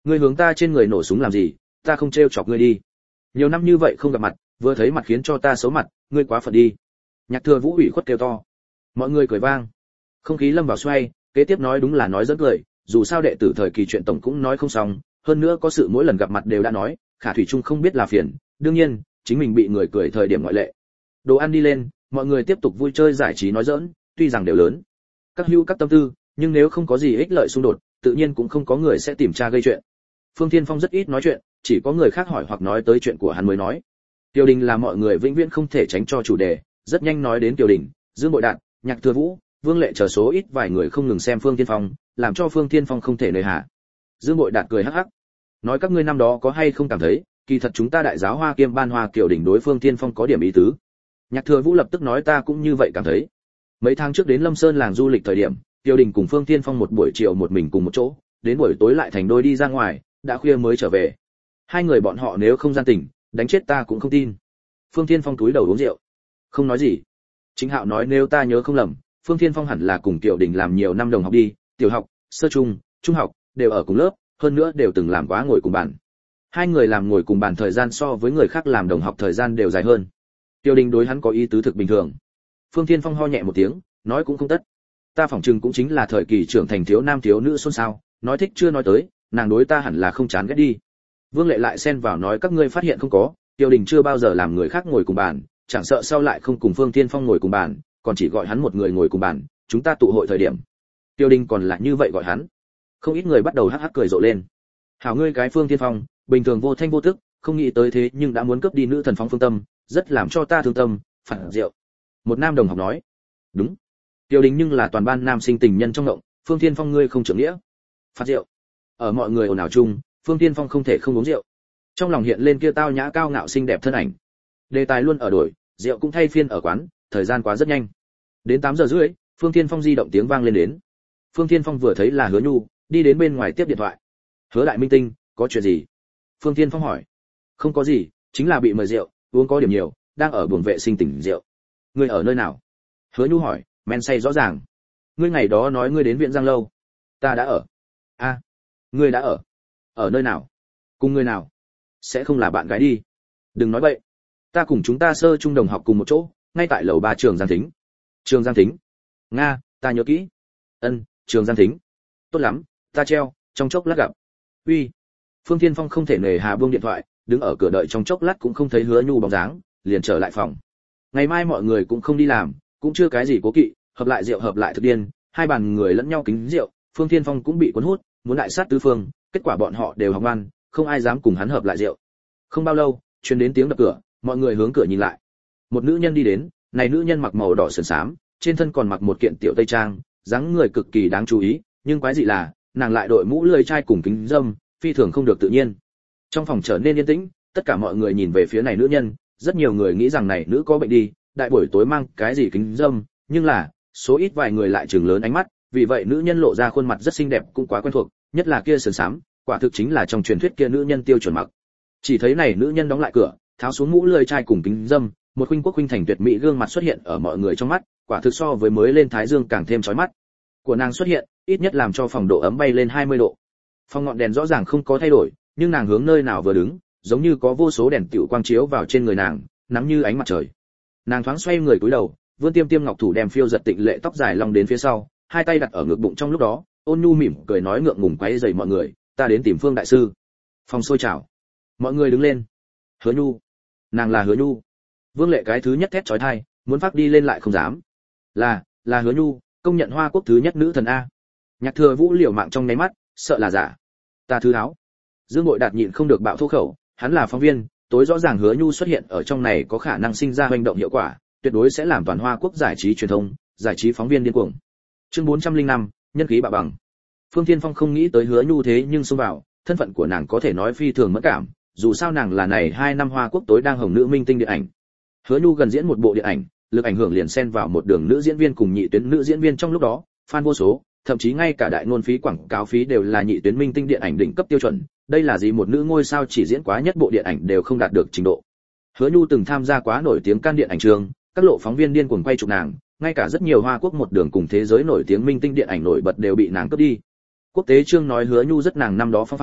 Ngươi hướng ta trên người nổ súng làm gì, ta không trêu chọc ngươi đi. Nhiều năm như vậy không gặp mặt, vừa thấy mặt khiến cho ta xấu mặt, ngươi quá phận đi. Nhạc Thừa Vũ ủy khuất kêu to. Mọi người cười vang. Không khí lâm vào xoay, kế tiếp nói đúng là nói dẫn cười, dù sao đệ tử thời kỳ chuyện tổng cũng nói không xong, hơn nữa có sự mỗi lần gặp mặt đều đã nói, Khả Thủy Trung không biết là phiền, đương nhiên, chính mình bị người cười thời điểm ngoại lệ. Đồ ăn đi lên, mọi người tiếp tục vui chơi giải trí nói giỡn, tuy rằng đều lớn. Các hữu các tâm tư, nhưng nếu không có gì ích lợi xung đột, tự nhiên cũng không có người sẽ tìm tra gây chuyện. Phương Thiên Phong rất ít nói chuyện, chỉ có người khác hỏi hoặc nói tới chuyện của hắn mới nói. Tiêu Đình là mọi người vĩnh viễn không thể tránh cho chủ đề, rất nhanh nói đến Tiêu Đình, Dương Bội Đạt, Nhạc Thừa Vũ, Vương Lệ chờ số ít vài người không ngừng xem Phương Thiên Phong, làm cho Phương Thiên Phong không thể nơi hạ. Dương Bội Đạt cười hắc hắc, nói các ngươi năm đó có hay không cảm thấy, kỳ thật chúng ta đại giáo Hoa Kiêm Ban Hoa Kiều Đỉnh đối Phương Thiên Phong có điểm ý tứ. Nhạc Thừa Vũ lập tức nói ta cũng như vậy cảm thấy. Mấy tháng trước đến Lâm Sơn làng du lịch thời điểm, Kiều Đình cùng Phương Thiên Phong một buổi chiều một mình cùng một chỗ, đến buổi tối lại thành đôi đi ra ngoài, đã khuya mới trở về. Hai người bọn họ nếu không gian tình, đánh chết ta cũng không tin. Phương Thiên Phong túi đầu uống rượu, không nói gì. Chính Hạo nói nếu ta nhớ không lầm, Phương Thiên Phong hẳn là cùng Kiều Đình làm nhiều năm đồng học đi, tiểu học, sơ trung, trung học đều ở cùng lớp, hơn nữa đều từng làm quá ngồi cùng bàn. Hai người làm ngồi cùng bàn thời gian so với người khác làm đồng học thời gian đều dài hơn. Kiều Đình đối hắn có ý tứ thực bình thường. Phương Thiên Phong ho nhẹ một tiếng, nói cũng không tất. Ta phỏng chừng cũng chính là thời kỳ trưởng thành thiếu nam thiếu nữ xôn xao, nói thích chưa nói tới, nàng đối ta hẳn là không chán ghét đi. Vương Lệ lại xen vào nói các ngươi phát hiện không có, Kiều Đình chưa bao giờ làm người khác ngồi cùng bàn, chẳng sợ sau lại không cùng Phương Thiên Phong ngồi cùng bàn, còn chỉ gọi hắn một người ngồi cùng bàn, chúng ta tụ hội thời điểm. Kiều Đình còn là như vậy gọi hắn. Không ít người bắt đầu hắc hắc cười rộ lên. Hảo ngươi cái Phương Thiên Phong, bình thường vô thanh vô tức, không nghĩ tới thế nhưng đã muốn cướp đi nữ thần Phong Phương Tâm, rất làm cho ta thương tâm, phản rượu. Một nam đồng học nói. Đúng. Kiều Đình nhưng là toàn ban nam sinh tình nhân trong ngộng, Phương Thiên Phong ngươi không trưởng nghĩa. Phạt rượu. Ở mọi người ồn ào chung, Phương Thiên Phong không thể không uống rượu. Trong lòng hiện lên kia tao nhã cao ngạo xinh đẹp thân ảnh. Đề tài luôn ở đổi, rượu cũng thay phiên ở quán, thời gian quá rất nhanh. Đến 8 giờ rưỡi, Phương Thiên Phong di động tiếng vang lên đến. Phương Thiên Phong vừa thấy là Hứa Nhu, đi đến bên ngoài tiếp điện thoại. Hứa đại minh tinh, có chuyện gì? Phương Thiên Phong hỏi. Không có gì, chính là bị mời rượu, uống có điểm nhiều, đang ở buồng vệ sinh tỉnh rượu. Ngươi ở nơi nào? Hứa Nhu hỏi, men say rõ ràng. Ngươi ngày đó nói ngươi đến viện Giang lâu. Ta đã ở. A, ngươi đã ở? Ở nơi nào? Cùng người nào? Sẽ không là bạn gái đi. Đừng nói vậy. Ta cùng chúng ta sơ trung đồng học cùng một chỗ, ngay tại lầu 3 trường Giang Thính. Trường Giang Thính? Nga, ta nhớ kỹ. Ân, trường Giang Thính. Tốt lắm, ta treo, trong chốc lát gặp. Uy. Phương Thiên Phong không thể nề hà buông điện thoại, đứng ở cửa đợi trong chốc lát cũng không thấy Hứa Nhu bóng dáng, liền trở lại phòng. Ngày mai mọi người cũng không đi làm, cũng chưa cái gì cố kỵ, hợp lại rượu hợp lại thực điên, hai bàn người lẫn nhau kính rượu, Phương Thiên Phong cũng bị cuốn hút, muốn đại sát tứ phương, kết quả bọn họ đều học ngoan, không ai dám cùng hắn hợp lại rượu. Không bao lâu, truyền đến tiếng đập cửa, mọi người hướng cửa nhìn lại. Một nữ nhân đi đến, này nữ nhân mặc màu đỏ sườn xám, trên thân còn mặc một kiện tiểu tây trang, dáng người cực kỳ đáng chú ý, nhưng quái dị là, nàng lại đội mũ lưỡi chai cùng kính râm, phi thường không được tự nhiên. Trong phòng trở nên yên tĩnh, tất cả mọi người nhìn về phía này nữ nhân, rất nhiều người nghĩ rằng này nữ có bệnh đi, đại buổi tối mang cái gì kính râm, nhưng là, số ít vài người lại trừng lớn ánh mắt, vì vậy nữ nhân lộ ra khuôn mặt rất xinh đẹp cũng quá quen thuộc, nhất là kia sườn xám, quả thực chính là trong truyền thuyết kia nữ nhân tiêu chuẩn mặc. Chỉ thấy này nữ nhân đóng lại cửa, tháo xuống mũ lưỡi chai cùng kính râm, một khuynh quốc khuynh thành tuyệt mỹ gương mặt xuất hiện ở mọi người trong mắt, quả thực so với mới lên thái dương càng thêm chói mắt. Của nàng xuất hiện, ít nhất làm cho phòng độ ấm bay lên 20 độ. Phòng ngọn đèn rõ ràng không có thay đổi, nhưng nàng hướng nơi nào vừa đứng, giống như có vô số đèn tiểu quang chiếu vào trên người nàng, nắng như ánh mặt trời. Nàng thoáng xoay người cúi đầu, vươn tiêm tiêm ngọc thủ đem phiêu giật tịnh lệ tóc dài long đến phía sau, hai tay đặt ở ngực bụng trong lúc đó, ôn nhu mỉm cười nói ngượng ngùng quấy rầy mọi người, ta đến tìm Phương đại sư. Phòng sôi trào. Mọi người đứng lên. Hứa Nhu. Nàng là Hứa Nhu. Vương Lệ cái thứ nhất thét chói tai, muốn phát đi lên lại không dám. Là Hứa Nhu, công nhận Hoa Quốc thứ nhất nữ thần a. Nhạc Thừa Vũ liều mạng trong nháy mắt, sợ là giả. Ta thứ áo. Dương Bội Đạt nhịn không được bạo thô khẩu, hắn là phóng viên, tối rõ ràng Hứa Nhu xuất hiện ở trong này có khả năng sinh ra hành động hiệu quả, tuyệt đối sẽ làm toàn Hoa Quốc giải trí truyền thông, giải trí phóng viên điên cuồng. Chương 405, nhân khí bạo bằng. Phương Thiên Phong không nghĩ tới Hứa Nhu thế nhưng xông vào, thân phận của nàng có thể nói phi thường mẫn cảm, dù sao nàng là này 2 năm Hoa Quốc tối đang hồng nữ minh tinh điện ảnh. Hứa Nhu gần diễn một bộ điện ảnh, lực ảnh hưởng liền xen vào một đường nữ diễn viên cùng nhị tuyến nữ diễn viên trong lúc đó, fan vô số, thậm chí ngay cả đại ngôn phí quảng cáo phí đều là nhị tuyến minh tinh điện ảnh đỉnh cấp tiêu chuẩn, đây là gì một nữ ngôi sao chỉ diễn quá nhất bộ điện ảnh đều không đạt được trình độ. Hứa Nhu từng tham gia quá nổi tiếng can điện ảnh trường, các lộ phóng viên điên cuồng quay chụp nàng, ngay cả rất nhiều Hoa Quốc một đường cùng thế giới nổi tiếng minh tinh điện ảnh nổi bật đều bị nàng cướp đi. Quốc tế chương nói Hứa Nhu rất nàng năm đó phong phạm,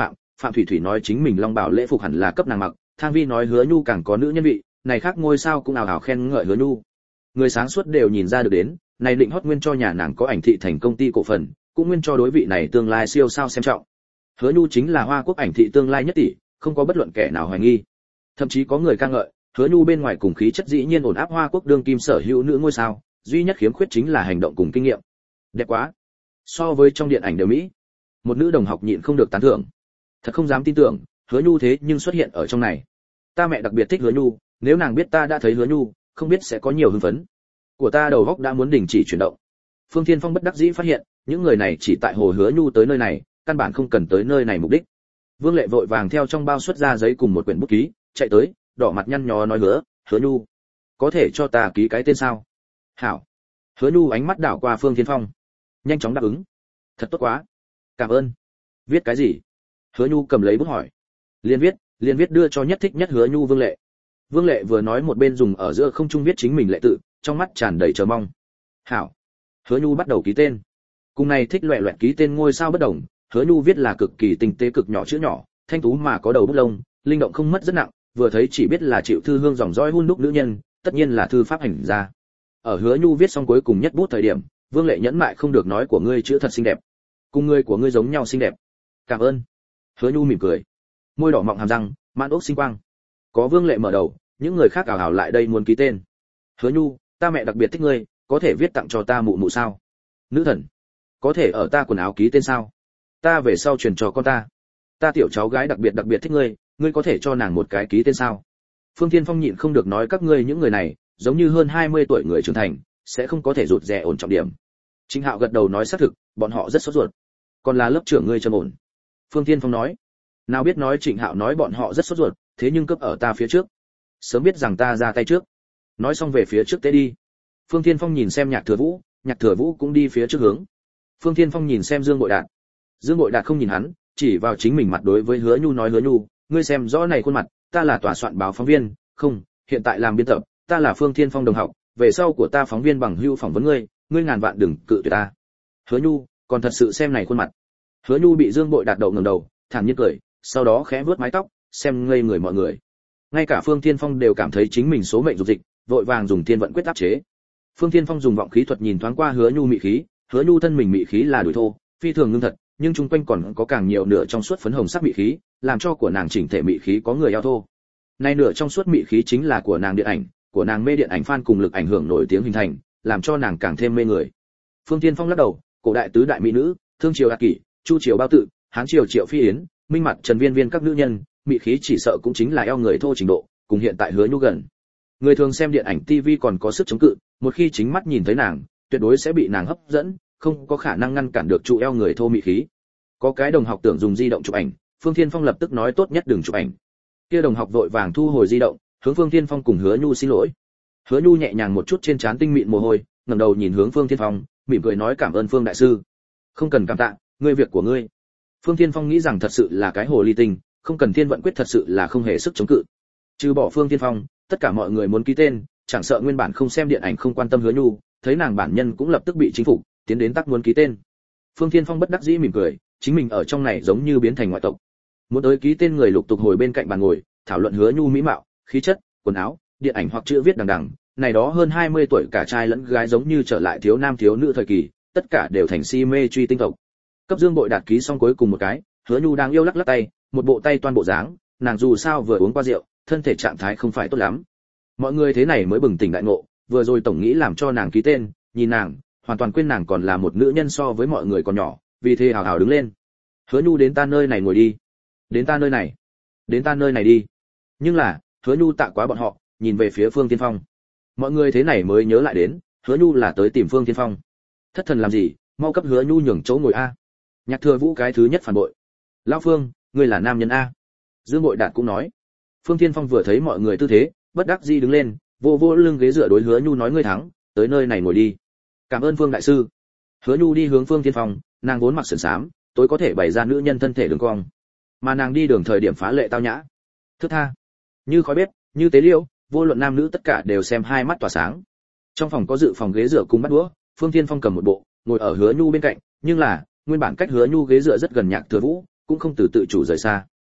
Phạm Thủy Thủy nói chính mình long bảo lễ phục hẳn là cấp nàng mặc, Thang Vi nói Hứa Nhu càng có nữ nhân vị, này khác ngôi sao cũng ào ào khen ngợi Hứa Nhu. Người sáng suốt đều nhìn ra được đến, này định hót nguyên cho nhà nàng có ảnh thị thành công ty cổ phần, cũng nguyên cho đối vị này tương lai siêu sao xem trọng. Hứa Nhu chính là Hoa Quốc ảnh thị tương lai nhất tỷ, không có bất luận kẻ nào hoài nghi. Thậm chí có người ca ngợi, Hứa Nhu bên ngoài cùng khí chất dĩ nhiên ổn áp Hoa Quốc đương kim sở hữu nữ ngôi sao, duy nhất khiếm khuyết chính là hành động cùng kinh nghiệm. Đẹp quá. So với trong điện ảnh đều mỹ. Một nữ đồng học nhịn không được tán thưởng. Thật không dám tin tưởng, Hứa Nhu thế nhưng xuất hiện ở trong này. Ta mẹ đặc biệt thích Hứa Nhu, nếu nàng biết ta đã thấy Hứa Nhu, không biết sẽ có nhiều hưng phấn. Của ta đầu óc đã muốn đình chỉ chuyển động. Phương Thiên Phong bất đắc dĩ phát hiện, những người này chỉ tại hồ Hứa Nhu tới nơi này, căn bản không cần tới nơi này mục đích. Vương Lệ vội vàng theo trong bao xuất ra giấy cùng một quyển bút ký, chạy tới, đỏ mặt nhăn nhó nói Hứa Nhu, có thể cho ta ký cái tên sao? Hảo. Hứa Nhu ánh mắt đảo qua Phương Thiên Phong, nhanh chóng đáp ứng. Thật tốt quá. Cảm ơn. Viết cái gì? Hứa Nhu cầm lấy bút hỏi. Liên viết đưa cho nhất thích nhất Hứa Nhu Vương Lệ. Vương Lệ vừa nói một bên dùng ở giữa không trung viết chính mình lệ tự, trong mắt tràn đầy chờ mong. Hảo. Hứa Nhu bắt đầu ký tên. Cùng này thích loẻ loẹt ký tên ngôi sao bất đồng, Hứa Nhu viết là cực kỳ tinh tế cực nhỏ chữ nhỏ, thanh tú mà có đầu bút lông, linh động không mất rất nặng, vừa thấy chỉ biết là chịu thư hương dòng dõi hun đúc nữ nhân, tất nhiên là thư pháp hành gia. Ở Hứa Nhu viết xong cuối cùng nhất bút thời điểm, Vương Lệ nhẫn mại không được nói của ngươi chữ thật xinh đẹp, cùng ngươi của ngươi giống nhau xinh đẹp. Cảm ơn. Hứa Nhu mỉm cười, môi đỏ mọng hàm răng, mãn ốc sinh quang. Có Vương Lệ mở đầu, những người khác ảo ảo lại đây muốn ký tên. Hứa Nhu, ta mẹ đặc biệt thích ngươi, có thể viết tặng cho ta mụ mụ sao? Nữ thần, có thể ở ta quần áo ký tên sao? Ta về sau truyền cho con ta. Ta tiểu cháu gái đặc biệt thích ngươi, ngươi có thể cho nàng một cái ký tên sao? Phương Thiên Phong nhịn không được nói các ngươi những người này, giống như hơn 20 tuổi người trưởng thành, sẽ không có thể rụt rè ổn trọng điểm. Trịnh Hạo gật đầu nói xác thực, bọn họ rất sốt ruột. Còn là lớp trưởng ngươi trầm ổn. Phương Thiên Phong nói. Nào biết nói Trịnh Hạo nói bọn họ rất sốt ruột, thế nhưng cấp ở ta phía trước. Sớm biết rằng ta ra tay trước. Nói xong về phía trước tế đi. Phương Thiên Phong nhìn xem Nhạc Thừa Vũ cũng đi phía trước hướng. Phương Thiên Phong nhìn xem Dương Bội Đạt. Dương Bội Đạt không nhìn hắn, chỉ vào chính mình mặt đối với Hứa Nhu nói Hứa Nhu, ngươi xem rõ này khuôn mặt, ta là tòa soạn báo phóng viên, không, hiện tại làm biên tập, ta là Phương Thiên Phong đồng học, về sau của ta phóng viên bằng hữu phỏng vấn ngươi, ngươi ngàn vạn đừng cự tuyệt ta. Hứa Nhu, còn thật sự xem này khuôn mặt. Hứa Nhu bị Dương Bội Đạt đậu ngẩng đầu, thản nhiên cười, sau đó khẽ vuốt mái tóc, xem ngây người mọi người. Ngay cả Phương Thiên Phong đều cảm thấy chính mình số mệnh dục dịch, vội vàng dùng thiên vận quyết áp chế. Phương Thiên Phong dùng vọng khí thuật nhìn thoáng qua Hứa Nhu mị khí, Hứa Nhu thân mình mị khí là đuổi thô, phi thường ngưng thật, nhưng chung quanh còn có càng nhiều nửa trong suốt phấn hồng sắc mị khí, làm cho của nàng chỉnh thể mị khí có người eo thô. Nay nửa trong suốt mị khí chính là của nàng điện ảnh, của nàng mê điện ảnh fan cùng lực ảnh hưởng nổi tiếng hình thành, làm cho nàng càng thêm mê người. Phương Thiên Phong lắc đầu, cổ đại tứ đại mỹ nữ, Thương Triều Đạt Kỷ, Chu Triều Bao Tự, Hán Triều Triệu Phi Yến, Minh Mặt Trần Viên Viên các nữ nhân, mị khí chỉ sợ cũng chính là eo người thô trình độ, cùng hiện tại Hứa Nhu gần. Người thường xem điện ảnh TV còn có sức chống cự, một khi chính mắt nhìn thấy nàng, tuyệt đối sẽ bị nàng hấp dẫn, không có khả năng ngăn cản được trụ eo người thô mị khí. Có cái đồng học tưởng dùng di động chụp ảnh, Phương Thiên Phong lập tức nói tốt nhất đừng chụp ảnh. Kia đồng học vội vàng thu hồi di động, hướng Phương Thiên Phong cùng Hứa Nhu xin lỗi. Hứa Nhu nhẹ nhàng một chút trên trán tinh mịn mồ hôi, ngẩng đầu nhìn hướng Phương Thiên Phong, mỉm cười nói cảm ơn Phương đại sư. Không cần cảm tạ, ngươi việc của ngươi. Phương Thiên Phong nghĩ rằng thật sự là cái hồ ly tinh, không cần thiên vận quyết thật sự là không hề sức chống cự. Trừ bỏ Phương Thiên Phong, tất cả mọi người muốn ký tên, chẳng sợ nguyên bản không xem điện ảnh không quan tâm Hứa Nhu, thấy nàng bản nhân cũng lập tức bị chính phủ tiến đến tác muốn ký tên. Phương Thiên Phong bất đắc dĩ mỉm cười, chính mình ở trong này giống như biến thành ngoại tộc. Muốn tới ký tên người lục tục hồi bên cạnh bàn ngồi, thảo luận Hứa Nhu mỹ mạo, khí chất, quần áo, điện ảnh hoặc chữ viết đằng đằng, này đó hơn 20 tuổi cả trai lẫn gái giống như trở lại thiếu nam thiếu nữ thời kỳ, tất cả đều thành si mê truy tinh tộc. Cấp Dương Bội Đạt ký xong cuối cùng một cái, Hứa Nhu đang yêu lắc lắc tay, một bộ tay toan bộ dáng, nàng dù sao vừa uống qua rượu, thân thể trạng thái không phải tốt lắm. Mọi người thế này mới bừng tỉnh đại ngộ, vừa rồi tổng nghĩ làm cho nàng ký tên, nhìn nàng, hoàn toàn quên nàng còn là một nữ nhân so với mọi người còn nhỏ, vì thế hào hào đứng lên. Hứa Nhu đến ta nơi này ngồi đi. Đến ta nơi này. Đến ta nơi này đi. Nhưng là, Hứa Nhu tạ quá bọn họ, nhìn về phía Phương Thiên Phong. Mọi người thế này mới nhớ lại đến, Hứa Nhu là tới tìm Phương Thiên Phong. Thất thần làm gì, mau cấp Hứa Nhu nhường chỗ ngồi a. Nhạc Thừa Vũ cái thứ nhất phản bội. Lão Phương, ngươi là nam nhân a. Dương Bội Đạt cũng nói. Phương Thiên Phong vừa thấy mọi người tư thế, bất đắc dĩ đứng lên, vô vô lưng ghế dựa đối Hứa Nhu nói ngươi thắng, tới nơi này ngồi đi. Cảm ơn Phương đại sư. Hứa Nhu đi hướng Phương Thiên Phong, nàng vốn mặc sườn xám, tối có thể bày ra nữ nhân thân thể đường cong, mà nàng đi đường thời điểm phá lệ tao nhã, thướt tha, như khói bếp, như tế liễu, vô luận nam nữ tất cả đều xem hai mắt tỏa sáng. Trong phòng có dự phòng ghế dựa cùng bắt đũa, Phương Thiên Phong cầm một bộ, ngồi ở Hứa Nhu bên cạnh, nhưng là nguyên bản cách Hứa Nhu ghế dựa rất gần Nhạc Thừa Vũ, cũng không từ tự chủ rời xa.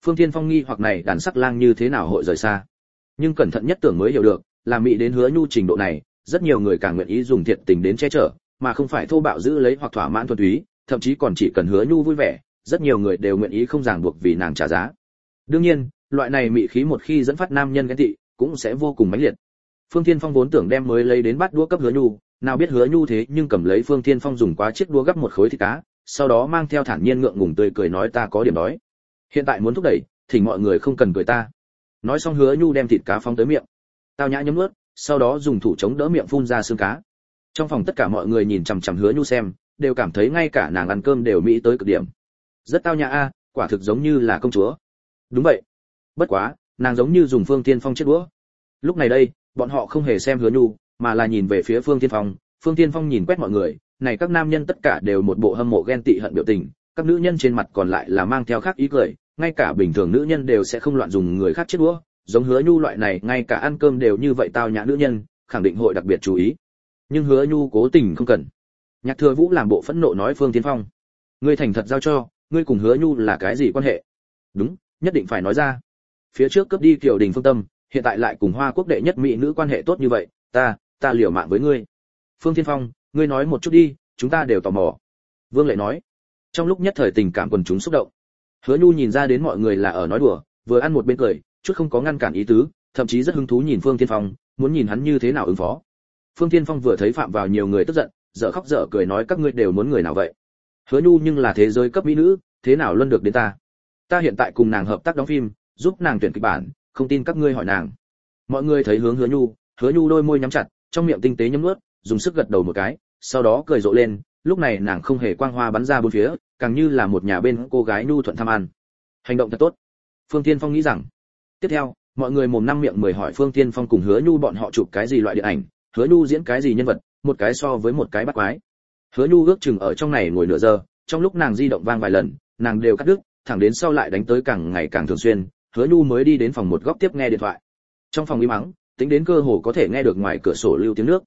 Phương Thiên Phong nghi hoặc này đàn sắc lang như thế nào hội rời xa. Nhưng cẩn thận nhất tưởng mới hiểu được, là mị đến Hứa Nhu trình độ này, rất nhiều người càng nguyện ý dùng thiệt tình đến che chở, mà không phải thô bạo giữ lấy hoặc thỏa mãn thuần túy, thậm chí còn chỉ cần Hứa Nhu vui vẻ, rất nhiều người đều nguyện ý không ràng buộc vì nàng trả giá. Đương nhiên, loại này mị khí một khi dẫn phát nam nhân ghen tị, cũng sẽ vô cùng mãnh liệt. Phương Thiên Phong vốn tưởng đem mới lấy đến bát đũa cấp Hứa Nhu, nào biết Hứa Nhu thế nhưng cầm lấy Phương Thiên Phong dùng quá chiếc đũa gấp một khối thịt cá, sau đó mang theo thản nhiên ngượng ngùng tươi cười nói ta có điểm đói. Hiện tại muốn thúc đẩy, thỉnh mọi người không cần cười ta. Nói xong Hứa Nhu đem thịt cá phóng tới miệng. Tao nhã nhấm nuốt, sau đó dùng thủ chống đỡ miệng phun ra xương cá. Trong phòng tất cả mọi người nhìn chằm chằm Hứa Nhu xem, đều cảm thấy ngay cả nàng ăn cơm đều mỹ tới cực điểm. Rất tao nhã a, quả thực giống như là công chúa. Đúng vậy. Bất quá, nàng giống như dùng Phương Thiên Phong chiếc đũa. Lúc này đây, bọn họ không hề xem Hứa Nhu, mà là nhìn về phía Phương Thiên Phong. Phương Thiên Phong nhìn quét mọi người, này các nam nhân tất cả đều một bộ hâm mộ ghen tị hận biểu tình, các nữ nhân trên mặt còn lại là mang theo khác ý cười, ngay cả bình thường nữ nhân đều sẽ không loạn dùng người khác chiếc đũa, giống Hứa Nhu loại này ngay cả ăn cơm đều như vậy tao nhã nữ nhân, khẳng định hội đặc biệt chú ý. Nhưng Hứa Nhu cố tình không cần. Nhạc Thừa Vũ làm bộ phẫn nộ nói Phương Thiên Phong, ngươi thành thật giao cho, ngươi cùng Hứa Nhu là cái gì quan hệ? Đúng, nhất định phải nói ra. Phía trước cướp đi Kiều Đình Phương Tâm, hiện tại lại cùng Hoa Quốc đệ nhất mỹ nữ quan hệ tốt như vậy, ta liều mạng với ngươi. Phương Thiên Phong, ngươi nói một chút đi, chúng ta đều tò mò. Vương Lệ nói. Trong lúc nhất thời tình cảm quần chúng xúc động. Hứa Nhu nhìn ra đến mọi người là ở nói đùa, vừa ăn một bên cười, chút không có ngăn cản ý tứ, thậm chí rất hứng thú nhìn Phương Thiên Phong, muốn nhìn hắn như thế nào ứng phó. Phương Thiên Phong vừa thấy phạm vào nhiều người tức giận, dở khóc dở cười nói các ngươi đều muốn người nào vậy? Hứa Nhu nhưng là thế giới cấp mỹ nữ, thế nào luân được đến ta? Ta hiện tại cùng nàng hợp tác đóng phim, giúp nàng tuyển kịch bản, không tin các ngươi hỏi nàng. Mọi người thấy hướng Hứa Nhu đôi môi nhắm chặt, trong miệng tinh tế nhấm nuốt, dùng sức gật đầu một cái, sau đó cười rộ lên, lúc này nàng không hề quang hoa bắn ra bốn phía, càng như là một nhà bên cô gái nhu thuận tham ăn. Hành động thật tốt. Phương Thiên Phong nghĩ rằng. Tiếp theo, mọi người mồm năm miệng mười hỏi Phương Thiên Phong cùng Hứa Nhu bọn họ chụp cái gì loại điện ảnh, Hứa Nhu diễn cái gì nhân vật, một cái so với một cái bắt quái. Hứa Nhu ước chừng ở trong này ngồi nửa giờ, trong lúc nàng di động vang vài lần, nàng đều cắt đứt, thẳng đến sau lại đánh tới càng ngày càng thường xuyên, Hứa Nhu mới đi đến phòng một góc tiếp nghe điện thoại. Trong phòng im mắng, tính đến cơ hồ có thể nghe được ngoài cửa sổ lưu tiếng nước.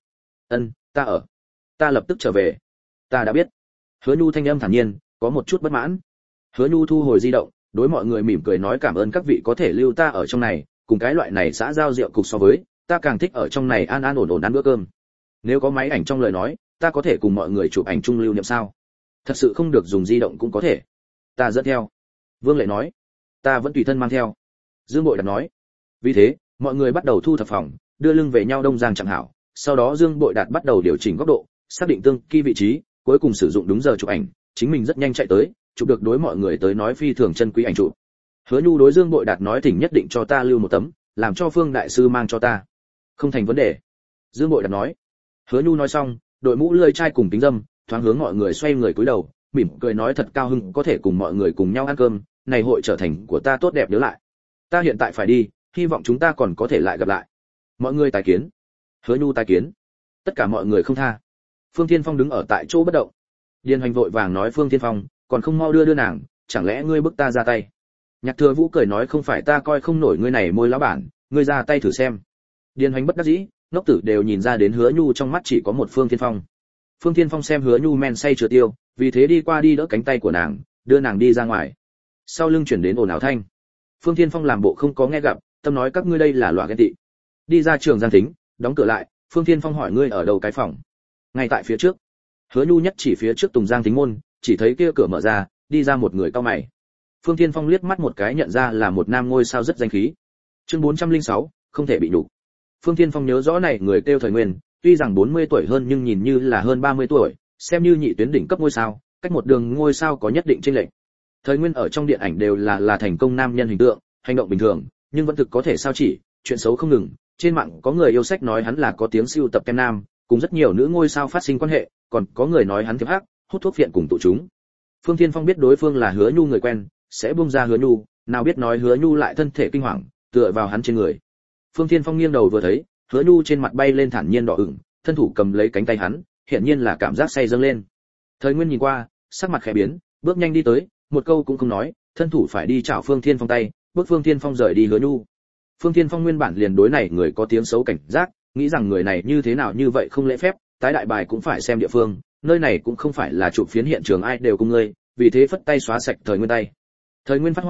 Ta lập tức trở về. Ta đã biết. Hứa Nhu thanh âm thản nhiên, có một chút bất mãn. Hứa Nhu thu hồi di động, đối mọi người mỉm cười nói cảm ơn các vị có thể lưu ta ở trong này, cùng cái loại này xã giao rượu cục so với, ta càng thích ở trong này an an ổn ổn ăn bữa cơm. Nếu có máy ảnh trong lời nói, ta có thể cùng mọi người chụp ảnh chung lưu niệm sao? Thật sự không được dùng di động cũng có thể. Ta dẫn theo. Vương Lệ nói. Ta vẫn tùy thân mang theo. Dương Bội Đạt nói. Vì thế, mọi người bắt đầu thu thập phòng, đưa lưng về nhau đông giang chẳng hảo. Sau đó Dương Bội Đạt bắt đầu điều chỉnh góc độ, xác định tương kỳ vị trí, cuối cùng sử dụng đúng giờ chụp ảnh, chính mình rất nhanh chạy tới, chụp được đối mọi người tới nói phi thường chân quý ảnh chụp. Hứa Nhu đối Dương Bội Đạt nói thỉnh nhất định cho ta lưu một tấm, làm cho Phương đại sư mang cho ta. Không thành vấn đề. Dương Bội Đạt nói. Hứa Nhu nói xong, đội mũ lưỡi chai cùng kính dâm, thoáng hướng mọi người xoay người cúi đầu, mỉm cười nói thật cao hứng có thể cùng mọi người cùng nhau ăn cơm, này hội trở thành của ta tốt đẹp nhớ lại. Ta hiện tại phải đi, hy vọng chúng ta còn có thể lại gặp lại. Mọi người tái kiến. Hứa Nhu tái kiến. Tất cả mọi người không tha. Phương Thiên Phong đứng ở tại chỗ bất động. Điền Hoành vội vàng nói Phương Thiên Phong, còn không mau đưa nàng, chẳng lẽ ngươi bức ta ra tay? Nhạc Thừa Vũ cười nói không phải ta coi không nổi ngươi này môi lão bản, ngươi ra tay thử xem. Điền Hoành bất đắc dĩ, ngốc tử đều nhìn ra đến Hứa Nhu trong mắt chỉ có một Phương Thiên Phong. Phương Thiên Phong xem Hứa Nhu men say chưa tiêu, vì thế đi qua đi đỡ cánh tay của nàng, đưa nàng đi ra ngoài. Sau lưng chuyển đến ồn ào thanh. Phương Thiên Phong làm bộ không có nghe gặp, tâm nói các ngươi đây là loại ghen tị. Đi ra trường Giang Thính, đóng cửa lại, Phương Thiên Phong hỏi ngươi ở đâu cái phòng? Ngay tại phía trước. Hứa Nhu nhất chỉ phía trước Tùng Giang Thính môn, chỉ thấy kia cửa mở ra, đi ra một người cao mày. Phương Thiên Phong liếc mắt một cái nhận ra là một nam ngôi sao rất danh khí. Chương 406, không thể bị nhục. Phương Thiên Phong nhớ rõ này người kêu Thời Nguyên, tuy rằng 40 tuổi hơn nhưng nhìn như là hơn 30 tuổi, xem như nhị tuyến đỉnh cấp ngôi sao, cách một đường ngôi sao có nhất định chênh lệch. Thời Nguyên ở trong điện ảnh đều là thành công nam nhân hình tượng, hành động bình thường, nhưng vẫn thực có thể sao chỉ, chuyện xấu không ngừng. Trên mạng có người yêu sách nói hắn là có tiếng siêu tập kem nam, cùng rất nhiều nữ ngôi sao phát sinh quan hệ, còn có người nói hắn thiệp hắc, hút thuốc phiện cùng tụ chúng. Phương Thiên Phong biết đối phương là Hứa Nhu người quen, sẽ buông ra Hứa Nhu, nào biết nói Hứa Nhu lại thân thể kinh hoàng, tựa vào hắn trên người. Phương Thiên Phong nghiêng đầu vừa thấy, Hứa Nhu trên mặt bay lên thản nhiên đỏ ửng, thân thủ cầm lấy cánh tay hắn, hiển nhiên là cảm giác say dâng lên. Thời Nguyên nhìn qua, sắc mặt khẽ biến, bước nhanh đi tới, một câu cũng không nói, thân thủ phải đi chảo Phương Thiên Phong tay, bước Phương Thiên Phong rời đi Hứa Nhu. Phương Thiên Phong nguyên bản liền đối này người có tiếng xấu cảnh giác, nghĩ rằng người này như thế nào như vậy không lễ phép, tái đại bài cũng phải xem địa phương, nơi này cũng không phải là chụp phiến hiện trường ai đều cùng ngươi, vì thế phất tay xóa sạch Thời Nguyên tay. Thời Nguyên phát hỏa,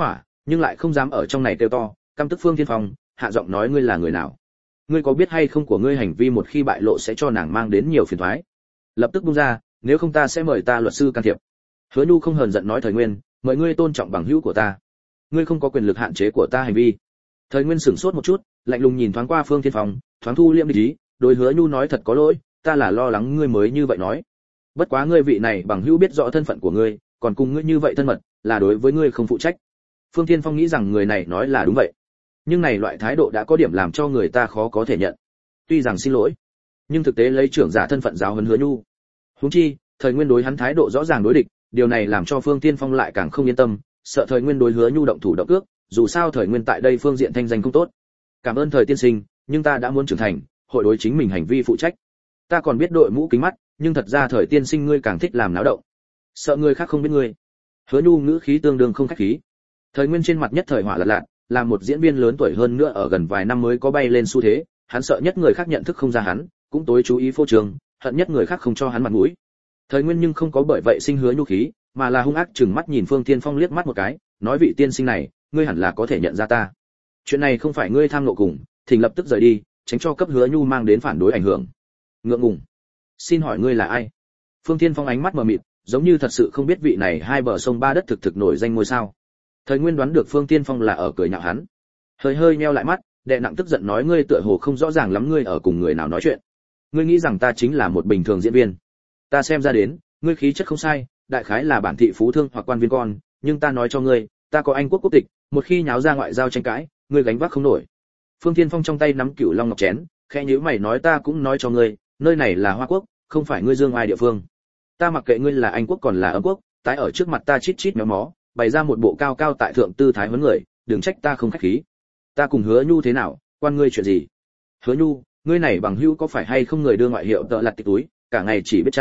nhưng lại không dám ở trong này kêu to, căm tức Phương Thiên Phong, hạ giọng nói ngươi là người nào? Ngươi có biết hay không của ngươi hành vi một khi bại lộ sẽ cho nàng mang đến nhiều phiền toái. Lập tức buông ra, nếu không ta sẽ mời ta luật sư can thiệp. Hứa Nhu không hờn giận nói Thời Nguyên, mời ngươi tôn trọng bằng hữu của ta. Ngươi không có quyền lực hạn chế của ta hành vi. Thời Nguyên sửng sốt một chút, lạnh lùng nhìn thoáng qua Phương Thiên Phong, thoáng thu liễm ý, đối Hứa Nhu nói thật có lỗi, ta là lo lắng ngươi mới như vậy nói. Bất quá ngươi vị này bằng hữu biết rõ thân phận của ngươi, còn cùng ngươi như vậy thân mật, là đối với ngươi không phụ trách. Phương Thiên Phong nghĩ rằng người này nói là đúng vậy, nhưng này loại thái độ đã có điểm làm cho người ta khó có thể nhận. Tuy rằng xin lỗi, nhưng thực tế lấy trưởng giả thân phận giáo huấn Hứa Nhu. Huống chi, Thời Nguyên đối hắn thái độ rõ ràng đối địch, điều này làm cho Phương Thiên Phong lại càng không yên tâm, sợ Thời Nguyên đối Hứa Nhu động thủ động cước, dù sao Thời Nguyên tại đây phương diện thanh danh không tốt. Cảm ơn Thời tiên sinh, nhưng ta đã muốn trưởng thành, hội đối chính mình hành vi phụ trách. Ta còn biết đội mũ kính mắt, nhưng thật ra Thời tiên sinh ngươi càng thích làm náo động, sợ người khác không biết ngươi. Hứa Nhu ngữ khí tương đương không khách khí. Thời Nguyên trên mặt nhất thời hỏa lạt lạt, là một diễn viên lớn tuổi hơn nữa ở gần vài năm mới có bay lên xu thế, hắn sợ nhất người khác nhận thức không ra hắn, cũng tối chú ý phô trương, hận nhất người khác không cho hắn mặt mũi. Thời Nguyên nhưng không có bởi vậy sinh hứa nhu khí, mà là hung ác trừng mắt nhìn Phương Thiên Phong liếc mắt một cái, nói vị tiên sinh này, ngươi hẳn là có thể nhận ra ta. Chuyện này không phải ngươi tham nộ cùng, thỉnh lập tức rời đi, tránh cho cấp hứa nhu mang đến phản đối ảnh hưởng. Ngượng ngùng. Xin hỏi ngươi là ai? Phương Thiên Phong ánh mắt mờ mịt, giống như thật sự không biết vị này hai bờ sông ba đất thực nổi danh ngôi sao. Thời Nguyên đoán được Phương Thiên Phong là ở cười nhạo hắn, hơi nheo lại mắt, đệ nặng tức giận nói ngươi tựa hồ không rõ ràng lắm ngươi ở cùng người nào nói chuyện. Ngươi nghĩ rằng ta chính là một bình thường diễn viên? Ta xem ra đến, ngươi khí chất không sai, đại khái là bản thị phú thương hoặc quan viên con, nhưng ta nói cho ngươi, ta có Anh quốc quốc tịch, một khi nháo ra ngoại giao tranh cãi, ngươi gánh vác không nổi. Phương Thiên Phong trong tay nắm cửu long ngọc chén, khẽ nhíu mày nói ta cũng nói cho ngươi, nơi này là Hoa Quốc, không phải ngươi dương ai địa phương. Ta mặc kệ ngươi là Anh quốc còn là Âm quốc, tái ở trước mặt ta chít méo mó, bày ra một bộ cao cao tại thượng tư thái huấn người, đừng trách ta không khách khí. Ta cùng Hứa Nhu thế nào, quan ngươi chuyện gì? Hứa Nhu, ngươi này bằng hữu có phải hay không người đưa ngoại hiệu tợ lặt tịch túi, cả ngày chỉ biết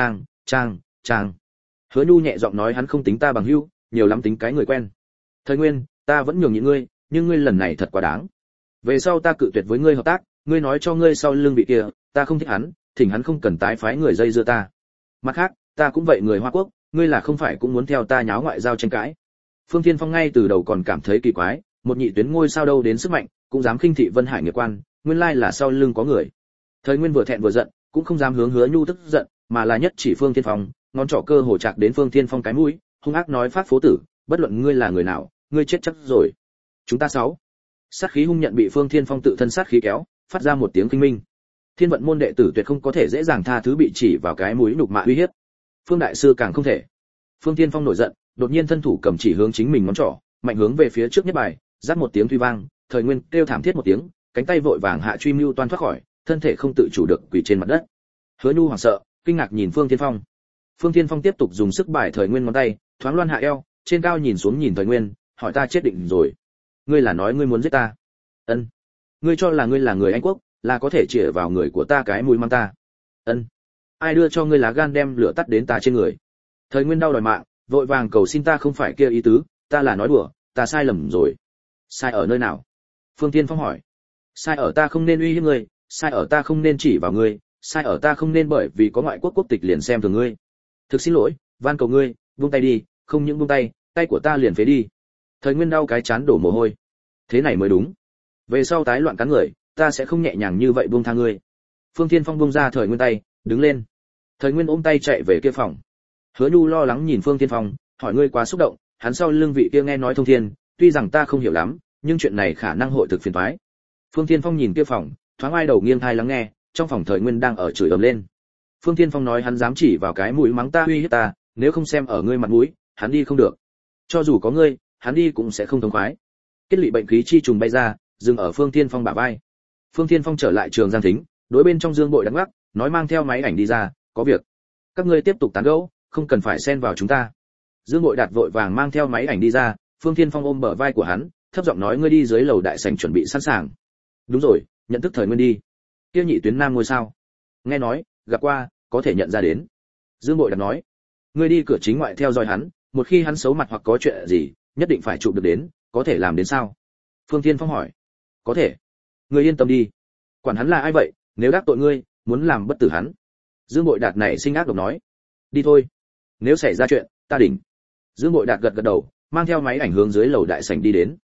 trang. Hứa Nhu nhẹ giọng nói hắn không tính ta bằng hữu, nhiều lắm tính cái người quen. Thời Nguyên, ta vẫn nhường nhịn ngươi, nhưng ngươi lần này thật quá đáng. Về sau ta cự tuyệt với ngươi hợp tác, ngươi nói cho ngươi sau lưng vị kia, ta không thích hắn, thỉnh hắn không cần tái phái người dây dưa ta. Mặt khác, ta cũng vậy người Hoa Quốc, ngươi là không phải cũng muốn theo ta nháo ngoại giao tranh cãi. Phương Thiên Phong ngay từ đầu còn cảm thấy kỳ quái, một nhị tuyến ngôi sao đâu đến sức mạnh, cũng dám khinh thị Vân Hải nghiệp quan, nguyên lai là sau lưng có người. Thời Nguyên vừa thẹn vừa giận, cũng không dám hướng Hứa Nhu tức giận, mà là nhất chỉ Phương Thiên Phong, ngón trỏ cơ hồ chạc đến Phương Thiên Phong cái mũi, hung ác nói phát phố tử, bất luận ngươi là người nào, ngươi chết chắc rồi. Chúng ta sáu. Sát khí hung nhận bị Phương Thiên Phong tự thân sát khí kéo, phát ra một tiếng kinh minh. Thiên vận môn đệ tử tuyệt không có thể dễ dàng tha thứ bị chỉ vào cái mũi nhục mạ uy hiếp. Phương đại sư càng không thể. Phương Thiên Phong nổi giận, đột nhiên thân thủ cầm chỉ hướng chính mình ngón trỏ, mạnh hướng về phía trước nhất bài, rát một tiếng thuy vang, Thời Nguyên kêu thảm thiết một tiếng, cánh tay vội vàng hạ truy mưu toan thoát khỏi, thân thể không tự chủ được quỳ trên mặt đất. Hứa Nhu hoảng sợ, kinh ngạc nhìn Phương Thiên Phong. Phương Thiên Phong tiếp tục dùng sức bài Thời Nguyên ngón tay, thoáng loan hạ eo, trên cao nhìn xuống nhìn Thời Nguyên, hỏi ta chết định rồi. Ngươi là nói ngươi muốn giết ta? Ân. Ngươi cho là ngươi là người Anh quốc, là có thể chĩa vào người của ta cái mũi mang ta? Ân. Ai đưa cho ngươi lá gan đem lửa tắt đến ta trên người? Thời Nguyên đau đòi mạng, vội vàng cầu xin ta không phải kia ý tứ, ta là nói đùa, ta sai lầm rồi. Sai ở nơi nào? Phương Thiên Phong hỏi. Sai ở ta không nên uy hiếp ngươi, sai ở ta không nên chỉ vào ngươi, sai ở ta không nên bởi vì có ngoại quốc quốc tịch liền xem thường ngươi. Thực xin lỗi, van cầu ngươi, buông tay đi, không những buông tay, tay của ta liền phế đi. Thời Nguyên đau cái chán đổ mồ hôi. Thế này mới đúng. Về sau tái loạn cắn người, ta sẽ không nhẹ nhàng như vậy buông tha ngươi. Phương Thiên Phong buông ra Thời Nguyên tay, đứng lên. Thời Nguyên ôm tay chạy về kia phòng. Hứa Nhu lo lắng nhìn Phương Thiên Phong, hỏi ngươi quá xúc động, hắn sau lưng vị kia nghe nói thông thiên, tuy rằng ta không hiểu lắm, nhưng chuyện này khả năng hội thực phiền toái. Phương Thiên Phong nhìn kia phòng, thoáng ai đầu nghiêng tai lắng nghe, trong phòng Thời Nguyên đang ở chửi ầm lên. Phương Thiên Phong nói hắn dám chỉ vào cái mũi mắng ta uy hiếp ta, nếu không xem ở ngươi mặt mũi, hắn đi không được. Cho dù có ngươi, hắn đi cũng sẽ không thông khoái. Kết lị bệnh khí chi trùng bay ra, dừng ở Phương Thiên Phong bả vai. Phương Thiên Phong trở lại trường Giang Thính, đối bên trong Dương Bội đắng ngắc, nói mang theo máy ảnh đi ra, có việc. Các ngươi tiếp tục tán gẫu, không cần phải xen vào chúng ta. Dương Bội Đạt vội vàng mang theo máy ảnh đi ra, Phương Thiên Phong ôm bờ vai của hắn, thấp giọng nói ngươi đi dưới lầu đại sảnh chuẩn bị sẵn sàng. Đúng rồi, nhận thức Thời Nguyên đi. Kia nhị tuyến nam ngôi sao. Nghe nói, gặp qua, có thể nhận ra đến. Dương Bội Đạt nói, ngươi đi cửa chính ngoại theo dõi hắn, một khi hắn xấu mặt hoặc có chuyện gì, nhất định phải chụp được đến, có thể làm đến sao? Phương Thiên Phong hỏi. Có thể. Ngươi yên tâm đi. Quản hắn là ai vậy, nếu đắc tội ngươi, muốn làm bất tử hắn. Dương Bội Đạt này sinh ác độc nói. Đi thôi. Nếu xảy ra chuyện, ta đỉnh. Dương Bội Đạt gật gật đầu, mang theo máy ảnh hướng dưới lầu đại sảnh đi đến.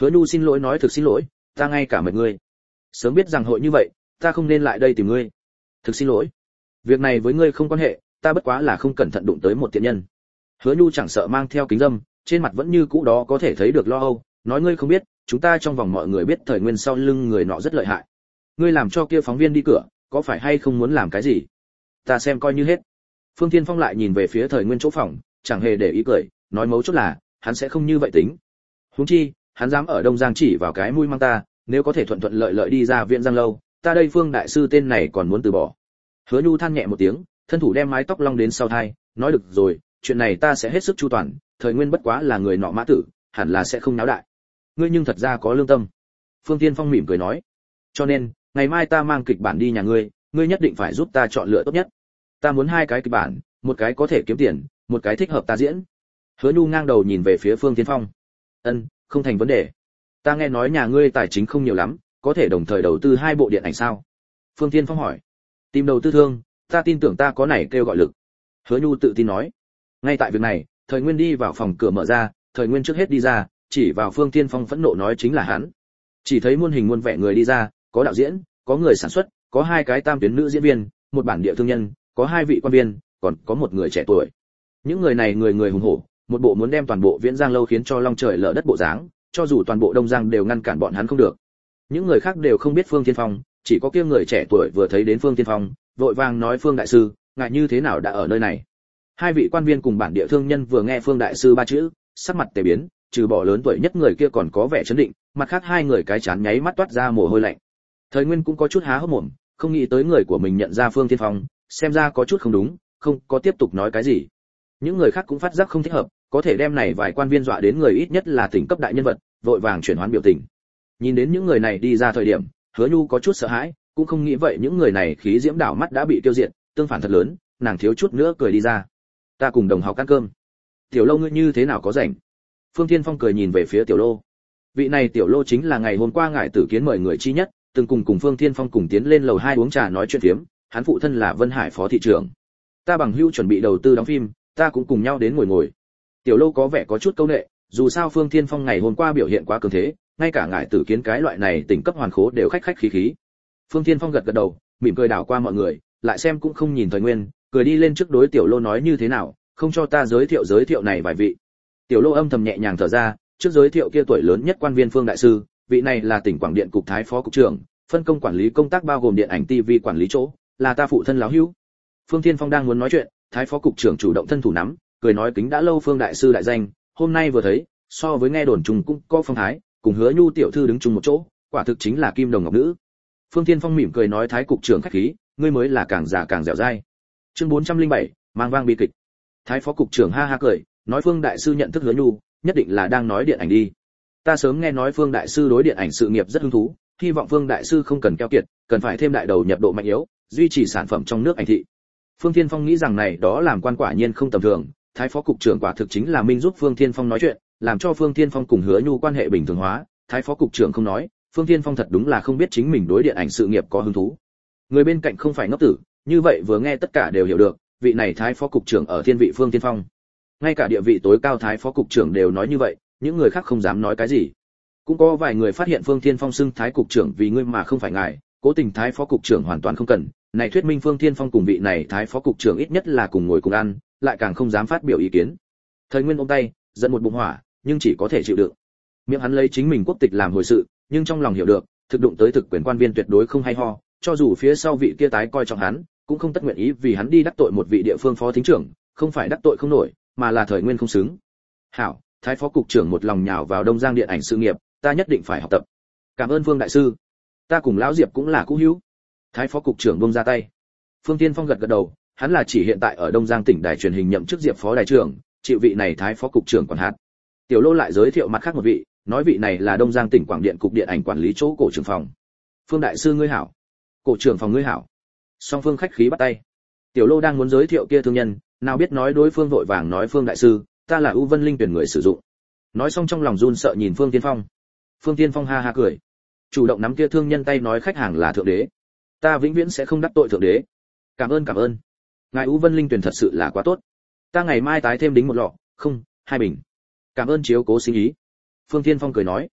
Hứa Nhu xin lỗi nói thực xin lỗi, ta ngay cả mệt ngươi. Sớm biết rằng hội như vậy, ta không nên lại đây tìm ngươi. Thực xin lỗi. Việc này với ngươi không quan hệ, ta bất quá là không cẩn thận đụng tới một tiện nhân. Hứa Nhu chẳng sợ mang theo kính râm, trên mặt vẫn như cũ đó có thể thấy được lo âu, nói ngươi không biết, chúng ta trong vòng mọi người biết Thời Nguyên sau lưng người nọ rất lợi hại. Ngươi làm cho kia phóng viên đi cửa, có phải hay không muốn làm cái gì? Ta xem coi như hết. Phương Thiên Phong lại nhìn về phía Thời Nguyên chỗ phòng, chẳng hề để ý cười, nói mấu chốt là, hắn sẽ không như vậy tính. Huống chi, hắn dám ở Đông Giang chỉ vào cái mũi mang ta, nếu có thể thuận thuận lợi lợi đi ra viện Giang lâu, ta đây Phương đại sư tên này còn muốn từ bỏ. Hứa Nhu than nhẹ một tiếng, thân thủ đem mái tóc long đến sau tai, nói được rồi, chuyện này ta sẽ hết sức chu toàn, Thời Nguyên bất quá là người nọ mã tử, hẳn là sẽ không náo đại. Ngươi nhưng thật ra có lương tâm. Phương Thiên Phong mỉm cười nói, cho nên, ngày mai ta mang kịch bản đi nhà ngươi, ngươi nhất định phải giúp ta chọn lựa tốt nhất. Ta muốn 2 cái kịch bản, một cái có thể kiếm tiền, một cái thích hợp ta diễn. Hứa Nhu ngang đầu nhìn về phía Phương Thiên Phong. Ân, không thành vấn đề. Ta nghe nói nhà ngươi tài chính không nhiều lắm, có thể đồng thời đầu tư 2 bộ điện ảnh sao? Phương Thiên Phong hỏi. Tìm đầu tư thương, ta tin tưởng ta có này kêu gọi lực. Hứa Nhu tự tin nói. Ngay tại việc này, Thời Nguyên đi vào phòng cửa mở ra, Thời Nguyên trước hết đi ra, chỉ vào Phương Thiên Phong phẫn nộ nói chính là hắn. Chỉ thấy muôn hình muôn vẻ người đi ra, có đạo diễn, có người sản xuất, có 2 cái tam tuyến nữ diễn viên, một bản địa thương nhân, có 2 vị quan viên, còn có một người trẻ tuổi. Những người này người người hùng hổ, một bộ muốn đem toàn bộ Viễn Giang lâu khiến cho long trời lở đất bộ dáng, cho dù toàn bộ Đông Giang đều ngăn cản bọn hắn không được. Những người khác đều không biết Phương Thiên Phong, chỉ có kia người trẻ tuổi vừa thấy đến Phương Thiên Phong, vội vàng nói Phương đại sư, ngài như thế nào đã ở nơi này? 2 vị quan viên cùng bản địa thương nhân vừa nghe Phương đại sư 3 chữ, sắc mặt tề biến, trừ bỏ lớn tuổi nhất người kia còn có vẻ chấn định, mặt khác 2 người cái chán nháy mắt toát ra mồ hôi lạnh. Thời Nguyên cũng có chút há hốc mồm, không nghĩ tới người của mình nhận ra Phương Thiên Phong, xem ra có chút không đúng, không có tiếp tục nói cái gì. Những người khác cũng phát giác không thích hợp, có thể đem này vài quan viên dọa đến người ít nhất là tỉnh cấp đại nhân vật, vội vàng chuyển hoán biểu tình. Nhìn đến những người này đi ra thời điểm, Hứa Nhu có chút sợ hãi, cũng không nghĩ vậy những người này khí diễm đảo mắt đã bị tiêu diệt, tương phản thật lớn, nàng thiếu chút nữa cười đi ra. Ta cùng đồng học ăn cơm. Tiểu Lô ngươi như thế nào có rảnh? Phương Thiên Phong cười nhìn về phía Tiểu Lô. Vị này Tiểu Lô chính là ngày hôm qua ngài tử kiến mời người chi nhất, từng cùng Phương Thiên Phong cùng tiến lên lầu 2 uống trà nói chuyện phiếm, hắn phụ thân là Vân Hải phó thị trưởng. Ta bằng hữu chuẩn bị đầu tư đóng phim, ta cũng cùng nhau đến ngồi ngồi. Tiểu Lô có vẻ có chút câu nệ, dù sao Phương Thiên Phong ngày hôm qua biểu hiện quá cường thế, ngay cả ngài tử kiến cái loại này tỉnh cấp hoàn khố đều khách khách khí khí. Phương Thiên Phong gật gật đầu, mỉm cười đảo qua mọi người, lại xem cũng không nhìn Thời Nguyên, cười đi lên trước đối Tiểu Lô nói như thế nào, không cho ta giới thiệu này vài vị. Tiểu Lô âm thầm nhẹ nhàng thở ra, trước giới thiệu kia tuổi lớn nhất quan viên Phương đại sư, vị này là tỉnh Quảng Điện cục thái phó cục trưởng, phân công quản lý công tác bao gồm điện ảnh TV quản lý chỗ, là ta phụ thân láo hữu. Phương Thiên Phong đang muốn nói chuyện, thái phó cục trưởng chủ động thân thủ nắm, cười nói kính đã lâu Phương đại sư đại danh, hôm nay vừa thấy, so với nghe đồn trùng cũng có phong thái, cùng Hứa Nhu tiểu thư đứng chung một chỗ, quả thực chính là kim đồng ngọc nữ. Phương Thiên Phong mỉm cười nói thái cục trưởng khách khí, ngươi mới là càng già càng dẻo dai. Chương 407, mang vang bi kịch. Thái phó cục trưởng ha ha cười, nói Phương đại sư nhận thức Hứa Nhu, nhất định là đang nói điện ảnh đi. Ta sớm nghe nói Phương đại sư đối điện ảnh sự nghiệp rất hứng thú, hy vọng Phương đại sư không cần keo kiệt, cần phải thêm đại đầu nhập độ mạnh yếu, duy trì sản phẩm trong nước ảnh thị. Phương Thiên Phong nghĩ rằng này đó làm quan quả nhiên không tầm thường, thái phó cục trưởng quả thực chính là minh giúp Phương Thiên Phong nói chuyện, làm cho Phương Thiên Phong cùng Hứa Nhu quan hệ bình thường hóa, thái phó cục trưởng không nói, Phương Thiên Phong thật đúng là không biết chính mình đối điện ảnh sự nghiệp có hứng thú. Người bên cạnh không phải ngốc tử, như vậy vừa nghe tất cả đều hiểu được, vị này thái phó cục trưởng ở thiên vị Phương Thiên Phong. Ngay cả địa vị tối cao thái phó cục trưởng đều nói như vậy, những người khác không dám nói cái gì. Cũng có vài người phát hiện Phương Thiên Phong xưng thái cục trưởng vì ngươi mà không phải ngài, cố tình thái phó cục trưởng hoàn toàn không cần, này thuyết minh Phương Thiên Phong cùng vị này thái phó cục trưởng ít nhất là cùng ngồi cùng ăn, lại càng không dám phát biểu ý kiến. Thời Nguyên ôm tay, giận một bụng hỏa, nhưng chỉ có thể chịu đựng. Miệng hắn lấy chính mình quốc tịch làm hồi sự, nhưng trong lòng hiểu được, thực đụng tới thực quyền quan viên tuyệt đối không hay ho, cho dù phía sau vị kia tái coi trọng hắn, cũng không tất nguyện ý vì hắn đi đắc tội một vị địa phương phó thính trưởng, không phải đắc tội không nổi, mà là Thời Nguyên không xứng. Hảo, thái phó cục trưởng một lòng nhào vào Đông Giang điện ảnh sự nghiệp, ta nhất định phải học tập. Cảm ơn Phương đại sư. Ta cùng lão Diệp cũng là cũ hữu. Thái phó cục trưởng buông ra tay. Phương Thiên Phong gật gật đầu, hắn là chỉ hiện tại ở Đông Giang tỉnh đài truyền hình nhậm chức Diệp phó đài trưởng, chịu vị này thái phó cục trưởng quản hạt. Tiểu Lô lại giới thiệu mặt khác một vị, nói vị này là Đông Giang tỉnh Quảng Điện cục điện ảnh quản lý chỗ cổ trưởng phòng. Phương đại sư ngươi hảo. Cổ trưởng phòng ngươi hảo. Song phương khách khí bắt tay. Tiểu Lô đang muốn giới thiệu kia thương nhân, nào biết nói đối phương vội vàng nói Phương đại sư, ta là U Vân Linh tuyển người sử dụng. Nói xong trong lòng run sợ nhìn Phương Thiên Phong. Phương Thiên Phong ha ha cười, chủ động nắm kia thương nhân tay nói khách hàng là thượng đế, ta vĩnh viễn sẽ không đắc tội thượng đế. Cảm ơn. Ngài U Vân Linh tuyển thật sự là quá tốt, ta ngày mai tái thêm đính một lọ, không, 2 bình. Cảm ơn chiếu cố sinh ý. Phương Thiên Phong cười nói.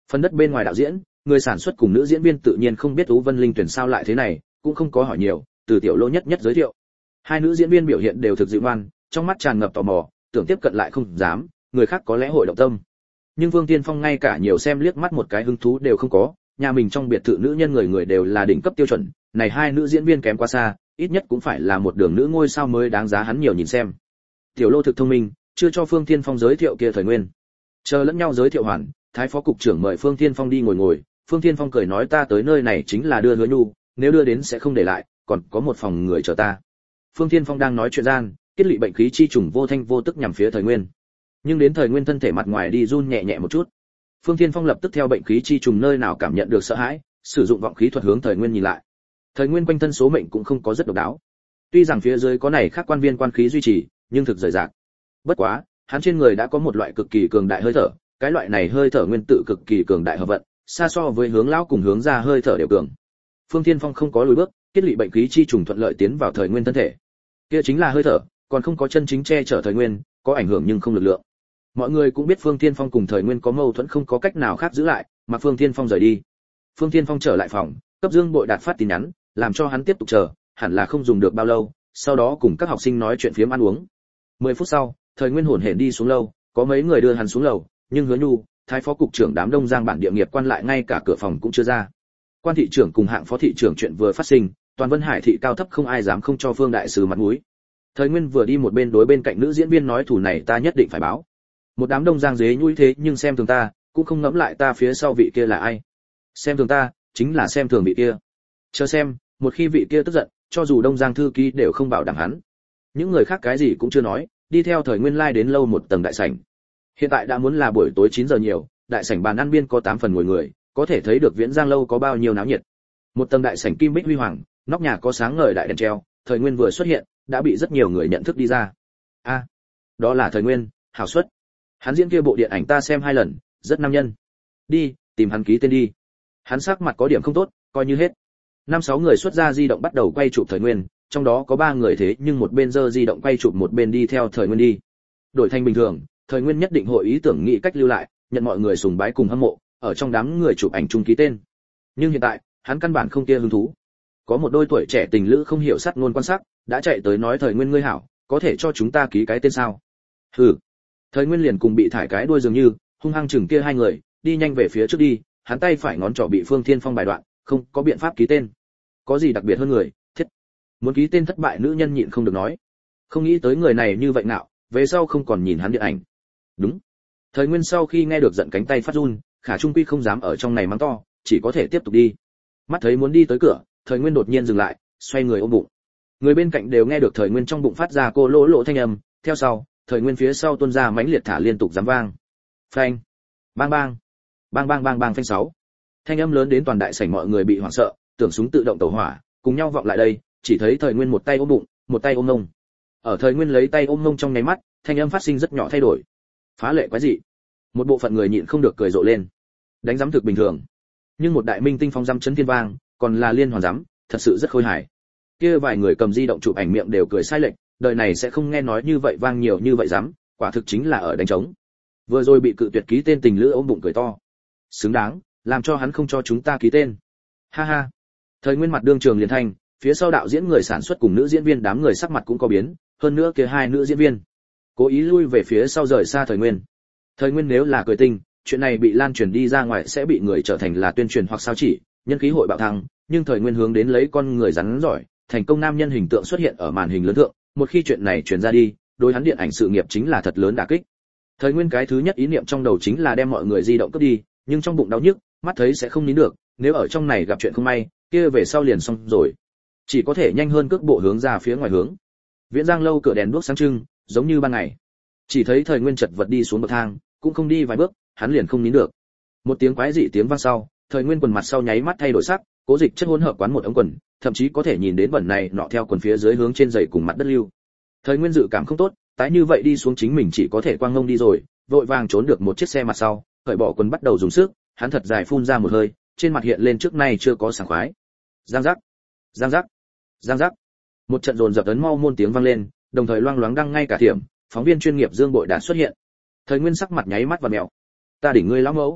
Phần đất bên ngoài đạo diễn, người sản xuất cùng nữ diễn viên tự nhiên không biết Ú Vân Linh tuyển sao lại thế này, cũng không có hỏi nhiều, từ Tiểu Lô nhất nhất giới thiệu. Hai nữ diễn viên biểu hiện đều thực dịu ngoan, trong mắt tràn ngập tò mò, tưởng tiếp cận lại không dám, người khác có lẽ hội động tâm. Nhưng Vương Tiên Phong ngay cả nhiều xem liếc mắt một cái hứng thú đều không có, nhà mình trong biệt thự nữ nhân người người đều là đỉnh cấp tiêu chuẩn, này hai nữ diễn viên kém quá xa, ít nhất cũng phải là một đường nữ ngôi sao mới đáng giá hắn nhiều nhìn xem. Tiểu Lô thực thông minh, chưa cho Phương Thiên Phong giới thiệu kia Thời Nguyên. Chờ lẫn nhau giới thiệu hoàn, Thái phó cục trưởng mời Phương Thiên Phong đi ngồi. Phương Thiên Phong cười nói ta tới nơi này chính là đưa Hứa Nhu, nếu đưa đến sẽ không để lại, còn có một phòng người chờ ta. Phương Thiên Phong đang nói chuyện gian, kết lị bệnh khí chi trùng vô thanh vô tức nhằm phía Thời Nguyên. Nhưng đến Thời Nguyên thân thể mặt ngoài đi run nhẹ nhẹ một chút. Phương Thiên Phong lập tức theo bệnh khí chi trùng nơi nào cảm nhận được sợ hãi, sử dụng vọng khí thuật hướng Thời Nguyên nhìn lại. Thời Nguyên quanh thân số mệnh cũng không có rất độc đáo. Tuy rằng phía dưới có này khác quan viên quan khí duy trì, nhưng thực rời rạc. Bất quá, hắn trên người đã có một loại cực kỳ cường đại hơi thở, cái loại này hơi thở nguyên tự cực kỳ cường đại hợp vận, xa so với hướng lão cùng hướng ra hơi thở đều cường. Phương Thiên Phong không có lùi bước, kết lị bệnh khí chi trùng thuận lợi tiến vào Thời Nguyên thân thể. Kia chính là hơi thở, còn không có chân chính che chở Thời Nguyên, có ảnh hưởng nhưng không lực lượng. Mọi người cũng biết Phương Thiên Phong cùng Thời Nguyên có mâu thuẫn không có cách nào khác giữ lại, mà Phương Thiên Phong rời đi. Phương Thiên Phong trở lại phòng, cấp Dương Bội Đạt phát tin nhắn, làm cho hắn tiếp tục chờ, hẳn là không dùng được bao lâu, sau đó cùng các học sinh nói chuyện phiếm ăn uống. 10 phút sau, Thời Nguyên hổn hển đi xuống lâu, có mấy người đưa hắn xuống lầu, nhưng Hứa Nhu, Thái phó cục trưởng đám Đông Giang bản địa nghiệp quan lại ngay cả cửa phòng cũng chưa ra. Quan thị trưởng cùng hạng phó thị trưởng chuyện vừa phát sinh, toàn Vân Hải thị cao thấp không ai dám không cho Phương đại sứ mặt mũi. Thời Nguyên vừa đi một bên đối bên cạnh nữ diễn viên nói thủ này ta nhất định phải báo. Một đám Đông Giang dế nhũi thế nhưng xem thường ta, cũng không ngẫm lại ta phía sau vị kia là ai. Xem thường ta, chính là xem thường vị kia. Chờ xem, một khi vị kia tức giận, cho dù Đông Giang thư ký đều không bảo đảm hắn. Những người khác cái gì cũng chưa nói, đi theo Thời Nguyên lai đến lâu một tầng đại sảnh. Hiện tại đã muốn là buổi tối 9 giờ nhiều, đại sảnh bàn ăn biên có 8 phần ngồi người, có thể thấy được Viễn Giang lâu có bao nhiêu náo nhiệt. Một tầng đại sảnh kim bích huy hoàng, nóc nhà có sáng ngời đại đèn treo, Thời Nguyên vừa xuất hiện, đã bị rất nhiều người nhận thức đi ra. A, đó là Thời Nguyên, hảo suất. Hắn diễn kia bộ điện ảnh ta xem 2 lần, rất nam nhân. Đi, tìm hắn ký tên đi. Hắn sắc mặt có điểm không tốt, coi như hết. 5-6 người xuất ra di động bắt đầu quay chụp Thời Nguyên, trong đó có 3 người thế nhưng một bên giơ di động quay chụp một bên đi theo Thời Nguyên đi. Đổi thành bình thường, Thời Nguyên nhất định hội ý tưởng nghĩ cách lưu lại, nhận mọi người sùng bái cùng hâm mộ, ở trong đám người chụp ảnh chung ký tên. Nhưng hiện tại, hắn căn bản không kia hứng thú. Có một đôi tuổi trẻ tình lữ không hiểu sát ngôn quan sắc, đã chạy tới nói Thời Nguyên ngươi hảo, có thể cho chúng ta ký cái tên sao? Hừ. Thời Nguyên liền cùng bị thải cái đuôi dường như, hung hăng chừng kia 2 người, đi nhanh về phía trước đi, hắn tay phải ngón trỏ bị Phương Thiên Phong bài đoạn, không có biện pháp ký tên. Có gì đặc biệt hơn người, thiết. Muốn ký tên thất bại nữ nhân nhịn không được nói. Không nghĩ tới người này như vậy nạo, về sau không còn nhìn hắn điện ảnh. Đúng. Thời Nguyên sau khi nghe được giận cánh tay phát run, Khả Trung Quy không dám ở trong này mắng to, chỉ có thể tiếp tục đi. Mắt thấy muốn đi tới cửa, Thời Nguyên đột nhiên dừng lại, xoay người ôm bụng. Người bên cạnh đều nghe được Thời Nguyên trong bụng phát ra cô lỗ lỗ thanh âm, theo sau, Thời Nguyên phía sau tuôn ra mãnh liệt thả liên tục giám vang. Phanh, bang bang, bang bang bang bang phanh 6. Thanh âm lớn đến toàn đại sảnh mọi người bị hoảng sợ, tưởng súng tự động tẩu hỏa, cùng nhau vọng lại đây, chỉ thấy Thời Nguyên một tay ôm bụng, một tay ôm ngông. Ở Thời Nguyên lấy tay ôm ngông trong nháy mắt, thanh âm phát sinh rất nhỏ thay đổi. Phá lệ quái dị. Một bộ phận người nhịn không được cười rộ lên. Đánh giám thực bình thường, nhưng một đại minh tinh phong giám chấn thiên vang, còn là liên hoàn giám, thật sự rất khôi hài. Kia vài người cầm di động chụp ảnh miệng đều cười sai lệch, đời này sẽ không nghe nói như vậy vang nhiều như vậy giám, quả thực chính là ở đánh trống. Vừa rồi bị cự tuyệt ký tên tình lữ ôm bụng cười to. Xứng đáng, làm cho hắn không cho chúng ta ký tên. Ha ha. Thời Nguyên mặt đương trường liền thanh, phía sau đạo diễn người sản xuất cùng nữ diễn viên đám người sắc mặt cũng có biến, hơn nữa kia 2 nữ diễn viên cố ý lui về phía sau rời xa Thời Nguyên. Thời Nguyên nếu là cười tinh, chuyện này bị lan truyền đi ra ngoài sẽ bị người trở thành là tuyên truyền hoặc sao chỉ, nhân khí hội bạo thăng, nhưng Thời Nguyên hướng đến lấy con người rắn giỏi, thành công nam nhân hình tượng xuất hiện ở màn hình lớn thượng, một khi chuyện này truyền ra đi, đối hắn điện ảnh sự nghiệp chính là thật lớn đả kích. Thời Nguyên cái thứ nhất ý niệm trong đầu chính là đem mọi người di động cướp đi, nhưng trong bụng đau nhức, mắt thấy sẽ không nín được, nếu ở trong này gặp chuyện không may, kia về sau liền xong rồi. Chỉ có thể nhanh hơn cước bộ hướng ra phía ngoài hướng. Viễn Giang lâu cửa đèn đuốc sáng trưng, giống như ban ngày. Chỉ thấy Thời Nguyên chật vật đi xuống bậc thang, cũng không đi vài bước, hắn liền không nín được. Một tiếng quái dị tiếng vang sau, Thời Nguyên quần mặt sau nháy mắt thay đổi sắc, cố dịch chất hỗn hợp quán một ống quần, thậm chí có thể nhìn đến bẩn này nọ theo quần phía dưới hướng trên giày cùng mặt đất lưu. Thời Nguyên dự cảm không tốt, tái như vậy đi xuống chính mình chỉ có thể quang ngông đi rồi, vội vàng trốn được một chiếc xe mặt sau, cởi bỏ quần bắt đầu dùng sức, hắn thật dài phun ra một hơi, trên mặt hiện lên trước nay chưa có sảng khoái. Giang giác, giang giác, giang giác. Một trận dồn dập ấn mau môn tiếng vang lên, đồng thời loang loáng đăng ngay cả thiểm, phóng viên chuyên nghiệp Dương Bội Đạt xuất hiện. Thời Nguyên sắc mặt nháy mắt và mèo. Ta đỉnh ngươi lão mẫu.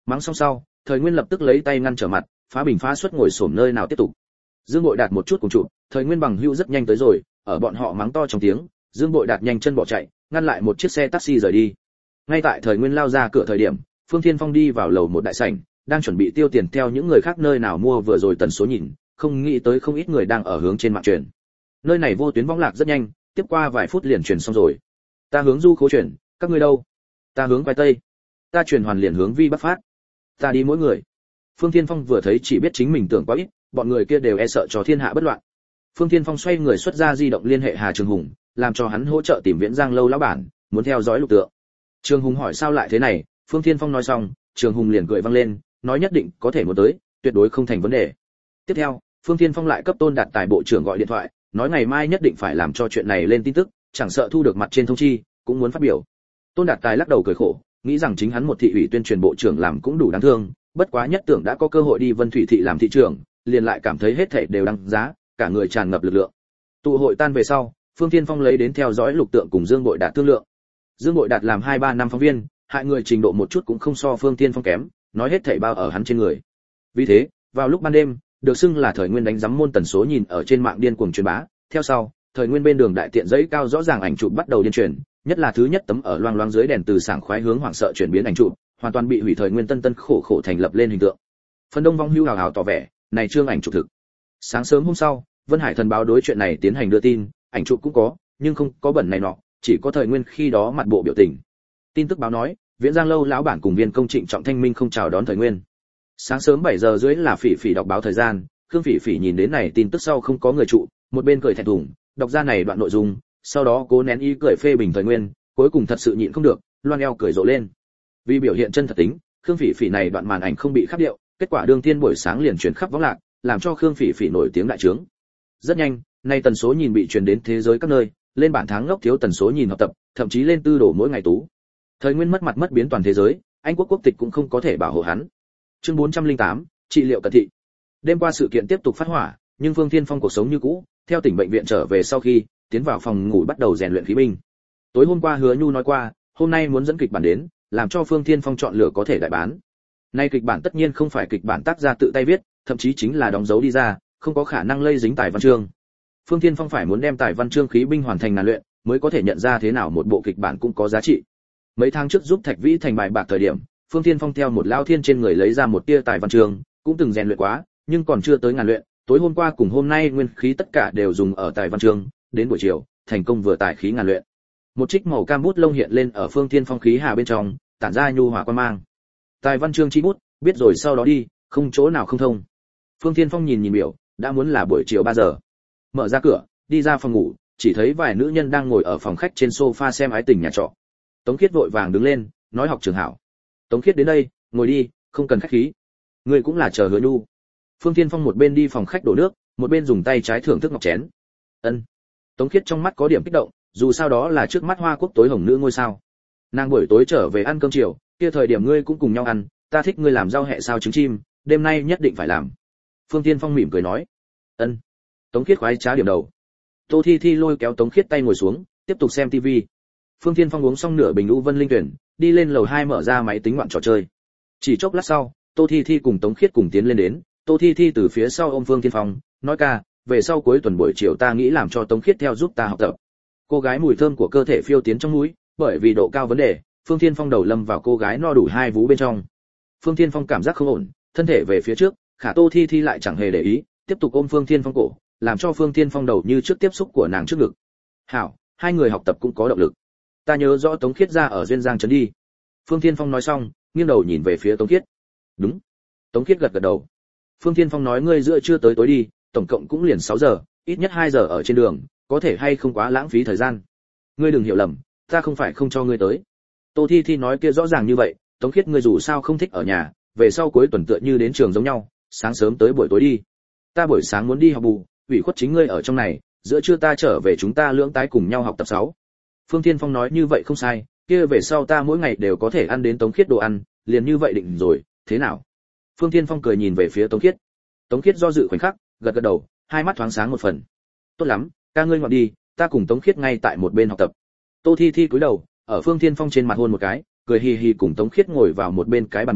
Mắng xong sau, Thời Nguyên lập tức lấy tay ngăn trở mặt, phá bình phá suất ngồi xổm nơi nào tiếp tục. Dương Bội Đạt một chút cùng trụ, Thời Nguyên bằng hữu rất nhanh tới rồi, ở bọn họ mắng to trong tiếng, Dương Bội Đạt nhanh chân bỏ chạy, ngăn lại một chiếc xe taxi rời đi. Ngay tại Thời Nguyên lao ra cửa thời điểm, Phương Thiên Phong đi vào lầu một đại sảnh, đang chuẩn bị tiêu tiền theo những người khác nơi nào mua vừa rồi tần số nhìn, không nghĩ tới không ít người đang ở hướng trên mạng truyền. Nơi này vô tuyến võng lạc rất nhanh, tiếp qua vài phút liền truyền xong rồi. Ta hướng Du Khố truyền, các ngươi đâu? Ta hướng quay tây. Ta truyền hoàn liền hướng vi bắc phát. Ta đi mỗi người. Phương Thiên Phong vừa thấy chỉ biết chính mình tưởng quá ít, bọn người kia đều e sợ cho thiên hạ bất loạn. Phương Thiên Phong xoay người xuất ra di động liên hệ Hà Trường Hùng, làm cho hắn hỗ trợ tìm Viễn Giang lâu lão bản, muốn theo dõi Lục Tượng. Trường Hùng hỏi sao lại thế này, Phương Thiên Phong nói xong, Trường Hùng liền cười vang lên, nói nhất định có thể muốn tới, tuyệt đối không thành vấn đề. Tiếp theo, Phương Thiên Phong lại cấp Tôn Đạt Tài bộ trưởng gọi điện thoại, nói ngày mai nhất định phải làm cho chuyện này lên tin tức, chẳng sợ thu được mặt trên thông chi, cũng muốn phát biểu. Tôn Đạt Tài lắc đầu cười khổ, nghĩ rằng chính hắn một thị ủy tuyên truyền bộ trưởng làm cũng đủ đáng thương, bất quá nhất tưởng đã có cơ hội đi Vân Thủy thị làm thị trưởng, liền lại cảm thấy hết thảy đều đáng giá, cả người tràn ngập lực lượng. Tụ hội tan về sau, Phương Thiên Phong lấy đến theo dõi Lục Tượng cùng Dương Bội Đạt thương lượng. Dương Bội Đạt làm 2-3 năm phóng viên, hại người trình độ một chút cũng không so Phương Thiên Phong kém, nói hết thảy bao ở hắn trên người. Vì thế, vào lúc ban đêm, được xưng là Thời Nguyên đánh giấm môn tần số nhìn ở trên mạng điên cuồng truyền bá, theo sau, Thời Nguyên bên đường đại tiện giấy cao rõ ràng ảnh chụp bắt đầu điên truyền, nhất là thứ nhất tấm ở loang loáng dưới đèn từ sảng khoái hướng hoảng sợ chuyển biến ảnh chụp, hoàn toàn bị hủy Thời Nguyên tân khổ thành lập lên hình tượng. Phần đông vong hưu hào hào tỏ vẻ, này trương ảnh chụp thực. Sáng sớm hôm sau, Vân Hải Thần báo đối chuyện này tiến hành đưa tin, ảnh chụp cũng có, nhưng không có bẩn này nọ, chỉ có Thời Nguyên khi đó mặt bộ biểu tình. Tin tức báo nói, Viễn Giang lâu lão bản cùng viên công Trịnh Trọng Thanh Minh không chào đón Thời Nguyên. Sáng sớm 7 giờ rưỡi là Phỉ Phỉ đọc báo thời gian, Khương Phỉ Phỉ nhìn đến này tin tức sau không có người trụ, một bên cười thẹn thùng, đọc ra này đoạn nội dung, sau đó cố nén ý cười phê bình Thời Nguyên, cuối cùng thật sự nhịn không được, loan eo cười rộ lên. Vì biểu hiện chân thật tính, Khương Phỉ Phỉ này đoạn màn ảnh không bị khắc điệu, kết quả đương tiên buổi sáng liền truyền khắp võng lạc, làm cho Khương Phỉ Phỉ nổi tiếng đại trướng. Rất nhanh, nay tần số nhìn bị truyền đến thế giới các nơi, lên bảng tháng ngốc thiếu tần số nhìn học tập, thậm chí lên tư đồ mỗi ngày tú. Thời Nguyên mất mặt mất biến toàn thế giới, Anh quốc quốc tịch cũng không có thể bảo hộ hắn. Chương 408, trị liệu cận thị. Đêm qua sự kiện tiếp tục phát hỏa, nhưng Phương Thiên Phong cuộc sống như cũ, theo tỉnh bệnh viện trở về sau khi tiến vào phòng ngủ bắt đầu rèn luyện khí binh. Tối hôm qua Hứa Nhu nói qua, hôm nay muốn dẫn kịch bản đến, làm cho Phương Thiên Phong chọn lựa có thể đại bán. Nay kịch bản tất nhiên không phải kịch bản tác gia tự tay viết, thậm chí chính là đóng dấu đi ra, không có khả năng lây dính tài văn chương. Phương Thiên Phong phải muốn đem tài văn chương khí binh hoàn thành ngàn luyện, mới có thể nhận ra thế nào một bộ kịch bản cũng có giá trị. Mấy tháng trước giúp Thạch Vĩ thành bài bạc thời điểm, Phương Thiên Phong theo một lao thiên trên người lấy ra một tia tài văn chương, cũng từng rèn luyện quá, nhưng còn chưa tới ngàn luyện. Tối hôm qua cùng hôm nay nguyên khí tất cả đều dùng ở tài văn chương, đến buổi chiều, thành công vừa tài khí ngàn luyện. Một trích màu cam bút lông hiện lên ở Phương Thiên Phong khí hà bên trong, tản ra nhu hòa quan mang. Tài văn chương chi bút, biết rồi sau đó đi, không chỗ nào không thông. Phương Thiên Phong nhìn biểu, đã muốn là buổi chiều 3 giờ. Mở ra cửa, đi ra phòng ngủ, chỉ thấy vài nữ nhân đang ngồi ở phòng khách trên sofa xem ái tình nhà trọ. Tống Khiết vội vàng đứng lên, nói học trường hảo. Tống Khiết đến đây, ngồi đi, không cần khách khí. Người cũng là chờ Hứa Nhu. Phương Thiên Phong một bên đi phòng khách đổ nước, một bên dùng tay trái thưởng thức ngọc chén. Ân. Tống Khiết trong mắt có điểm kích động, dù sao đó là trước mắt Hoa Quốc tối hồng nữ ngôi sao. Nàng buổi tối trở về ăn cơm chiều, kia thời điểm ngươi cũng cùng nhau ăn, ta thích ngươi làm rau hẹ sao trứng chim, đêm nay nhất định phải làm. Phương Thiên Phong mỉm cười nói. Ân. Tống Khiết khoái trá điểm đầu. Tô Thi Thi lôi kéo Tống Khiết tay ngồi xuống, tiếp tục xem TV. Phương Thiên Phong uống xong nửa bình U Vân Linh tuyển, đi lên lầu 2 mở ra máy tính ngoạn trò chơi. Chỉ chốc lát sau, Tô Thi Thi cùng Tống Khiết cùng tiến lên đến, Tô Thi Thi từ phía sau ôm Phương Thiên Phong, nói ca, về sau cuối tuần buổi chiều ta nghĩ làm cho Tống Khiết theo giúp ta học tập. Cô gái mùi thơm của cơ thể phiêu tiến trong mũi, bởi vì độ cao vấn đề, Phương Thiên Phong đầu lâm vào cô gái no đủ 2 vú bên trong. Phương Thiên Phong cảm giác không ổn, thân thể về phía trước, khả Tô Thi Thi lại chẳng hề để ý, tiếp tục ôm Phương Thiên Phong cổ, làm cho Phương Thiên Phong đầu như trước tiếp xúc của nàng trước ngực. Hảo, hai người học tập cũng có động lực. Ta nhớ rõ Tống Khiết ra ở duyên Giang trấn đi. Phương Thiên Phong nói xong, nghiêng đầu nhìn về phía Tống Khiết. Đúng. Tống Khiết gật gật đầu. Phương Thiên Phong nói ngươi giữa trưa tới tối đi, tổng cộng cũng liền 6 giờ, ít nhất 2 giờ ở trên đường, có thể hay không quá lãng phí thời gian. Ngươi đừng hiểu lầm, ta không phải không cho ngươi tới. Tô Thi Thi nói kia rõ ràng như vậy, Tống Khiết ngươi dù sao không thích ở nhà, về sau cuối tuần tựa như đến trường giống nhau, sáng sớm tới buổi tối đi. Ta buổi sáng muốn đi học bù, ủy khuất chính ngươi ở trong này, giữa trưa ta trở về chúng ta lưỡng tái cùng nhau học tập 6. Phương Thiên Phong nói như vậy không sai, kia về sau ta mỗi ngày đều có thể ăn đến Tống Khiết đồ ăn, liền như vậy định rồi, thế nào? Phương Thiên Phong cười nhìn về phía Tống Khiết. Tống Khiết do dự khoảnh khắc, gật gật đầu, hai mắt thoáng sáng một phần. Tốt lắm, ca ngươi ngoạn đi, ta cùng Tống Khiết ngay tại một bên học tập. Tô Thi Thi cúi đầu, ở Phương Thiên Phong trên mặt hôn một cái, cười hì hì cùng Tống Khiết ngồi vào một bên cái bàn bên,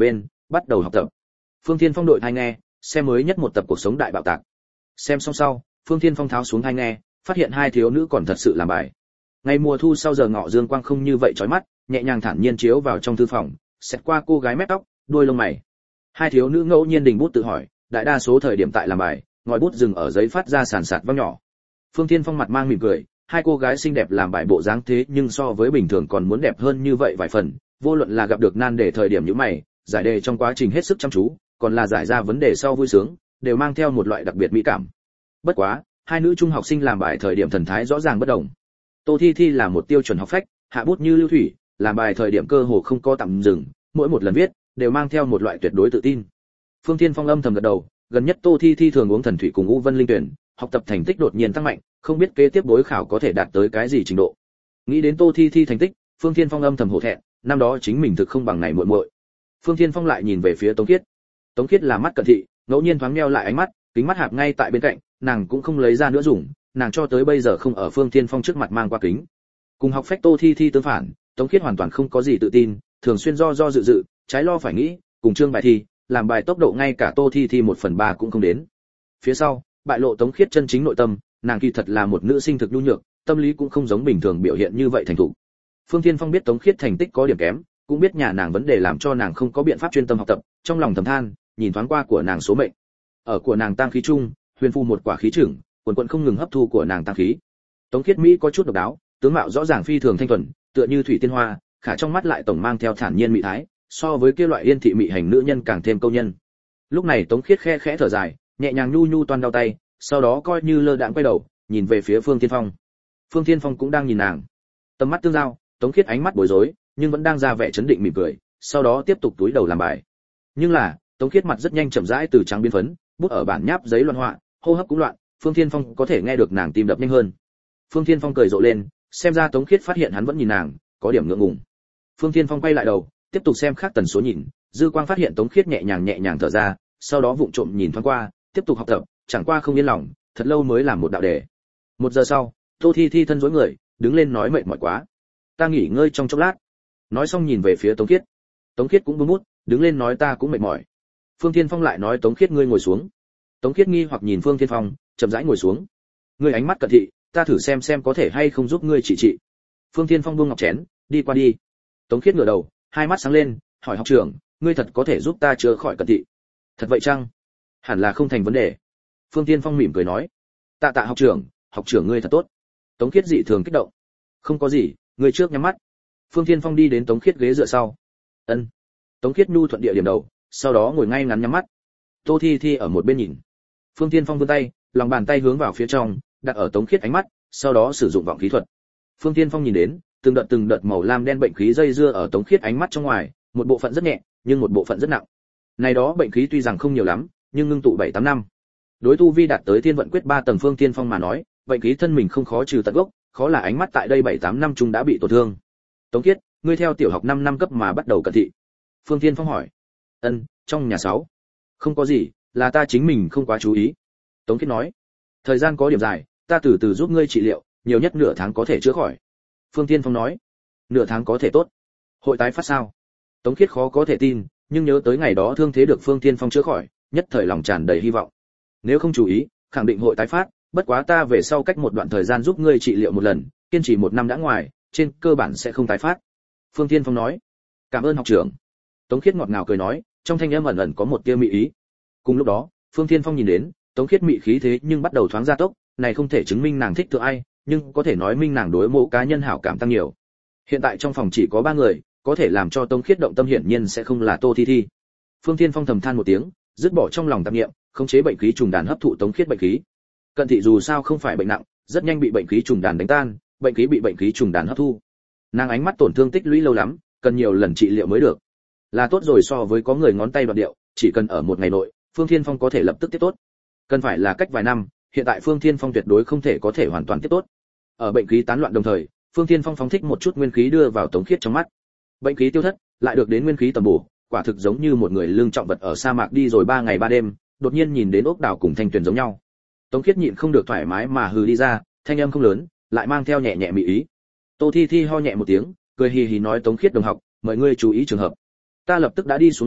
bắt đầu học tập. Phương Thiên Phong đội tai nghe, xem mới nhất một tập cuộc sống đại bạo tạc. Xem xong sau, Phương Thiên Phong tháo xuống tai nghe, phát hiện hai thiếu nữ còn thật sự làm bài. Ngày mùa thu sau giờ ngọ dương quang không như vậy chói mắt, nhẹ nhàng thản nhiên chiếu vào trong thư phòng, xét qua cô gái mép tóc, đuôi lông mày. Hai thiếu nữ ngẫu nhiên đình bút tự hỏi, đại đa số thời điểm tại làm bài, ngòi bút dừng ở giấy phát ra sàn sạt vang nhỏ. Phương Thiên Phong mặt mang mỉm cười, hai cô gái xinh đẹp làm bài bộ dáng thế nhưng so với bình thường còn muốn đẹp hơn như vậy vài phần, vô luận là gặp được nan đề thời điểm như mày, giải đề trong quá trình hết sức chăm chú, còn là giải ra vấn đề sau vui sướng, đều mang theo một loại đặc biệt mỹ cảm. Bất quá, hai nữ trung học sinh làm bài thời điểm thần thái rõ ràng bất đồng. Tô Thi Thi là một tiêu chuẩn học phách, hạ bút như lưu thủy, làm bài thời điểm cơ hồ không có tạm dừng, mỗi một lần viết đều mang theo một loại tuyệt đối tự tin. Phương Thiên Phong âm thầm gật đầu, gần nhất Tô Thi Thi thường uống thần thủy cùng U Vân Linh tuyển, học tập thành tích đột nhiên tăng mạnh, không biết kế tiếp đối khảo có thể đạt tới cái gì trình độ. Nghĩ đến Tô Thi Thi thành tích, Phương Thiên Phong âm thầm hổ thẹn, năm đó chính mình thực không bằng này muội muội. Phương Thiên Phong lại nhìn về phía Tống Khiết. Tống Khiết là mắt cận thị, ngẫu nhiên thoáng nheo lại ánh mắt, kính mắt hạp ngay tại bên cạnh, nàng cũng không lấy ra nữa dùng, nàng cho tới bây giờ không ở Phương Thiên Phong trước mặt mang qua kính. Cùng học phách Tô Thi Thi tương phản, Tống Khiết hoàn toàn không có gì tự tin, thường xuyên do dự, trái lo phải nghĩ, cùng chương bài thi, làm bài tốc độ ngay cả Tô Thi Thi 1/3 cũng không đến. Phía sau, bại lộ Tống Khiết chân chính nội tâm, nàng kỳ thật là một nữ sinh thực nhu nhược, tâm lý cũng không giống bình thường biểu hiện như vậy thành thục. Phương Thiên Phong biết Tống Khiết thành tích có điểm kém, cũng biết nhà nàng vấn đề làm cho nàng không có biện pháp chuyên tâm học tập, trong lòng thầm than, nhìn thoáng qua của nàng số mệnh. Ở của nàng tang khí chung, huyền phu một quả khí trưởng, quần không ngừng hấp thu của nàng tang khí. Tống Khiết Mỹ có chút độc đáo, tướng mạo rõ ràng phi thường thanh thuần, tựa như thủy tiên hoa, khả trong mắt lại tổng mang theo thản nhiên mỹ thái, so với kia loại yên thị mỹ hành nữ nhân càng thêm câu nhân. Lúc này Tống Khiết khe khẽ thở dài, nhẹ nhàng nhu toan đau tay, sau đó coi như lơ đãng quay đầu, nhìn về phía Phương Thiên Phong. Phương Thiên Phong cũng đang nhìn nàng. Tầm mắt tương giao, Tống Khiết ánh mắt bối rối, nhưng vẫn đang ra vẻ chấn định mỉm cười, sau đó tiếp tục túi đầu làm bài. Nhưng là, Tống Khiết mặt rất nhanh chậm rãi từ trắng biến phấn, bút ở bản nháp giấy loạn họa, hô hấp cũng loạn, Phương Thiên Phong có thể nghe được nàng tim đập nhanh hơn. Phương Thiên Phong cười rộ lên, xem ra Tống Khiết phát hiện hắn vẫn nhìn nàng, có điểm ngượng ngùng. Phương Thiên Phong quay lại đầu, tiếp tục xem khác tần số nhìn, dư quang phát hiện Tống Khiết nhẹ nhàng thở ra, sau đó vụng trộm nhìn thoáng qua, tiếp tục học tập, chẳng qua không yên lòng, thật lâu mới làm một đạo đề. 1 giờ sau, Tô Thi Thi thân rối người, đứng lên nói mệt mỏi quá, ta nghỉ ngơi trong chốc lát. Nói xong nhìn về phía Tống Khiết. Tống Khiết cũng buông bút, đứng lên nói ta cũng mệt mỏi. Phương Thiên Phong lại nói Tống Khiết ngươi ngồi xuống. Tống Khiết nghi hoặc nhìn Phương Thiên Phong, chậm rãi ngồi xuống. Ngươi ánh mắt cận thị, ta thử xem có thể hay không giúp ngươi trị. Phương Thiên Phong buông ngọc chén, đi qua đi. Tống Khiết ngửa đầu, hai mắt sáng lên, hỏi học trưởng, ngươi thật có thể giúp ta chữa khỏi cận thị? Thật vậy chăng? Hẳn là không thành vấn đề. Phương Thiên Phong mỉm cười nói, tạ học trưởng ngươi thật tốt. Tống Khiết dị thường kích động. Không có gì, ngươi trước nhắm mắt. Phương Thiên Phong đi đến Tống Khiết ghế dựa sau. Ân. Tống Khiết nhu thuận địa điểm đầu, sau đó ngồi ngay ngắn nhắm mắt. Tô Thi Thi ở một bên nhìn. Phương Thiên Phong vươn tay, lòng bàn tay hướng vào phía trong, đặt ở Tống Khiết ánh mắt, sau đó sử dụng vọng khí thuật. Phương Thiên Phong nhìn đến, từng đợt màu lam đen bệnh khí dây dưa ở Tống Khiết ánh mắt trong ngoài, một bộ phận rất nhẹ, nhưng một bộ phận rất nặng. Này đó bệnh khí tuy rằng không nhiều lắm, nhưng ngưng tụ 7-8 năm. Đối tu vi đạt tới Thiên vận quyết 3 tầng Phương Thiên Phong mà nói, bệnh khí thân mình không khó trừ tận gốc, khó là ánh mắt tại đây 7-8 năm chúng đã bị tổn thương. Tống Khiết, ngươi theo tiểu học 5 năm cấp mà bắt đầu cận thị. Phương Thiên Phong hỏi. Ân, trong nhà 6. Không có gì, là ta chính mình không quá chú ý. Tống Khiết nói. Thời gian có điểm dài, ta từ từ giúp ngươi trị liệu, nhiều nhất nửa tháng có thể chữa khỏi. Phương Thiên Phong nói. Nửa tháng có thể tốt. Hội tái phát sao? Tống Khiết khó có thể tin, nhưng nhớ tới ngày đó thương thế được Phương Thiên Phong chữa khỏi, nhất thời lòng tràn đầy hy vọng. Nếu không chú ý, khẳng định hội tái phát, bất quá ta về sau cách một đoạn thời gian giúp ngươi trị liệu một lần, kiên trì 1 năm đã ngoài, trên cơ bản sẽ không tái phát. Phương Thiên Phong nói. Cảm ơn học trưởng. Tống Khiết ngọt ngào cười nói, trong thanh âm ẩn có một tia mị ý. Cùng lúc đó, Phương Thiên Phong nhìn đến, Tống Khiết mị khí thế nhưng bắt đầu thoáng gia tốc, này không thể chứng minh nàng thích thượng ai, nhưng có thể nói minh nàng đối mỗi cá nhân hảo cảm tăng nhiều. Hiện tại trong phòng chỉ có 3 người, có thể làm cho Tống Khiết động tâm hiển nhiên sẽ không là Tô Thi Thi. Phương Thiên Phong thầm than một tiếng, dứt bỏ trong lòng tạp niệm, khống chế bệnh khí trùng đàn hấp thụ Tống Khiết bệnh khí. Cận thị dù sao không phải bệnh nặng, rất nhanh bị bệnh khí trùng đàn đánh tan, bệnh khí bị bệnh khí trùng đàn hấp thu. Nàng ánh mắt tổn thương tích lũy lâu lắm, cần nhiều lần trị liệu mới được. Là tốt rồi, so với có người ngón tay đoạt điệu, chỉ cần ở 1 ngày nội, Phương Thiên Phong có thể lập tức tiếp tốt. Cần phải là cách vài năm, hiện tại Phương Thiên Phong tuyệt đối không thể có thể hoàn toàn tiếp tốt. Ở bệnh khí tán loạn đồng thời, Phương Thiên Phong phóng thích một chút nguyên khí đưa vào Tống Khiết trong mắt. Bệnh khí tiêu thất, lại được đến nguyên khí tầm bổ, quả thực giống như một người lương trọng vật ở sa mạc đi rồi 3 ngày 3 đêm, đột nhiên nhìn đến ốc đảo cùng thanh tuyền giống nhau. Tống Khiết nhịn không được thoải mái mà hừ đi ra, thanh âm không lớn, lại mang theo nhẹ nhẹ mị ý. Tô Thi Thi ho nhẹ một tiếng, cười hì hì nói Tống Khiết đồng học, mời ngươi chú ý trường hợp. Ta lập tức đã đi xuống lâu,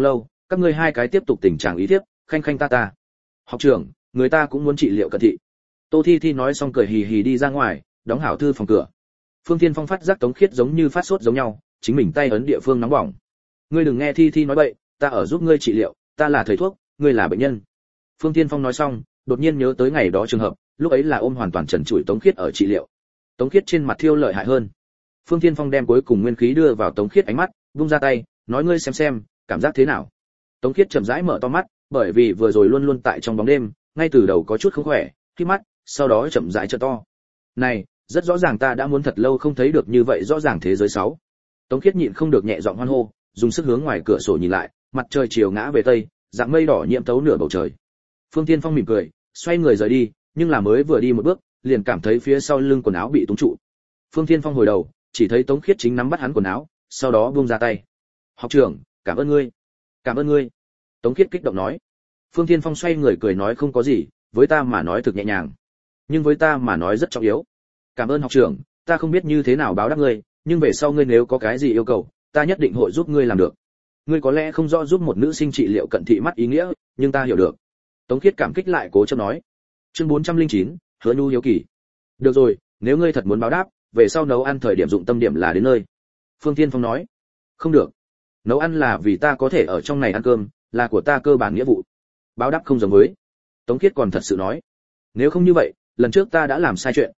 các ngươi hai cái tiếp tục tình trạng ý tiếp, khanh khanh ta ta. Học trưởng, người ta cũng muốn trị liệu cận thị. Tô Thi Thi nói xong cười hì hì đi ra ngoài, đóng hảo thư phòng cửa. Phương Thiên Phong phát giác Tống Khiết giống như phát sốt giống nhau, chính mình tay ấn địa phương nóng bỏng. Ngươi đừng nghe Thi Thi nói bậy, ta ở giúp ngươi trị liệu, ta là thầy thuốc, ngươi là bệnh nhân. Phương Thiên Phong nói xong, đột nhiên nhớ tới ngày đó trường hợp, lúc ấy là ôm hoàn toàn trần trụi Tống Khiết ở trị liệu. Tống Khiết trên mặt thiêu lợi hại hơn. Phương Thiên Phong đem cuối cùng nguyên khí đưa vào Tống Khiết ánh mắt, vung ra tay, nói ngươi xem, cảm giác thế nào? Tống Khiết chậm rãi mở to mắt, bởi vì vừa rồi luôn luôn tại trong bóng đêm, ngay từ đầu có chút không khỏe, khi mắt, sau đó chậm rãi trợn to. Này, rất rõ ràng ta đã muốn thật lâu không thấy được như vậy rõ ràng thế giới 6. Tống Khiết nhịn không được nhẹ giọng hoan hô, dùng sức hướng ngoài cửa sổ nhìn lại, mặt trời chiều ngã về tây, dạng mây đỏ nhiễm thấu nửa bầu trời. Phương Thiên Phong mỉm cười, xoay người rời đi, nhưng là mới vừa đi một bước, liền cảm thấy phía sau lưng quần áo bị túng trụ. Phương Thiên Phong hồi đầu, chỉ thấy Tống Khiết chính nắm bắt hắn quần áo, sau đó buông ra tay. "Học trưởng, cảm ơn ngươi." "Cảm ơn ngươi." Tống Khiết kích động nói. Phương Thiên Phong xoay người cười nói không có gì, với ta mà nói thực nhẹ nhàng, nhưng với ta mà nói rất trọng yếu. "Cảm ơn học trưởng, ta không biết như thế nào báo đáp ngươi, nhưng về sau ngươi nếu có cái gì yêu cầu, ta nhất định hội giúp ngươi làm được. Ngươi có lẽ không rõ giúp một nữ sinh trị liệu cận thị mắt ý nghĩa, nhưng ta hiểu được." Tống Khiết cảm kích lại cố chấp nói. Chương 409, Hứa Nhu hiếu kỳ. "Được rồi, nếu ngươi thật muốn báo đáp, về sau nấu ăn thời điểm dụng tâm điểm là đến nơi." Phương Thiên Phong nói. "Không được. Nấu ăn là vì ta có thể ở trong này ăn cơm, là của ta cơ bản nghĩa vụ. Báo đáp không giống với." Tống Khiết còn thật sự nói. "Nếu không như vậy, lần trước ta đã làm sai chuyện,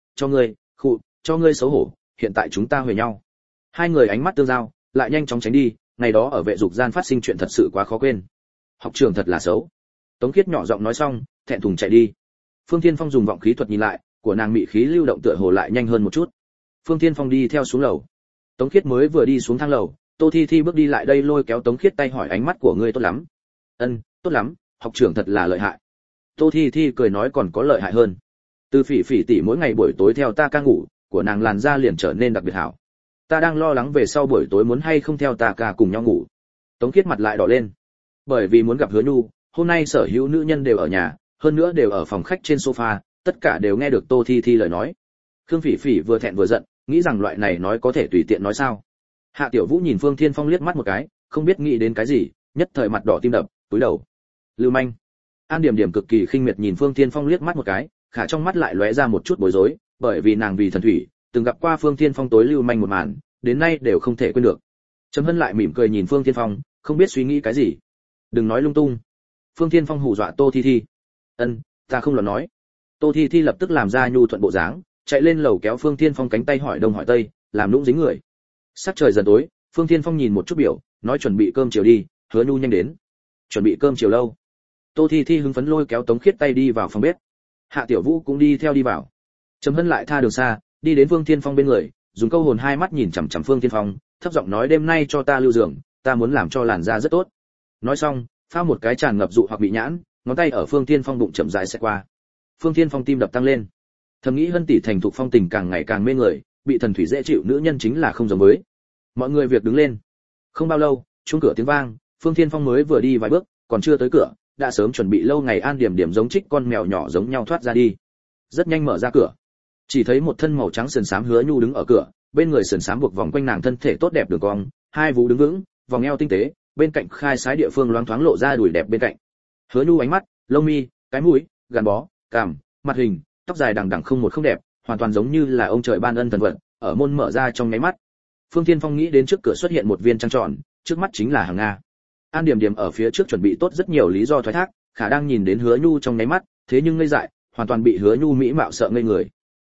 cho ngươi xấu hổ, hiện tại chúng ta huề nhau." Hai người ánh mắt tương giao, lại nhanh chóng tránh đi, ngày đó ở vệ dục gian phát sinh chuyện thật sự quá khó quên. "Học trưởng thật là xấu." Tống Khiết nhỏ giọng nói xong, thẹn thùng chạy đi. Phương Thiên Phong dùng vọng khí thuật nhìn lại, của nàng mị khí lưu động tựa hồ lại nhanh hơn một chút. Phương Thiên Phong đi theo xuống lầu. Tống Khiết mới vừa đi xuống thang lầu, Tô Thi Thi bước đi lại đây lôi kéo Tống Khiết tay hỏi ánh mắt của ngươi tốt lắm. "Ân, tốt lắm, học trưởng thật là lợi hại." Tô Thi Thi cười nói còn có lợi hại hơn. Từ Phỉ Phỉ tỷ mỗi ngày buổi tối theo ta ca ngủ, của nàng làn da liền trở nên đặc biệt hảo. Ta đang lo lắng về sau buổi tối muốn hay không theo ta ca cùng nhau ngủ. Tống Khiết mặt lại đỏ lên. Bởi vì muốn gặp Hứa Nhu, hôm nay sở hữu nữ nhân đều ở nhà, hơn nữa đều ở phòng khách trên sofa, tất cả đều nghe được Tô Thi Thi lời nói. Khương Phỉ Phỉ vừa thẹn vừa giận, nghĩ rằng loại này nói có thể tùy tiện nói sao. Hạ Tiểu Vũ nhìn Phương Thiên Phong liếc mắt một cái, không biết nghĩ đến cái gì, nhất thời mặt đỏ tim đập, cúi đầu. Lưu manh. An Điểm Điểm cực kỳ khinh miệt nhìn Phương Thiên Phong liếc mắt một cái, khả trong mắt lại lóe ra một chút bối rối, bởi vì nàng vì thần thủy, từng gặp qua Phương Thiên Phong tối lưu manh một màn, đến nay đều không thể quên được. Trầm Hân lại mỉm cười nhìn Phương Thiên Phong, không biết suy nghĩ cái gì. "Đừng nói lung tung." Phương Thiên Phong hù dọa Tô Thi Thi. "Ân, ta không lo nói." Tô Thi Thi lập tức làm ra nhu thuận bộ dáng, chạy lên lầu kéo Phương Thiên Phong cánh tay hỏi đông hỏi tây, làm nũng dính người. Sắc trời dần tối, Phương Thiên Phong nhìn một chút biểu, nói chuẩn bị cơm chiều đi, Hứa Nhu nhanh đến. "Chuẩn bị cơm chiều lâu." Tô Thi Thi hứng phấn lôi kéo Tống Khiết tay đi vào phòng bếp. Hạ Tiểu Vũ cũng đi theo đi vào. Trầm Hân lại tha đường xa, đi đến Phương Thiên Phong bên người, dùng câu hồn hai mắt nhìn chằm chằm Phương Thiên Phong, thấp giọng nói đêm nay cho ta lưu giường, ta muốn làm cho làn da rất tốt. Nói xong, phao một cái tràn ngập dụ hoặc bị nhãn, ngón tay ở Phương Thiên Phong bụng chậm rãi sẽ qua. Phương Thiên Phong tim đập tăng lên. Thầm nghĩ Hân tỷ thành thục phong tình càng ngày càng mê người, bị thần thủy dễ chịu nữ nhân chính là không giống với. Mọi người việc đứng lên. Không bao lâu, chuông cửa tiếng vang, Phương Thiên Phong mới vừa đi vài bước, còn chưa tới cửa, đã sớm chuẩn bị lâu ngày An Điểm Điểm giống trích con mèo nhỏ giống nhau thoát ra đi. Rất nhanh mở ra cửa, chỉ thấy một thân màu trắng sườn xám Hứa Nhu đứng ở cửa, bên người sườn xám buộc vòng quanh nàng thân thể tốt đẹp đường cong, hai vú đứng vững, vòng eo tinh tế, bên cạnh khai sái địa phương loáng thoáng lộ ra đùi đẹp bên cạnh. Hứa Nhu ánh mắt, lông mi, cái mũi, gàn bó, cằm, mặt hình, tóc dài đằng đằng không một không đẹp, hoàn toàn giống như là ông trời ban ân thần vận, ở môn mở ra trong nháy mắt. Phương Thiên Phong nghĩ đến trước cửa xuất hiện một viên trăng tròn, trước mắt chính là hàng Nga. An Điểm Điểm ở phía trước chuẩn bị tốt rất nhiều lý do thoái thác, khả đang nhìn đến Hứa Nhu trong nháy mắt, thế nhưng ngây dại, hoàn toàn bị Hứa Nhu mỹ mạo sợ ngây người.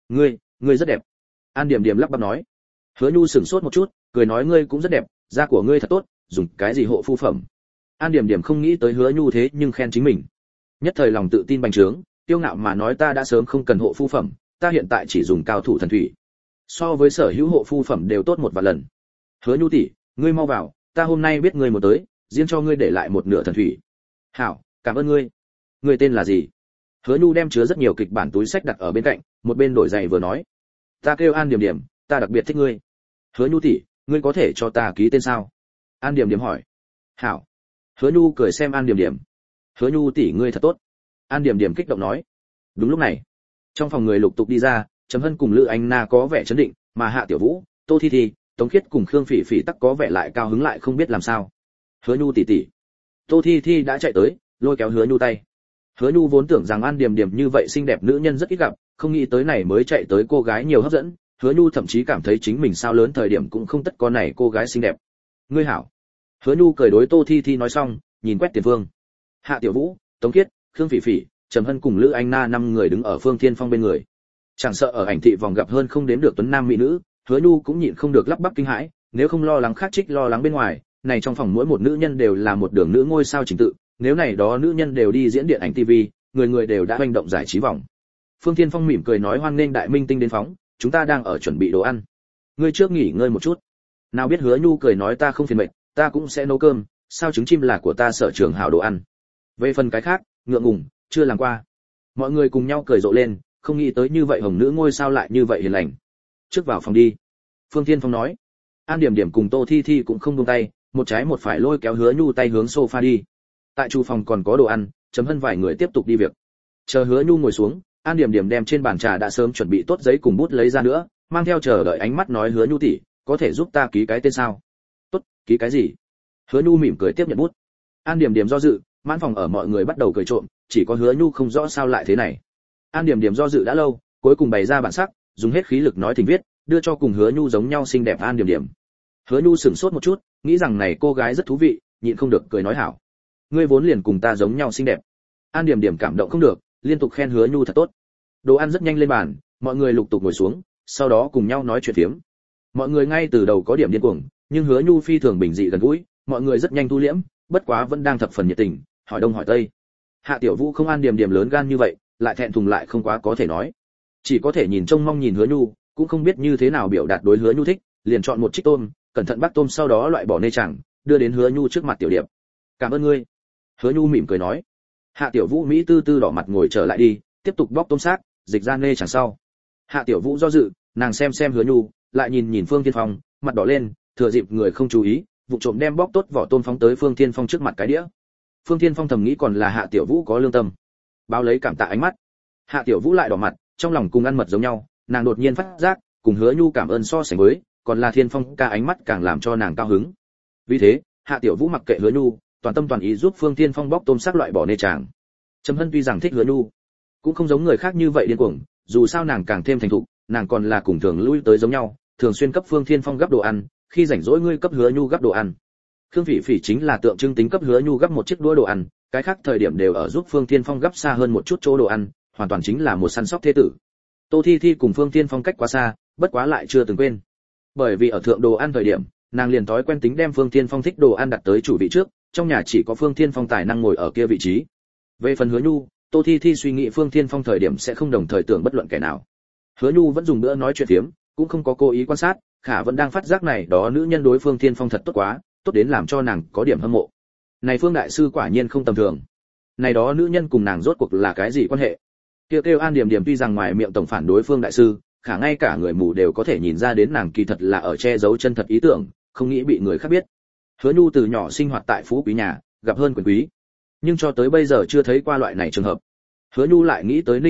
Ngươi rất đẹp." An Điểm Điểm lắp bắp nói. Hứa Nhu sững sốt một chút, cười nói ngươi cũng rất đẹp, da của ngươi thật tốt, dùng cái gì hộ phu phẩm. An Điểm Điểm không nghĩ tới Hứa Nhu thế nhưng khen chính mình. Nhất thời lòng tự tin bành trướng, kiêu ngạo mà nói ta đã sớm không cần hộ phu phẩm, ta hiện tại chỉ dùng cao thủ thần thủy. So với sở hữu hộ phu phẩm đều tốt một vạn lần. Hứa Nhu tỷ, ngươi mau vào, ta hôm nay biết ngươi một tới, riêng cho ngươi để lại một nửa thần thủy. Hảo, cảm ơn ngươi. Ngươi tên là gì? Hứa Nhu đem chứa rất nhiều kịch bản túi sách đặt ở bên cạnh, một bên đổi giày vừa nói. Ta kêu An Điểm Điểm, ta đặc biệt thích ngươi. Hứa Nhu tỷ, ngươi có thể cho ta ký tên sao? An Điểm Điểm hỏi. Hảo. Hứa Nhu cười xem An Điểm Điểm. Hứa Nhu tỷ ngươi thật tốt. An Điểm Điểm kích động nói. Đúng lúc này, trong phòng người lục tục đi ra, Trầm Hân cùng Lữ Anh Na có vẻ chấn định, mà Hạ Tiểu Vũ, Tô Thi Thi, Tống Khiết cùng Khương Phỉ Phỉ tắc có vẻ lại cao hứng lại không biết làm sao. Hứa Nhu tỷ tỷ, Tô Thi Thi đã chạy tới, lôi kéo Hứa Nhu tay. Hứa Nhu vốn tưởng rằng An Điềm Điềm như vậy xinh đẹp nữ nhân rất ít gặp, không nghĩ tới này mới chạy tới cô gái nhiều hấp dẫn. Hứa Nhu thậm chí cảm thấy chính mình sao lớn thời điểm cũng không tất có này cô gái xinh đẹp. Ngươi hảo. Hứa Nhu cười đối Tô Thi Thi nói xong, nhìn quét tiền phương. Hạ Tiểu Vũ, Tống Kiết, Khương Phỉ Phỉ, Trầm Hân cùng Lữ Anh Na 5 người đứng ở Phương Thiên Phong bên người. Chẳng sợ ở ảnh thị vòng gặp hơn không đếm được tuấn nam mỹ nữ, Hứa Nhu cũng nhịn không được lắp bắp kinh hãi, nếu không lo lắng khác trích lo lắng bên ngoài, này trong phòng mỗi một nữ nhân đều là một đường nữ ngôi sao chính tự, nếu này đó nữ nhân đều đi diễn điện ảnh TV, người người đều đã hoành động giải trí vòng. Phương Thiên Phong mỉm cười nói hoan nghênh đại minh tinh đến phóng, chúng ta đang ở chuẩn bị đồ ăn. Ngươi trước nghỉ ngơi một chút. Nào biết Hứa Nhu cười nói ta không phiền mệt, ta cũng sẽ nấu cơm, sao trứng chim là của ta sở trường hảo đồ ăn. Về phần cái khác, ngượng ngùng, chưa làm qua. Mọi người cùng nhau cười rộ lên, không nghĩ tới như vậy hồng nữ ngôi sao lại như vậy hiền lành. Trước vào phòng đi. Phương Thiên Phong nói. An Điểm Điểm cùng Tô Thi Thi cũng không buông tay, một trái một phải lôi kéo Hứa Nhu tay hướng sofa đi. Tại chủ phòng còn có đồ ăn, Chấm Hân vài người tiếp tục đi việc. Chờ Hứa Nhu ngồi xuống, An Điểm Điểm đem trên bàn trà đã sớm chuẩn bị tốt giấy cùng bút lấy ra nữa, mang theo chờ đợi ánh mắt nói Hứa Nhu tỷ, có thể giúp ta ký cái tên sao? Tốt, ký cái gì? Hứa Nhu mỉm cười tiếp nhận bút. An Điểm Điểm do dự, mãn phòng ở mọi người bắt đầu cười trộm, chỉ có Hứa Nhu không rõ sao lại thế này. An Điểm Điểm do dự đã lâu, cuối cùng bày ra bản sắc, dùng hết khí lực nói thỉnh viết, đưa cho cùng Hứa Nhu giống nhau xinh đẹp An Điểm Điểm. Hứa Nhu sửng sốt một chút, nghĩ rằng này cô gái rất thú vị, nhịn không được cười nói hảo. Ngươi vốn liền cùng ta giống nhau xinh đẹp. An Điểm Điểm cảm động không được, liên tục khen Hứa Nhu thật tốt. Đồ ăn rất nhanh lên bàn, mọi người lục tục ngồi xuống, sau đó cùng nhau nói chuyện phiếm. Mọi người ngay từ đầu có điểm điên cuồng, nhưng Hứa Nhu phi thường bình dị gần gũi, mọi người rất nhanh thu liễm, bất quá vẫn đang thập phần nhiệt tình, hỏi đông hỏi tây. Hạ Tiểu Vũ không An Điểm Điểm lớn gan như vậy, lại thẹn thùng lại không quá có thể nói, chỉ có thể nhìn trông mong nhìn Hứa Nhu, cũng không biết như thế nào biểu đạt đối Hứa Nhu thích, liền chọn một chiếc tôm, cẩn thận bắt tôm sau đó loại bỏ nê chẳng, đưa đến Hứa Nhu trước mặt Tiểu Điệp. Cảm ơn ngươi. Hứa Nhu mỉm cười nói. Hạ Tiểu Vũ mỹ tư tư đỏ mặt ngồi trở lại đi, tiếp tục bóc tôm xác, dịch ra nê chẳng sau. Hạ Tiểu Vũ do dự, nàng xem Hứa Nhu, lại nhìn nhìn Phương Thiên Phong, mặt đỏ lên, thừa dịp người không chú ý, vụ trộm đem bóc tốt vỏ tôm phóng tới Phương Thiên Phong trước mặt cái đĩa. Phương Thiên Phong thầm nghĩ còn là Hạ Tiểu Vũ có lương tâm, báo lấy cảm tạ ánh mắt. Hạ Tiểu Vũ lại đỏ mặt, trong lòng cùng ăn mật giống nhau, nàng đột nhiên phát giác, cùng Hứa Nhu cảm ơn so sánh với, còn là Thiên Phong ca ánh mắt càng làm cho nàng cao hứng. Vì thế, Hạ Tiểu Vũ mặc kệ Hứa Nhu, toàn tâm toàn ý giúp Phương Thiên Phong bóc tôm xác loại bỏ nê tràng. Trầm Hân tuy rằng thích Hứa Nhu, cũng không giống người khác như vậy điên cuồng, dù sao nàng càng thêm thành thục, nàng còn là cùng thường lui tới giống nhau, thường xuyên cấp Phương Thiên Phong gấp đồ ăn, khi rảnh rỗi ngươi cấp Hứa Nhu gấp đồ ăn. Khương Phỉ Phỉ chính là tượng trưng tính cấp Hứa Nhu gấp một chiếc đũa đồ ăn, cái khác thời điểm đều ở giúp Phương Thiên Phong gấp xa hơn một chút chỗ đồ ăn, hoàn toàn chính là một săn sóc thế tử. Tô Thi Thi cùng Phương Thiên Phong cách quá xa, bất quá lại chưa từng quên. Bởi vì ở thượng đồ ăn thời điểm, nàng liền thói quen tính đem Phương Thiên Phong thích đồ ăn đặt tới chủ vị trước, trong nhà chỉ có Phương Thiên Phong tài năng ngồi ở kia vị trí. Về phần Hứa Nhu, Tô Thi Thi suy nghĩ Phương Thiên Phong thời điểm sẽ không đồng thời tưởng bất luận kẻ nào. Hứa Nhu vẫn dùng bữa nói chuyện phiếm, cũng không có cố ý quan sát, khả vẫn đang phát giác này đó nữ nhân đối Phương Thiên Phong thật tốt quá, tốt đến làm cho nàng có điểm hâm mộ. Này Phương đại sư quả nhiên không tầm thường. Này đó nữ nhân cùng nàng rốt cuộc là cái gì quan hệ? Kêu An Điểm Điểm tuy rằng ngoài miệng tổng phản đối Phương đại sư, khả ngay cả người mù đều có thể nhìn ra đến nàng kỳ thật là ở che giấu chân thật ý tưởng, không nghĩ bị người khác biết. Hứa Nhu từ nhỏ sinh hoạt tại phú quý nhà, gặp hơn quyền quý, nhưng cho tới bây giờ chưa thấy qua loại này trường hợp. Hứa Nhu lại nghĩ tới Ninh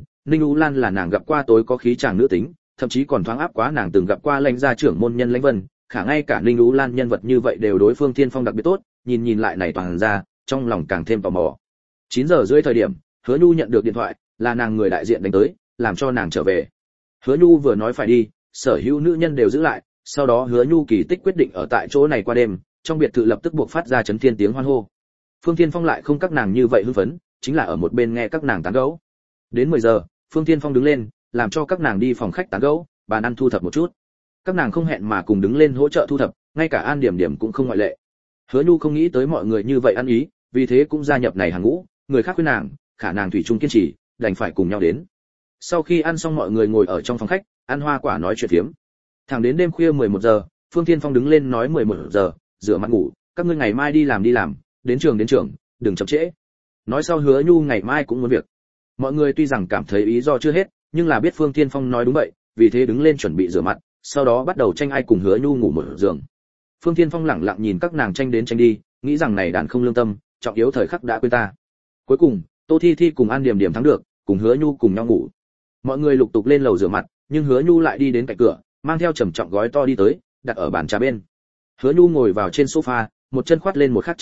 U Lan là nàng gặp qua tối có khí chàng nữ tính, thậm chí còn thoáng áp quá nàng từng gặp qua lãnh gia trưởng môn nhân Lãnh Vân, khả ngay cả Ninh U Lan nhân vật như vậy đều đối Phương Thiên Phong đặc biệt tốt, nhìn lại này toàn ra, trong lòng càng thêm tò mò. 9 giờ rưỡi thời điểm, Hứa Nhu nhận được điện thoại, là nàng người đại diện đánh tới, làm cho nàng trở về. Hứa Nhu vừa nói phải đi, sở hữu nữ nhân đều giữ lại, sau đó Hứa Nhu kỳ tích quyết định ở tại chỗ này qua đêm, trong biệt thự lập tức buộc phát ra chấn thiên tiếng hoan hô. Phương Thiên Phong lại không các nàng như vậy hưng phấn, chính là ở một bên nghe các nàng tán gẫu. Đến 10 giờ, Phương Thiên Phong đứng lên, làm cho các nàng đi phòng khách tán gẫu, bàn ăn thu thập một chút. Các nàng không hẹn mà cùng đứng lên hỗ trợ thu thập, ngay cả An Điểm Điểm cũng không ngoại lệ. Hứa Nhu không nghĩ tới mọi người như vậy ăn ý, vì thế cũng gia nhập này hàng ngũ, người khác khuyên nàng, khả nàng thủy chung kiên trì, đành phải cùng nhau đến. Sau khi ăn xong mọi người ngồi ở trong phòng khách, ăn hoa quả nói chuyện phiếm. Thẳng đến đêm khuya 11 giờ, Phương Thiên Phong đứng lên nói 11 giờ, rửa mặt ngủ, các ngươi ngày mai đi làm, đến trường, đừng chậm trễ. Nói sau Hứa Nhu ngày mai cũng muốn việc. Mọi người tuy rằng cảm thấy ý do chưa hết, nhưng là biết Phương Thiên Phong nói đúng vậy, vì thế đứng lên chuẩn bị rửa mặt, sau đó bắt đầu tranh ai cùng Hứa Nhu ngủ một giường. Phương Thiên Phong lẳng lặng nhìn các nàng tranh đến tranh đi, nghĩ rằng này đàn không lương tâm, trọng yếu thời khắc đã quên ta. Cuối cùng, Tô Thi Thi cùng An Điểm Điểm thắng được, cùng Hứa Nhu cùng nhau ngủ. Mọi người lục tục lên lầu rửa mặt, nhưng Hứa Nhu lại đi đến cạnh cửa, mang theo trầm trọng gói to đi tới, đặt ở bàn trà bên. Hứa Nhu ngồi vào trên sofa, một chân khoát lên một khắc chân thượng,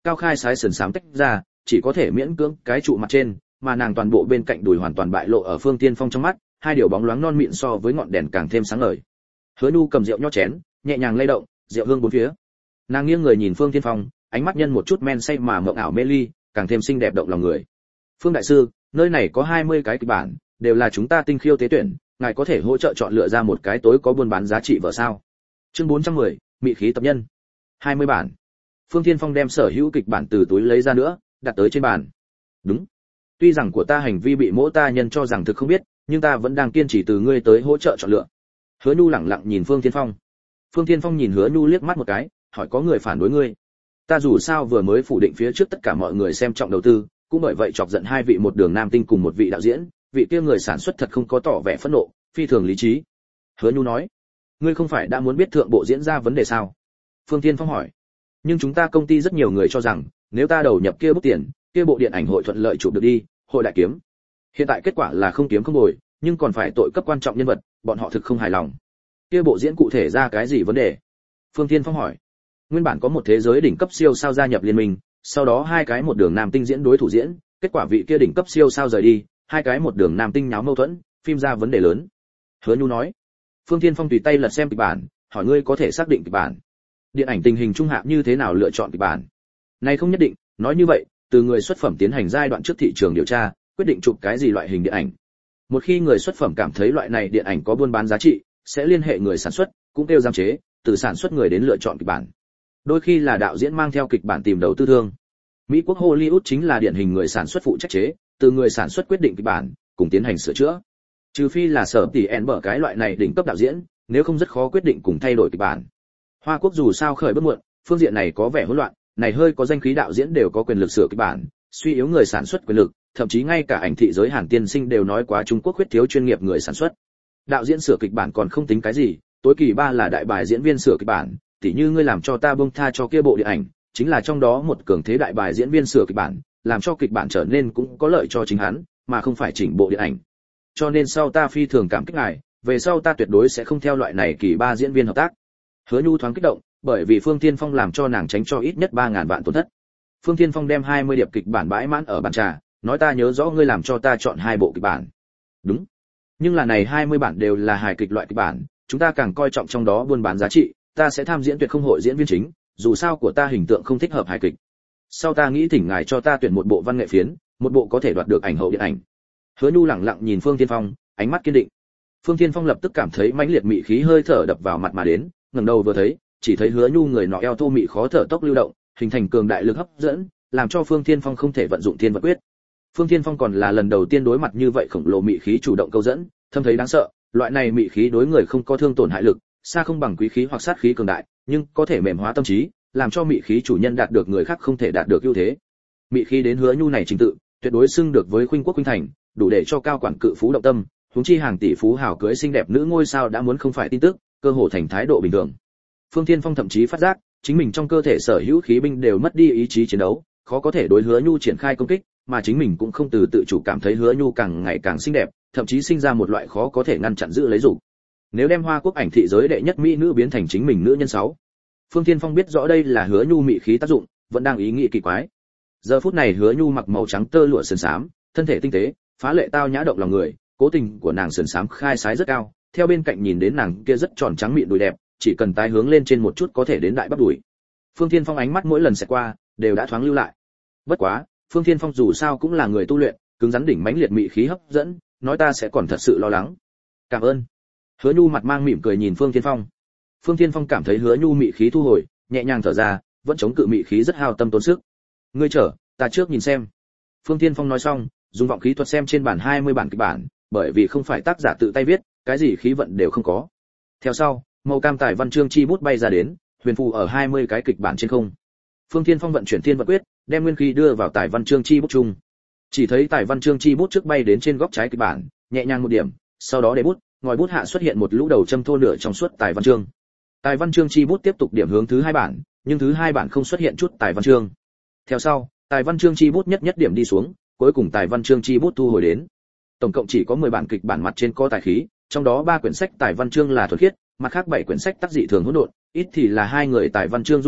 cao khai sái sườn xám tách ra, chỉ có thể miễn cưỡng cái trụ mặt trên, mà nàng toàn bộ bên cạnh đùi hoàn toàn bại lộ ở Phương Tiên Phong trong mắt, hai điều bóng loáng non mịn so với ngọn đèn càng thêm sáng ngời. Hứa Nhu cầm rượu nho chén, nhẹ nhàng lay động, rượu hương bốn phía. Nàng nghiêng người nhìn Phương Tiên Phong, ánh mắt nhân một chút men say mà mộng ảo mê ly, càng thêm xinh đẹp động lòng người. Phương đại sư, nơi này có 20 cái kịch bản, đều là chúng ta tinh khiêu tế tuyển, ngài có thể hỗ trợ chọn lựa ra một cái tối có buôn bán giá trị vợ sao? Chương 410, mị khí tập nhân. 20 bản. Phương Thiên Phong đem sở hữu kịch bản từ túi lấy ra nữa, đặt tới trên bàn. Đúng. Tuy rằng của ta hành vi bị mỗi ta nhân cho rằng thực không biết, nhưng ta vẫn đang kiên trì từ ngươi tới hỗ trợ chọn lựa. Hứa Nhu lẳng lặng nhìn Phương Thiên Phong. Phương Thiên Phong nhìn Hứa Nhu liếc mắt một cái, hỏi có người phản đối ngươi? Ta dù sao vừa mới phủ định phía trước tất cả mọi người xem trọng đầu tư, cũng bởi vậy chọc giận hai vị một đường nam tinh cùng một vị đạo diễn, vị kia người sản xuất thật không có tỏ vẻ phẫn nộ, phi thường lý trí. Hứa Nhu nói, ngươi không phải đã muốn biết thượng bộ diễn ra vấn đề sao? Phương Thiên Phong hỏi. Nhưng chúng ta công ty rất nhiều người cho rằng, nếu ta đầu nhập kia bút tiền, kia bộ điện ảnh hội thuận lợi chụp được đi, hội đại kiếm. Hiện tại kết quả là không kiếm không bồi, nhưng còn phải tội cấp quan trọng nhân vật, bọn họ thực không hài lòng. Kia bộ diễn cụ thể ra cái gì vấn đề? Phương Thiên Phong hỏi. Nguyên bản có một thế giới đỉnh cấp siêu sao gia nhập liên minh, sau đó hai cái một đường nam tinh diễn đối thủ diễn, kết quả vị kia đỉnh cấp siêu sao rời đi, hai cái một đường nam tinh nháo mâu thuẫn, phim ra vấn đề lớn. Hứa Nhu nói. Phương Thiên Phong tùy tay lật xem kịch bản, hỏi ngươi có thể xác định kịch bản. Điện ảnh tình hình trung hạ như thế nào lựa chọn kịch bản? Này không nhất định, nói như vậy, từ người xuất phẩm tiến hành giai đoạn trước thị trường điều tra, quyết định chụp cái gì loại hình điện ảnh. Một khi người xuất phẩm cảm thấy loại này điện ảnh có buôn bán giá trị, sẽ liên hệ người sản xuất, cũng kêu giám chế, từ sản xuất người đến lựa chọn kịch bản. Đôi khi là đạo diễn mang theo kịch bản tìm đầu tư thương. Mỹ quốc Hollywood chính là điển hình người sản xuất phụ trách chế, từ người sản xuất quyết định kịch bản, cùng tiến hành sửa chữa. Trừ phi là sở tỷ en bở cái loại này đỉnh cấp đạo diễn, nếu không rất khó quyết định cùng thay đổi kịch bản. Hoa Quốc dù sao khởi bước muộn, phương diện này có vẻ hỗn loạn, này hơi có danh khí đạo diễn đều có quyền lực sửa kịch bản, suy yếu người sản xuất quyền lực, thậm chí ngay cả ảnh thị giới Hàn Tiên Sinh đều nói quá Trung Quốc khuyết thiếu chuyên nghiệp người sản xuất. Đạo diễn sửa kịch bản còn không tính cái gì, tối kỳ ba là đại bài diễn viên sửa kịch bản, tỉ như ngươi làm cho ta bông tha cho kia bộ điện ảnh, chính là trong đó một cường thế đại bài diễn viên sửa kịch bản, làm cho kịch bản trở nên cũng có lợi cho chính hắn, mà không phải chỉnh bộ điện ảnh. Cho nên sau ta phi thường cảm kích ngài, về sau ta tuyệt đối sẽ không theo loại này kỳ ba diễn viên hợp tác. Hứa Nhu thoáng kích động, bởi vì Phương Thiên Phong làm cho nàng tránh cho ít nhất 3.000 vạn tổn thất. Phương Thiên Phong đem 20 điệp kịch bản bãi mãn ở bàn trà, nói ta nhớ rõ ngươi làm cho ta chọn 2 bộ kịch bản. Đúng. Nhưng là này 20 bản đều là hài kịch loại kịch bản, chúng ta càng coi trọng trong đó buôn bán giá trị, ta sẽ tham diễn tuyệt không hội diễn viên chính, dù sao của ta hình tượng không thích hợp hài kịch. Sau ta nghĩ thỉnh ngài cho ta tuyển một bộ văn nghệ phiến, một bộ có thể đoạt được ảnh hậu điện ảnh. Hứa Nhu lẳng lặng nhìn Phương Thiên Phong, ánh mắt kiên định. Phương Thiên Phong lập tức cảm thấy mãnh liệt mị khí hơi thở đập vào mặt mà đến, ngẩng đầu vừa thấy, chỉ thấy Hứa Nhu người nọ eo thô mị khó thở tốc lưu động, hình thành cường đại lực hấp dẫn, làm cho Phương Thiên Phong không thể vận dụng thiên vật quyết. Phương Thiên Phong còn là lần đầu tiên đối mặt như vậy khổng lồ mị khí chủ động câu dẫn, thâm thấy đáng sợ, loại này mị khí đối người không có thương tổn hại lực, xa không bằng quý khí hoặc sát khí cường đại, nhưng có thể mềm hóa tâm trí, làm cho mị khí chủ nhân đạt được người khác không thể đạt được ưu thế. Mị khí đến Hứa Nhu này trình tự, tuyệt đối xưng được với khuynh quốc khuynh thành, đủ để cho cao quản cự phú động tâm, huống chi hàng tỷ phú hào cưới xinh đẹp nữ ngôi sao đã muốn không phải tin tức, cơ hồ thành thái độ bình thường. Phương Thiên Phong thậm chí phát giác, chính mình trong cơ thể sở hữu khí binh đều mất đi ý chí chiến đấu, khó có thể đối Hứa Nhu triển khai công kích, mà chính mình cũng không từ tự chủ cảm thấy Hứa Nhu càng ngày càng xinh đẹp, thậm chí sinh ra một loại khó có thể ngăn chặn giữ lấy dục. Nếu đem Hoa Quốc ảnh thị giới đệ nhất mỹ nữ biến thành chính mình nữ nhân 6. Phương Thiên Phong biết rõ đây là Hứa Nhu mị khí tác dụng, vẫn đang ý nghĩ kỳ quái. Giờ phút này Hứa Nhu mặc màu trắng tơ lụa sườn xám, thân thể tinh tế, phá lệ tao nhã động lòng người, cố tình của nàng sườn xám khai sái rất cao, theo bên cạnh nhìn đến nàng kia rất tròn trắng mịn đùi đẹp, chỉ cần tái hướng lên trên một chút có thể đến đại bắp đùi. Phương Thiên Phong ánh mắt mỗi lần sẽ qua, đều đã thoáng lưu lại. Bất quá, Phương Thiên Phong dù sao cũng là người tu luyện, cứng rắn đỉnh mãnh liệt mị khí hấp dẫn, nói ta sẽ còn thật sự lo lắng. Cảm ơn. Hứa Nhu mặt mang mỉm cười nhìn Phương Thiên Phong. Phương Thiên Phong cảm thấy Hứa Nhu mị khí thu hồi, nhẹ nhàng thở ra, vẫn chống cự mị khí rất hao tâm tốn sức. Ngươi chờ, ta trước nhìn xem. Phương Thiên Phong nói xong, dùng vọng khí thuật xem trên bản 20 bản kịch bản, bởi vì không phải tác giả tự tay viết, cái gì khí vận đều không có. Theo sau, màu cam tài văn chương chi bút bay ra đến, huyền phù ở 20 cái kịch bản trên không. Phương Thiên Phong vận chuyển thiên vận quyết, đem nguyên khí đưa vào tài văn chương chi bút chung. Chỉ thấy tài văn chương chi bút trước bay đến trên góc trái kịch bản, nhẹ nhàng một điểm, sau đó để bút, ngòi bút hạ xuất hiện một lũ đầu châm thô nửa trong suốt tài văn chương. Tài văn chương chi bút tiếp tục điểm hướng thứ 2 bản, nhưng thứ 2 bản không xuất hiện chút tài văn chương. Theo sau, tài văn chương chi bút nhất nhất điểm đi xuống, cuối cùng tài văn chương chi bút thu hồi đến. Tổng cộng chỉ có 10 bản kịch bản mặt trên có tài khí, trong đó 3 quyển sách tài văn chương là thuần khiết, mặt khác 7 quyển sách tác dị thường hỗn độn, ít thì là 2 người tài văn chương dung hợp,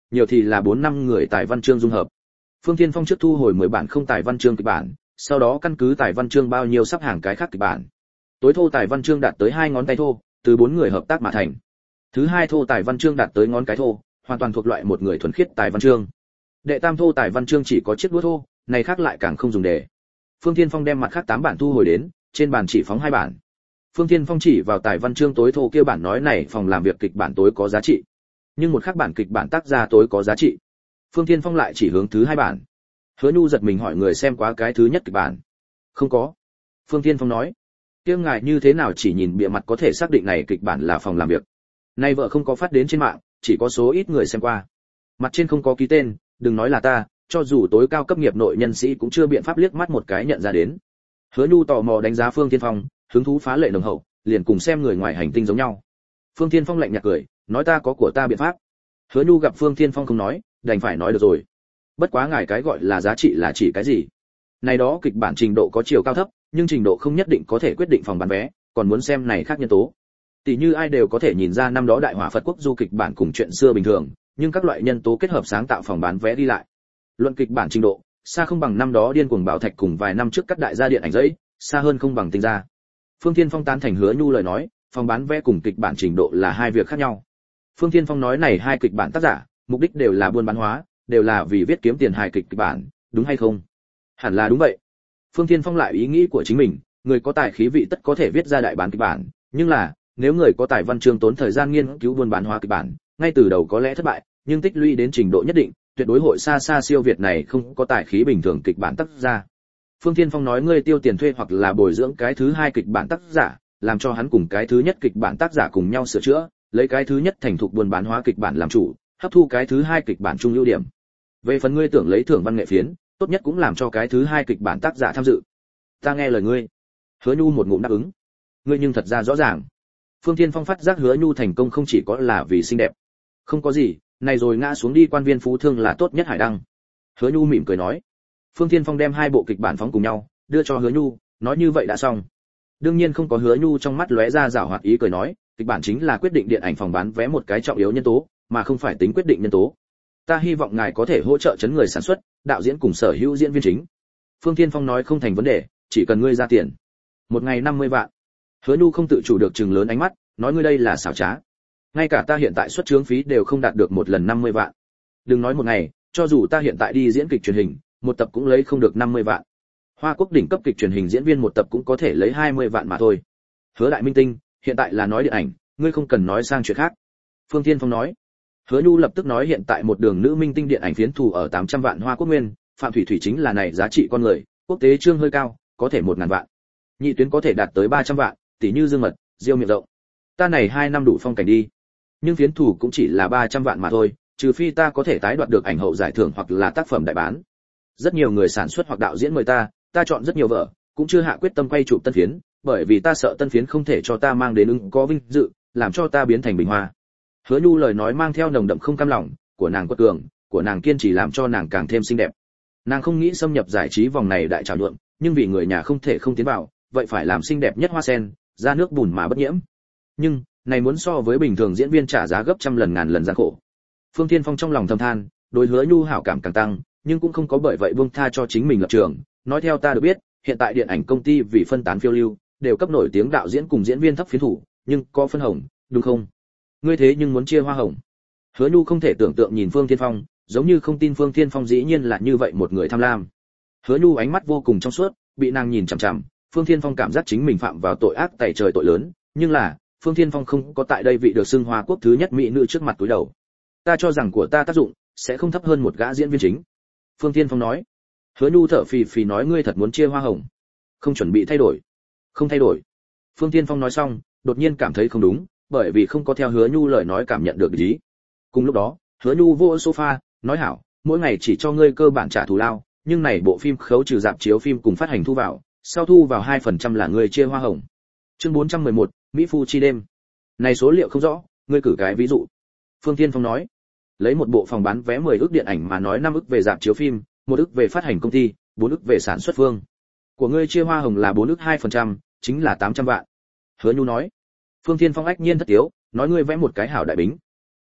nhiều thì là 4-5 người tài văn chương dung hợp. Phương Thiên Phong trước thu hồi 10 bản không tài văn chương kịch bản, sau đó căn cứ tài văn chương bao nhiêu sắp hàng cái khác kịch bản. Tối thô tài văn chương đạt tới 2 ngón tay thô, từ 4 người hợp tác mà thành. Thứ hai thô tài văn chương đạt tới ngón cái thô, hoàn toàn thuộc loại một người thuần khiết tài văn chương. Đệ tam thô tài văn chương chỉ có chiếc đũa thô, này khác lại càng không dùng để. Phương Thiên Phong đem mặt khác 8 bản thu hồi đến, trên bàn chỉ phóng 2 bản. Phương Thiên Phong chỉ vào tài văn chương tối thô kia bản nói này phòng làm việc kịch bản tối có giá trị, nhưng một khác bản kịch bản tác gia tối có giá trị. Phương Thiên Phong lại chỉ hướng thứ 2 bản. Hứa Nhu giật mình hỏi người xem quá cái thứ nhất kịch bản. Không có. Phương Thiên Phong nói. Kia ngài như thế nào chỉ nhìn bìa mặt có thể xác định này kịch bản là phòng làm việc? Nay vợ không có phát đến trên mạng, chỉ có số ít người xem qua. Mặt trên không có ký tên, đừng nói là ta, cho dù tối cao cấp nghiệp nội nhân sĩ cũng chưa biện pháp liếc mắt một cái nhận ra đến. Hứa Nhu tò mò đánh giá Phương Thiên Phong, hứng thú phá lệ nồng hậu, liền cùng xem người ngoài hành tinh giống nhau. Phương Thiên Phong lạnh nhạt cười, nói ta có của ta biện pháp. Hứa Nhu gặp Phương Thiên Phong không nói, đành phải nói được rồi. Bất quá ngài cái gọi là giá trị là chỉ cái gì? Này đó kịch bản trình độ có chiều cao thấp, nhưng trình độ không nhất định có thể quyết định phòng bán vé, còn muốn xem này khác nhân tố. Tỷ như ai đều có thể nhìn ra năm đó Đại Hỏa Phật Quốc du kịch bản cùng chuyện xưa bình thường, nhưng các loại nhân tố kết hợp sáng tạo phòng bán vé đi lại. Luận kịch bản trình độ, xa không bằng năm đó Điên Cuồng Bảo Thạch cùng vài năm trước các đại gia điện ảnh giấy, xa hơn không bằng Tinh gia. Phương Thiên Phong tán thành Hứa Nhu lời nói, phòng bán vé cùng kịch bản trình độ là hai việc khác nhau. Phương Thiên Phong nói này hai kịch bản tác giả, mục đích đều là buôn bán hóa, đều là vì viết kiếm tiền hài kịch bản, đúng hay không? Hẳn là đúng vậy. Phương Thiên Phong lại ý nghĩ của chính mình, người có tài khí vị tất có thể viết ra đại bản kịch bản, nhưng là, nếu người có tài văn chương tốn thời gian nghiên cứu buôn bán hóa kịch bản, ngay từ đầu có lẽ thất bại, nhưng tích lũy đến trình độ nhất định, tuyệt đối hội xa xa siêu việt này không có tài khí bình thường kịch bản tác giả. Phương Thiên Phong nói ngươi tiêu tiền thuê hoặc là bồi dưỡng cái thứ hai kịch bản tác giả, làm cho hắn cùng cái thứ nhất kịch bản tác giả cùng nhau sửa chữa, lấy cái thứ nhất thành thục buôn bán hóa kịch bản làm chủ, hấp thu cái thứ hai kịch bản chung ưu điểm. Về phần ngươi tưởng lấy thưởng văn nghệ phiến, tốt nhất cũng làm cho cái thứ hai kịch bản tác giả tham dự. Ta nghe lời ngươi. Hứa Nhu một ngụm đáp ứng. Ngươi nhưng thật ra rõ ràng. Phương Thiên Phong phát giác Hứa Nhu thành công không chỉ có là vì xinh đẹp. Không có gì, này rồi ngã xuống đi quan viên phú thương là tốt nhất hải đăng. Hứa Nhu mỉm cười nói. Phương Thiên Phong đem hai bộ kịch bản phóng cùng nhau, đưa cho Hứa Nhu, nói như vậy đã xong. Đương nhiên không có Hứa Nhu trong mắt lóe ra giảo hoạt ý cười nói, kịch bản chính là quyết định điện ảnh phòng bán vé một cái trọng yếu nhân tố, mà không phải tính quyết định nhân tố. Ta hy vọng ngài có thể hỗ trợ chấn người sản xuất, đạo diễn cùng sở hữu diễn viên chính. Phương Thiên Phong nói không thành vấn đề, chỉ cần ngươi ra tiền. Một ngày 50 vạn. Hứa Nhu không tự chủ được trừng lớn ánh mắt, nói ngươi đây là xảo trá. Ngay cả ta hiện tại xuất chướng phí đều không đạt được một lần 50 vạn. Đừng nói một ngày, cho dù ta hiện tại đi diễn kịch truyền hình, một tập cũng lấy không được 50 vạn. Hoa Quốc đỉnh cấp kịch truyền hình diễn viên một tập cũng có thể lấy 20 vạn mà thôi. Hứa đại minh tinh, hiện tại là nói điện ảnh, ngươi không cần nói sang chuyện khác. Phương Thiên Phong nói. Hứa Nhu lập tức nói hiện tại một đường nữ minh tinh điện ảnh phiến thủ ở 800 vạn Hoa Quốc nguyên, Phạm Thủy Thủy chính là này giá trị con người, quốc tế trương hơi cao, có thể 1000 vạn. Nhị tuyến có thể đạt tới 300 vạn, tỷ như Dương Mật, Diêu Miệng Rộng. Ta này 2 năm đủ phong cảnh đi. Nhưng phiến thủ cũng chỉ là 300 vạn mà thôi, trừ phi ta có thể tái đoạt được ảnh hậu giải thưởng hoặc là tác phẩm đại bán. Rất nhiều người sản xuất hoặc đạo diễn mời ta chọn rất nhiều vở, cũng chưa hạ quyết tâm quay chụp tân phiến, bởi vì ta sợ tân phiến không thể cho ta mang đến ứng có vinh dự, làm cho ta biến thành bình hoa. Hứa Nhu lời nói mang theo nồng đậm không cam lòng, của nàng quật cường, của nàng kiên trì làm cho nàng càng thêm xinh đẹp. Nàng không nghĩ xâm nhập giải trí vòng này đại trào nhuộm, nhưng vì người nhà không thể không tiến vào, vậy phải làm xinh đẹp nhất hoa sen, ra nước bùn mà bất nhiễm. Nhưng, này muốn so với bình thường diễn viên trả giá gấp trăm lần ngàn lần gian khổ. Phương Thiên Phong trong lòng thầm than, đối Hứa Nhu hảo cảm càng tăng, nhưng cũng không có bởi vậy buông tha cho chính mình lập trường, nói theo ta được biết, hiện tại điện ảnh công ty vì phân tán phiêu lưu, đều cấp nổi tiếng đạo diễn cùng diễn viên thấp phiến thủ, nhưng có phân hồng, đúng không? Ngươi thế nhưng muốn chia hoa hồng. Hứa Nhu không thể tưởng tượng nhìn Phương Thiên Phong, giống như không tin Phương Thiên Phong dĩ nhiên là như vậy một người tham lam. Hứa Nhu ánh mắt vô cùng trong suốt, bị nàng nhìn chằm chằm, Phương Thiên Phong cảm giác chính mình phạm vào tội ác tày trời tội lớn, nhưng là, Phương Thiên Phong không có tại đây vị được xưng Hoa Quốc thứ nhất mỹ nữ trước mặt túi đầu. Ta cho rằng của ta tác dụng sẽ không thấp hơn một gã diễn viên chính. Phương Thiên Phong nói. Hứa Nhu thở phì phì nói ngươi thật muốn chia hoa hồng, không chuẩn bị thay đổi. Không thay đổi. Phương Thiên Phong nói xong, đột nhiên cảm thấy không đúng, bởi vì không có theo Hứa Nhu lời nói cảm nhận được ý. Cùng lúc đó, Hứa Nhu vô sofa, nói hảo, mỗi ngày chỉ cho ngươi cơ bản trả thù lao, nhưng này bộ phim khấu trừ rạp chiếu phim cùng phát hành thu vào, sau thu vào 2% là ngươi chia hoa hồng. Chương 411, Mỹ Phu chi đêm. Này số liệu không rõ, ngươi cử cái ví dụ. Phương Thiên Phong nói, lấy một bộ phòng bán vé 10 ức điện ảnh mà nói 5 ức về rạp chiếu phim, 1 ức về phát hành công ty, 4 ức về sản xuất phương. Của ngươi chia hoa hồng là 4 ức 2%, chính là 800 vạn. Hứa Nhu nói. Phương Thiên Phong ách nhiên thất tiếu, nói ngươi vẽ một cái hảo đại bính.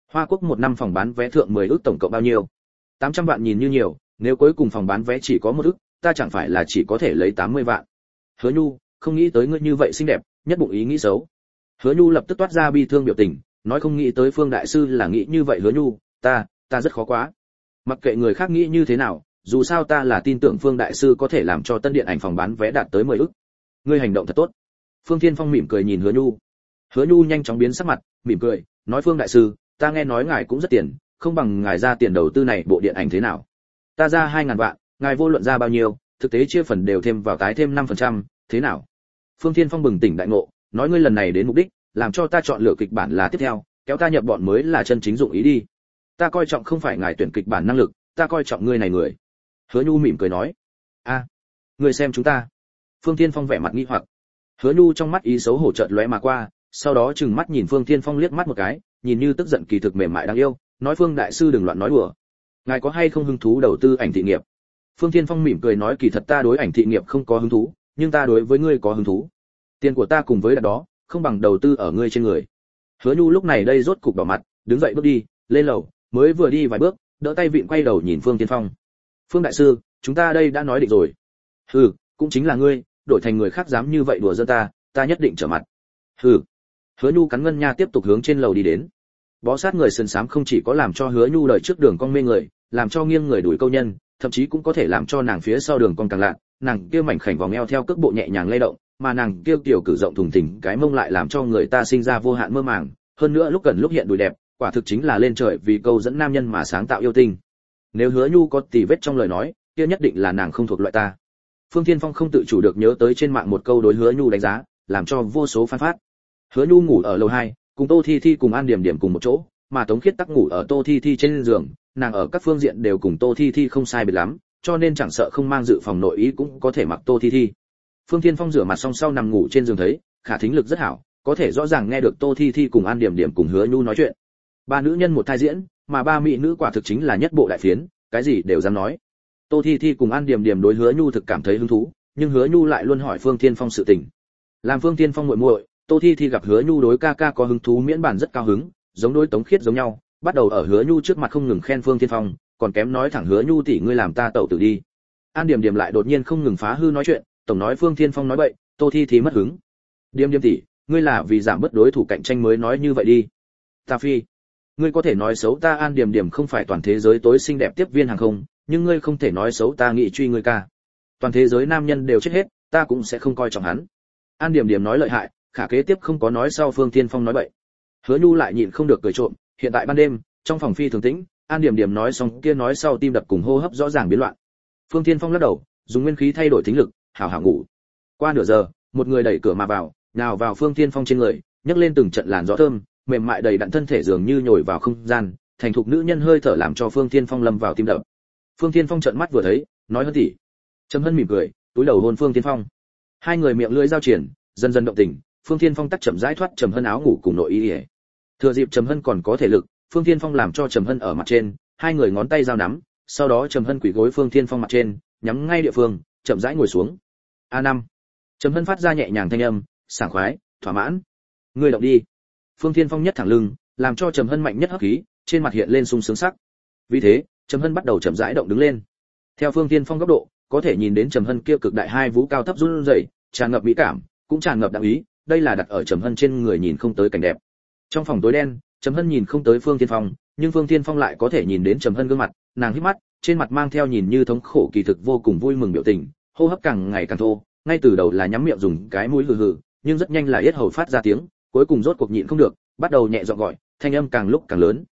Hoa Quốc một năm phòng bán vé thượng 10 ức tổng cộng bao nhiêu? 800 vạn nhìn như nhiều, nếu cuối cùng phòng bán vé chỉ có 1 ức, ta chẳng phải là chỉ có thể lấy 80 vạn. Hứa Nhu, không nghĩ tới ngươi như vậy xinh đẹp, nhất bụng ý nghĩ xấu. Hứa Nhu lập tức toát ra bi thương biểu tình, nói không nghĩ tới Phương đại sư là nghĩ như vậy. Hứa Nhu, ta rất khó quá. Mặc kệ người khác nghĩ như thế nào, dù sao ta là tin tưởng Phương đại sư có thể làm cho tân điện ảnh phòng bán vé đạt tới 10 ức. Ngươi hành động thật tốt. Phương Thiên Phong mỉm cười nhìn Hứa Nhu. Hứa Nhu nhanh chóng biến sắc mặt, mỉm cười, nói Phương đại sư, ta nghe nói ngài cũng rất tiền, không bằng ngài ra tiền đầu tư này bộ điện ảnh thế nào? Ta ra 2000 vạn, ngài vô luận ra bao nhiêu, thực tế chia phần đều thêm vào tái thêm 5%, thế nào? Phương Thiên Phong bừng tỉnh đại ngộ, nói ngươi lần này đến mục đích, làm cho ta chọn lựa kịch bản là tiếp theo, kéo ta nhập bọn mới là chân chính dụng ý đi. Ta coi trọng không phải ngài tuyển kịch bản năng lực, ta coi trọng ngươi này người. Hứa Nhu mỉm cười nói, ngươi xem chúng ta. Phương Thiên Phong vẻ mặt nghi hoặc. Hứa Nhu trong mắt ý xấu hổ chợt lóe mà qua, sau đó trừng mắt nhìn Phương Thiên Phong liếc mắt một cái, nhìn như tức giận kỳ thực mềm mại đáng yêu, nói Phương đại sư đừng loạn nói đùa. Ngài có hay không hứng thú đầu tư ảnh thị nghiệp? Phương Thiên Phong mỉm cười nói kỳ thật ta đối ảnh thị nghiệp không có hứng thú, nhưng ta đối với ngươi có hứng thú. Tiền của ta cùng với đặt đó, không bằng đầu tư ở ngươi trên người. Hứa Nhu lúc này đây rốt cục đỏ mặt, đứng dậy bước đi, lên lầu, mới vừa đi vài bước, đỡ tay vịn quay đầu nhìn Phương Thiên Phong. Phương đại sư, chúng ta đây đã nói định rồi. Hừ, cũng chính là ngươi, đổi thành người khác dám như vậy đùa giỡn ta nhất định trở mặt. Hừ. Hứa Nhu cắn ngân nha tiếp tục hướng trên lầu đi đến. Bó sát người sườn xám không chỉ có làm cho Hứa Nhu đời trước đường cong mê người, làm cho nghiêng người đuổi câu nhân, thậm chí cũng có thể làm cho nàng phía sau đường cong càng lạ, nàng kia mảnh khảnh vòng eo theo cước bộ nhẹ nhàng lay động, mà nàng kia tiểu cử rộng thùng thình cái mông lại làm cho người ta sinh ra vô hạn mơ màng, hơn nữa lúc gần lúc hiện đùi đẹp, quả thực chính là lên trời vì câu dẫn nam nhân mà sáng tạo yêu tinh. Nếu Hứa Nhu có tì vết trong lời nói, kia nhất định là nàng không thuộc loại ta. Phương Thiên Phong không tự chủ được nhớ tới trên mạng một câu đối Hứa Nhu đánh giá, làm cho vô số fan phát. Hứa Nhu ngủ ở lầu 2, cùng Tô Thi Thi cùng An Điểm Điểm cùng một chỗ, mà Tống Khiết tắc ngủ ở Tô Thi Thi trên giường, nàng ở các phương diện đều cùng Tô Thi Thi không sai biệt lắm, cho nên chẳng sợ không mang dự phòng nội ý cũng có thể mặc Tô Thi Thi. Phương Thiên Phong rửa mặt xong sau nằm ngủ trên giường thấy, khả thính lực rất hảo, có thể rõ ràng nghe được Tô Thi Thi cùng An Điểm Điểm cùng Hứa Nhu nói chuyện. Ba nữ nhân một thai diễn, mà ba mỹ nữ quả thực chính là nhất bộ đại phiến, cái gì đều dám nói. Tô Thi Thi cùng An Điểm Điểm đối Hứa Nhu thực cảm thấy hứng thú, nhưng Hứa Nhu lại luôn hỏi Phương Thiên Phong sự tình. Làm Phương Thiên Phong muội muội, Tô Thi Thi gặp Hứa Nhu đối ca ca có hứng thú miễn bản rất cao hứng, giống đối Tống Khiết giống nhau, bắt đầu ở Hứa Nhu trước mặt không ngừng khen Phương Thiên Phong, còn kém nói thẳng Hứa Nhu tỷ ngươi làm ta tẩu tử đi. An Điểm Điểm lại đột nhiên không ngừng phá hư nói chuyện, tổng nói Phương Thiên Phong nói bậy, Tô Thi Thi mất hứng. Điểm Điểm tỷ, ngươi là vì giảm bớt đối thủ cạnh tranh mới nói như vậy đi. Ta phi, ngươi có thể nói xấu ta An Điểm Điểm không phải toàn thế giới tối xinh đẹp tiếp viên hàng không, nhưng ngươi không thể nói xấu ta nghị truy ngươi ca. Toàn thế giới nam nhân đều chết hết, ta cũng sẽ không coi trọng hắn. An Điểm Điểm nói lợi hại, khả kế tiếp không có nói sau Phương Thiên Phong nói bậy. Hứa Nhu lại nhịn không được cười trộm, hiện tại ban đêm, trong phòng phi thường tĩnh, An Điểm Điểm nói xong kia nói sau tim đập cùng hô hấp rõ ràng biến loạn. Phương Thiên Phong lắc đầu, dùng nguyên khí thay đổi thính lực, hảo hảo ngủ. Qua nửa giờ, một người đẩy cửa mà vào, nào vào Phương Thiên Phong trên người, nhấc lên từng trận làn gió thơm, mềm mại đầy đặn thân thể dường như nhồi vào không gian, thành thục nữ nhân hơi thở làm cho Phương Thiên Phong lâm vào tim đập. Phương Thiên Phong trợn mắt vừa thấy, nói Hân tỷ. Trầm Hân mỉm cười, túi đầu hôn Phương Thiên Phong. Hai người miệng lưỡi giao triển, dần dần động tình, Phương Thiên Phong tắc chậm rãi thoát Trầm Hân áo ngủ cùng nội y. Thừa dịp Trầm Hân còn có thể lực, Phương Thiên Phong làm cho Trầm Hân ở mặt trên, hai người ngón tay giao nắm, sau đó Trầm Hân quỳ gối Phương Thiên Phong mặt trên, nhắm ngay địa phương, chậm rãi ngồi xuống. A5. Trầm Hân phát ra nhẹ nhàng thanh âm, sảng khoái, thỏa mãn. Ngươi động đi. Phương Thiên Phong nhất thẳng lưng, làm cho Trầm Hân mạnh nhất hấp khí, trên mặt hiện lên sung sướng sắc. Vì thế, Trầm Hân bắt đầu chậm rãi động đứng lên. Theo Phương Thiên Phong góc độ, có thể nhìn đến Trầm Hân kia cực đại hai vú cao thấp run rẩy, tràn ngập mỹ cảm, cũng tràn ngập đạo ý, đây là đặt ở Trầm Hân trên người nhìn không tới cảnh đẹp. Trong phòng tối đen, Trầm Hân nhìn không tới Phương Thiên Phong, nhưng Phương Thiên Phong lại có thể nhìn đến Trầm Hân gương mặt, nàng híp mắt, trên mặt mang theo nhìn như thống khổ kỳ thực vô cùng vui mừng biểu tình, hô hấp càng ngày càng thô, ngay từ đầu là nhắm miệng dùng cái mũi hừ hừ, nhưng rất nhanh là yết hầu phát ra tiếng, cuối cùng rốt cuộc nhịn không được, bắt đầu nhẹ giọng gọi, thanh âm càng lúc càng lớn.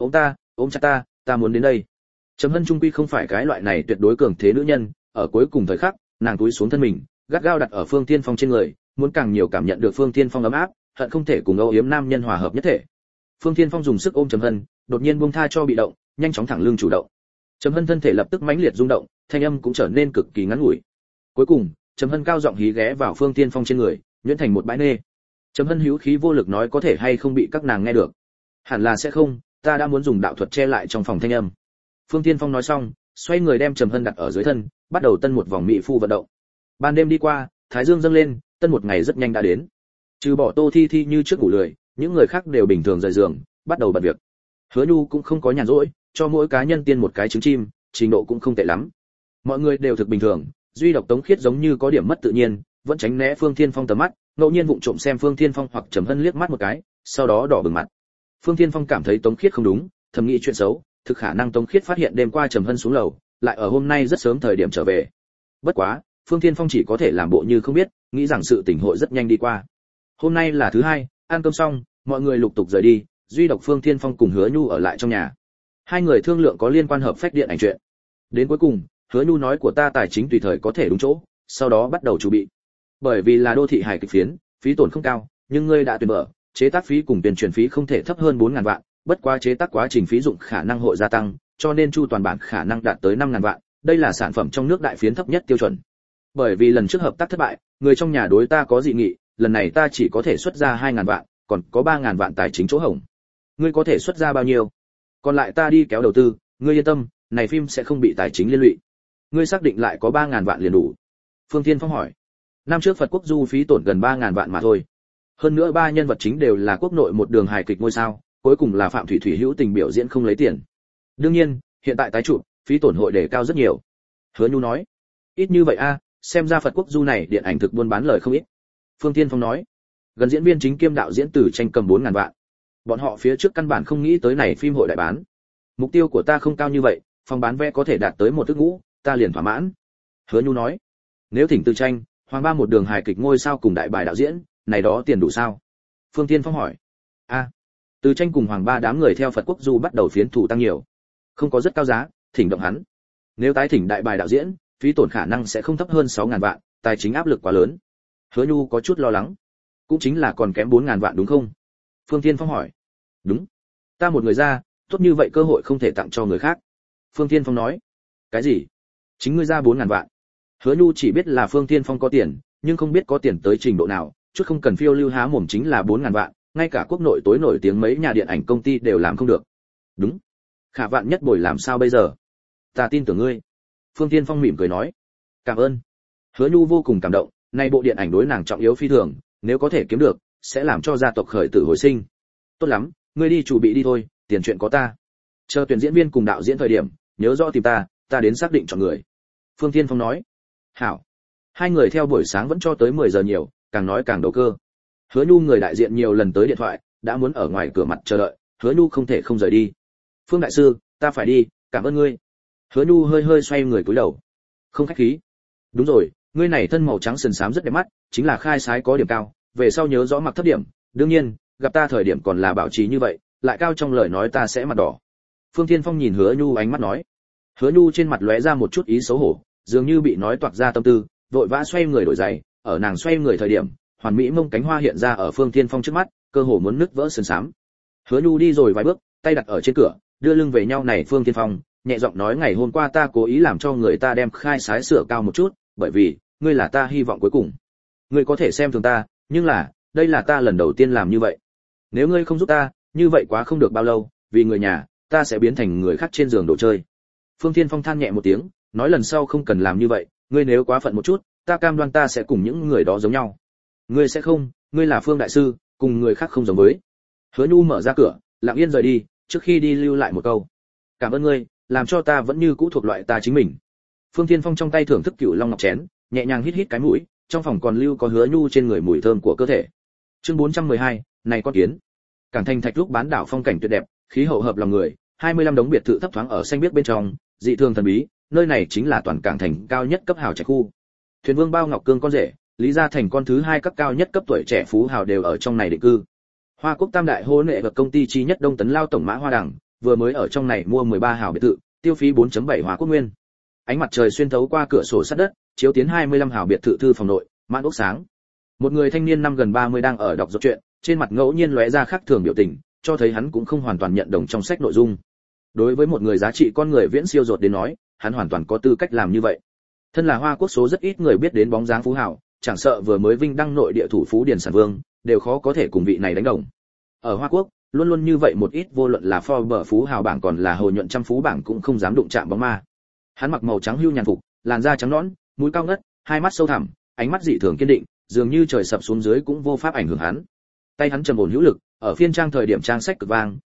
Ôm chặt ta muốn đến đây. Trầm Hân trung quy không phải cái loại này tuyệt đối cường thế nữ nhân, ở cuối cùng thời khắc, nàng cúi xuống thân mình, gắt gao đặt ở Phương Thiên Phong trên người, muốn càng nhiều cảm nhận được Phương Thiên Phong ấm áp, hận không thể cùng âu yếm nam nhân hòa hợp nhất thể. Phương Thiên Phong dùng sức ôm Trầm Hân, đột nhiên buông tha cho bị động, nhanh chóng thẳng lưng chủ động. Trầm Hân thân thể lập tức mãnh liệt rung động, thanh âm cũng trở nên cực kỳ ngắn ngủi. Cuối cùng, Trầm Hân cao giọng hí ghé vào Phương Thiên Phong trên người, nhuyễn thành một bãi nê. Trầm Hân hữu khí vô lực nói có thể hay không bị các nàng nghe được. Hẳn là sẽ không, ta đã muốn dùng đạo thuật che lại trong phòng thanh âm. Phương Thiên Phong nói xong, xoay người đem Trầm Hân đặt ở dưới thân, bắt đầu tân một vòng mỹ phu vận động. Ban đêm đi qua, thái dương dâng lên, tân một ngày rất nhanh đã đến. Trừ bỏ Tô Thi Thi như trước ngủ lười, những người khác đều bình thường rời giường, bắt đầu bận việc. Hứa Nhu cũng không có nhàn rỗi, cho mỗi cá nhân tiên một cái trứng chim, trình độ cũng không tệ lắm. Mọi người đều thực bình thường, duy độc Tống Khiết giống như có điểm mất tự nhiên, vẫn tránh né Phương Thiên Phong tầm mắt, ngẫu nhiên vụng trộm xem Phương Thiên Phong hoặc Trầm Hân liếc mắt một cái, sau đó đỏ bừng mặt. Phương Thiên Phong cảm thấy Tống Khiết không đúng, thầm nghĩ chuyện xấu, thực khả năng Tống Khiết phát hiện đêm qua Trầm Hân xuống lầu, lại ở hôm nay rất sớm thời điểm trở về. Bất quá, Phương Thiên Phong chỉ có thể làm bộ như không biết, nghĩ rằng sự tình hội rất nhanh đi qua. Hôm nay là thứ hai, ăn cơm xong, mọi người lục tục rời đi, duy độc Phương Thiên Phong cùng Hứa Nhu ở lại trong nhà. Hai người thương lượng có liên quan hợp phách điện ảnh chuyện. Đến cuối cùng, Hứa Nhu nói của ta tài chính tùy thời có thể đúng chỗ, sau đó bắt đầu chuẩn bị. Bởi vì là đô thị hài kịch phiến, phí tổn không cao, nhưng ngươi đã tuyển mở, chế tác phí cùng tiền truyền phí không thể thấp hơn 4.000 vạn, bất quá chế tác quá trình phí dụng khả năng hội gia tăng, cho nên chu toàn bản khả năng đạt tới 5.000 vạn, đây là sản phẩm trong nước đại phiến thấp nhất tiêu chuẩn. Bởi vì lần trước hợp tác thất bại, người trong nhà đối ta có dị nghị, lần này ta chỉ có thể xuất ra 2.000 vạn, còn có 3.000 vạn tài chính chỗ hổng. Ngươi có thể xuất ra bao nhiêu? Còn lại ta đi kéo đầu tư, ngươi yên tâm, này phim sẽ không bị tài chính liên lụy. Ngươi xác định lại có 3.000 vạn liền đủ? Phương Thiên Phong hỏi. Năm trước Phật Quốc Du phí tổn gần 3.000 vạn mà thôi. Hơn nữa ba nhân vật chính đều là quốc nội một đường hài kịch ngôi sao, cuối cùng là Phạm Thủy Thủy hữu tình biểu diễn không lấy tiền. Đương nhiên, hiện tại tái chụp, phí tổn hội đề cao rất nhiều. Hứa Nhu nói. Ít như vậy a, xem ra Phật Quốc Du này điện ảnh thực buôn bán lời không ít. Phương Thiên Phong nói. Gần diễn viên chính kiêm đạo diễn Từ Tranh cầm 4.000 vạn. Bọn họ phía trước căn bản không nghĩ tới này phim hội đại bán. Mục tiêu của ta không cao như vậy, phòng bán vé có thể đạt tới 1 ức ngũ, ta liền thỏa mãn. Hứa Nhu nói. Nếu thỉnh Từ Tranh, Hoàng Ba một đường hài kịch ngôi sao cùng đại bài đạo diễn, này đó tiền đủ sao? Phương Thiên Phong hỏi. Từ Tranh cùng Hoàng Ba đám người theo Phật Quốc Du bắt đầu phiến thủ tăng nhiều. Không có rất cao giá, thỉnh động hắn. Nếu tái thỉnh đại bài đạo diễn, phí tổn khả năng sẽ không thấp hơn 6.000 vạn, tài chính áp lực quá lớn. Hứa Nhu có chút lo lắng. Cũng chính là còn kém 4.000 vạn đúng không? Phương Thiên Phong hỏi. Đúng. Ta một người ra, tốt như vậy cơ hội không thể tặng cho người khác. Phương Thiên Phong nói. Cái gì? Chính ngươi ra 4.000 vạn. Hứa Nhu chỉ biết là Phương Thiên Phong có tiền, nhưng không biết có tiền tới trình độ nào, chút không cần phiêu lưu há mồm chính là 4.000 vạn, ngay cả quốc nội tối nổi tiếng mấy nhà điện ảnh công ty đều làm không được. Đúng. Khả vạn nhất bồi làm sao bây giờ? Ta tin tưởng ngươi. Phương Thiên Phong mỉm cười nói. Cảm ơn. Hứa Nhu vô cùng cảm động, nay bộ điện ảnh đối nàng trọng yếu phi thường, nếu có thể kiếm được, sẽ làm cho gia tộc khởi tử hồi sinh. Tốt lắm, ngươi đi chuẩn bị đi thôi, tiền chuyện có ta. Chờ tuyển diễn viên cùng đạo diễn thời điểm, nhớ rõ tìm ta đến xác định chọn người. Phương Thiên Phong nói. Hảo. Hai người theo buổi sáng vẫn cho tới 10 giờ nhiều, càng nói càng đầu cơ. Hứa Nhu người đại diện nhiều lần tới điện thoại, đã muốn ở ngoài cửa mặt chờ đợi, Hứa Nhu không thể không rời đi. Phương đại sư, ta phải đi, cảm ơn ngươi. Hứa Nhu hơi hơi xoay người cúi đầu. Không khách khí. Đúng rồi, ngươi này thân màu trắng sần sám rất đẹp mắt, chính là khai sái có điểm cao, về sau nhớ rõ mặc thấp điểm, đương nhiên, gặp ta thời điểm còn là bảo trì như vậy, lại cao trong lời nói ta sẽ mặt đỏ. Phương Thiên Phong nhìn Hứa Nhu ánh mắt nói. Hứa Nhu trên mặt lóe ra một chút ý xấu hổ, dường như bị nói toạc ra tâm tư, vội vã xoay người đổi giày, ở nàng xoay người thời điểm, hoàn mỹ mông cánh hoa hiện ra ở Phương Thiên Phong trước mắt, cơ hồ muốn nứt vỡ sườn sám. Hứa Nhu đi rồi vài bước, tay đặt ở trên cửa, đưa lưng về nhau này Phương Thiên Phong, nhẹ giọng nói ngày hôm qua ta cố ý làm cho người ta đem khai sái sửa cao một chút, bởi vì ngươi là ta hy vọng cuối cùng. Ngươi có thể xem thường ta, nhưng là, đây là ta lần đầu tiên làm như vậy. Nếu ngươi không giúp ta, như vậy quá không được bao lâu, vì người nhà, ta sẽ biến thành người khác trên giường đồ chơi. Phương Thiên Phong than nhẹ một tiếng, nói lần sau không cần làm như vậy, ngươi nếu quá phận một chút, ta cam đoan ta sẽ cùng những người đó giống nhau. Ngươi sẽ không, ngươi là Phương đại sư, cùng người khác không giống với. Hứa Nhu mở ra cửa, lặng yên rời đi, trước khi đi lưu lại một câu. Cảm ơn ngươi, làm cho ta vẫn như cũ thuộc loại ta chính mình. Phương Thiên Phong trong tay thưởng thức cựu long ngọc chén, nhẹ nhàng hít hít cái mũi, trong phòng còn lưu có Hứa Nhu trên người mùi thơm của cơ thể. Chương 412, này con kiến. Cảng Thành Thạch lúc bán đảo phong cảnh tuyệt đẹp, khí hậu hợp lòng người, 25 đống biệt thự thấp thoáng ở xanh biếc bên trong, dị thường thần bí, nơi này chính là toàn Cảng Thành cao nhất cấp hào trạch khu. Thuyền Vương Bao Ngọc Cương con rể, Lý Gia Thành con thứ hai cấp cao nhất cấp tuổi trẻ phú hào đều ở trong này định cư. Hoa Quốc tam đại hôn nghệ vật công ty chi nhất Đông Tấn Lao tổng Mã Hoa Đằng, vừa mới ở trong này mua 13 hào biệt thự, tiêu phí 4.7 Hoa Quốc nguyên. Ánh mặt trời xuyên thấu qua cửa sổ sắt đất, chiếu tiến 25 hào biệt thự thư phòng nội, mãn ốc sáng. Một người thanh niên năm gần 30 đang ở đọc dọc chuyện, trên mặt ngẫu nhiên lóe ra khác thường biểu tình, cho thấy hắn cũng không hoàn toàn nhận đồng trong sách nội dung. Đối với một người giá trị con người viễn siêu dột đến nói, hắn hoàn toàn có tư cách làm như vậy. Thân là Hoa Quốc số rất ít người biết đến bóng dáng phú hào, chẳng sợ vừa mới vinh đăng nội địa thủ phú Điền Sản Vương, đều khó có thể cùng vị này đánh đồng. Ở Hoa Quốc, luôn luôn như vậy một ít vô luận là Forbes phú hào bảng còn là Hồ nhuận trăm phú bảng cũng không dám đụng chạm bóng ma. Hắn mặc màu trắng hưu nhàn phục, làn da trắng nõn, mũi cao ngất, hai mắt sâu thẳm, ánh mắt dị thường kiên định, dường như trời sập xuống dưới cũng vô pháp ảnh hưởng hắn. Tay hắn trầm ổn hữu lực, ở phiên trang thời điểm trang sách cực vang,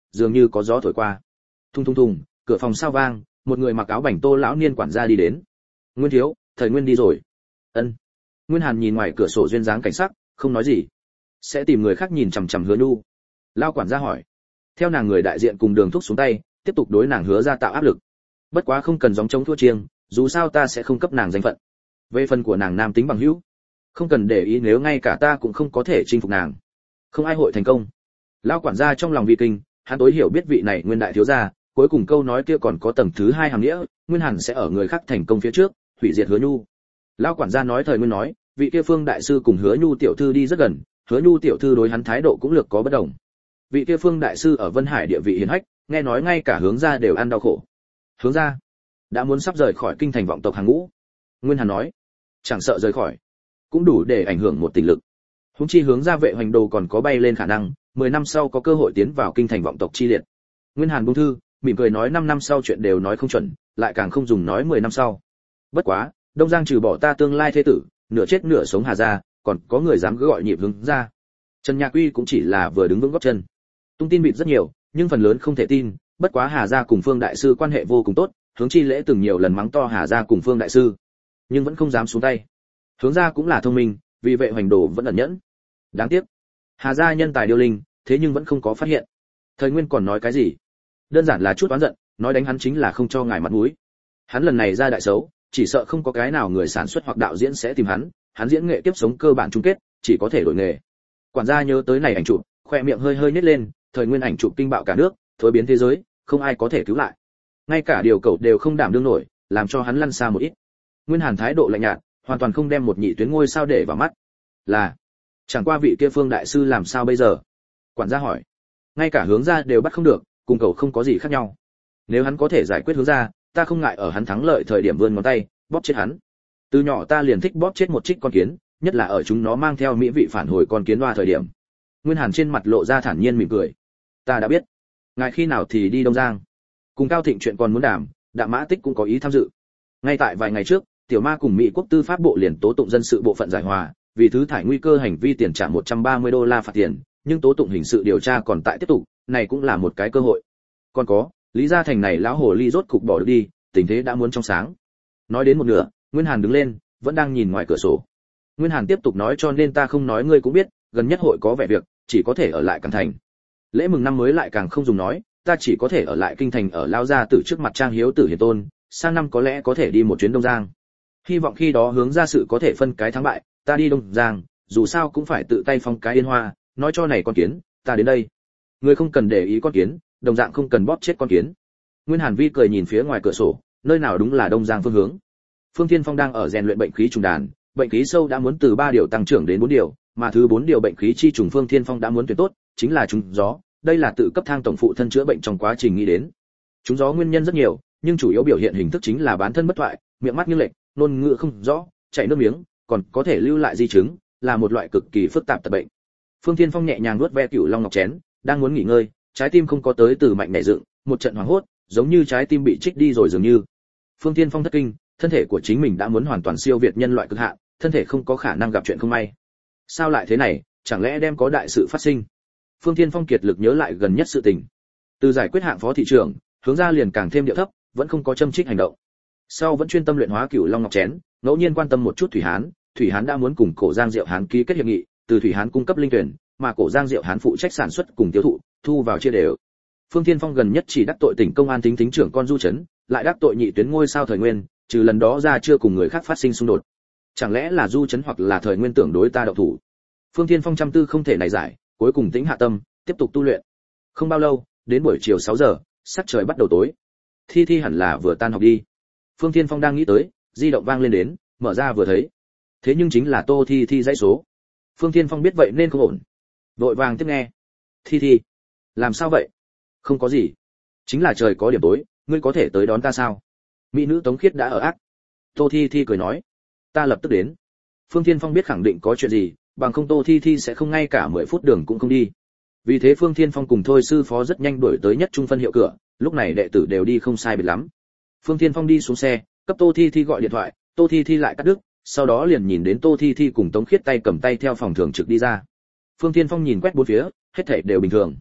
dường như có gió thổi qua. Thùng thùng thùng, cửa phòng sao vang, một người mặc áo bảnh Tô lão niên quản gia đi đến. Nguyên thiếu, thời Nguyên đi rồi. Ân. Nguyên Hàn nhìn ngoài cửa sổ duyên dáng cảnh sắc, không nói gì. Sẽ tìm người khác nhìn chằm chằm Hứa Nhu. Lao quản gia hỏi. Theo nàng người đại diện cùng Đường Thúc xuống tay, tiếp tục đối nàng Hứa ra tạo áp lực. Bất quá không cần gióng trống thua chiêng, dù sao ta sẽ không cấp nàng danh phận. Về phần của nàng nam tính bằng hữu, không cần để ý nếu ngay cả ta cũng không có thể chinh phục nàng, không ai hội thành công. Lão quản gia trong lòng vi kinh, hắn tối hiểu biết vị này Nguyên đại thiếu gia, cuối cùng câu nói kia còn có tầng thứ hai hàm nghĩa, Nguyên Hàn sẽ ở người khác thành công phía trước hủy diệt Hứa Nhu. Lão quản gia nói thời Nguyên nói, vị kia Phương đại sư cùng Hứa Nhu tiểu thư đi rất gần, Hứa Nhu tiểu thư đối hắn thái độ cũng lược có bất đồng. Vị kia Phương đại sư ở Vân Hải địa vị hiển hách, nghe nói ngay cả hướng gia đều ăn đau khổ. Hướng gia đã muốn sắp rời khỏi kinh thành vọng tộc hàng ngũ. Nguyên Hàn nói, chẳng sợ rời khỏi, cũng đủ để ảnh hưởng một tình lực. Huống chi hướng gia vệ hoành đồ còn có bay lên khả năng, 10 năm sau có cơ hội tiến vào kinh thành vọng tộc chi liệt. Nguyên Hàn buông thư, mỉm cười nói 5 năm sau chuyện đều nói không chuẩn, lại càng không dùng nói 10 năm sau. Bất quá, Đông Giang trừ bỏ ta tương lai thế tử, nửa chết nửa sống Hà gia, còn có người dám cứ gọi nhịp hướng gia. Trần Nhạc Uy cũng chỉ là vừa đứng vững gót chân. Tung tin bịt rất nhiều, nhưng phần lớn không thể tin, bất quá Hà gia cùng Phương đại sư quan hệ vô cùng tốt, Hướng Chi Lễ từng nhiều lần mắng to Hà gia cùng Phương đại sư, nhưng vẫn không dám xuống tay. Hướng gia cũng là thông minh, vì vệ hoành đồ vẫn ẩn nhẫn. Đáng tiếc, Hà gia nhân tài điêu linh, thế nhưng vẫn không có phát hiện. Thời Nguyên còn nói cái gì? Đơn giản là chút oán giận, nói đánh hắn chính là không cho ngài mặt mũi. Hắn lần này ra đại xấu, chỉ sợ không có cái nào người sản xuất hoặc đạo diễn sẽ tìm hắn, hắn diễn nghệ tiếp sống cơ bản chung kết, chỉ có thể đổi nghề. Quản gia nhớ tới này ảnh chụp, khoe miệng hơi hơi nhếch lên, Thời Nguyên ảnh chụp kinh bạo cả nước, thối biến thế giới, không ai có thể cứu lại. Ngay cả điều cậu đều không đảm đương nổi, làm cho hắn lăn xa một ít. Nguyên Hàn thái độ lạnh nhạt, hoàn toàn không đem một nhị tuyến ngôi sao để vào mắt. Là, chẳng qua vị kia Phương đại sư làm sao bây giờ? Quản gia hỏi. Ngay cả hướng gia đều bắt không được, cùng cậu không có gì khác nhau. Nếu hắn có thể giải quyết hướng gia, ta không ngại ở hắn thắng lợi thời điểm vươn ngón tay, bóp chết hắn. Từ nhỏ ta liền thích bóp chết một trích con kiến, nhất là ở chúng nó mang theo mỹ vị phản hồi con kiến đoa thời điểm. Nguyên Hàn trên mặt lộ ra thản nhiên mỉm cười. Ta đã biết. Ngài khi nào thì đi Đông Giang? Cùng Cao Thịnh chuyện còn muốn đàm, Đạm Mã Tích cũng có ý tham dự. Ngay tại vài ngày trước, Tiểu Ma cùng Mỹ quốc tư pháp bộ liền tố tụng dân sự bộ phận giải hòa, vì thứ thải nguy cơ hành vi tiền trả $130 phạt tiền, nhưng tố tụng hình sự điều tra còn tại tiếp tục, này cũng là một cái cơ hội. Còn có, Lý Gia Thành này lão hồ ly rốt cục bỏ được đi, tình thế đã muốn trong sáng. Nói đến một nửa, Nguyên Hàn đứng lên, vẫn đang nhìn ngoài cửa sổ. Nguyên Hàn tiếp tục nói cho nên ta không nói ngươi cũng biết, gần nhất hội có vẻ việc, chỉ có thể ở lại Càn Thành. Lễ mừng năm mới lại càng không dùng nói, ta chỉ có thể ở lại kinh thành ở lao gia tử trước mặt trang hiếu tử hiền tôn, sang năm có lẽ có thể đi một chuyến Đông Giang. Hy vọng khi đó hướng ra sự có thể phân cái thắng bại, ta đi Đông Giang, dù sao cũng phải tự tay phong cái yên hoa, nói cho này con kiến, ta đến đây. Ngươi không cần để ý con kiến, đồng dạng không cần bóp chết con kiến. Nguyên Hàn Vi cười nhìn phía ngoài cửa sổ, nơi nào đúng là Đông Giang phương hướng. Phương Thiên Phong đang ở rèn luyện bệnh khí trùng đàn, bệnh khí sâu đã muốn từ 3 điều tăng trưởng đến 4 điều, mà thứ 4 điều bệnh khí chi trùng Phương Thiên Phong đã muốn tuyệt tốt, chính là trùng gió, đây là tự cấp thang tổng phụ thân chữa bệnh trong quá trình nghĩ đến. Trùng gió nguyên nhân rất nhiều, nhưng chủ yếu biểu hiện hình thức chính là bán thân bất thoại, miệng mắt nghiêng lệch, ngôn ngữ không rõ, chảy nước miếng, còn có thể lưu lại di chứng, là một loại cực kỳ phức tạp tật bệnh. Phương Thiên Phong nhẹ nhàng nuốt ve cửu long ngọc chén, đang muốn nghỉ ngơi, trái tim không có tới từ mạnh nảy dựng, một trận hoảng hốt, giống như trái tim bị trích đi rồi dường như. Phương Thiên Phong thất kinh, thân thể của chính mình đã muốn hoàn toàn siêu việt nhân loại cực hạn, thân thể không có khả năng gặp chuyện không may. Sao lại thế này, chẳng lẽ đem có đại sự phát sinh? Phương Thiên Phong kiệt lực nhớ lại gần nhất sự tình. Từ giải quyết hạng phó thị trưởng, hướng ra liền càng thêm điệu thấp, vẫn không có châm chích hành động. Sau vẫn chuyên tâm luyện hóa cửu long ngọc chén, ngẫu nhiên quan tâm một chút Thủy Hán đã muốn cùng Cổ Giang Diệu Hán ký kết hiệp nghị, từ Thủy Hán cung cấp linh tuyển, mà Cổ Giang Diệu Hán phụ trách sản xuất cùng tiêu thụ, thu vào chia đều. Phương Thiên Phong gần nhất chỉ đắc tội tỉnh công an thính trưởng con Du Trấn, lại đắc tội nhị tuyến ngôi sao Thời Nguyên, trừ lần đó ra chưa cùng người khác phát sinh xung đột. Chẳng lẽ là Du Trấn hoặc là Thời Nguyên tưởng đối ta động thủ? Phương Thiên Phong chăm tư không thể này giải, cuối cùng tĩnh hạ tâm, tiếp tục tu luyện. Không bao lâu, đến buổi chiều 6 giờ, sắc trời bắt đầu tối. Thi Thi hẳn là vừa tan học đi. Phương Thiên Phong đang nghĩ tới, di động vang lên đến, mở ra vừa thấy. Thế nhưng chính là Tô Thi Thi dãy số. Phương Thiên Phong biết vậy nên không ổn. Vội vàng tiếp nghe. Thi Thi, làm sao vậy? Không có gì. Chính là trời có điểm tối, ngươi có thể tới đón ta sao? Mỹ nữ Tống Khiết đã ở ác. Tô Thi Thi cười nói. Ta lập tức đến. Phương Thiên Phong biết khẳng định có chuyện gì, bằng không Tô Thi Thi sẽ không ngay cả 10 phút đường cũng không đi. Vì thế Phương Thiên Phong cùng Thôi sư phó rất nhanh đuổi tới nhất trung phân hiệu cửa, lúc này đệ tử đều đi không sai biệt lắm. Phương Thiên Phong đi xuống xe, cấp Tô Thi Thi gọi điện thoại, Tô Thi Thi lại cắt đứt, sau đó liền nhìn đến Tô Thi Thi cùng Tống Khiết tay cầm tay theo phòng thường trực đi ra. Phương Thiên Phong nhìn quét bốn phía, hết thảy đều bình thường.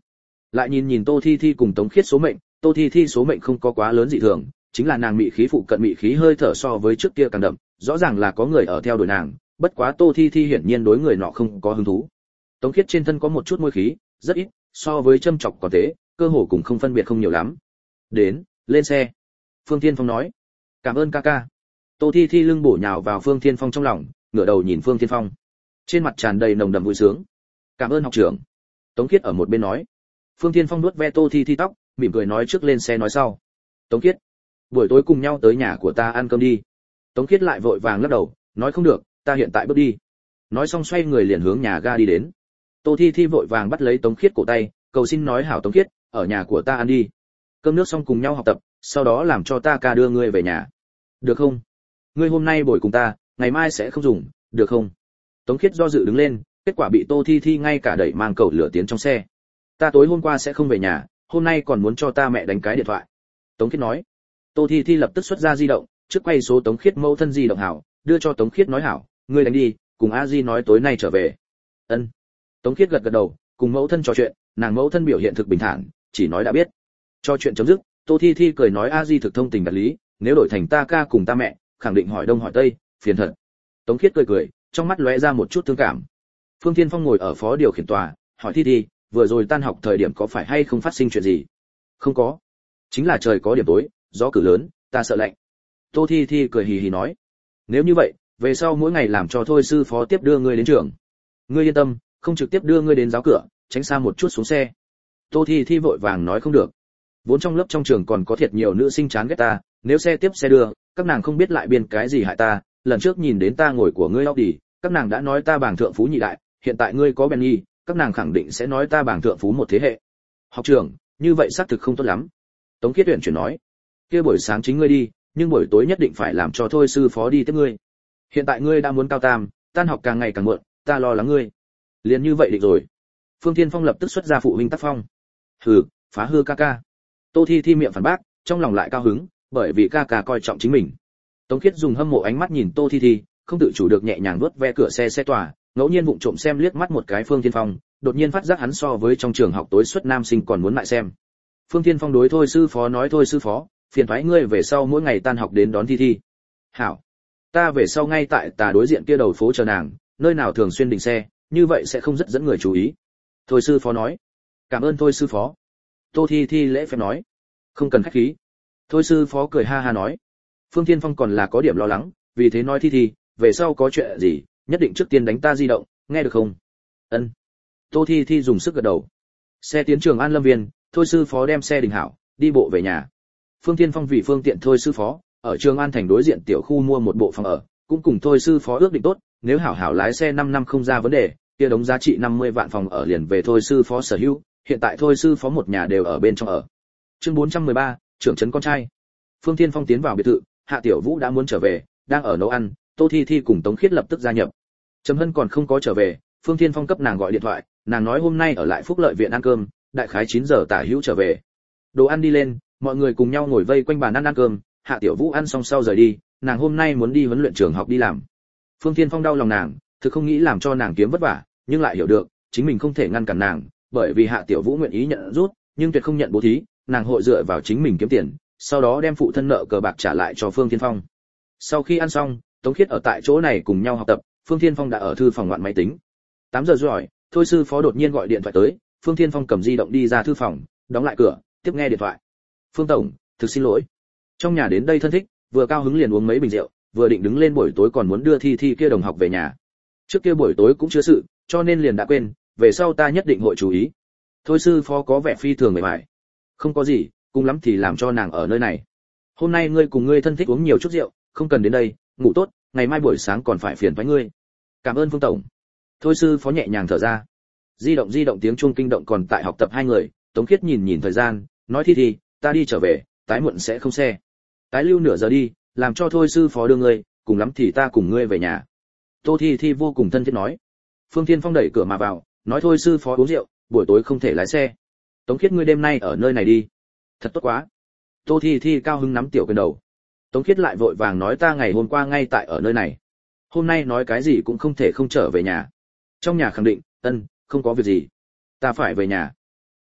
Lại nhìn nhìn Tô Thi Thi cùng Tống Khiết số mệnh, Tô Thi Thi số mệnh không có quá lớn dị thường, chính là nàng mị khí phụ cận mị khí hơi thở so với trước kia càng đậm, rõ ràng là có người ở theo đuổi nàng, bất quá Tô Thi Thi hiển nhiên đối người nọ không có hứng thú. Tống Khiết trên thân có một chút môi khí, rất ít, so với châm chọc còn thế, cơ hồ cùng không phân biệt không nhiều lắm. Đến, lên xe. Phương Thiên Phong nói. Cảm ơn ca ca. Tô Thi Thi lưng bổ nhào vào Phương Thiên Phong trong lòng, ngửa đầu nhìn Phương Thiên Phong. Trên mặt tràn đầy nồng đậm vui sướng. Cảm ơn học trưởng. Tống Khiết ở một bên nói. Phương Thiên Phong nuốt ve Tô Thi Thi tóc, mỉm cười nói trước lên xe nói sau. Tống Khiết, buổi tối cùng nhau tới nhà của ta ăn cơm đi. Tống Khiết lại vội vàng lắc đầu, nói không được, ta hiện tại bước đi. Nói xong xoay người liền hướng nhà ga đi đến. Tô Thi Thi vội vàng bắt lấy Tống Khiết cổ tay, cầu xin nói hảo Tống Khiết, ở nhà của ta ăn đi. Cơm nước xong cùng nhau học tập, sau đó làm cho ta ca đưa ngươi về nhà. Được không? Ngươi hôm nay bồi cùng ta, ngày mai sẽ không dùng, được không? Tống Khiết do dự đứng lên, kết quả bị Tô Thi Thi ngay cả đẩy mang cầu lửa tiến trong xe. Ta tối hôm qua sẽ không về nhà, hôm nay còn muốn cho ta mẹ đánh cái điện thoại. Tống Khiết nói. Tô Thi Thi lập tức xuất ra di động, trước quay số Tống Khiết mẫu thân di động hảo, đưa cho Tống Khiết nói hảo, ngươi đánh đi, cùng A Di nói tối nay trở về. Ân. Tống Khiết gật gật đầu, cùng mẫu thân trò chuyện, nàng mẫu thân biểu hiện thực bình thản, chỉ nói đã biết. Cho chuyện chấm dứt, Tô Thi Thi cười nói A Di thực thông tình đạt lý, nếu đổi thành ta ca cùng ta mẹ, khẳng định hỏi đông hỏi tây, phiền thật. Tống Khiết cười cười, trong mắt lóe ra một chút thương cảm. Phương Thiên Phong ngồi ở phó điều khiển tòa, hỏi Thi Thi, vừa rồi tan học thời điểm có phải hay không phát sinh chuyện gì? Không có, chính là trời có điểm tối, gió cử lớn, ta sợ lạnh. Tô Thi Thi cười hì hì nói, nếu như vậy, về sau mỗi ngày làm cho thôi sư phó tiếp đưa ngươi đến trường. Ngươi yên tâm, không trực tiếp đưa ngươi đến giáo cửa, tránh xa một chút xuống xe. Tô Thi Thi vội vàng nói không được. Vốn trong lớp trong trường còn có thiệt nhiều nữ sinh chán ghét ta, nếu xe tiếp xe đưa, các nàng không biết lại biên cái gì hại ta, lần trước nhìn đến ta ngồi của ngươi Audi, các nàng đã nói ta bảng thượng phú nhị đại, hiện tại ngươi có Bentley, các nàng khẳng định sẽ nói ta bảng thượng phú một thế hệ. Học trưởng, như vậy xác thực không tốt lắm. Tống Khiết Uyển chuyển nói, kia buổi sáng chính ngươi đi, nhưng buổi tối nhất định phải làm cho thôi sư phó đi tiếp ngươi. Hiện tại ngươi đã muốn cao tam, tan học càng ngày càng muộn, ta lo lắng ngươi. Liền như vậy định rồi. Phương Thiên Phong lập tức xuất ra phụ huynh tác phong. Hừ, phá hư ca ca. Tô Thi Thi miệng phản bác, trong lòng lại cao hứng, bởi vì ca ca coi trọng chính mình. Tống Khiết dùng hâm mộ ánh mắt nhìn Tô Thi Thi, không tự chủ được nhẹ nhàng vuốt ve cửa xe tòa, ngẫu nhiên vụng trộm xem liếc mắt một cái Phương Thiên Phong, đột nhiên phát giác hắn so với trong trường học tối suất nam sinh còn muốn lại xem. Phương Thiên Phong đối thôi sư phó nói thôi sư phó, phiền toái ngươi về sau mỗi ngày tan học đến đón Thi Thi. Hảo, ta về sau ngay tại tà đối diện kia đầu phố chờ nàng, nơi nào thường xuyên đình xe, như vậy sẽ không rất dẫn người chú ý. Thôi sư phó nói. Cảm ơn thôi sư phó. Tô Thi Thi lễ phép nói. Không cần khách khí. Thôi sư phó cười ha ha nói. Phương Thiên Phong còn là có điểm lo lắng, vì thế nói Thi Thi, về sau có chuyện gì, nhất định trước tiên đánh ta di động, nghe được không? Ân. Tô Thi Thi dùng sức gật đầu. Xe tiến trường An Lâm Viên, thôi sư phó đem xe đình hảo, đi bộ về nhà. Phương Thiên Phong vì phương tiện thôi sư phó, ở trường An thành đối diện tiểu khu mua một bộ phòng ở, cũng cùng thôi sư phó ước định tốt, nếu hảo hảo lái xe 5 năm không ra vấn đề, kia đống giá trị 50 vạn phòng ở liền về thôi sư phó sở hữu, hiện tại thôi sư phó một nhà đều ở bên trong ở. Chương 413, trưởng trấn con trai. Phương Thiên Phong tiến vào biệt thự, Hạ Tiểu Vũ đã muốn trở về, đang ở nấu ăn, Tô Thi Thi cùng Tống Khiết lập tức gia nhập. Trầm Hân còn không có trở về, Phương Thiên Phong cấp nàng gọi điện thoại, nàng nói hôm nay ở lại Phúc Lợi viện ăn cơm, đại khái 9 giờ tả hữu trở về. Đồ ăn đi lên, mọi người cùng nhau ngồi vây quanh bàn ăn cơm, Hạ Tiểu Vũ ăn xong sau rời đi, nàng hôm nay muốn đi huấn luyện trường học đi làm. Phương Thiên Phong đau lòng nàng, thực không nghĩ làm cho nàng kiếm vất vả, nhưng lại hiểu được, chính mình không thể ngăn cản nàng, bởi vì Hạ Tiểu Vũ nguyện ý nhận rút, nhưng tuyệt không nhận bố thí, nàng hội dựa vào chính mình kiếm tiền, sau đó đem phụ thân nợ cờ bạc trả lại cho Phương Thiên Phong. Sau khi ăn xong, Tống Khiết ở tại chỗ này cùng nhau học tập, Phương Thiên Phong đã ở thư phòng ngoạn máy tính. 8 giờ rồi, thôi sư phó đột nhiên gọi điện thoại tới, Phương Thiên Phong cầm di động đi ra thư phòng, đóng lại cửa, tiếp nghe điện thoại. Phương tổng, thực xin lỗi. Trong nhà đến đây thân thích, vừa cao hứng liền uống mấy bình rượu, vừa định đứng lên buổi tối còn muốn đưa Thi Thi kia đồng học về nhà. Trước kia buổi tối cũng chưa sự, cho nên liền đã quên, về sau ta nhất định hội chú ý. Thôi sư phó có vẻ phi thường mệt mỏi. Không có gì, cùng lắm thì làm cho nàng ở nơi này. Hôm nay ngươi cùng ngươi thân thích uống nhiều chút rượu, không cần đến đây, ngủ tốt, ngày mai buổi sáng còn phải phiền với ngươi. Cảm ơn Phương tổng. Thôi sư phó nhẹ nhàng thở ra. Di động tiếng chuông kinh động còn tại học tập hai người, Tống Khiết nhìn nhìn thời gian, nói Thi Thi, ta đi trở về, tái muộn sẽ không xe. Tái lưu nửa giờ đi, làm cho thôi sư phó đưa ngươi, cùng lắm thì ta cùng ngươi về nhà. Tô Thi Thi vô cùng thân thiết nói. Phương Thiên Phong đẩy cửa mà vào, nói thôi sư phó uống rượu, buổi tối không thể lái xe. Tống Khiết ngươi đêm nay ở nơi này đi. Thật tốt quá. Tô Thi Thi cao hứng nắm tiểu quyền đầu. Tống Khiết lại vội vàng nói ta ngày hôm qua ngay tại ở nơi này. Hôm nay nói cái gì cũng không thể không trở về nhà. Trong nhà khẳng định, không có việc gì. Ta phải về nhà.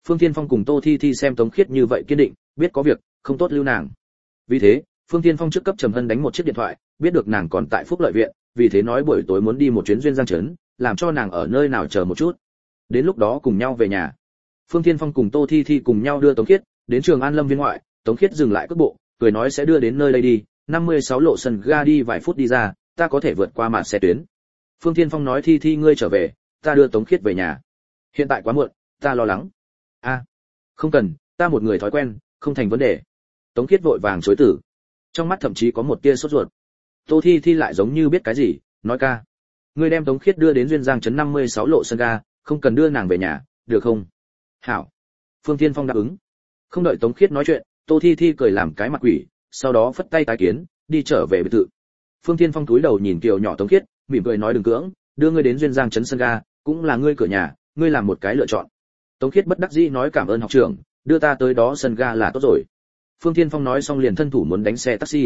Phương Thiên Phong cùng Tô Thi Thi xem Tống Khiết như vậy kiên định, biết có việc không tốt lưu nàng. Vì thế, Phương Thiên Phong trước cấp Trầm Hân đánh một chiếc điện thoại, biết được nàng còn tại Phúc Lợi viện, vì thế nói buổi tối muốn đi một chuyến duyên Giang trấn, làm cho nàng ở nơi nào chờ một chút. Đến lúc đó cùng nhau về nhà. Phương Thiên Phong cùng Tô Thi Thi cùng nhau đưa Tống Khiết đến trường An Lâm viên ngoại, Tống Khiết dừng lại cước bộ, cười nói sẽ đưa đến nơi đây đi, 56 lộ sân ga đi vài phút đi ra, ta có thể vượt qua màn xe tuyến. Phương Thiên Phong nói Thi Thi ngươi trở về, ta đưa Tống Khiết về nhà. Hiện tại quá muộn, ta lo lắng. Không cần, ta một người thói quen, không thành vấn đề. Tống Khiết vội vàng chối từ, trong mắt thậm chí có một tia sốt ruột. Tô Thi Thi lại giống như biết cái gì, nói ca, ngươi đem Tống Khiết đưa đến duyên Giang trấn 56 lộ sân ga, không cần đưa nàng về nhà, được không? Hảo. Phương Thiên Phong đáp ứng. Không đợi Tống Khiết nói chuyện, Tô Thi Thi cười làm cái mặt quỷ, sau đó phất tay tái kiến, đi trở về biệt thự. Phương Thiên Phong cúi đầu nhìn kiều nhỏ Tống Khiết, mỉm cười nói đừng cưỡng, đưa ngươi đến duyên Giang trấn sân ga, cũng là ngươi cửa nhà, ngươi làm một cái lựa chọn. Tống Khiết bất đắc dĩ nói cảm ơn học trưởng, đưa ta tới đó sân ga là tốt rồi. Phương Thiên Phong nói xong liền thân thủ muốn đánh xe taxi.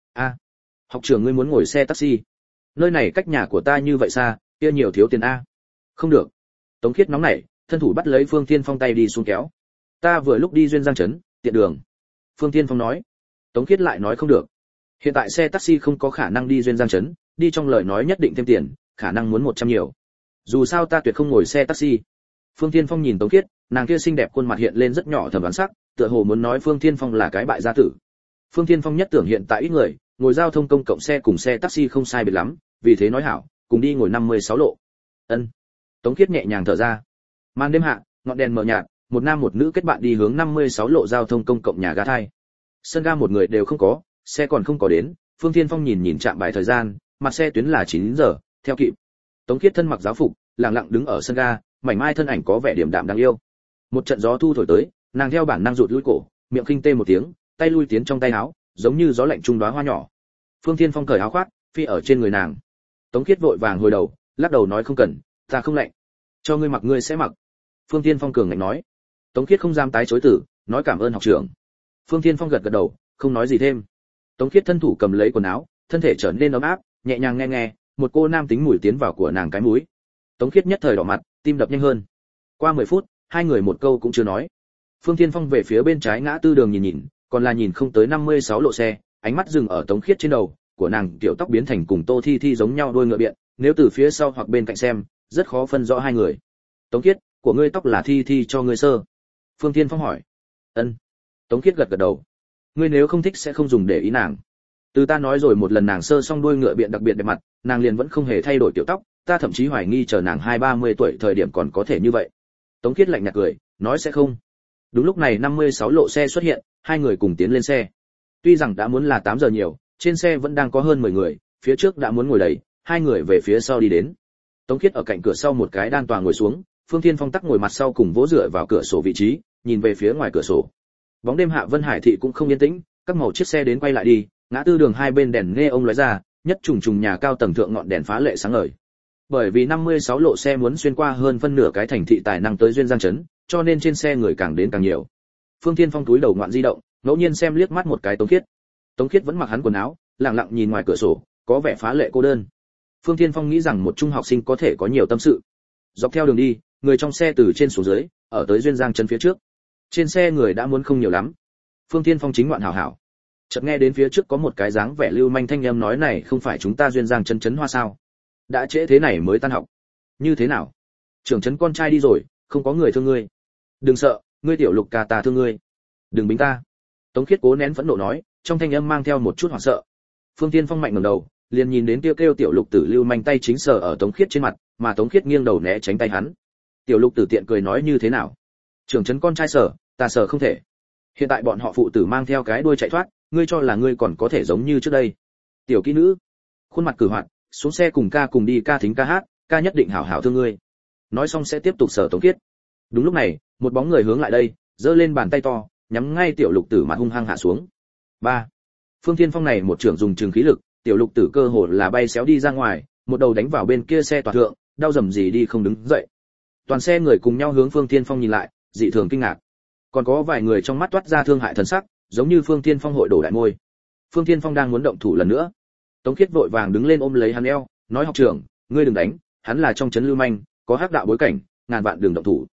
Học trưởng ngươi muốn ngồi xe taxi? Nơi này cách nhà của ta như vậy xa, kia nhiều thiếu tiền a. Không được. Tống Khiết nóng nảy, thân thủ bắt lấy Phương Thiên Phong tay đi xuống kéo. Ta vừa lúc đi duyên Giang trấn, tiện đường. Phương Thiên Phong nói. Tống Khiết lại nói không được. Hiện tại xe taxi không có khả năng đi duyên Giang trấn, đi trong lời nói nhất định thêm tiền, khả năng muốn 100 nhiều. Dù sao ta tuyệt không ngồi xe taxi. Phương Thiên Phong nhìn Tống Khiết, nàng kia xinh đẹp khuôn mặt hiện lên rất nhỏ thầm đoán sắc, tựa hồ muốn nói Phương Thiên Phong là cái bại gia tử. Phương Thiên Phong nhất tưởng hiện tại ít người, ngồi giao thông công cộng xe cùng xe taxi không sai biệt lắm, vì thế nói hảo, cùng đi ngồi 56 lộ. Ân. Tống Khiết nhẹ nhàng thở ra. Màn đêm hạ, ngọn đèn mờ nhạt, một nam một nữ kết bạn đi hướng 56 lộ giao thông công cộng nhà ga thai. Sân ga một người đều không có, xe còn không có đến, Phương Thiên Phong nhìn trạm bài thời gian, mặt xe tuyến là 9 giờ, theo kịp. Tống Khiết thân mặc giáo phục, lặng lặng đứng ở sân ga, mảnh mai thân ảnh có vẻ điềm đạm đáng yêu. Một trận gió thu thổi tới, nàng theo bản năng rụt lui cổ, miệng khinh tê một tiếng, tay lui tiến trong tay áo, giống như gió lạnh trung đóa hoa nhỏ. Phương Thiên Phong cởi áo khoác, phi ở trên người nàng. Tống Khiết vội vàng hồi đầu, lắc đầu nói không cần, ta không lạnh. Cho ngươi mặc ngươi sẽ mặc. Phương Thiên Phong cường ngạnh nói. Tống Khiết không dám tái chối từ, nói cảm ơn học trưởng. Phương Thiên Phong gật gật đầu, không nói gì thêm. Tống Khiết thân thủ cầm lấy quần áo, thân thể trở nên ấm áp, nhẹ nhàng nghe nghe, một cô nam tính mùi tiến vào của nàng cái mũi. Tống Khiết nhất thời đỏ mặt, tim đập nhanh hơn. Qua 10 phút, hai người một câu cũng chưa nói. Phương Thiên Phong về phía bên trái ngã tư đường nhìn nhìn, còn là nhìn không tới 56 lộ xe, ánh mắt dừng ở Tống Khiết trên đầu, của nàng tiểu tóc biến thành cùng Tô Thi Thi giống nhau đuôi ngựa biện, nếu từ phía sau hoặc bên cạnh xem, rất khó phân rõ hai người. Tống Khiết, của ngươi tóc là Thi Thi cho ngươi sơ? Phương Thiên Phong hỏi. Ân. Tống Khiết gật gật đầu. Ngươi nếu không thích sẽ không dùng để ý nàng. Từ ta nói rồi một lần nàng sơ xong đuôi ngựa biện đặc biệt đẹp mặt, nàng liền vẫn không hề thay đổi tiểu tóc, ta thậm chí hoài nghi chờ nàng 20-30 tuổi thời điểm còn có thể như vậy. Tống Khiết lạnh nhạt cười, nói sẽ không. Đúng lúc này 56 lộ xe xuất hiện, hai người cùng tiến lên xe. Tuy rằng đã muốn là 8 giờ nhiều, trên xe vẫn đang có hơn 10 người, phía trước đã muốn ngồi đầy, hai người về phía sau đi đến. Tống Khiết ở cạnh cửa sau một cái đan tòa ngồi xuống, Phương Thiên Phong tắc ngồi mặt sau cùng vỗ dựa vào cửa sổ vị trí, nhìn về phía ngoài cửa sổ. Bóng đêm hạ Vân Hải thị cũng không yên tĩnh, các màu chiếc xe đến quay lại đi, ngã tư đường hai bên đèn nghe ông lóe ra, nhất trùng trùng nhà cao tầng thượng ngọn đèn phá lệ sáng ngời. Bởi vì 56 lộ xe muốn xuyên qua hơn phân nửa cái thành thị tài năng tới duyên Giang trấn, cho nên trên xe người càng đến càng nhiều. Phương Thiên Phong túi đầu ngoạn di động, ngẫu nhiên xem liếc mắt một cái Tống Khiết. Tống Khiết vẫn mặc hắn quần áo, lặng lặng nhìn ngoài cửa sổ, có vẻ phá lệ cô đơn. Phương Thiên Phong nghĩ rằng một trung học sinh có thể có nhiều tâm sự. Dọc theo đường đi, người trong xe từ trên xuống dưới, ở tới duyên Giang trấn phía trước. Trên xe người đã muốn không nhiều lắm. Phương Thiên Phong chính ngoạn hảo hảo. Chợt nghe đến phía trước có một cái dáng vẻ lưu manh thanh âm nói này không phải chúng ta duyên Giang trấn hoa sao? Đã trễ thế này mới tan học. Như thế nào? Trưởng trấn con trai đi rồi, không có người thương ngươi. Đừng sợ, ngươi tiểu Lục ca ta thương ngươi. Đừng bính ta. Tống Khiết cố nén phẫn nộ nói, trong thanh âm mang theo một chút hoảng sợ. Phương Thiên Phong mạnh ngẩng đầu, liền nhìn đến kêu tiểu Lục Tử lưu manh tay chính sờ ở Tống Khiết trên mặt, mà Tống Khiết nghiêng đầu né tránh tay hắn. Tiểu Lục Tử tiện cười nói như thế nào? Trưởng trấn con trai sờ, ta sờ không thể. Hiện tại bọn họ phụ tử mang theo cái đuôi chạy thoát, ngươi cho là ngươi còn có thể giống như trước đây? Tiểu kỹ nữ, khuôn mặt cử hoạt, xuống xe cùng ca cùng đi ca thính ca hát, ca nhất định hảo hảo thương ngươi. Nói xong sẽ tiếp tục sờ Tống Khiết. Đúng lúc này, một bóng người hướng lại đây, giơ lên bàn tay to, nhắm ngay tiểu Lục Tử mặt hung hăng hạ xuống. 3. Phương Thiên Phong này một trưởng dùng trường khí lực, tiểu Lục Tử cơ hồ là bay xéo đi ra ngoài, một đầu đánh vào bên kia xe tòa thượng, đau rầm gì đi không đứng dậy. Toàn xe người cùng nhau hướng Phương Thiên Phong nhìn lại, dị thường kinh ngạc. Còn có vài người trong mắt toát ra thương hại thần sắc, giống như Phương Thiên Phong hội đổ đại môi. Phương Thiên Phong đang muốn động thủ lần nữa. Tống Khiết vội vàng đứng lên ôm lấy hắn eo, nói học trưởng, ngươi đừng đánh, hắn là trong trấn lưu manh, có hắc đạo bối cảnh, ngàn vạn đường động thủ.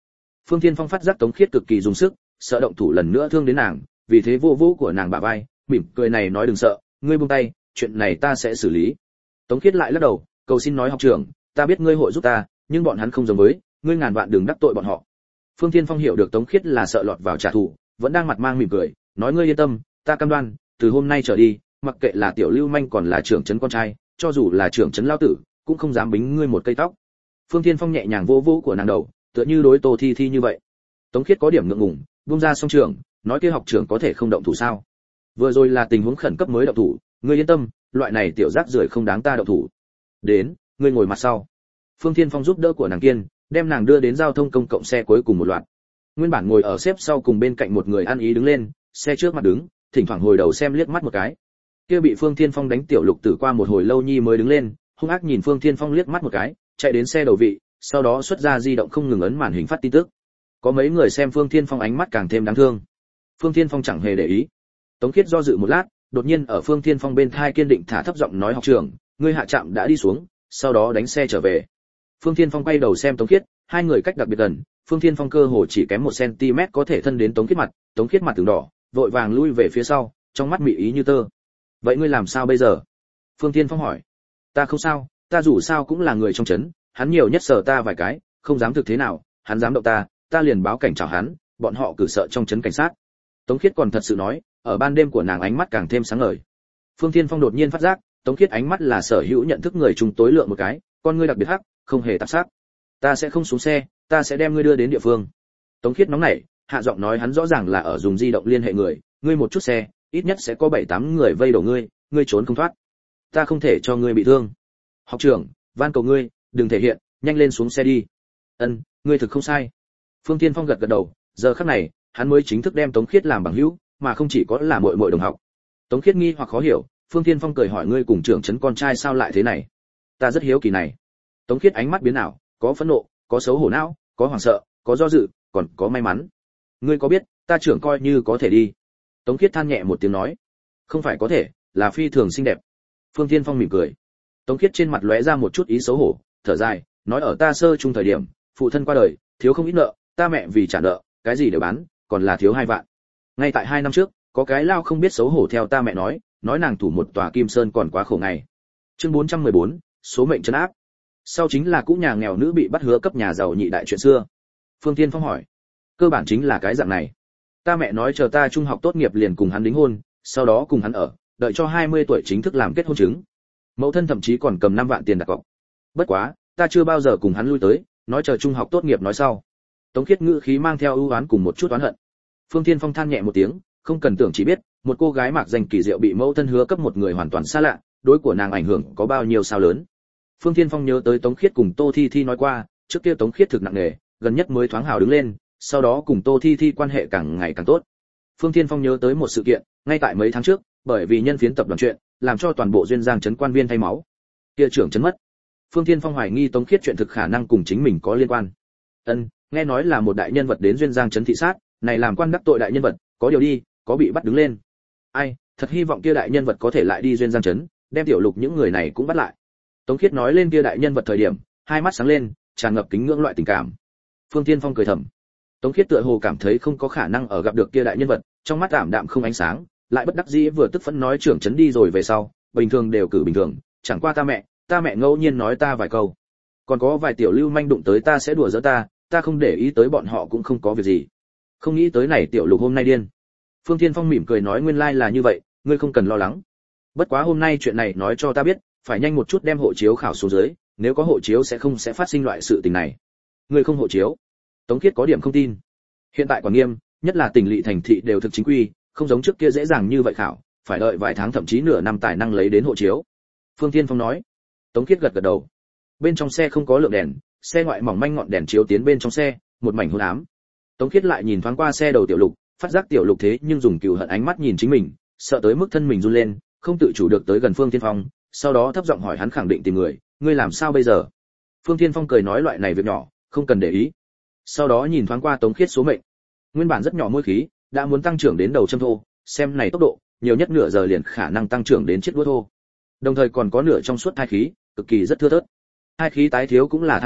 Phương Thiên Phong phát giác Tống Khiết cực kỳ dùng sức, sợ động thủ lần nữa thương đến nàng, vì thế vô vô của nàng bả vai, mỉm cười này nói đừng sợ, ngươi buông tay, chuyện này ta sẽ xử lý. Tống Khiết lại lắc đầu, cầu xin nói học trưởng, ta biết ngươi hội giúp ta, nhưng bọn hắn không giống với, ngươi ngàn vạn đừng đắc tội bọn họ. Phương Thiên Phong hiểu được Tống Khiết là sợ lọt vào trả thù, vẫn đang mặt mang mỉm cười, nói ngươi yên tâm, ta cam đoan, từ hôm nay trở đi, mặc kệ là tiểu lưu manh còn là trưởng trấn con trai, cho dù là trưởng trấn lão tử, cũng không dám bính ngươi một cây tóc. Phương Thiên Phong nhẹ nhàng vỗ vỗ của nàng đầu, tựa như đối Tô Thi Thi như vậy. Tống Khiết có điểm ngượng ngùng, buông ra song trưởng, nói kia học trưởng có thể không động thủ sao? Vừa rồi là tình huống khẩn cấp mới động thủ, ngươi yên tâm, loại này tiểu rác rưởi không đáng ta động thủ. Đến, ngươi ngồi mặt sau. Phương Thiên Phong giúp đỡ của nàng kiên, đem nàng đưa đến giao thông công cộng xe cuối cùng một loạt. Nguyên bản ngồi ở xếp sau cùng bên cạnh một người ăn ý đứng lên, xe trước mặt đứng, thỉnh thoảng hồi đầu xem liếc mắt một cái. Kia bị Phương Thiên Phong đánh tiểu Lục Tử qua một hồi lâu nhi mới đứng lên, hung ác nhìn Phương Thiên Phong liếc mắt một cái, chạy đến xe đầu vị, sau đó xuất ra di động không ngừng ấn màn hình phát tin tức. Có mấy người xem Phương Thiên Phong ánh mắt càng thêm đáng thương. Phương Thiên Phong chẳng hề để ý. Tống Khiết do dự một lát, đột nhiên ở Phương Thiên Phong bên tai kiên định thả thấp giọng nói học trưởng, ngươi hạ trạm đã đi xuống, sau đó đánh xe trở về. Phương Thiên Phong quay đầu xem Tống Khiết, hai người cách đặc biệt gần, Phương Thiên Phong cơ hồ chỉ kém 1 cm có thể thân đến Tống Khiết mặt, Tống Khiết mặt từng đỏ, vội vàng lui về phía sau, trong mắt mị ý như tơ. Vậy ngươi làm sao bây giờ? Phương Thiên Phong hỏi. Ta không sao, ta dù sao cũng là người trong trấn, hắn nhiều nhất sờ ta vài cái, không dám thực thế nào, hắn dám động ta, ta liền báo cảnh chào hắn, bọn họ cử sợ trong trấn cảnh sát. Tống Khiết còn thật sự nói, ở ban đêm của nàng ánh mắt càng thêm sáng ngời. Phương Thiên Phong đột nhiên phát giác, Tống Khiết ánh mắt là sở hữu nhận thức người trùng tối lượng một cái, con ngươi đặc biệt hắc, không hề tạp sắc. Ta sẽ không xuống xe, ta sẽ đem ngươi đưa đến địa phương. Tống Khiết nóng nảy, hạ giọng nói hắn rõ ràng là ở dùng di động liên hệ người, ngươi một chút xe, ít nhất sẽ có 7-8 người vây đổ ngươi, ngươi trốn không thoát. Ta không thể cho ngươi bị thương. Học trưởng, van cầu ngươi, đừng thể hiện, nhanh lên xuống xe đi. Ân, ngươi thực không sai. Phương Thiên Phong gật gật đầu, giờ khắc này, hắn mới chính thức đem Tống Khiết làm bằng hữu, mà không chỉ có là muội muội đồng học. Tống Khiết nghi hoặc khó hiểu, Phương Thiên Phong cười hỏi ngươi cùng trưởng trấn con trai sao lại thế này? Ta rất hiếu kỳ này. Tống Khiết ánh mắt biến ảo, có phẫn nộ, có xấu hổ não, có hoảng sợ, có do dự, còn có may mắn. Ngươi có biết, ta trưởng coi như có thể đi. Tống Khiết than nhẹ một tiếng nói, không phải có thể, là phi thường xinh đẹp. Phương Thiên Phong mỉm cười. Tống Khiết trên mặt lóe ra một chút ý xấu hổ, thở dài, nói ở ta sơ trung thời điểm, phụ thân qua đời, thiếu không ít nợ, ta mẹ vì trả nợ, cái gì đều bán, còn là thiếu 2 vạn. Ngay tại 2 năm trước, có cái lao không biết xấu hổ theo ta mẹ nói nàng thủ một tòa kim sơn còn quá khổ ngày. Chương 414, số mệnh trấn áp. Sau chính là cũ nhà nghèo nữ bị bắt hứa cấp nhà giàu nhị đại chuyện xưa. Phương Thiên Phong hỏi, cơ bản chính là cái dạng này. Ta mẹ nói chờ ta trung học tốt nghiệp liền cùng hắn đính hôn, sau đó cùng hắn ở, đợi cho 20 tuổi chính thức làm kết hôn chứng. Mẫu thân thậm chí còn cầm 5 vạn tiền đặt cọc. Bất quá, ta chưa bao giờ cùng hắn lui tới, nói chờ trung học tốt nghiệp nói sau. Tống Khiết ngữ khí mang theo ưu oán cùng một chút oán hận. Phương Thiên Phong than nhẹ một tiếng, không cần tưởng chỉ biết, một cô gái mạc danh kỳ diệu bị mẫu thân hứa cấp một người hoàn toàn xa lạ, đối của nàng ảnh hưởng có bao nhiêu sao lớn. Phương Thiên Phong nhớ tới Tống Khiết cùng Tô Thi Thi nói qua, trước kia Tống Khiết thực nặng nề, gần nhất mới thoáng hào đứng lên, sau đó cùng Tô Thi Thi quan hệ càng ngày càng tốt. Phương Thiên Phong nhớ tới một sự kiện, ngay tại mấy tháng trước, bởi vì nhân phiến tập đoàn chuyện, làm cho toàn bộ duyên giang trấn quan viên thay máu. Kia trưởng trấn mất. Phương Thiên Phong hoài nghi Tống Khiết chuyện thực khả năng cùng chính mình có liên quan. Nghe nói là một đại nhân vật đến duyên giang trấn thị sát, này làm quan đắc tội đại nhân vật, có điều đi, có bị bắt đứng lên. Ai, thật hy vọng kia đại nhân vật có thể lại đi duyên giang trấn, đem tiểu Lục những người này cũng bắt lại. Tống Khiết nói lên kia đại nhân vật thời điểm, hai mắt sáng lên, tràn ngập kính ngưỡng loại tình cảm. Phương Thiên Phong cười thầm. Tống Khiết tựa hồ cảm thấy không có khả năng ở gặp được kia đại nhân vật, trong mắt ảm đạm không ánh sáng, lại bất đắc dĩ vừa tức phẫn nói trưởng trấn đi rồi về sau, bình thường đều cử bình thường, chẳng qua ta mẹ ngẫu nhiên nói ta vài câu. Còn có vài tiểu lưu manh đụng tới ta sẽ đùa giỡn ta không để ý tới bọn họ cũng không có việc gì. Không nghĩ tới này tiểu Lục hôm nay điên. Phương Thiên Phong mỉm cười nói nguyên lai là như vậy, ngươi không cần lo lắng. Bất quá hôm nay chuyện này nói cho ta biết, phải nhanh một chút đem hộ chiếu khảo xuống dưới, nếu có hộ chiếu sẽ không phát sinh loại sự tình này. Ngươi không hộ chiếu? Tống Khiết có điểm không tin. Hiện tại còn nghiêm, nhất là tỉnh lỵ thành thị đều thực chính quy, không giống trước kia dễ dàng như vậy khảo, phải đợi vài tháng thậm chí nửa năm tài năng lấy đến hộ chiếu. Phương Thiên Phong nói. Tống Khiết gật gật đầu. Bên trong xe không có lượng đèn, xe ngoại mỏng manh ngọn đèn chiếu tiến bên trong xe, một mảnh hôn ám. Tống Khiết lại nhìn thoáng qua xe đầu tiểu Lục, phát giác tiểu Lục thế nhưng dùng cừu hận ánh mắt nhìn chính mình, sợ tới mức thân mình run lên, không tự chủ được tới gần Phương Thiên Phong, sau đó thấp giọng hỏi hắn khẳng định tìm người, ngươi làm sao bây giờ? Phương Thiên Phong cười nói loại này việc nhỏ, không cần để ý. Sau đó nhìn thoáng qua Tống Khiết số mệnh, nguyên bản rất nhỏ môi khí, đã muốn tăng trưởng đến đầu châm thô, xem này tốc độ, nhiều nhất nửa giờ liền khả năng tăng trưởng đến chiếc đũa thô. Đồng thời còn có nửa trong suốt thai khí, cực kỳ rất thưa thớt. Thai khí tái thiếu cũng là thai khí,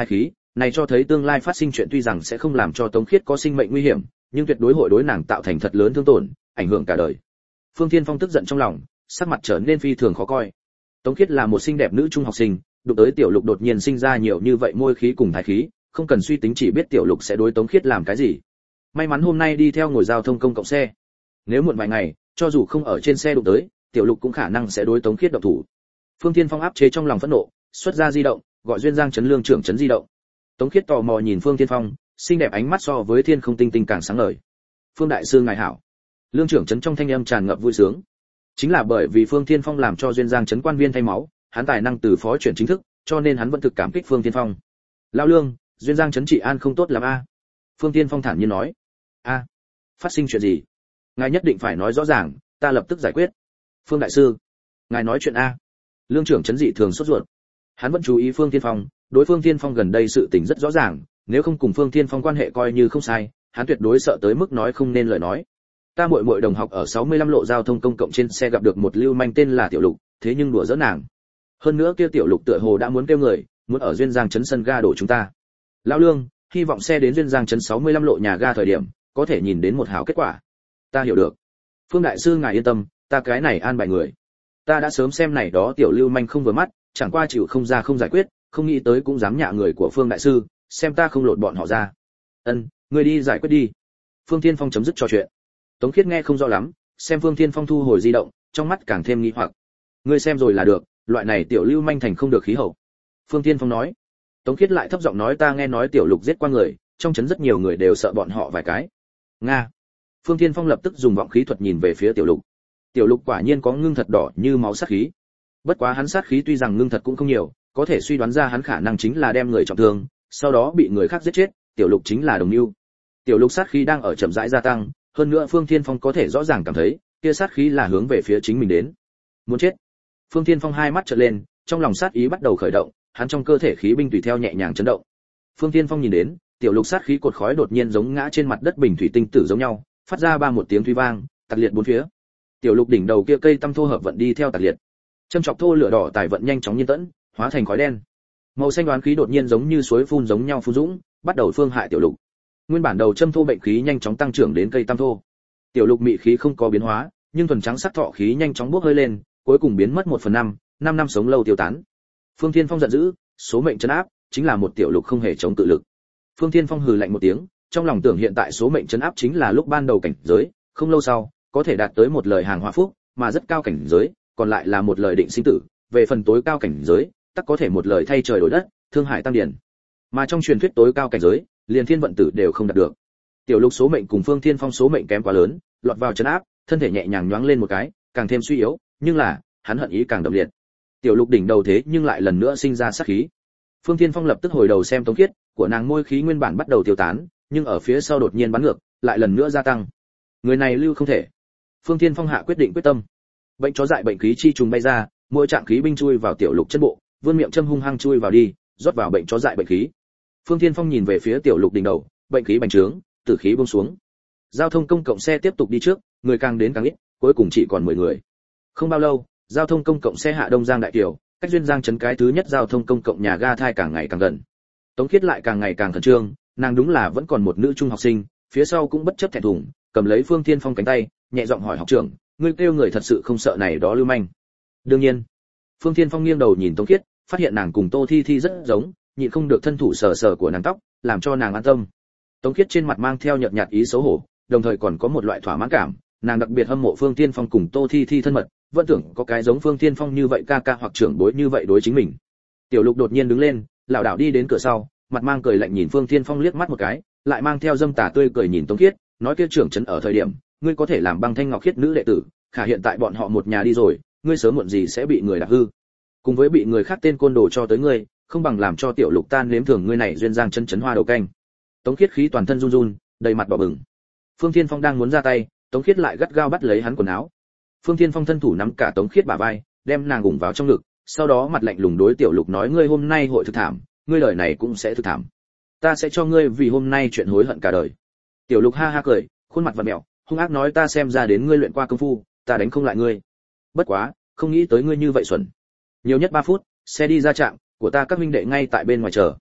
này cho thấy tương lai phát sinh chuyện tuy rằng sẽ không làm cho Tống Khiết có sinh mệnh nguy hiểm, nhưng tuyệt đối hội đối nàng tạo thành thật lớn thương tổn, ảnh hưởng cả đời. Phương Thiên Phong tức giận trong lòng, sắc mặt trở nên phi thường khó coi. Tống Khiết là một xinh đẹp nữ trung học sinh, đụng tới Tiểu Lục đột nhiên sinh ra nhiều như vậy môi khí cùng thái khí, không cần suy tính chỉ biết Tiểu Lục sẽ đối Tống Khiết làm cái gì. May mắn hôm nay đi theo ngồi giao thông công cộng xe, nếu muộn vài ngày, cho dù không ở trên xe đụng tới, Tiểu Lục cũng khả năng sẽ đối Tống Khiết động thủ. Phương Thiên Phong áp chế trong lòng phẫn nộ, xuất ra di động, gọi Duyên Giang Trấn Lương trưởng trấn di động. Tống Khiết tò mò nhìn Phương Thiên Phong, xinh đẹp ánh mắt so với thiên không tinh tinh càng sáng ngời. Phương đại sư ngài hảo. Lương trưởng trấn trong thanh âm tràn ngập vui sướng. Chính là bởi vì Phương Thiên Phong làm cho Duyên Giang Trấn quan viên thay máu, hắn tài năng từ phó chuyển chính thức, cho nên hắn vẫn thực cảm kích Phương Thiên Phong. Lão Lương, Duyên Giang Trấn trị an không tốt lắm a. Phương Thiên Phong thản nhiên nói. A, phát sinh chuyện gì? Ngài nhất định phải nói rõ ràng, ta lập tức giải quyết. Phương đại sư, ngài nói chuyện a. Lương trưởng trấn dị thường sốt ruột. Hắn vẫn chú ý Phương Thiên Phong, đối Phương Thiên Phong gần đây sự tình rất rõ ràng, nếu không cùng Phương Thiên Phong quan hệ coi như không sai, hắn tuyệt đối sợ tới mức nói không nên lời nói. Ta muội muội đồng học ở 65 lộ giao thông công cộng trên xe gặp được một lưu manh tên là Tiểu Lục, thế nhưng đùa giỡn nàng. Hơn nữa kia Tiểu Lục tựa hồ đã muốn kêu người, muốn ở Duyên Giang trấn sân ga đổ chúng ta. Lão Lương, hy vọng xe đến Duyên Giang trấn 65 lộ nhà ga thời điểm, có thể nhìn đến một hảo kết quả. Ta hiểu được. Phương đại sư ngài yên tâm, ta cái này an bài người. Ta đã sớm xem này đó tiểu lưu manh không vừa mắt, chẳng qua chịu không ra không giải quyết, không nghĩ tới cũng dám nhạ người của Phương đại sư, xem ta không lột bọn họ ra. Ân, ngươi đi giải quyết đi. Phương Thiên Phong chấm dứt trò chuyện. Tống Khiết nghe không rõ lắm, xem Phương Thiên Phong thu hồi di động, trong mắt càng thêm nghi hoặc. Ngươi xem rồi là được, loại này tiểu lưu manh thành không được khí hậu. Phương Thiên Phong nói. Tống Khiết lại thấp giọng nói ta nghe nói Tiểu Lục giết qua người, trong trấn rất nhiều người đều sợ bọn họ vài cái. Nga. Phương Thiên Phong lập tức dùng vọng khí thuật nhìn về phía Tiểu Lục. Tiểu Lục quả nhiên có ngưng thật đỏ như máu sát khí. Bất quá hắn sát khí tuy rằng ngưng thật cũng không nhiều, có thể suy đoán ra hắn khả năng chính là đem người trọng thương, sau đó bị người khác giết chết, Tiểu Lục chính là đồng mưu. Tiểu Lục sát khí đang ở chậm rãi gia tăng, hơn nữa Phương Thiên Phong có thể rõ ràng cảm thấy, kia sát khí là hướng về phía chính mình đến. Muốn chết. Phương Thiên Phong hai mắt trợn lên, trong lòng sát ý bắt đầu khởi động, hắn trong cơ thể khí binh tùy theo nhẹ nhàng chấn động. Phương Thiên Phong nhìn đến, Tiểu Lục sát khí cột khói đột nhiên giống ngã trên mặt đất bình thủy tinh tử giống nhau, phát ra ba một tiếng thủy vang, tạc liệt bốn phía. Tiểu Lục đỉnh đầu kia cây tăm thô hợp vận đi theo tạc liệt. Châm chọc thô lửa đỏ tài vận nhanh chóng nhiên tẫn, hóa thành khói đen. Màu xanh đoán khí đột nhiên giống như suối phun giống nhau phun dũng, bắt đầu phương hại Tiểu Lục. Nguyên bản đầu châm thô bệnh khí nhanh chóng tăng trưởng đến cây tăm thô. Tiểu Lục mị khí không có biến hóa, nhưng thuần trắng sắc thọ khí nhanh chóng bốc hơi lên, cuối cùng biến mất 1/5, 5 năm sống lâu tiêu tán. Phương Thiên Phong giận dữ, số mệnh trấn áp, chính là một Tiểu Lục không hề chống cự lực. Phương Thiên Phong hừ lạnh một tiếng, trong lòng tưởng hiện tại số mệnh trấn áp chính là lúc ban đầu cảnh giới, không lâu sau có thể đạt tới một lời hàng hóa phúc, mà rất cao cảnh giới, còn lại là một lời định sinh tử, về phần tối cao cảnh giới, tất có thể một lời thay trời đổi đất, thương hải tăng điển. Mà trong truyền thuyết tối cao cảnh giới, liền thiên vận tử đều không đạt được. Tiểu Lục số mệnh cùng Phương Thiên Phong số mệnh kém quá lớn, lọt vào trấn áp, thân thể nhẹ nhàng nhoáng lên một cái, càng thêm suy yếu, nhưng là, hắn hận ý càng đậm liệt. Tiểu Lục đỉnh đầu thế nhưng lại lần nữa sinh ra sát khí. Phương Thiên Phong lập tức hồi đầu xem Tống Khiết, của nàng môi khí nguyên bản bắt đầu tiêu tán, nhưng ở phía sau đột nhiên bắn ngược, lại lần nữa gia tăng. Người này lưu không thể. Phương Thiên Phong hạ quyết định quyết tâm. Bệnh chó dại bệnh khí chi trùng bay ra, mỗi trạng khí binh chui vào Tiểu Lục chân bộ, vươn miệng châm hung hăng chui vào đi, rót vào bệnh chó dại bệnh khí. Phương Thiên Phong nhìn về phía Tiểu Lục đỉnh đầu, bệnh khí bành trướng, tử khí buông xuống. Giao thông công cộng xe tiếp tục đi trước, người càng đến càng ít, cuối cùng chỉ còn 10 người. Không bao lâu, giao thông công cộng xe hạ Đông Giang đại kiều, cách Duyên Giang trấn cái thứ nhất giao thông công cộng nhà ga thai càng ngày càng gần. Tống Khiết lại càng ngày càng khẩn trương, nàng đúng là vẫn còn một nữ trung học sinh, phía sau cũng bất chấp thẹn thùng, cầm lấy Phương Thiên Phong cánh tay, nhẹ giọng hỏi học trưởng, ngươi kêu người thật sự không sợ này đó lưu manh? Đương nhiên. Phương Thiên Phong nghiêng đầu nhìn Tống Khiết, phát hiện nàng cùng Tô Thi Thi rất giống, nhịn không được thân thủ sờ sờ của nàng tóc, làm cho nàng an tâm. Tống Khiết trên mặt mang theo nhợt nhạt ý xấu hổ, đồng thời còn có một loại thỏa mãn cảm, nàng đặc biệt hâm mộ Phương Thiên Phong cùng Tô Thi Thi thân mật, vẫn tưởng có cái giống Phương Thiên Phong như vậy ca ca hoặc trưởng bối như vậy đối chính mình. Tiểu Lục đột nhiên đứng lên, lảo đảo đi đến cửa sau, mặt mang cười lạnh nhìn Phương Thiên Phong liếc mắt một cái, lại mang theo dâm tà tươi cười nhìn Tống Khiết, nói kia trưởng trấn ở thời điểm, ngươi có thể làm Băng Thanh Ngọc Khiết nữ đệ tử, khả hiện tại bọn họ một nhà đi rồi, ngươi sớm muộn gì sẽ bị người đạp hư. Cùng với bị người khác tên côn đồ cho tới ngươi, không bằng làm cho Tiểu Lục tan nếm thưởng ngươi này Duyên Giang chân hoa đầu canh. Tống Khiết khí toàn thân run run, đầy mặt đỏ bừng. Phương Thiên Phong đang muốn ra tay, Tống Khiết lại gắt gao bắt lấy hắn quần áo. Phương Thiên Phong thân thủ nắm cả Tống Khiết bả vai, đem nàng ủng vào trong ngực, sau đó mặt lạnh lùng đối Tiểu Lục nói ngươi hôm nay hội thực thảm, ngươi đời này cũng sẽ thực thảm. Ta sẽ cho ngươi vì hôm nay chuyện hối hận cả đời. Tiểu Lục ha ha cười, khuôn mặt vặn mèo, hung ác nói ta xem ra đến ngươi luyện qua công phu, ta đánh không lại ngươi. Bất quá, không nghĩ tới ngươi như vậy xuẩn. Nhiều nhất 3 phút, xe đi ra trạm, của ta các huynh đệ ngay tại bên ngoài chờ.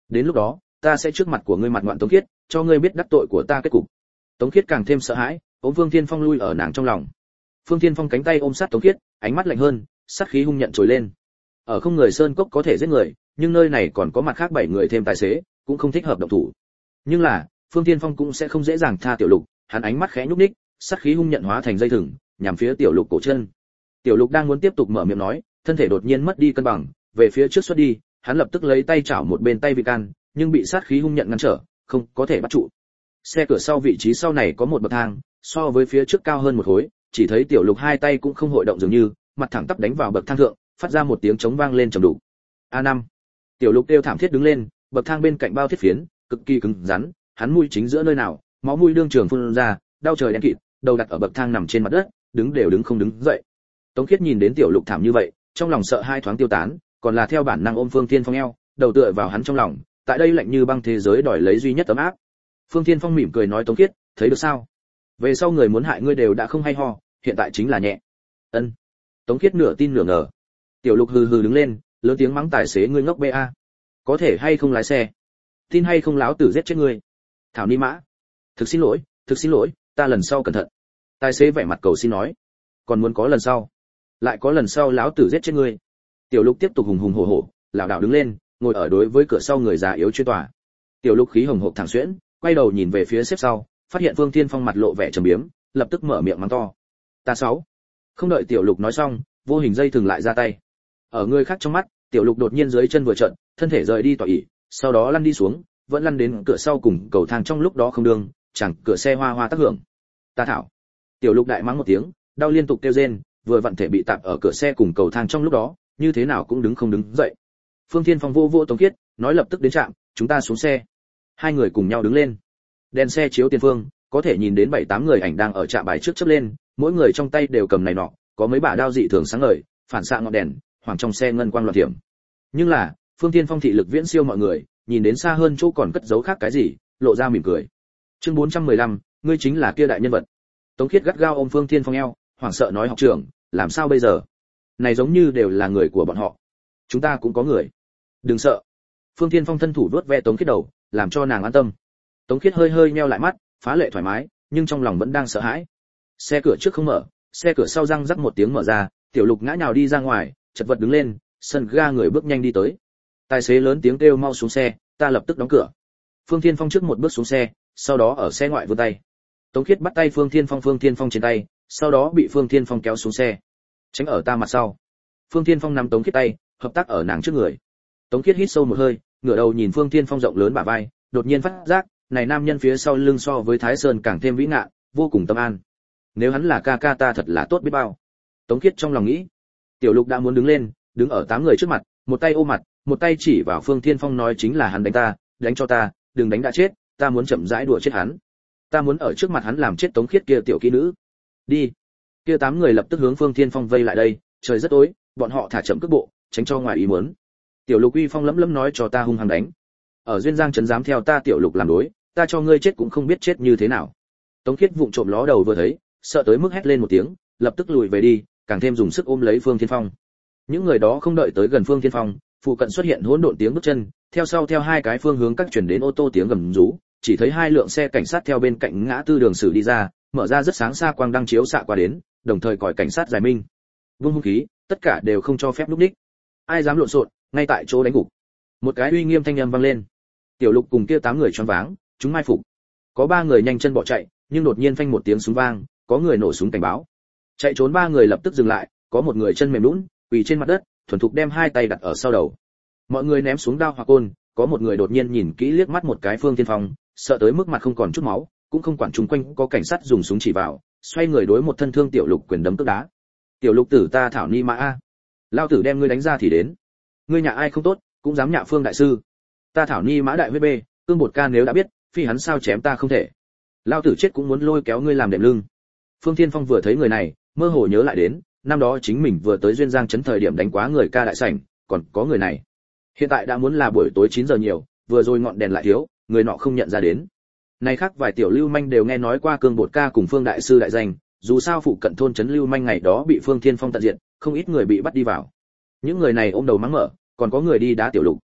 Đến lúc đó ta sẽ trước mặt của ngươi mặt ngoạn Tống Khiết, cho ngươi biết đắc tội của ta kết cục. Tống Khiết càng thêm sợ hãi, ôm Phương Thiên Phong lui ở nàng trong lòng. Phương Thiên Phong cánh tay ôm sát Tống Khiết, ánh mắt lạnh hơn, sát khí hung nhận trồi lên. Ở không người sơn cốc có thể giết người, nhưng nơi này còn có mặt khác 7 người thêm tài xế, cũng không thích hợp động thủ. Nhưng là, Phương Thiên Phong cũng sẽ không dễ dàng tha Tiểu Lục, hắn ánh mắt khẽ nhúc nhích, sát khí hung nhận hóa thành dây thừng, nhằm phía Tiểu Lục cổ chân. Tiểu Lục đang muốn tiếp tục mở miệng nói, thân thể đột nhiên mất đi cân bằng, về phía trước xuất đi, hắn lập tức lấy tay chảo một bên tay vị can, nhưng bị sát khí hung nhận ngăn trở, không có thể bắt trụ. Xe cửa sau vị trí sau này có một bậc thang, so với phía trước cao hơn một khối, chỉ thấy Tiểu Lục hai tay cũng không hội động dường như, mặt thẳng tắp đánh vào bậc thang thượng, phát ra một tiếng trống vang lên trầm đủ. A5. Tiểu Lục kêu thảm thiết đứng lên, bậc thang bên cạnh bao thiết phiến, cực kỳ cứng rắn, hắn mũi chính giữa nơi nào, máu mũi đương trường phun ra, đau trời đen kịt, đầu đặt ở bậc thang nằm trên mặt đất, đứng đều đứng không đứng dậy. Tống Khiết nhìn đến Tiểu Lục thảm như vậy, trong lòng sợ hai thoáng tiêu tán, còn là theo bản năng ôm Phương Thiên Phong eo, đầu tựa vào hắn trong lòng, tại đây lạnh như băng thế giới đòi lấy duy nhất ấm áp. Phương Thiên Phong mỉm cười nói Tống Khiết, thấy được sao? Về sau người muốn hại ngươi đều đã không hay ho, hiện tại chính là nhẹ. Ân. Tống Khiết nửa tin nửa ngờ. Tiểu Lục hừ hừ đứng lên, lớn tiếng mắng tài xế ngươi ngốc bê a. Có thể hay không lái xe? Tin hay không láo tử giết chết ngươi. Thảo ni mã. Thực xin lỗi, ta lần sau cẩn thận. Tài xế vẻ mặt cầu xin nói. Còn muốn có lần sau? Lại có lần sau láo tử giết chết ngươi. Tiểu Lục tiếp tục hùng hùng hổ hổ, lảo đảo đứng lên, ngồi ở đối với cửa sau người già yếu chuyên tòa. Tiểu Lục khí hồng hộc thẳng xuyễn, quay đầu nhìn về phía xếp sau, phát hiện Phương Thiên Phong mặt lộ vẻ trầm biếm, lập tức mở miệng mắng to. Ta sáu. Không đợi Tiểu Lục nói xong, vô hình dây thường lại ra tay. Ở người khác trong mắt, Tiểu Lục đột nhiên dưới chân vừa trợn, thân thể rời đi tọa ỷ, sau đó lăn đi xuống, vẫn lăn đến cửa sau cùng cầu thang trong lúc đó không đường, chẳng cửa xe hoa hoa tác hưởng. Ta thảo. Tiểu Lục đại mắng một tiếng, đau liên tục kêu rên, vừa vặn thể bị tạm ở cửa xe cùng cầu thang trong lúc đó, như thế nào cũng đứng không đứng dậy. Phương Thiên Phong vô vô Tống Khiết, nói lập tức đến trạm, chúng ta xuống xe. Hai người cùng nhau đứng lên. Đèn xe chiếu tiền phương, có thể nhìn đến 7-8 người ảnh đang ở trạm bài trước chớp lên, mỗi người trong tay đều cầm này nọ, có mấy bả đao dị thường sáng ngời, phản xạ ngọn đèn, hoàng trong xe ngân quang loạn thiểm. Nhưng là, Phương Thiên Phong thị lực viễn siêu mọi người, nhìn đến xa hơn chỗ còn cất giấu khác cái gì, lộ ra mỉm cười. Chương 415, ngươi chính là kia đại nhân vật. Tống Khiết gắt gao ôm Phương Thiên Phong eo, hoảng sợ nói học trưởng, làm sao bây giờ? Này giống như đều là người của bọn họ. Chúng ta cũng có người. Đừng sợ. Phương Thiên Phong thân thủ vuốt ve Tống Khiết đầu, làm cho nàng an tâm. Tống Khiết hơi hơi nheo lại mắt, phá lệ thoải mái, nhưng trong lòng vẫn đang sợ hãi. Xe cửa trước không mở, xe cửa sau răng rắc một tiếng mở ra, Tiểu Lục ngã nhào đi ra ngoài, chật vật đứng lên, sân ga người bước nhanh đi tới. Tài xế lớn tiếng kêu mau xuống xe, ta lập tức đóng cửa. Phương Thiên Phong trước một bước xuống xe, sau đó ở xe ngoại vươn tay. Tống Khiết bắt tay Phương Thiên Phong trên tay, sau đó bị Phương Thiên Phong kéo xuống xe. Tránh ở ta mặt sau. Phương Thiên Phong nắm Tống Khiết tay, hợp tác ở nàng trước người. Tống Khiết hít sâu một hơi, ngửa đầu nhìn Phương Thiên Phong rộng lớn bả vai, đột nhiên phát giác, này nam nhân phía sau lưng so với Thái Sơn càng thêm vĩ ngạn, vô cùng tâm an. Nếu hắn là ca ca ta thật là tốt biết bao. Tống Khiết trong lòng nghĩ. Tiểu Lục đã muốn đứng lên, đứng ở 8 người trước mặt, một tay ôm mặt, một tay chỉ vào Phương Thiên Phong nói chính là hắn đánh ta, đánh cho ta, đừng đánh đã chết, ta muốn chậm rãi đùa chết hắn. Ta muốn ở trước mặt hắn làm chết Tống Khiết kia tiểu kỹ nữ. Đi. Kia 8 người lập tức hướng Phương Thiên Phong vây lại đây, trời rất tối, bọn họ thả chậm cước bộ, tránh cho ngoài ý muốn. Tiểu Lục uy phong lẫm lẫm nói cho ta hung hăng đánh. Ở duyên giang trấn dám theo ta Tiểu Lục làm đối, ta cho ngươi chết cũng không biết chết như thế nào. Tống Khiết vụng trộm ló đầu vừa thấy, sợ tới mức hét lên một tiếng, lập tức lùi về đi, càng thêm dùng sức ôm lấy Phương Thiên Phong. Những người đó không đợi tới gần Phương Thiên Phong, phụ cận xuất hiện hỗn độn tiếng bước chân, theo sau theo hai cái phương hướng các chuyển đến ô tô tiếng gầm rú, chỉ thấy hai lượng xe cảnh sát theo bên cạnh ngã tư đường xử đi ra, mở ra rất sáng xa quang đăng chiếu xạ qua đến, đồng thời còi cảnh sát giải minh. Vung hung khí, tất cả đều không cho phép lúc đích. Ai dám lộn xộn, ngay tại chỗ đánh gục. Một cái uy nghiêm thanh âm vang lên. Tiểu Lục cùng kia 8 người choáng váng, chúng mai phục. Có 3 người nhanh chân bỏ chạy, nhưng đột nhiên phanh một tiếng súng vang, có người nổ súng cảnh báo. Chạy trốn 3 người lập tức dừng lại, có một người chân mềm nhũn, quỳ trên mặt đất, thuần thục đem hai tay đặt ở sau đầu. Mọi người ném xuống đao hoặc côn, có một người đột nhiên nhìn kỹ liếc mắt một cái Phương Thiên Phong, sợ tới mức mặt không còn chút máu, cũng không quản chung quanh có cảnh sát dùng súng chỉ vào, xoay người đối một thân thương Tiểu Lục quyền đấm tức đá. Tiểu Lục tử ta thảo ni mã a, lao tử đem ngươi đánh ra thì đến. Ngươi nhà ai không tốt, cũng dám nhạ Phương đại sư. Ta thảo ni mã đại huyết bê, cương bột ca nếu đã biết, phi hắn sao chém ta không thể. Lao tử chết cũng muốn lôi kéo ngươi làm đệm lưng. Phương Thiên Phong vừa thấy người này, mơ hồ nhớ lại đến, năm đó chính mình vừa tới duyên giang trấn thời điểm đánh quá người ca đại sảnh, còn có người này. Hiện tại đã muốn là buổi tối 9 giờ nhiều, vừa rồi ngọn đèn lại thiếu, người nọ không nhận ra đến. Này khác vài tiểu lưu manh đều nghe nói qua cương bột ca cùng Phương đại sư đại danh, dù sao phụ cận thôn trấn lưu manh ngày đó bị Phương Thiên Phong tận diện, không ít người bị bắt đi vào. Những người này ôm đầu mắng mở, còn có người đi đá Tiểu Lục.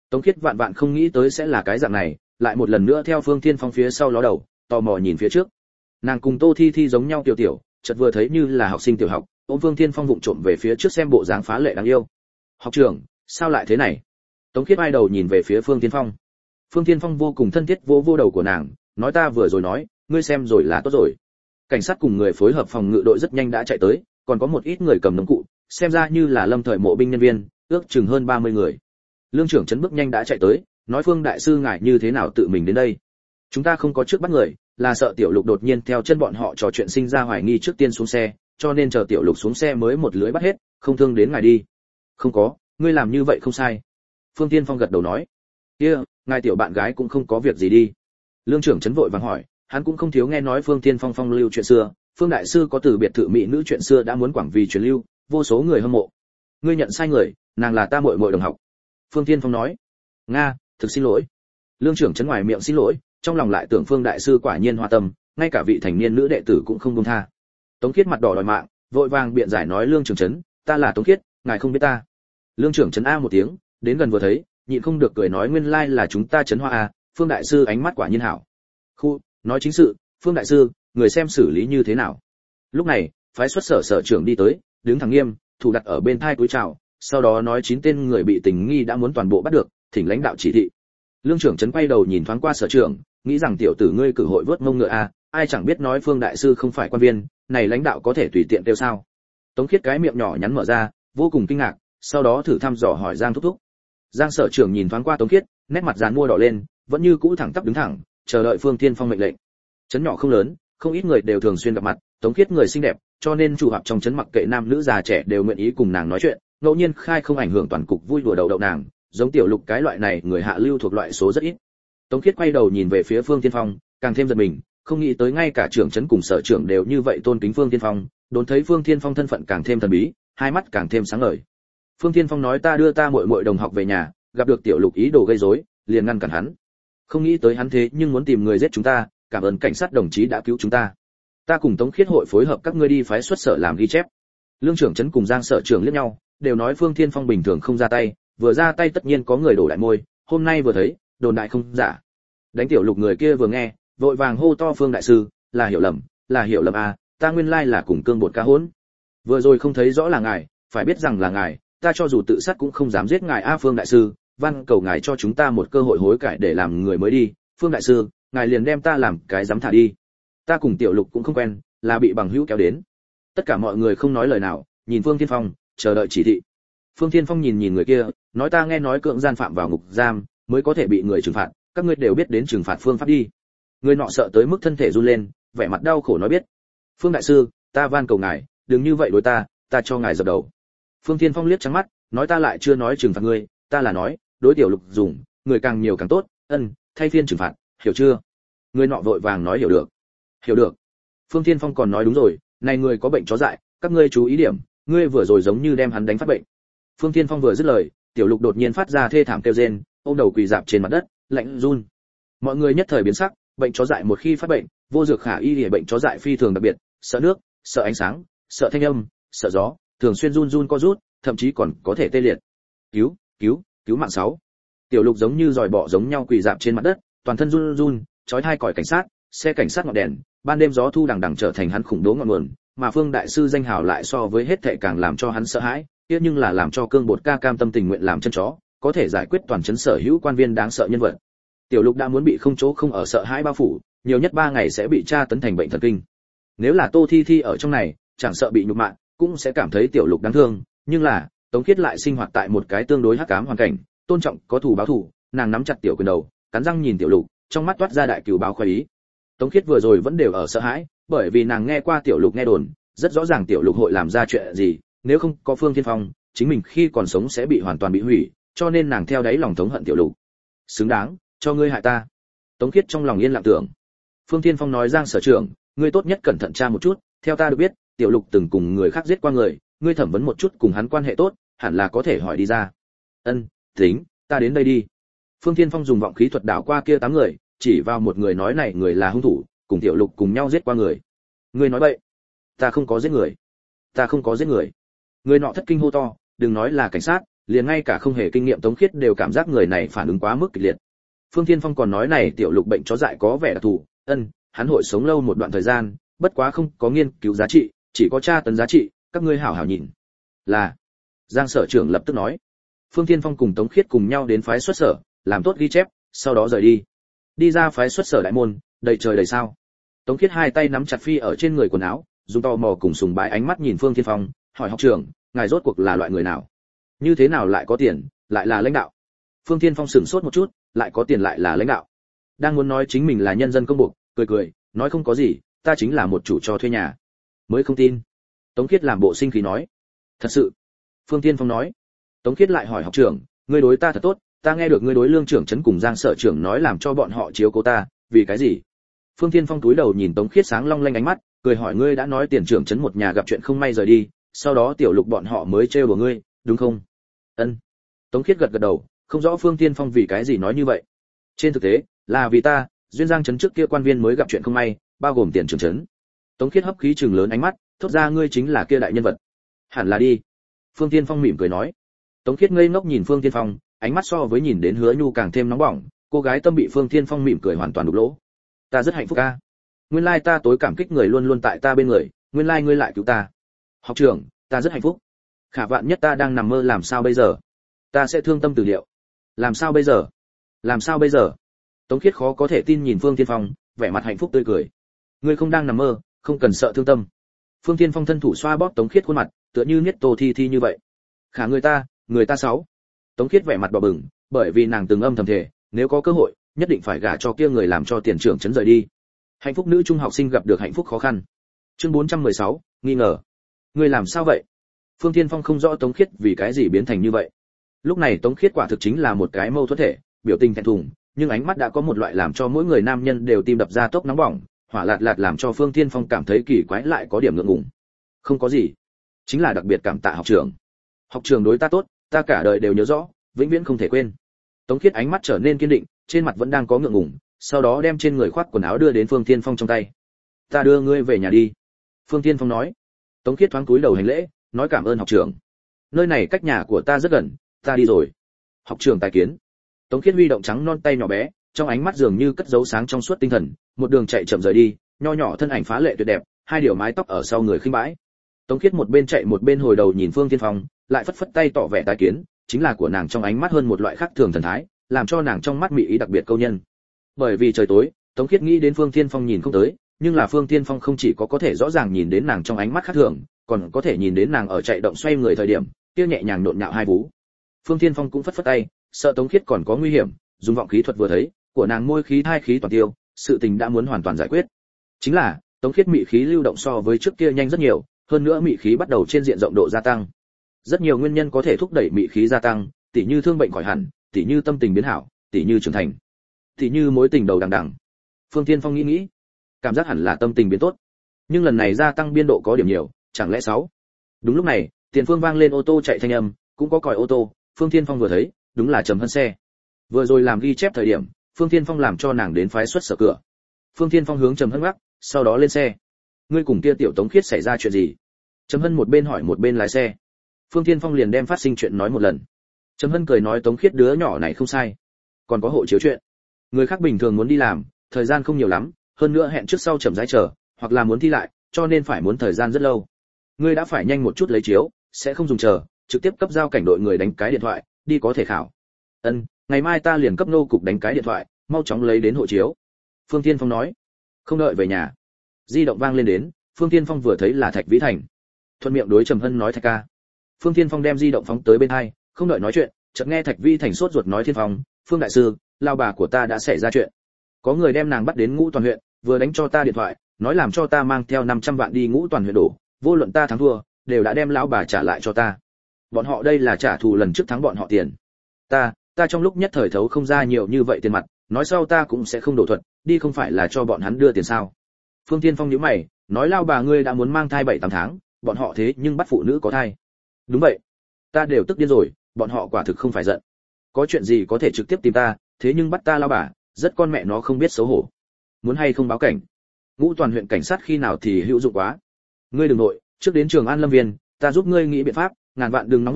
Tống Khiết vạn vạn không nghĩ tới sẽ là cái dạng này, lại một lần nữa theo Phương Thiên Phong phía sau ló đầu, tò mò nhìn phía trước. Nàng cùng Tô Thi Thi giống nhau tiểu tiểu, chợt vừa thấy như là học sinh tiểu học, ôm Phương Thiên Phong vụng trộm về phía trước xem bộ dáng phá lệ đáng yêu. "Học trưởng, sao lại thế này?" Tống Khiết ai đầu nhìn về phía Phương Thiên Phong. Phương Thiên Phong vô cùng thân thiết vô vô đầu của nàng, nói ta vừa rồi nói, ngươi xem rồi là tốt rồi. Cảnh sát cùng người phối hợp phòng ngự đội rất nhanh đã chạy tới, còn có một ít người cầm nông cụ, xem ra như là lâm thời mộ binh nhân viên, ước chừng hơn 30 người. Lương trưởng trấn bước nhanh đã chạy tới, nói Phương đại sư ngài như thế nào tự mình đến đây? Chúng ta không có trước bắt người, là sợ Tiểu Lục đột nhiên theo chân bọn họ trò chuyện sinh ra hoài nghi trước tiên xuống xe, cho nên chờ Tiểu Lục xuống xe mới một lưới bắt hết, không thương đến ngài đi. Không có, ngươi làm như vậy không sai. Phương Tiên Phong gật đầu nói. Kia, ngài tiểu bạn gái cũng không có việc gì đi. Lương trưởng trấn vội vàng hỏi, hắn cũng không thiếu nghe nói Phương Tiên Phong phong lưu chuyện xưa, Phương đại sư có từ biệt thự mỹ nữ chuyện xưa đã muốn quảng vì truyền lưu, vô số người hâm mộ. Ngươi nhận sai người, nàng là ta muội muội đồng học. Phương Tiên Phong nói. Nga, thực xin lỗi. Lương trưởng trấn ngoài miệng xin lỗi, trong lòng lại tưởng Phương đại sư quả nhiên hoa tâm, ngay cả vị thành niên nữ đệ tử cũng không buông tha. Tống Khiết mặt đỏ đòi mạng, vội vàng biện giải nói Lương trưởng trấn, ta là Tống Khiết, ngài không biết ta. Lương trưởng trấn a một tiếng, đến gần vừa thấy, nhịn không được cười nói nguyên lai là chúng ta trấn hoa a, Phương đại sư ánh mắt quả nhiên hảo. Khu, nói chính sự, Phương đại sư, người xem xử lý như thế nào? Lúc này, phái xuất sở sở trưởng đi tới, đứng thẳng nghiêm, thủ đặt ở bên thai cúi chào, sau đó nói 9 tên người bị tình nghi đã muốn toàn bộ bắt được, thỉnh lãnh đạo chỉ thị. Lương trưởng trấn quay đầu nhìn thoáng qua sở trưởng, nghĩ rằng tiểu tử ngươi cử hội vớt mông ngựa a, ai chẳng biết nói Phương đại sư không phải quan viên, này lãnh đạo có thể tùy tiện tiêu sao? Tống Khiết cái miệng nhỏ nhắn mở ra, vô cùng kinh ngạc, sau đó thử thăm dò hỏi Giang thúc thúc. Giang sở trưởng nhìn thoáng qua Tống Khiết, nét mặt giàn mua đỏ lên, vẫn như cũ thẳng tắp đứng thẳng, chờ đợi Phương Thiên Phong mệnh lệnh. Trấn nhỏ không lớn, không ít người đều thường xuyên gặp mặt, Tống Khiết người xinh đẹp, cho nên chủ họp trong trấn mặc kệ nam nữ già trẻ đều nguyện ý cùng nàng nói chuyện, ngẫu nhiên khai không ảnh hưởng toàn cục vui đùa đầu đậu nàng, giống Tiểu Lục cái loại này người hạ lưu thuộc loại số rất ít. Tống Khiết quay đầu nhìn về phía Phương Thiên Phong, càng thêm giật mình, không nghĩ tới ngay cả trưởng trấn cùng sở trưởng đều như vậy tôn kính Phương Thiên Phong, đốn thấy Phương Thiên Phong thân phận càng thêm thần bí, hai mắt càng thêm sáng ngời. Phương Thiên Phong nói ta đưa ta muội muội đồng học về nhà, gặp được Tiểu Lục ý đồ gây rối, liền ngăn cản hắn. Không nghĩ tới hắn thế nhưng muốn tìm người giết chúng ta, cảm ơn cảnh sát đồng chí đã cứu chúng ta. Ta cùng Tống Khiết hội phối hợp các ngươi đi phái xuất sở làm ghi chép. Lương trưởng trấn cùng Giang sở trưởng liếc nhau, đều nói Phương Thiên Phong bình thường không ra tay, vừa ra tay tất nhiên có người đổ đại môi, hôm nay vừa thấy, đồn đại không giả. Đánh Tiểu Lục người kia vừa nghe, vội vàng hô to Phương đại sư, là hiểu lầm a, ta nguyên lai là cùng cương bột cá hỗn. Vừa rồi không thấy rõ là ngài, phải biết rằng là ngài, ta cho dù tự sát cũng không dám giết ngài a Phương đại sư, van cầu ngài cho chúng ta một cơ hội hối cải để làm người mới đi, Phương đại sư, ngài liền đem ta làm cái dám thả đi. Ta cùng Tiểu Lục cũng không quen, là bị bằng hữu kéo đến. Tất cả mọi người không nói lời nào, nhìn Phương Thiên Phong, chờ đợi chỉ thị. Phương Thiên Phong nhìn người kia, nói ta nghe nói cưỡng gian phạm vào ngục giam, mới có thể bị người trừng phạt, các ngươi đều biết đến trừng phạt phương pháp đi. Người nọ sợ tới mức thân thể run lên, vẻ mặt đau khổ nói biết. Phương đại sư, ta van cầu ngài, đừng như vậy đối ta cho ngài dập đầu. Phương Thiên Phong liếc trắng mắt, nói ta lại chưa nói trừng phạt ngươi, ta là nói, đối Tiểu Lục dùng, người càng nhiều càng tốt, thay phiên trừng phạt, hiểu chưa? Người nọ vội vàng nói hiểu được. Hiểu được. Phương Thiên Phong còn nói đúng rồi, này người có bệnh chó dại, các ngươi chú ý điểm, ngươi vừa rồi giống như đem hắn đánh phát bệnh. Phương Thiên Phong vừa dứt lời, Tiểu Lục đột nhiên phát ra thê thảm kêu rên, ôm đầu quỳ rạp trên mặt đất, lạnh run. Mọi người nhất thời biến sắc, bệnh chó dại một khi phát bệnh, vô dược khả y thì bệnh chó dại phi thường đặc biệt, sợ nước, sợ ánh sáng, sợ thanh âm, sợ gió, thường xuyên run run co rút, thậm chí còn có thể tê liệt. Cứu mạng 6. Tiểu Lục giống như giòi bọ giống nhau quỳ rạp trên mặt đất, toàn thân run run, chói tai còi cảnh sát, xe cảnh sát ngọn đèn, ban đêm gió thu đằng đằng trở thành hắn khủng bố ngọn nguồn, mà Phương đại sư danh hào lại so với hết thệ càng làm cho hắn sợ hãi, tiếc nhưng là làm cho cương bột ca cam tâm tình nguyện làm chân chó, có thể giải quyết toàn trấn sở hữu quan viên đáng sợ nhân vật. Tiểu Lục đã muốn bị không chỗ không ở sợ hãi bao phủ, nhiều nhất 3 ngày sẽ bị tra tấn thành bệnh thần kinh. Nếu là Tô Thi Thi ở trong này, chẳng sợ bị nhục mạ, cũng sẽ cảm thấy Tiểu Lục đáng thương, nhưng là, Tống Khiết lại sinh hoạt tại một cái tương đối hắc ám hoàn cảnh, tôn trọng có thù báo thù, nàng nắm chặt tiểu quyền đầu, cắn răng nhìn Tiểu Lục, trong mắt toát ra đại cừu báo khoái ý. Tống Khiết vừa rồi vẫn đều ở sợ hãi, bởi vì nàng nghe qua Tiểu Lục nghe đồn, rất rõ ràng Tiểu Lục hội làm ra chuyện gì, nếu không có Phương Thiên Phong, chính mình khi còn sống sẽ bị hoàn toàn bị hủy, cho nên nàng theo đáy lòng thống hận Tiểu Lục. Xứng đáng, cho ngươi hại ta. Tống Khiết trong lòng yên lặng tưởng. Phương Thiên Phong nói Giang sở trưởng, ngươi tốt nhất cẩn thận tra một chút, theo ta được biết, Tiểu Lục từng cùng người khác giết qua người, ngươi thẩm vấn một chút cùng hắn quan hệ tốt, hẳn là có thể hỏi đi ra. Tính, ta đến đây đi. Phương Thiên Phong dùng vọng khí thuật đảo qua kia 8 người, chỉ vào một người nói này người là hung thủ, cùng Tiểu Lục cùng nhau giết qua người. Ngươi nói bậy. Ta không có giết người. Người nọ thất kinh hô to, đừng nói là cảnh sát, liền ngay cả không hề kinh nghiệm Tống Khiết đều cảm giác người này phản ứng quá mức kịch liệt. Phương Thiên Phong còn nói này tiểu lục bệnh chó dại có vẻ đặc thù, hắn hội sống lâu một đoạn thời gian, bất quá không có nghiên cứu giá trị, chỉ có tra tấn giá trị, các ngươi hảo hảo nhìn. Là. Giang sở trưởng lập tức nói. Phương Thiên Phong cùng Tống Khiết cùng nhau đến phái xuất sở, làm tốt ghi chép, sau đó rời đi. Đi ra phái xuất sở đại môn, đầy trời đầy sao. Tống Khiết hai tay nắm chặt phi ở trên người quần áo, dùng tò mò cùng sùng bái ánh mắt nhìn Phương Thiên Phong, hỏi học trưởng, ngài rốt cuộc là loại người nào? Như thế nào lại có tiền, lại là lãnh đạo? Phương Thiên Phong sửng sốt một chút, lại có tiền lại là lãnh đạo. Đang muốn nói chính mình là nhân dân công buộc, cười, nói không có gì, ta chính là một chủ cho thuê nhà. Mới không tin. Tống Khiết làm bộ sinh khí nói. Thật sự. Phương Thiên Phong nói. Tống Khiết lại hỏi học trưởng, ngươi đối ta thật tốt, ta nghe được ngươi đối Lương trưởng trấn cùng Giang sở trưởng nói làm cho bọn họ chiếu cố ta, vì cái gì? Phương Thiên Phong cúi đầu nhìn Tống Khiết sáng long lanh ánh mắt, cười hỏi ngươi đã nói tiền trưởng trấn một nhà gặp chuyện không may rời đi, sau đó tiểu lục bọn họ mới trêu đùa ngươi, đúng không? Ân. Tống Khiết gật đầu, không rõ Phương Thiên Phong vì cái gì nói như vậy. Trên thực tế, là vì ta, duyên Giang trấn trước kia quan viên mới gặp chuyện không may, bao gồm tiền trưởng trấn. Tống Khiết hấp khí trừng lớn ánh mắt, thốt ra ngươi chính là kia đại nhân vật. Hẳn là đi. Phương Thiên Phong mỉm cười nói. Tống Khiết ngây ngốc nhìn Phương Thiên Phong, ánh mắt so với nhìn đến Hứa Nhu càng thêm nóng bỏng, cô gái tâm bị Phương Thiên Phong mỉm cười hoàn toàn đục lỗ. Ta rất hạnh phúc a. Nguyên lai ta tối cảm kích người luôn luôn tại ta bên người, nguyên lai ngươi lại cứu ta. Học trưởng, ta rất hạnh phúc. Khả vạn nhất ta đang nằm mơ làm sao bây giờ? Ta sẽ thương tâm từ liệu. Làm sao bây giờ? Làm sao bây giờ? Tống Khiết khó có thể tin nhìn Phương Thiên Phong, vẻ mặt hạnh phúc tươi cười. Ngươi không đang nằm mơ, không cần sợ thương tâm. Phương Thiên Phong thân thủ xoa bóp Tống Khiết khuôn mặt, tựa như niết tô thi như vậy. Khả người ta sáu. Tống Khiết vẻ mặt đỏ bừng, bởi vì nàng từng âm thầm thề, nếu có cơ hội, nhất định phải gả cho kia người làm cho tiền trưởng trấn rời đi. Hạnh phúc nữ trung học sinh gặp được hạnh phúc khó khăn. Chương 416, nghi ngờ. Ngươi làm sao vậy? Phương Thiên Phong không rõ Tống Khiết vì cái gì biến thành như vậy. Lúc này Tống Khiết quả thực chính là một cái mâu thuẫn thể, biểu tình thẹn thùng, nhưng ánh mắt đã có một loại làm cho mỗi người nam nhân đều tim đập ra tốc nóng bỏng, hỏa lạt lạt làm cho Phương Thiên Phong cảm thấy kỳ quái lại có điểm ngượng ngùng. Không có gì, chính là đặc biệt cảm tạ học trưởng. Học trưởng đối ta tốt, ta cả đời đều nhớ rõ, vĩnh viễn không thể quên. Tống Khiết ánh mắt trở nên kiên định, trên mặt vẫn đang có ngượng ngùng, sau đó đem trên người khoác quần áo đưa đến Phương Thiên Phong trong tay. Ta đưa ngươi về nhà đi. Phương Thiên Phong nói. Tống Khiết thoáng cúi đầu hành lễ, nói cảm ơn học trưởng. Nơi này cách nhà của ta rất gần, ta đi rồi. Học trưởng tài kiến. Tống Khiết huy động trắng non tay nhỏ bé, trong ánh mắt dường như cất giấu sáng trong suốt tinh thần, một đường chạy chậm rời đi, nho nhỏ thân ảnh phá lệ tuyệt đẹp, hai điều mái tóc ở sau người khinh bãi. Tống Khiết một bên chạy một bên hồi đầu nhìn Phương Thiên Phong, lại phất phất tay tỏ vẻ tài kiến, chính là của nàng trong ánh mắt hơn một loại khác thường thần thái, làm cho nàng trong mắt mị ý đặc biệt câu nhân. Bởi vì trời tối, Tống Khiết nghĩ đến Phương Thiên Phong nhìn không tới, nhưng là Phương Thiên Phong không chỉ có thể rõ ràng nhìn đến nàng trong ánh mắt khác thường, còn có thể nhìn đến nàng ở chạy động xoay người thời điểm, kia nhẹ nhàng nhộn nhạo hai vú. Phương Thiên Phong cũng phất phất tay, sợ Tống Khiết còn có nguy hiểm, dùng vọng khí thuật vừa thấy, của nàng môi khí thai khí toàn tiêu, sự tình đã muốn hoàn toàn giải quyết. Chính là, Tống Khiết mị khí lưu động so với trước kia nhanh rất nhiều, hơn nữa mị khí bắt đầu trên diện rộng độ gia tăng. Rất nhiều nguyên nhân có thể thúc đẩy mị khí gia tăng, tỉ như thương bệnh khỏi hẳn, tỉ như tâm tình biến hảo, tỉ như trưởng thành, tỉ như mối tình đầu đằng đằng. Phương Thiên Phong nghĩ, cảm giác hẳn là tâm tình biến tốt. Nhưng lần này gia tăng biên độ có điểm nhiều, chẳng lẽ 6. Đúng lúc này, tiền phương vang lên ô tô chạy thanh âm, cũng có còi ô tô, Phương Thiên Phong vừa thấy, đúng là Trầm Hân xe. Vừa rồi làm ghi chép thời điểm, Phương Thiên Phong làm cho nàng đến phái xuất sở cửa. Phương Thiên Phong hướng Trầm Hân gác, sau đó lên xe. Ngươi cùng kia tiểu Tống Khiết xảy ra chuyện gì? Trầm Hân một bên hỏi một bên lái xe. Phương Thiên Phong liền đem phát sinh chuyện nói một lần. Trầm Hân cười nói Tống Khiết đứa nhỏ này không sai, còn có hộ chiếu chuyện. Người khác bình thường muốn đi làm, thời gian không nhiều lắm, hơn nữa hẹn trước sau chậm rãi chờ, hoặc là muốn thi lại, cho nên phải muốn thời gian rất lâu. Ngươi đã phải nhanh một chút lấy chiếu, sẽ không dùng chờ, trực tiếp cấp giao cảnh đội người đánh cái điện thoại, đi có thể khảo. Ngày mai ta liền cấp nô cục đánh cái điện thoại, mau chóng lấy đến hộ chiếu. Phương Thiên Phong nói. Không đợi về nhà. Di động vang lên đến, Phương Thiên Phong vừa thấy là Thạch Vĩ Thành. Thuận miệng đối Trầm Hân nói Thạch ca. Phương Thiên Phong đem di động phóng tới bên hai, không đợi nói chuyện, chợt nghe Thạch Vĩ Thành sốt ruột nói Thiên Phong, Phương đại sư, lao bà của ta đã xảy ra chuyện. Có người đem nàng bắt đến Ngũ Toàn huyện, vừa đánh cho ta điện thoại, nói làm cho ta mang theo 500 vạn đi Ngũ Toàn huyện đổ, vô luận ta thắng thua, đều đã đem lão bà trả lại cho ta. Bọn họ đây là trả thù lần trước thắng bọn họ tiền. Ta trong lúc nhất thời thấu không ra nhiều như vậy tiền mặt, nói sau ta cũng sẽ không đổ thuật, đi không phải là cho bọn hắn đưa tiền sao? Phương Thiên Phong nhíu mày, nói lao bà ngươi đã muốn mang thai 7-8 tháng, bọn họ thế nhưng bắt phụ nữ có thai. Đúng vậy, ta đều tức điên rồi, bọn họ quả thực không phải giận. Có chuyện gì có thể trực tiếp tìm ta, thế nhưng bắt ta lao bà, rất con mẹ nó không biết xấu hổ. Muốn hay không báo cảnh? Ngũ Toàn huyện cảnh sát khi nào thì hữu dụng quá. Ngươi đừng nội, trước đến Trường An Lâm Viên, ta giúp ngươi nghĩ biện pháp, ngàn vạn đừng nóng nội,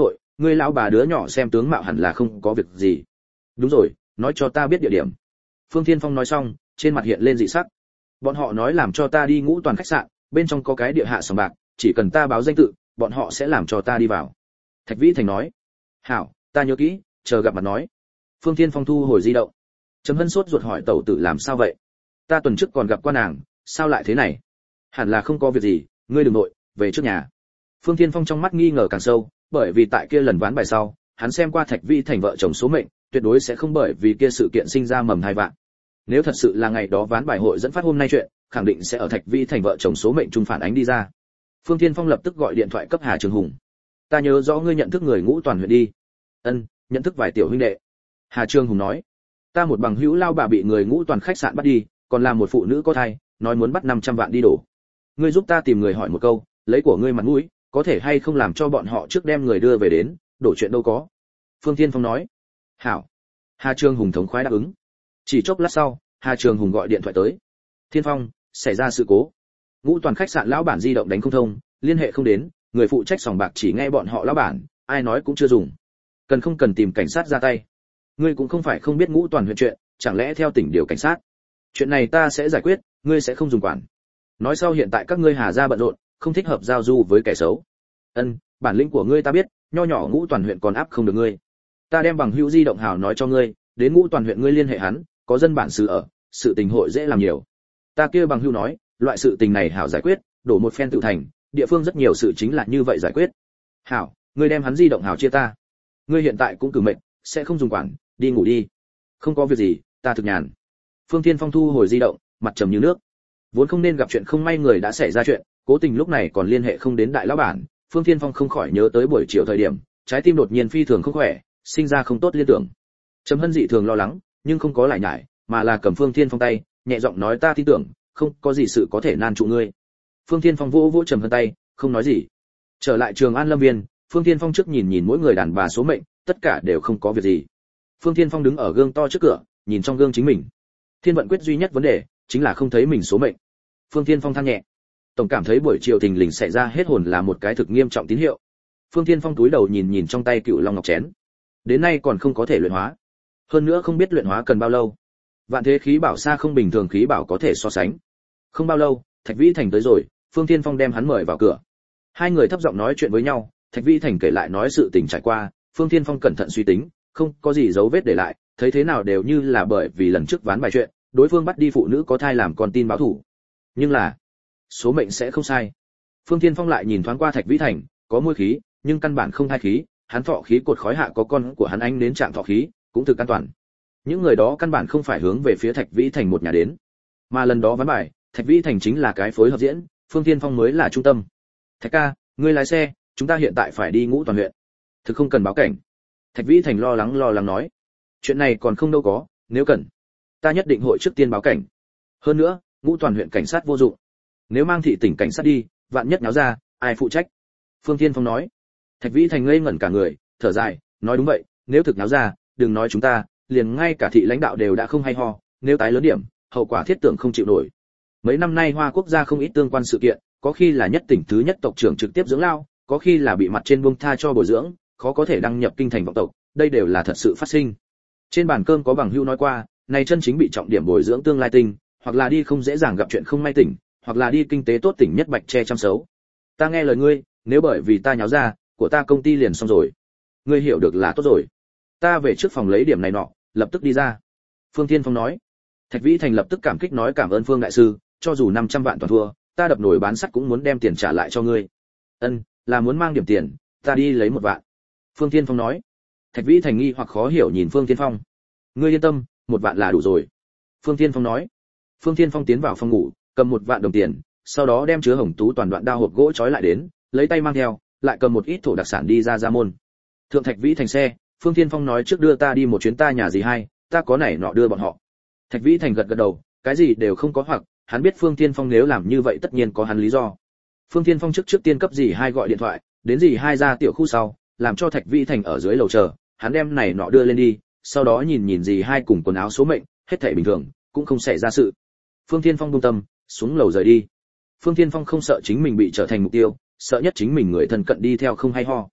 ngươi lão bà đứa nhỏ xem tướng mạo hẳn là không có việc gì. Đúng rồi, nói cho ta biết địa điểm. Phương Thiên Phong nói xong, trên mặt hiện lên dị sắc. Bọn họ nói làm cho ta đi Ngũ Toàn khách sạn, bên trong có cái địa hạ sòng bạc, chỉ cần ta báo danh tự, bọn họ sẽ làm cho ta đi vào. Thạch Vĩ Thành nói. Hảo, ta nhớ kỹ, chờ gặp mặt nói. Phương Thiên Phong thu hồi di động. Trầm Hân sốt ruột hỏi tẩu tử làm sao vậy? Ta tuần trước còn gặp qua nàng, sao lại thế này? Hẳn là không có việc gì, ngươi đừng nội, về trước nhà. Phương Thiên Phong trong mắt nghi ngờ càng sâu, bởi vì tại kia lần ván bài sau, hắn xem qua Thạch Vĩ Thành vợ chồng số mệnh, tuyệt đối sẽ không bởi vì kia sự kiện sinh ra mầm hai vạn. Nếu thật sự là ngày đó ván bài hội dẫn phát hôm nay chuyện, khẳng định sẽ ở Thạch Vĩ Thành vợ chồng số mệnh trung phản ánh đi ra. Phương Thiên Phong lập tức gọi điện thoại cấp Hà Trường Hùng. Ta nhớ rõ ngươi nhận thức người Ngũ Toàn huyện đi. Ân, nhận thức vài tiểu huynh đệ. Hà Trường Hùng nói. Ta một bằng hữu lao bà bị người Ngũ Toàn khách sạn bắt đi, còn là một phụ nữ có thai, nói muốn bắt 500 vạn đi đổ. Ngươi giúp ta tìm người hỏi một câu, lấy của ngươi mặt mũi, có thể hay không làm cho bọn họ trước đem người đưa về đến, đổ chuyện đâu có. Phương Thiên Phong nói. Hảo. Hà Trường Hùng thống khoái đáp ứng. Chỉ chốc lát sau, Hà Trường Hùng gọi điện thoại tới. Thiên Phong, xảy ra sự cố. Ngũ Toàn khách sạn lão bản di động đánh không thông, liên hệ không đến, người phụ trách sòng bạc chỉ nghe bọn họ lão bản, ai nói cũng chưa dùng. Cần không cần tìm cảnh sát ra tay? Ngươi cũng không phải không biết Ngũ Toàn huyện chuyện, chẳng lẽ theo tỉnh điều cảnh sát? Chuyện này ta sẽ giải quyết, ngươi sẽ không dùng quản. Nói sau hiện tại các ngươi Hà gia bận rộn, không thích hợp giao du với kẻ xấu. Ân, bản lĩnh của ngươi ta biết, nho nhỏ Ngũ Toàn huyện còn áp không được ngươi. Ta đem bằng hữu di động hào nói cho ngươi, đến Ngũ Toàn huyện ngươi liên hệ hắn, có dân bản xứ ở, sự tình hội dễ làm nhiều. Ta kia bằng hữu nói, loại sự tình này hảo giải quyết, đổ một phen tự thành, địa phương rất nhiều sự chính là như vậy giải quyết. Hảo, ngươi đem hắn di động hảo chia ta. Ngươi hiện tại cũng cử mệnh, sẽ không dùng quản, đi ngủ đi. Không có việc gì, ta thực nhàn. Phương Thiên Phong thu hồi di động, mặt trầm như nước. Vốn không nên gặp chuyện không may người đã xảy ra chuyện, cố tình lúc này còn liên hệ không đến đại lão bản, Phương Thiên Phong không khỏi nhớ tới buổi chiều thời điểm, trái tim đột nhiên phi thường không khỏe, sinh ra không tốt liên tưởng. Trầm Hân dị thường lo lắng, nhưng không có lại nhải, mà là cầm Phương Thiên Phong tay, nhẹ giọng nói ta tin tưởng, không có gì sự có thể nan trụ ngươi. Phương Thiên Phong vỗ vỗ Trầm Hân tay, không nói gì. Trở lại Trường An Lâm Viên, Phương Thiên Phong trước nhìn nhìn mỗi người đàn bà số mệnh, tất cả đều không có việc gì. Phương Thiên Phong đứng ở gương to trước cửa, nhìn trong gương chính mình. Thiên vận quyết duy nhất vấn đề chính là không thấy mình số mệnh. Phương Thiên Phong than nhẹ. Tổng cảm thấy buổi chiều thình lình xảy ra hết hồn là một cái thực nghiêm trọng tín hiệu. Phương Thiên Phong túi đầu nhìn nhìn trong tay Cựu Long Ngọc chén. Đến nay còn không có thể luyện hóa. Hơn nữa không biết luyện hóa cần bao lâu. Vạn thế khí bảo xa không bình thường khí bảo có thể so sánh. Không bao lâu, Thạch Vĩ Thành tới rồi, Phương Thiên Phong đem hắn mời vào cửa. Hai người thấp giọng nói chuyện với nhau, Thạch Vĩ Thành kể lại nói sự tình trải qua, Phương Thiên Phong cẩn thận suy tính, không có gì dấu vết để lại, thấy thế nào đều như là bởi vì lần trước ván bài chuyện, đối phương bắt đi phụ nữ có thai làm con tin báo thủ. Nhưng là, số mệnh sẽ không sai. Phương Thiên Phong lại nhìn thoáng qua Thạch Vĩ Thành, có môi khí, nhưng căn bản không thai khí, hắn thọ khí cột khói hạ có con của hắn anh đến trạng thọ khí, cũng thực an toàn. Những người đó căn bản không phải hướng về phía Thạch Vĩ Thành một nhà đến, mà lần đó ván bài, Thạch Vĩ Thành chính là cái phối hợp diễn, Phương Thiên Phong mới là trung tâm. Thạch ca, ngươi lái xe, chúng ta hiện tại phải đi Ngũ Toàn huyện. Thực không cần báo cảnh. Thạch Vĩ Thành lo lắng nói. Chuyện này còn không đâu có, nếu cần, ta nhất định hội trước tiên báo cảnh. Hơn nữa, Ngũ Toàn huyện cảnh sát vô dụng. Nếu mang thị tỉnh cảnh sát đi, vạn nhất náo ra, ai phụ trách? Phương Thiên Phong nói. Thạch Vĩ Thành ngây ngẩn cả người, thở dài, nói đúng vậy, nếu thực náo ra, đừng nói chúng ta, liền ngay cả thị lãnh đạo đều đã không hay ho, nếu tái lớn điểm, hậu quả thiết tưởng không chịu nổi. Mấy năm nay Hoa Quốc gia không ít tương quan sự kiện, có khi là nhất tỉnh thứ nhất tộc trưởng trực tiếp dưỡng lao, có khi là bị mặt trên buông tha cho bồi dưỡng, khó có thể đăng nhập kinh thành vọng tộc, đây đều là thật sự phát sinh. Trên bàn cơm có bằng hữu nói qua, này chân chính bị trọng điểm bồi dưỡng tương lai tinh, hoặc là đi không dễ dàng gặp chuyện không may tỉnh, hoặc là đi kinh tế tốt tỉnh nhất bạch che chăm xấu. Ta nghe lời ngươi, nếu bởi vì ta nháo ra, của ta công ty liền xong rồi. Ngươi hiểu được là tốt rồi. Ta về trước phòng lấy điểm này nọ, lập tức đi ra. Phương Thiên Phong nói. Thạch Vĩ Thành lập tức cảm kích nói cảm ơn Phương đại sư, cho dù 500 vạn toàn thua, ta đập nồi bán sắt cũng muốn đem tiền trả lại cho ngươi. Ân, là muốn mang điểm tiền, ta đi lấy 1 vạn. Phương Thiên Phong nói. Thạch Vĩ Thành nghi hoặc khó hiểu nhìn Phương Thiên Phong. Ngươi yên tâm, 1 vạn là đủ rồi. Phương Thiên Phong nói. Phương Thiên Phong tiến vào phòng ngủ, cầm 1 vạn đồng tiền, sau đó đem chứa hồng tú toàn đoạn đao hộp gỗ trói lại đến, lấy tay mang theo, lại cầm một ít thổ đặc sản đi ra môn. Thượng Thạch Vĩ Thành xe, Phương Thiên Phong nói trước đưa ta đi một chuyến ta nhà gì hay, ta có này nọ đưa bọn họ. Thạch Vĩ Thành gật gật đầu, cái gì đều không có hoặc, hắn biết Phương Thiên Phong nếu làm như vậy tất nhiên có hắn lý do. Phương Thiên Phong trước tiên cấp dì hai gọi điện thoại, đến dì hai ra tiểu khu sau, làm cho Thạch Vĩ Thành ở dưới lầu chờ, hắn đem này nọ đưa lên đi, sau đó nhìn nhìn dì hai cùng quần áo số mệnh, hết thảy bình thường, cũng không xảy ra sự. Phương Thiên Phong buông tâm, xuống lầu rời đi. Phương Thiên Phong không sợ chính mình bị trở thành mục tiêu, sợ nhất chính mình người thân cận đi theo không hay ho.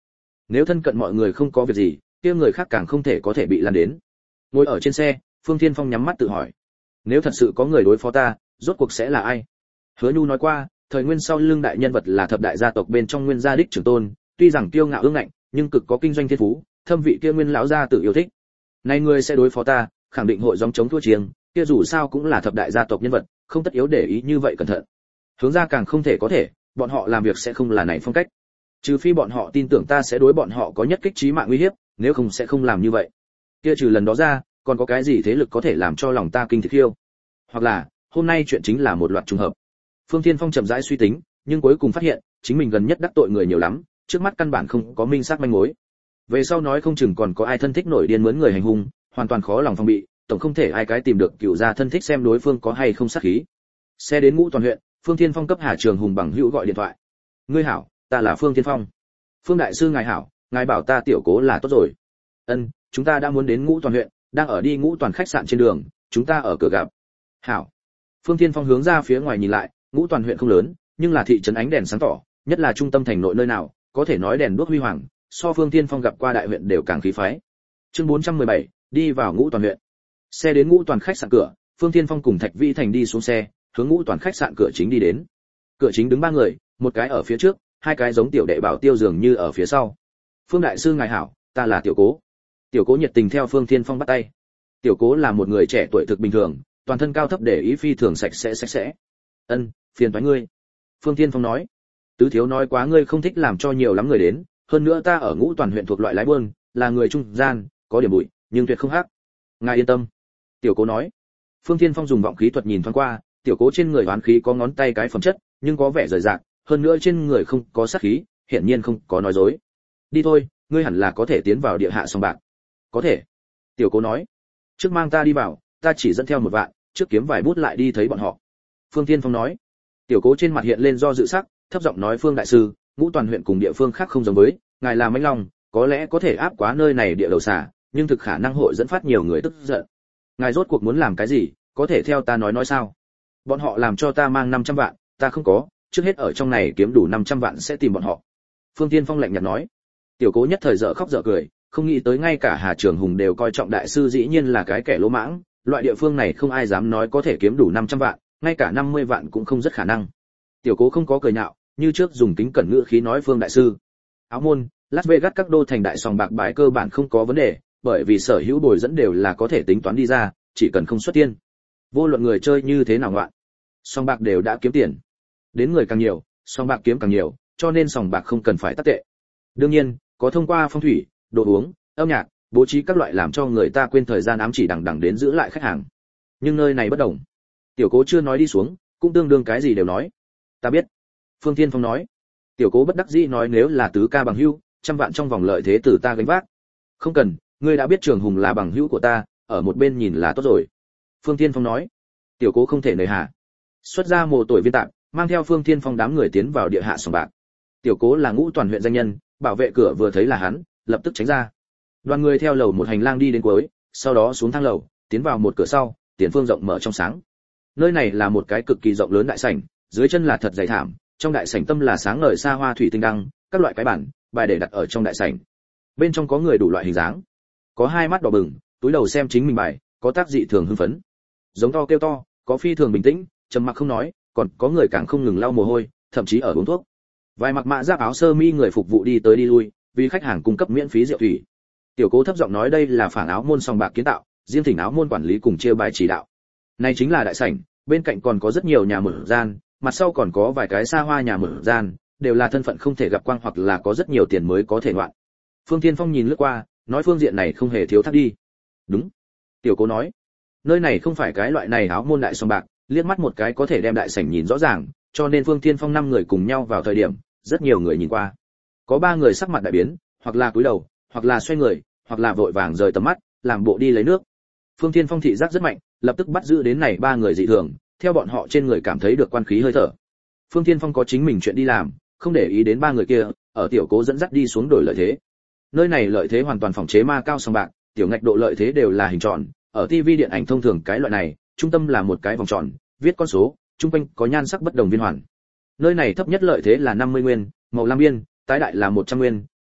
Nếu thân cận mọi người không có việc gì, kia người khác càng không thể có thể bị lan đến. Ngồi ở trên xe, Phương Thiên Phong nhắm mắt tự hỏi, nếu thật sự có người đối phó ta, rốt cuộc sẽ là ai? Hứa Nhu nói qua, thời Nguyên sau lưng đại nhân vật là thập đại gia tộc bên trong Nguyên gia đích trưởng tôn, tuy rằng kiêu ngạo ương ngạnh, nhưng cực có kinh doanh thiên phú, thâm vị kia Nguyên lão gia tự yêu thích. Nay người sẽ đối phó ta, khẳng định hội gióng chống thua chiêng, kia dù sao cũng là thập đại gia tộc nhân vật, không tất yếu để ý như vậy cẩn thận. Hướng gia càng không thể có thể, bọn họ làm việc sẽ không là này phong cách. Trừ phi bọn họ tin tưởng ta sẽ đối bọn họ có nhất kích chí mạng uy hiếp, nếu không sẽ không làm như vậy. Kia trừ lần đó ra, còn có cái gì thế lực có thể làm cho lòng ta kinh thịt khiêu? Hoặc là, hôm nay chuyện chính là một loạt trùng hợp. Phương Thiên Phong chậm rãi suy tính, nhưng cuối cùng phát hiện, chính mình gần nhất đắc tội người nhiều lắm, trước mắt căn bản không có minh xác manh mối. Về sau nói không chừng còn có ai thân thích nổi điên mướn người hành hung, hoàn toàn khó lòng phòng bị, tổng không thể ai cái tìm được cựu gia thân thích xem đối phương có hay không sát khí. Xe đến Ngũ Toàn huyện, Phương Thiên Phong cấp Hà Trường Hùng bằng hữu gọi điện thoại. "Ngươi hảo, ta là Phương Thiên Phong." "Phương đại sư ngài hảo, ngài bảo ta tiểu cố là tốt rồi." "Ân, chúng ta đã muốn đến Ngũ Toàn huyện, đang ở đi Ngũ Toàn khách sạn trên đường, chúng ta ở cửa gặp." "Hảo." Phương Thiên Phong hướng ra phía ngoài nhìn lại, Ngũ Toàn huyện không lớn, nhưng là thị trấn ánh đèn sáng tỏ, nhất là trung tâm thành nội nơi nào, có thể nói đèn đuốc huy hoàng, so Phương Thiên Phong gặp qua đại huyện đều càng khí phái. Chương 417, đi vào Ngũ Toàn huyện. Xe đến Ngũ Toàn khách sạn cửa, Phương Thiên Phong cùng Thạch Vĩ Thành đi xuống xe, hướng Ngũ Toàn khách sạn cửa chính đi đến. Cửa chính đứng ba người, một cái ở phía trước, hai cái giống tiểu đệ bảo tiêu dường như ở phía sau. "Phương đại sư ngài hảo, ta là Tiểu Cố." Tiểu Cố nhiệt tình theo Phương Thiên Phong bắt tay. Tiểu Cố là một người trẻ tuổi thực bình thường, toàn thân cao thấp để ý phi thường sạch sẽ. "Ân, phiền toái ngươi." Phương Thiên Phong nói. "Tứ thiếu nói quá ngươi không thích làm cho nhiều lắm người đến, hơn nữa ta ở Ngũ Toàn huyện thuộc loại lái buôn, là người trung gian, có điểm bụi, nhưng tuyệt không hắc. Ngài yên tâm." Tiểu Cố nói. Phương Thiên Phong dùng vọng khí thuật nhìn thoáng qua, Tiểu Cố trên người oán khí có ngón tay cái phẩm chất, nhưng có vẻ rời rạc, hơn nữa trên người không có sát khí, hiển nhiên không có nói dối. "Đi thôi, ngươi hẳn là có thể tiến vào địa hạ sòng bạc." "Có thể." Tiểu Cố nói. "Trước mang ta đi vào, ta chỉ dẫn theo 1 vạn, trước kiếm vài bút lại đi thấy bọn họ." Phương Thiên Phong nói. Tiểu Cố trên mặt hiện lên do dự sắc, thấp giọng nói: "Phương đại sư, Ngũ Toàn huyện cùng địa phương khác không giống với, ngài là mãnh long, có lẽ có thể áp quá nơi này địa đầu xà, nhưng thực khả năng hội dẫn phát nhiều người tức giận. Ngài rốt cuộc muốn làm cái gì, có thể theo ta nói sao? Bọn họ làm cho ta mang 500 vạn, ta không có, trước hết ở trong này kiếm đủ 500 vạn sẽ tìm bọn họ." Phương Thiên Phong lạnh nhạt nói. Tiểu Cố nhất thời dở khóc dở cười, không nghĩ tới ngay cả Hà Trường Hùng đều coi trọng đại sư dĩ nhiên là cái kẻ lỗ mãng, loại địa phương này không ai dám nói có thể kiếm đủ 500 vạn, ngay cả 50 vạn cũng không rất khả năng. Tiểu Cố không có cười nhạo, như trước dùng kính cẩn ngữ khí nói: "Phương đại sư, Áo Môn, Las Vegas các đô thành đại sòng bạc bài cơ bản không có vấn đề, bởi vì sở hữu bồi dẫn đều là có thể tính toán đi ra, chỉ cần không xuất tiên. Vô luận người chơi như thế nào ngoạn, sòng bạc đều đã kiếm tiền. Đến người càng nhiều, sòng bạc kiếm càng nhiều, cho nên sòng bạc không cần phải tắc tệ. Đương nhiên, có thông qua phong thủy, đồ uống, âm nhạc, bố trí các loại làm cho người ta quên thời gian ám chỉ đằng đằng đến giữ lại khách hàng. Nhưng nơi này bất đồng." Tiểu Cố chưa nói đi xuống, cũng tương đương cái gì đều nói. "Ta biết." Phương Thiên Phong nói. Tiểu Cố bất đắc dĩ nói: "Nếu là tứ ca bằng hữu, 100 vạn trong vòng lợi thế từ ta gánh vác." "Không cần, ngươi đã biết Trường Hùng là bằng hữu của ta, ở một bên nhìn là tốt rồi." Phương Thiên Phong nói. Tiểu Cố không thể nời hà. Xuất ra mồ tuổi viên tạm, mang theo Phương Thiên Phong đám người tiến vào địa hạ sòng bạc. Tiểu Cố là Ngũ Toàn huyện danh nhân, bảo vệ cửa vừa thấy là hắn, lập tức tránh ra. Đoàn người theo lầu một hành lang đi đến cuối, sau đó xuống thang lầu, tiến vào một cửa sau, tiền phương rộng mở trong sáng. Nơi này là một cái cực kỳ rộng lớn đại sảnh, dưới chân là thật dày thảm, trong đại sảnh tâm là sáng ngời xa hoa thủy tinh đăng, các loại cái bản, bài để đặt ở trong đại sảnh. Bên trong có người đủ loại hình dáng, có hai mắt đỏ bừng, túi đầu xem chính mình bài, có tác dị thường hưng phấn, giống to kêu to, có phi thường bình tĩnh, trầm mặc không nói, còn có người càng không ngừng lau mồ hôi, thậm chí ở uống thuốc. Vài mặc mạ giáp áo sơ mi người phục vụ đi tới đi lui, vì khách hàng cung cấp miễn phí rượu thủy. Tiểu Cố thấp giọng nói: "Đây là phản Áo Môn sòng bạc kiến tạo, riêng thỉnh Áo Môn quản lý cùng chia bài chỉ đạo. Này chính là đại sảnh, bên cạnh còn có rất nhiều nhà mở gian, mặt sau còn có vài cái xa hoa nhà mở gian, đều là thân phận không thể gặp quang hoặc là có rất nhiều tiền mới có thể ngoạn." Phương Thiên Phong nhìn lướt qua, nói: "Phương diện này không hề thiếu thắt đi." "Đúng." Tiểu Cố nói. "Nơi này không phải cái loại này Áo Môn đại sòng bạc, liếc mắt một cái có thể đem đại sảnh nhìn rõ ràng, cho nên Phương Thiên Phong 5 người cùng nhau vào thời điểm, rất nhiều người nhìn qua. Có 3 người sắc mặt đại biến, hoặc là cúi đầu, hoặc là xoay người, hoặc là vội vàng rời tầm mắt, làm bộ đi lấy nước. Phương Thiên Phong thị giác rất mạnh, lập tức bắt giữ đến này 3 người dị thường, theo bọn họ trên người cảm thấy được quan khí hơi thở. Phương Thiên Phong có chính mình chuyện đi làm, không để ý đến 3 người kia, ở Tiểu Cố dẫn dắt đi xuống đổi lợi thế. Nơi này lợi thế hoàn toàn phòng chế ma cao sòng bạc, tiểu ngạch độ lợi thế đều là hình tròn, ở TV điện ảnh thông thường cái loại này, trung tâm là một cái vòng tròn, viết con số, trung quanh có nhan sắc bất đồng viên hoàn. Nơi này thấp nhất lợi thế là 50 nguyên, màu lam biên, tái đại là 100 nguyên,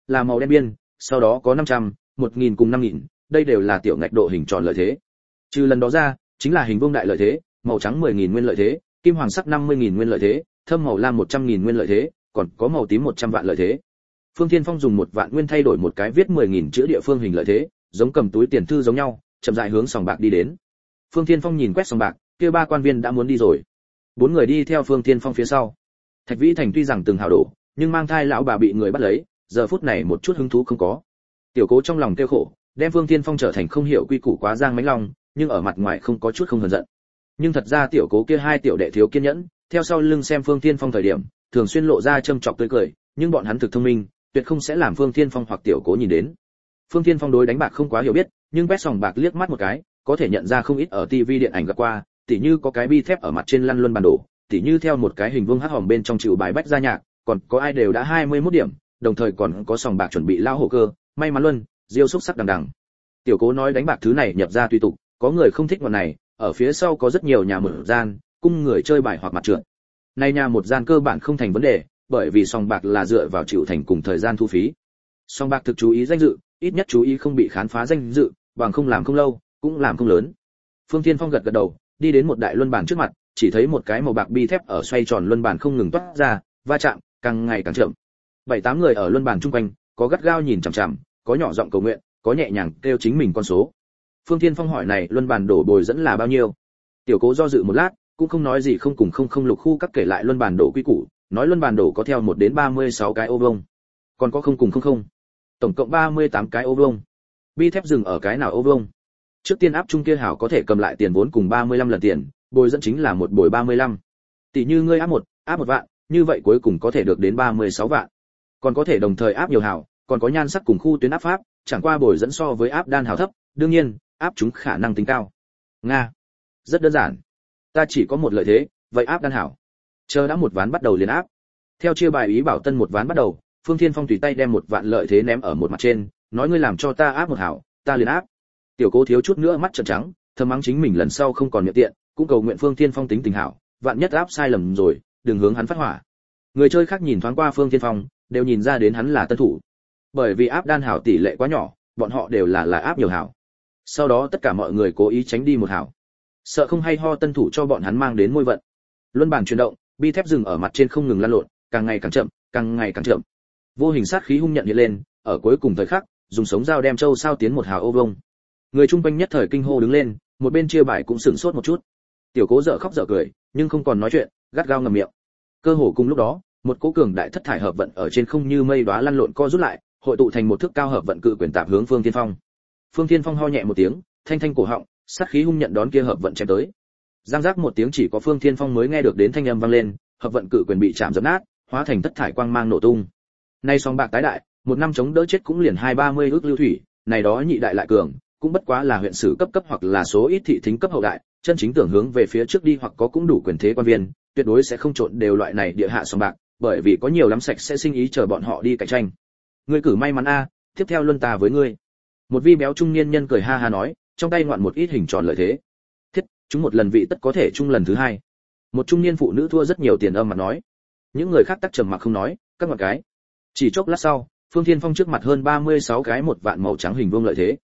là màu đen biên, sau đó có 500, 1000 cùng 5000, đây đều là tiểu ngạch độ hình tròn lợi thế. Trừ lần đó ra, chính là hình vuông đại lợi thế, màu trắng 10000 nguyên lợi thế, kim hoàng sắc 50000 nguyên lợi thế, thâm màu lam 100.000 nguyên lợi thế, còn có màu tím 100 vạn lợi thế. Phương Thiên Phong dùng 1 vạn nguyên thay đổi một cái viết 10.000 chữ địa phương hình lợi thế, giống cầm túi tiền thư giống nhau, chậm rãi hướng sòng bạc đi đến. Phương Thiên Phong nhìn quét sòng bạc, kia 3 quan viên đã muốn đi rồi. 4 người đi theo Phương Thiên Phong phía sau. Thạch Vĩ Thành tuy rằng từng hào đổ, nhưng mang thai lão bà bị người bắt lấy, giờ phút này một chút hứng thú không có. Tiểu Cố trong lòng tiêu khổ, đem Phương Thiên Phong trở thành không hiểu quy củ quá giang mãnh long, nhưng ở mặt ngoài không có chút không hờn giận. Nhưng thật ra tiểu Cố kia hai tiểu đệ thiếu kiên nhẫn, theo sau lưng xem Phương Thiên Phong thời điểm, thường xuyên lộ ra châm chọc tươi cười, nhưng bọn hắn thực thông minh, tuyệt không sẽ làm Phương Thiên Phong hoặc tiểu Cố nhìn đến. Phương Thiên Phong đối đánh bạc không quá hiểu biết, nhưng quét sòng bạc liếc mắt một cái, có thể nhận ra không ít ở TV điện ảnh gặp qua, tỉ như có cái bi thép ở mặt trên lăn luân bản đồ, tỉ như theo một cái hình vuông hắc hòm bên trong chịu bài bách gia nhạc, còn có ai đều đã 21 điểm, đồng thời còn có sòng bạc chuẩn bị lao hổ cơ, may mắn luân, diêu xúc sắc đằng đằng. Tiểu Cố nói đánh bạc thứ này nhập ra tùy tục, có người không thích vật này, ở phía sau có rất nhiều nhà mở gian, cung người chơi bài hoặc mặt trượt. Nay nhà một gian cơ bản không thành vấn đề, bởi vì sòng bạc là dựa vào chịu thành cùng thời gian thu phí. Sòng bạc thực chú ý danh dự, ít nhất chú ý không bị khán phá danh dự, bằng không làm không lâu, cũng làm không lớn. Phương Thiên Phong gật gật đầu, đi đến một đại luân bàn trước mặt, chỉ thấy một cái màu bạc bi thép ở xoay tròn luân bàn không ngừng toát ra, va chạm, càng ngày càng chậm. 7-8 người ở luân bàn chung quanh, có gắt gao nhìn chằm chằm, có nhỏ giọng cầu nguyện, có nhẹ nhàng kêu chính mình con số. Phương Thiên Phong hỏi này luân bàn đổ bồi dẫn là bao nhiêu? Tiểu Cố do dự một lát, cũng không nói gì, không cùng không lục khu các kể lại luân bàn đổ quy củ, nói luân bàn đổ có theo 1 đến 36 cái ô vuông, còn có không cùng không, tổng cộng 38 cái ô vuông. Bi thép dừng ở cái nào ô vuông? Trước tiên áp chung kia hảo có thể cầm lại tiền vốn cùng 35 lần tiền, bồi dẫn chính là một bồi 35. Tỷ như ngươi áp một vạn, như vậy cuối cùng có thể được đến 36 vạn. Còn có thể đồng thời áp nhiều hảo, còn có nhan sắc cùng khu tuyến áp pháp, chẳng qua bồi dẫn so với áp đan hảo thấp, đương nhiên, áp chúng khả năng tính cao. Nga, rất đơn giản. Ta chỉ có một lợi thế, vậy áp đan hảo. Chờ đã một ván bắt đầu liền áp. Theo chia bài ý bảo tân một ván bắt đầu, Phương Thiên Phong tùy tay đem 1 vạn lợi thế ném ở một mặt trên, nói ngươi làm cho ta áp một hảo, ta liền áp. Tiểu Cố thiếu chút nữa mắt trợn trắng, thầm mắng chính mình lần sau không còn miệng tiện, cũng cầu nguyện Phương Thiên Phong tính tình hảo, vạn nhất áp sai lầm rồi, đừng hướng hắn phát hỏa. Người chơi khác nhìn thoáng qua Phương Thiên Phong, đều nhìn ra đến hắn là tân thủ. Bởi vì áp đan hảo tỷ lệ quá nhỏ, bọn họ đều là áp nhiều hảo. Sau đó tất cả mọi người cố ý tránh đi một hảo, sợ không hay ho tân thủ cho bọn hắn mang đến môi vận. Luân bàn chuyển động, bi thép dừng ở mặt trên không ngừng lăn lộn, càng ngày càng chậm, càng ngày càng chậm. Vô hình sát khí hung nhận hiện lên, ở cuối cùng thời khắc, dùng sống dao đem châu sao tiến một hào ô vuông. Người chung quanh nhất thời kinh hô đứng lên, một bên chia bài cũng sửng sốt một chút. Tiểu Cố dở khóc dở cười, nhưng không còn nói chuyện, gắt gao ngậm miệng. Cơ hồ cùng lúc đó, một cỗ cường đại thất thải hợp vận ở trên không như mây đóa lăn lộn co rút lại, hội tụ thành một thước cao hợp vận cự quyền tạp hướng Phương Thiên Phong. Phương Thiên Phong ho nhẹ một tiếng, thanh thanh cổ họng, sát khí hung nhận đón kia hợp vận chém tới. Giang giác một tiếng chỉ có Phương Thiên Phong mới nghe được đến thanh âm vang lên, hợp vận cự quyền bị chạm dập nát, hóa thành thất thải quang mang nổ tung. Nay song bạc tái đại, một năm chống đỡ chết cũng liền 2-30 ước lưu thủy, này đó nhị đại lại cường, cũng bất quá là huyện sử cấp hoặc là số ít thị thính cấp hậu đại, chân chính tưởng hướng về phía trước đi hoặc có cũng đủ quyền thế quan viên, tuyệt đối sẽ không trộn đều loại này địa hạ song bạc, bởi vì có nhiều lắm sạch sẽ sinh ý chờ bọn họ đi cạnh tranh. Ngươi cử may mắn a, tiếp theo luân ta với ngươi. Một vi béo trung niên nhân cười ha ha nói, trong tay ngoạn một ít hình tròn lợi thế. Thiết, chúng một lần vị tất có thể chung lần thứ hai. Một trung niên phụ nữ thua rất nhiều tiền âm mặt nói. Những người khác tắc trầm mặc không nói, các ngọn cái. Chỉ chốc lát sau, Phương Thiên Phong trước mặt hơn 36 cái 1 vạn màu trắng hình vuông lợi thế.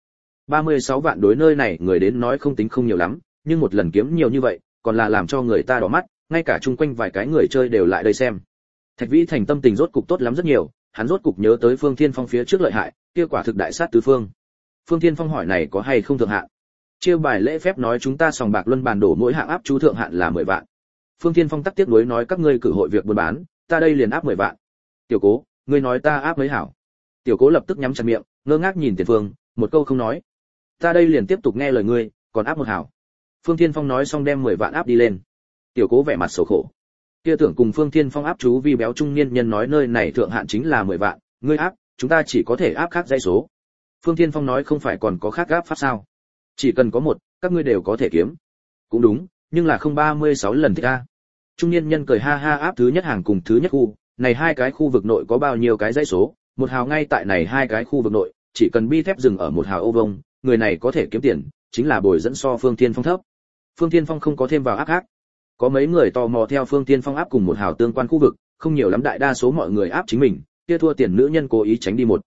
36 vạn đối nơi này người đến nói không tính không nhiều lắm, nhưng một lần kiếm nhiều như vậy, còn là làm cho người ta đỏ mắt, ngay cả chung quanh vài cái người chơi đều lại đây xem. Thạch Vĩ Thành tâm tình rốt cục tốt lắm rất nhiều, hắn rốt cục nhớ tới Phương Thiên Phong phía trước lợi hại, kia quả thực đại sát tứ phương. Phương Thiên Phong hỏi này có hay không thượng hạn? Chia bài lễ phép nói chúng ta sòng bạc luân bàn đổ mỗi hạng áp chú thượng hạn là 10 vạn. Phương Thiên Phong tắc tiếp nối nói các ngươi cử hội việc buôn bán, ta đây liền áp 10 vạn. Tiểu Cố, ngươi nói ta áp mấy hảo? Tiểu Cố lập tức nhắm chặt miệng, ngơ ngác nhìn Tiền Phương, một câu không nói. Ta đây liền tiếp tục nghe lời ngươi, còn áp một hảo. Phương Thiên Phong nói xong đem 10 vạn áp đi lên. Tiểu Cố vẻ mặt xấu khổ. Kia tưởng cùng Phương Thiên Phong áp chú vi béo trung niên nhân nói nơi này thượng hạn chính là 10 vạn, ngươi áp, chúng ta chỉ có thể áp khác dãy số. Phương Thiên Phong nói không phải còn có khác áp pháp sao? Chỉ cần có một, các ngươi đều có thể kiếm. Cũng đúng, nhưng là không 36 lần thích a. Trung niên nhân cười ha ha áp thứ nhất hàng cùng thứ nhất khu, này hai cái khu vực nội có bao nhiêu cái dãy số, một hào ngay tại này hai cái khu vực nội, chỉ cần bi thép dừng ở một hào ô vuông, người này có thể kiếm tiền, chính là bồi dẫn so Phương Thiên Phong thấp. Phương Thiên Phong không có thêm vào áp khác. Có mấy người tò mò theo Phương Thiên Phong áp cùng một hào tương quan khu vực, không nhiều lắm đại đa số mọi người áp chính mình, kia thua tiền nữ nhân cố ý tránh đi một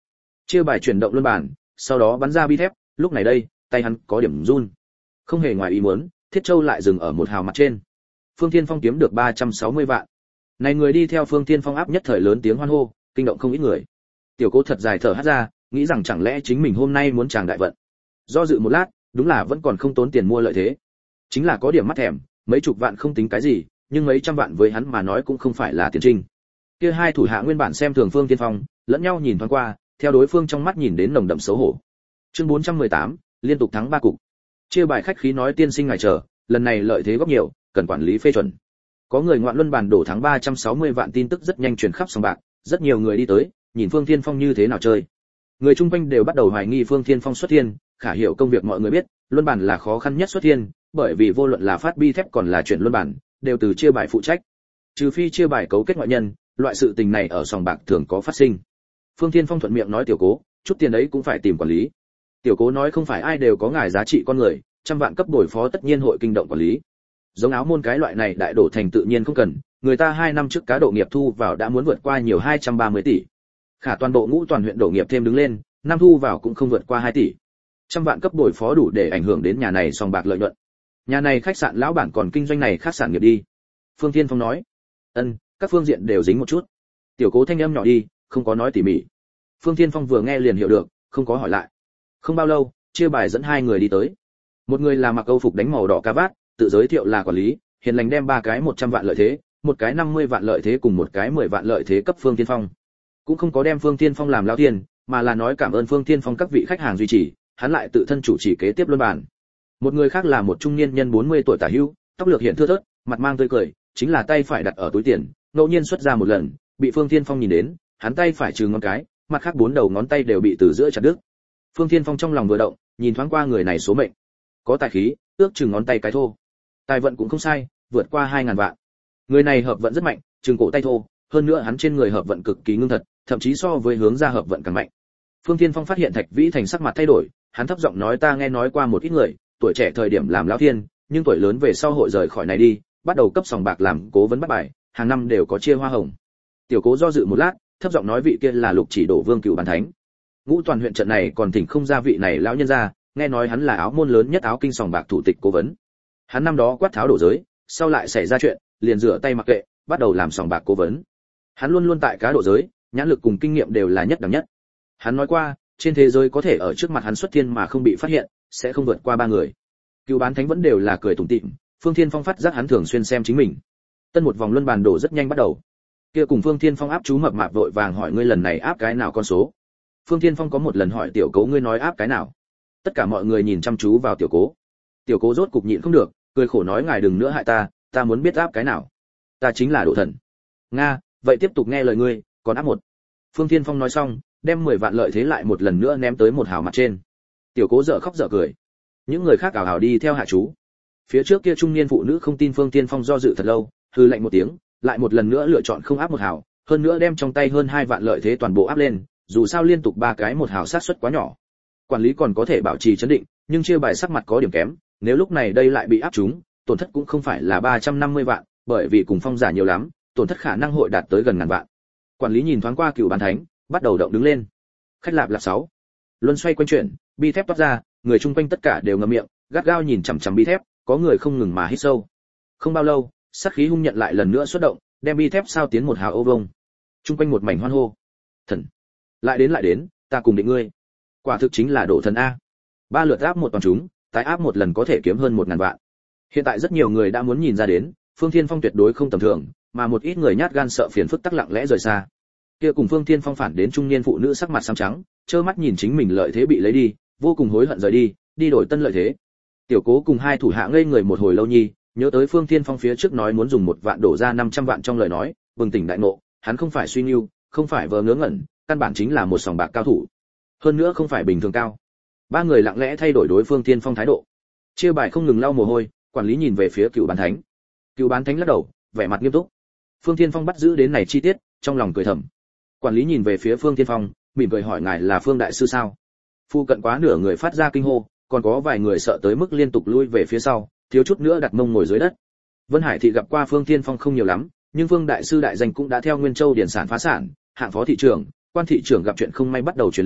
Chia bài chuyển động luân bàn, sau đó bắn ra bi thép, lúc này đây, tay hắn có điểm run. Không hề ngoài ý muốn, Thiết Châu lại dừng ở một hào mặt trên. Phương Thiên Phong kiếm được 360 vạn. Này người đi theo Phương Thiên Phong áp nhất thời lớn tiếng hoan hô, kinh động không ít người. Tiểu Cố thật dài thở hắt ra, nghĩ rằng chẳng lẽ chính mình hôm nay muốn chàng đại vận. Do dự một lát, đúng là vẫn còn không tốn tiền mua lợi thế. Chính là có điểm mắt thèm, mấy chục vạn không tính cái gì, nhưng mấy trăm vạn với hắn mà nói cũng không phải là tiền trinh. Kia hai thủ hạ nguyên bản xem thường Phương Thiên Phong, lẫn nhau nhìn thoáng qua, theo đối phương trong mắt nhìn đến nồng đậm xấu hổ. Chương 418, liên tục thắng 3 cục. Chia bài khách khí nói tiên sinh ngài chờ, lần này lợi thế góp nhiều, cần quản lý phê chuẩn. Có người ngoạn luân bàn đổ thắng 360 vạn tin tức rất nhanh truyền khắp sòng bạc, rất nhiều người đi tới, nhìn Phương Thiên Phong như thế nào chơi. Người chung quanh đều bắt đầu hoài nghi Phương Thiên Phong xuất thiên, khả hiểu công việc mọi người biết, luân bàn là khó khăn nhất xuất thiên, bởi vì vô luận là phát bi thép còn là chuyển luân bàn, đều từ chia bài phụ trách. Trừ phi chia bài cấu kết ngoại nhân, loại sự tình này ở sòng bạc thường có phát sinh. Phương Thiên Phong thuận miệng nói Tiểu Cố, chút tiền ấy cũng phải tìm quản lý. Tiểu Cố nói không phải ai đều có ngài giá trị con người, trăm vạn cấp đổi phó tất nhiên hội kinh động quản lý. Giống áo môn cái loại này đại đổ thành tự nhiên không cần, người ta 2 năm trước cá độ nghiệp thu vào đã muốn vượt qua nhiều 230 tỷ. Khả toàn bộ ngũ toàn huyện đổ nghiệp thêm đứng lên, năm thu vào cũng không vượt qua 2 tỷ. Trăm vạn cấp đổi phó đủ để ảnh hưởng đến nhà này sòng bạc lợi nhuận. Nhà này khách sạn lão bản còn kinh doanh này khác sản nghiệp đi. Phương Thiên Phong nói. Các phương diện đều dính một chút. Tiểu Cố thanh âm nhỏ đi, không có nói tỉ mỉ. Phương Thiên Phong vừa nghe liền hiểu được, không có hỏi lại. Không bao lâu, chia bài dẫn 2 người đi tới. Một người là mặc Âu phục đánh màu đỏ cà vạt, tự giới thiệu là quản lý, hiền lành đem 3 cái 100 vạn lợi thế, một cái 50 vạn lợi thế cùng một cái 10 vạn lợi thế cấp Phương Thiên Phong. Cũng không có đem Phương Thiên Phong làm lao tiền, mà là nói cảm ơn Phương Thiên Phong các vị khách hàng duy trì, hắn lại tự thân chủ trì kế tiếp luân bàn. Một người khác là một trung niên nhân 40 tuổi tả hữu, tóc lược hiện thưa thớt, mặt mang tươi cười, chính là tay phải đặt ở túi tiền, ngẫu nhiên xuất ra một lần, bị Phương Thiên Phong nhìn đến, hắn tay phải trừ ngón cái, mặt khác 4 đầu ngón tay đều bị từ giữa chặt đứt. Phương Thiên Phong trong lòng vừa động, nhìn thoáng qua người này số mệnh, có tài khí, ước chừng ngón tay cái thô. Tài vận cũng không sai, vượt qua 2000 vạn. Người này hợp vận rất mạnh, chừng cổ tay thô, hơn nữa hắn trên người hợp vận cực kỳ ngưng thật, thậm chí so với hướng ra hợp vận càng mạnh. Phương Thiên Phong phát hiện Thạch Vĩ Thành sắc mặt thay đổi, hắn thấp giọng nói ta nghe nói qua một ít người, tuổi trẻ thời điểm làm lão thiên, nhưng tuổi lớn về sau hội rời khỏi này đi, bắt đầu cấp sòng bạc làm cố vấn bắt bài, hàng năm đều có chia hoa hồng. Tiểu Cố do dự một lát, thấp giọng nói vị kia là Lục Chỉ Đổ Vương Cửu Bán Thánh. Ngũ toàn huyện trận này còn thỉnh không ra vị này lão nhân ra, nghe nói hắn là áo môn lớn nhất áo kinh sòng bạc thủ tịch cố vấn. Hắn năm đó quát tháo đổ giới, sau lại xảy ra chuyện, liền rửa tay mặc kệ, bắt đầu làm sòng bạc cố vấn. Hắn luôn luôn tại cá độ giới, nhãn lực cùng kinh nghiệm đều là nhất đẳng nhất. Hắn nói qua, trên thế giới có thể ở trước mặt hắn xuất thiên mà không bị phát hiện, sẽ không vượt qua 3 người. Cửu Bán Thánh vẫn đều là cười tủm tỉm, Phương Thiên Phong phát giác hắn thường xuyên xem chính mình. Tân một vòng luân bàn đổ rất nhanh bắt đầu. Kia cùng Phương Thiên Phong áp chú mập mạp vội vàng hỏi ngươi lần này áp cái nào con số. Phương Thiên Phong có một lần hỏi Tiểu Cố ngươi nói áp cái nào. Tất cả mọi người nhìn chăm chú vào Tiểu Cố. Tiểu Cố rốt cục nhịn không được, cười khổ nói ngài đừng nữa hại ta muốn biết áp cái nào. Ta chính là độ thần. Nga, vậy tiếp tục nghe lời ngươi, còn áp một. Phương Thiên Phong nói xong, đem 10 vạn lợi thế lại một lần nữa ném tới một hào mặt trên. Tiểu Cố dở khóc dở cười. Những người khác ảo ảo đi theo hạ chú. Phía trước kia trung niên phụ nữ không tin Phương Thiên Phong do dự thật lâu, hừ lạnh một tiếng, lại một lần nữa lựa chọn không áp một hào, hơn nữa đem trong tay hơn 2 vạn lợi thế toàn bộ áp lên, dù sao liên tục 3 cái một hào sát suất quá nhỏ. Quản lý còn có thể bảo trì trấn định, nhưng chia bài sắc mặt có điểm kém, nếu lúc này đây lại bị áp trúng, tổn thất cũng không phải là 350 vạn, bởi vì cùng Phong giả nhiều lắm, tổn thất khả năng hội đạt tới gần ngàn vạn. Quản lý nhìn thoáng qua Cửu Bán Thánh, bắt đầu động đứng lên. Khách lạp là 6. Luân xoay quanh chuyển, bi thép toát ra, người chung quanh tất cả đều ngậm miệng, gắt gao nhìn chằm chằm bi thép, có người không ngừng mà hít sâu. Không bao lâu, sát khí hung nhận lại lần nữa xuất động, đem bi thép sao tiến một hào ô vông. Chung quanh một mảnh hoan hô. Thần, lại đến, ta cùng định ngươi. Quả thực chính là độ thần a. 3 lượt áp một toàn chúng, tái áp một lần có thể kiếm hơn 1000 vạn. Hiện tại rất nhiều người đã muốn nhìn ra đến, Phương Thiên Phong tuyệt đối không tầm thường, mà một ít người nhát gan sợ phiền phức tắc lặng lẽ rời xa. Kia cùng Phương Thiên Phong phản đến trung niên phụ nữ sắc mặt xám trắng, trơ mắt nhìn chính mình lợi thế bị lấy đi, vô cùng hối hận rời đi đổi tân lợi thế. Tiểu Cố cùng hai thủ hạ ngây người một hồi lâu nhi, nhớ tới Phương Thiên Phong phía trước nói muốn dùng 1 vạn đổ ra 500 vạn trong lời nói, bừng tỉnh đại ngộ, hắn không phải suy nhu, không phải vờ ngớ ngẩn, căn bản chính là một sòng bạc cao thủ. Hơn nữa không phải bình thường cao. 3 người lặng lẽ thay đổi đối Phương Thiên Phong thái độ. Chia bài không ngừng lau mồ hôi, quản lý nhìn về phía Cửu Bán Thánh. Cửu Bán Thánh lắc đầu, vẻ mặt nghiêm túc. Phương Thiên Phong bắt giữ đến này chi tiết, trong lòng cười thầm. Quản lý nhìn về phía Phương Thiên Phong, mỉm cười hỏi ngài là Phương đại sư sao? Phu cận quá nửa người phát ra kinh hô, còn có vài người sợ tới mức liên tục lui về phía sau, thiếu chút nữa đặt mông ngồi dưới đất. Vân Hải thị gặp qua Phương Thiên Phong không nhiều lắm, nhưng Phương đại sư đại danh cũng đã theo Nguyên Châu điển sản phá sản, hạng phó thị trưởng, quan thị trưởng gặp chuyện không may bắt đầu truyền lưu,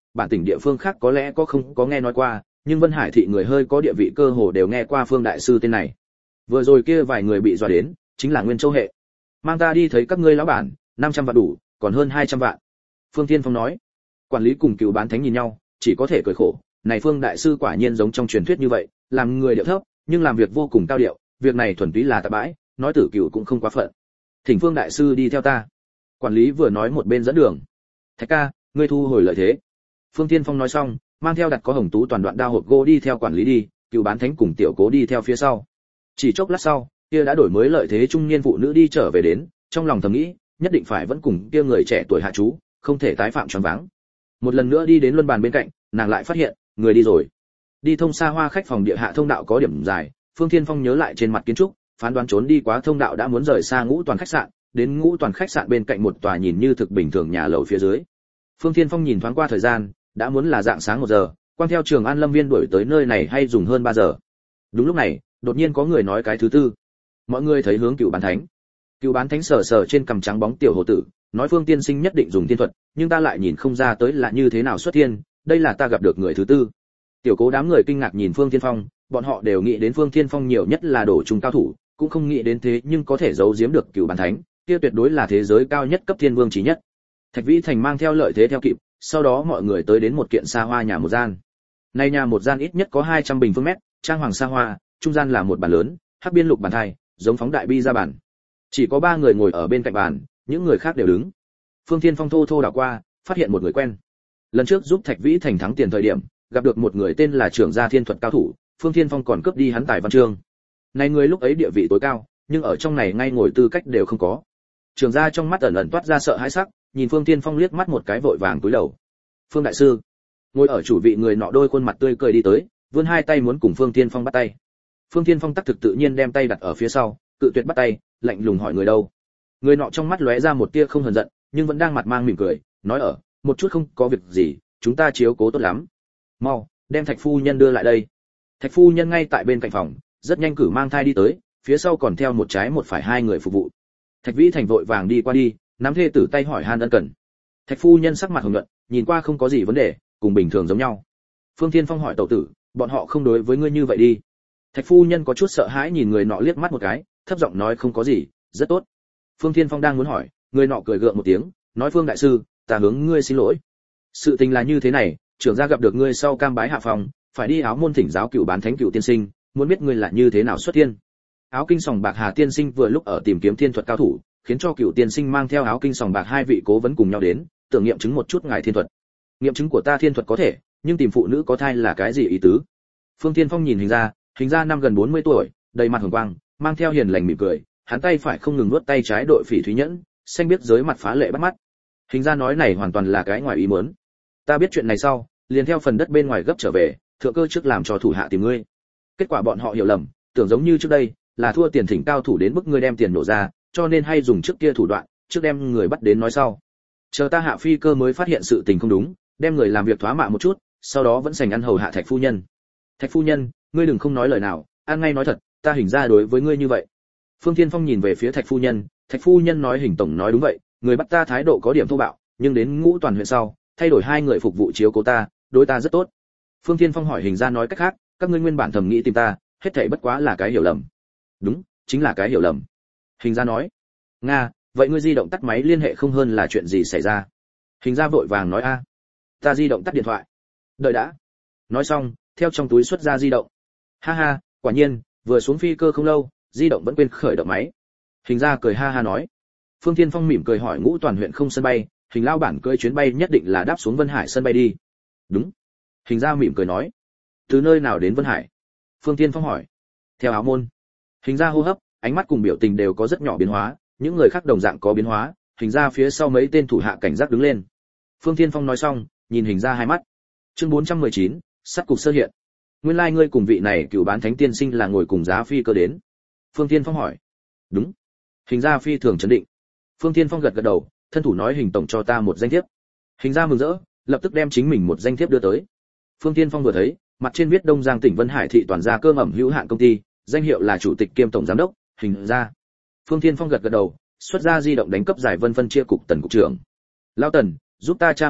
bản tỉnh địa phương khác có lẽ không có nghe nói qua, nhưng Vân Hải thị người hơi có địa vị cơ hồ đều nghe qua Phương đại sư tên này. Vừa rồi kia vài người bị dọa đến, chính là Nguyên Châu hệ. Mang ta đi thấy các ngươi lão bản, 500 vạn đủ, còn hơn 200 vạn. Phương Thiên Phong nói. Quản lý cùng Cửu Bán Thánh nhìn nhau, chỉ có thể cười khổ, này Phương đại sư quả nhiên giống trong truyền thuyết như vậy, làm người điệu thấp, nhưng làm việc vô cùng cao điệu, việc này thuần túy là tạp bãi, nói tử Cửu cũng không quá phận. Thỉnh Phương đại sư đi theo ta. Quản lý vừa nói một bên dẫn đường. Thạch ca, ngươi thu hồi lợi thế. Phương Thiên Phong nói xong, mang theo đặt có hồng tú toàn đoạn đao hộp gỗ đi theo quản lý đi, Cửu Bán Thánh cùng Tiểu Cố đi theo phía sau. Chỉ chốc lát sau, kia đã đổi mới lợi thế trung niên phụ nữ đi trở về đến, trong lòng thầm nghĩ, nhất định phải vẫn cùng kia người trẻ tuổi hạ chú, không thể tái phạm choáng váng. Một lần nữa đi đến luân bàn bên cạnh, nàng lại phát hiện, người đi rồi. Đi thông xa hoa khách phòng địa hạ thông đạo có điểm dài, Phương Thiên Phong nhớ lại trên mặt kiến trúc, phán đoán trốn đi quá thông đạo đã muốn rời xa Ngũ Toàn khách sạn, đến Ngũ Toàn khách sạn bên cạnh một tòa nhìn như thực bình thường nhà lầu phía dưới. Phương Thiên Phong nhìn thoáng qua thời gian, đã muốn là dạng sáng 1 giờ, quang theo Trường An Lâm Viên đuổi tới nơi này hay dùng hơn 3 giờ. Đúng lúc này, đột nhiên có người nói cái thứ tư. Mọi người thấy hướng Cửu Bán Thánh. Cửu Bán Thánh sờ sờ trên cằm trắng bóng tiểu hồ tử, nói Phương tiên sinh nhất định dùng thiên thuật, nhưng ta lại nhìn không ra tới là như thế nào xuất thiên, đây là ta gặp được người thứ tư. Tiểu Cố đám người kinh ngạc nhìn Phương Thiên Phong, bọn họ đều nghĩ đến Phương Thiên Phong nhiều nhất là đổ trùng cao thủ, cũng không nghĩ đến thế nhưng có thể giấu giếm được Cửu Bán Thánh, kia tuyệt đối là thế giới cao nhất cấp thiên vương chí nhất. Thạch Vĩ Thành mang theo lợi thế theo kịp, sau đó mọi người tới đến một kiện xa hoa nhà một gian. Nay nhà một gian ít nhất có 200 bình phương mét, trang hoàng xa hoa, trung gian là một bàn lớn, hắc biên lục bàn thai, giống phóng đại bi ra bàn. Chỉ có 3 người ngồi ở bên cạnh bàn, những người khác đều đứng. Phương Thiên Phong thô thô đảo qua, phát hiện một người quen. Lần trước giúp Thạch Vĩ Thành thắng tiền thời điểm, gặp được một người tên là trưởng gia thiên thuật cao thủ, Phương Thiên Phong còn cướp đi hắn tài văn chương. Này người lúc ấy địa vị tối cao, nhưng ở trong này ngay ngồi tư cách đều không có. Trưởng gia trong mắt ẩn ẩn toát ra sợ hãi sắc, nhìn Phương Thiên Phong liếc mắt một cái vội vàng cúi đầu. Phương đại sư. Ngồi ở chủ vị người nọ đôi khuôn mặt tươi cười đi tới, vươn hai tay muốn cùng Phương Thiên Phong bắt tay. Phương Thiên Phong tắc thực tự nhiên đem tay đặt ở phía sau, cự tuyệt bắt tay, lạnh lùng hỏi người đâu. Người nọ trong mắt lóe ra một tia không hờn giận, nhưng vẫn đang mặt mang mỉm cười, nói ở, một chút không có việc gì, chúng ta chiếu cố tốt lắm. Mau, đem Thạch phu nhân đưa lại đây. Thạch phu nhân ngay tại bên cạnh phòng, rất nhanh cử mang thai đi tới, phía sau còn theo một trái một phải 2 người phục vụ. Thạch Vĩ Thành vội vàng đi qua đi, nắm thê tử tay hỏi han ân cần. Thạch phu nhân sắc mặt hồng nhuận, nhìn qua không có gì vấn đề, cùng bình thường giống nhau. Phương Thiên Phong hỏi tẩu tử, bọn họ không đối với ngươi như vậy đi. Thạch phu nhân có chút sợ hãi nhìn người nọ liếc mắt một cái, thấp giọng nói không có gì, rất tốt. Phương Thiên Phong đang muốn hỏi, người nọ cười gượng một tiếng, nói Phương đại sư, ta hướng ngươi xin lỗi. Sự tình là như thế này, trưởng gia gặp được ngươi sau cam bái hạ phòng, phải đi áo môn thỉnh giáo Cửu Bán Thánh Cửu tiên sinh, muốn biết ngươi là như thế nào xuất thiên. Áo kinh sòng bạc Hà tiên sinh vừa lúc ở tìm kiếm thiên thuật cao thủ, khiến cho Cửu tiên sinh mang theo áo kinh sòng bạc 2 vị cố vấn cùng nhau đến, tưởng nghiệm chứng một chút ngài thiên thuật. Nghiệm chứng của ta thiên thuật có thể, nhưng tìm phụ nữ có thai là cái gì ý tứ? Phương Thiên Phong nhìn hình ra năm gần 40 tuổi, đầy mặt hồng quang, mang theo hiền lành mỉm cười, hắn tay phải không ngừng nuốt tay trái đội phỉ thúy nhẫn, xanh biết giới mặt phá lệ bắt mắt. Hình ra nói này hoàn toàn là cái ngoài ý muốn. Ta biết chuyện này sau, liền theo phần đất bên ngoài gấp trở về, thượng cơ trước làm cho thủ hạ tìm ngươi. Kết quả bọn họ hiểu lầm, tưởng giống như trước đây, là thua tiền thỉnh cao thủ đến mức ngươi đem tiền nổ ra, cho nên hay dùng trước kia thủ đoạn, trước đem người bắt đến nói sau. Chờ ta hạ phi cơ mới phát hiện sự tình không đúng, đem người làm việc thoá mạ một chút, sau đó vẫn sành ăn hầu hạ Thạch phu nhân. Thạch phu nhân, ngươi đừng không nói lời nào, ăn ngay nói thật, ta hình ra đối với ngươi như vậy. Phương Thiên Phong nhìn về phía Thạch phu nhân nói hình tổng nói đúng vậy, người bắt ta thái độ có điểm thô bạo, nhưng đến Ngũ Toàn huyện sau, thay đổi 2 người phục vụ chiếu cố ta, đối ta rất tốt. Phương Thiên Phong hỏi hình ra nói cách khác, các ngươi nguyên bản thầm nghĩ tìm ta, hết thảy bất quá là cái hiểu lầm. Đúng, chính là cái hiểu lầm. Hình ra nói. Nga, vậy ngươi di động tắt máy liên hệ không hơn là chuyện gì xảy ra? Hình ra vội vàng nói a, ta di động tắt điện thoại. Đợi đã. Nói xong, theo trong túi xuất ra di động. Ha ha, quả nhiên, vừa xuống phi cơ không lâu, di động vẫn quên khởi động máy. Hình ra cười ha ha nói. Phương Thiên Phong mỉm cười hỏi Ngũ Toàn huyện không sân bay, hình lao bản cưỡi chuyến bay nhất định là đáp xuống Vân Hải sân bay đi. Đúng. Hình ra mỉm cười nói. Từ nơi nào đến Vân Hải? Phương Thiên Phong hỏi. Theo áo môn. Hình ra hô hấp, ánh mắt cùng biểu tình đều có rất nhỏ biến hóa, những người khác đồng dạng có biến hóa, hình ra phía sau mấy tên thủ hạ cảnh giác đứng lên. Phương Thiên Phong nói xong, nhìn hình ra hai mắt. Chương 419, sát cục sơ hiện. Nguyên lai ngươi cùng vị này Cửu Bán Thánh tiên sinh là ngồi cùng giá phi cơ đến. Phương Thiên Phong hỏi. Đúng. Hình ra phi thường trấn định. Phương Thiên Phong gật gật đầu, thân thủ nói hình tổng cho ta một danh thiếp. Hình ra mừng rỡ, lập tức đem chính mình một danh thiếp đưa tới. Phương Thiên Phong vừa thấy, mặt trên viết Đông Giang tỉnh Vân Hải thị toàn gia cơm ẩm hữu hạn công ty, danh hiệu là chủ tịch kiêm tổng giám đốc, hình ra. Phương Thiên Phong gật gật đầu, xuất ra di động đánh cấp giải Vân phân chia cục Tần cục trưởng. Lão Tần, giúp ta tra một chút,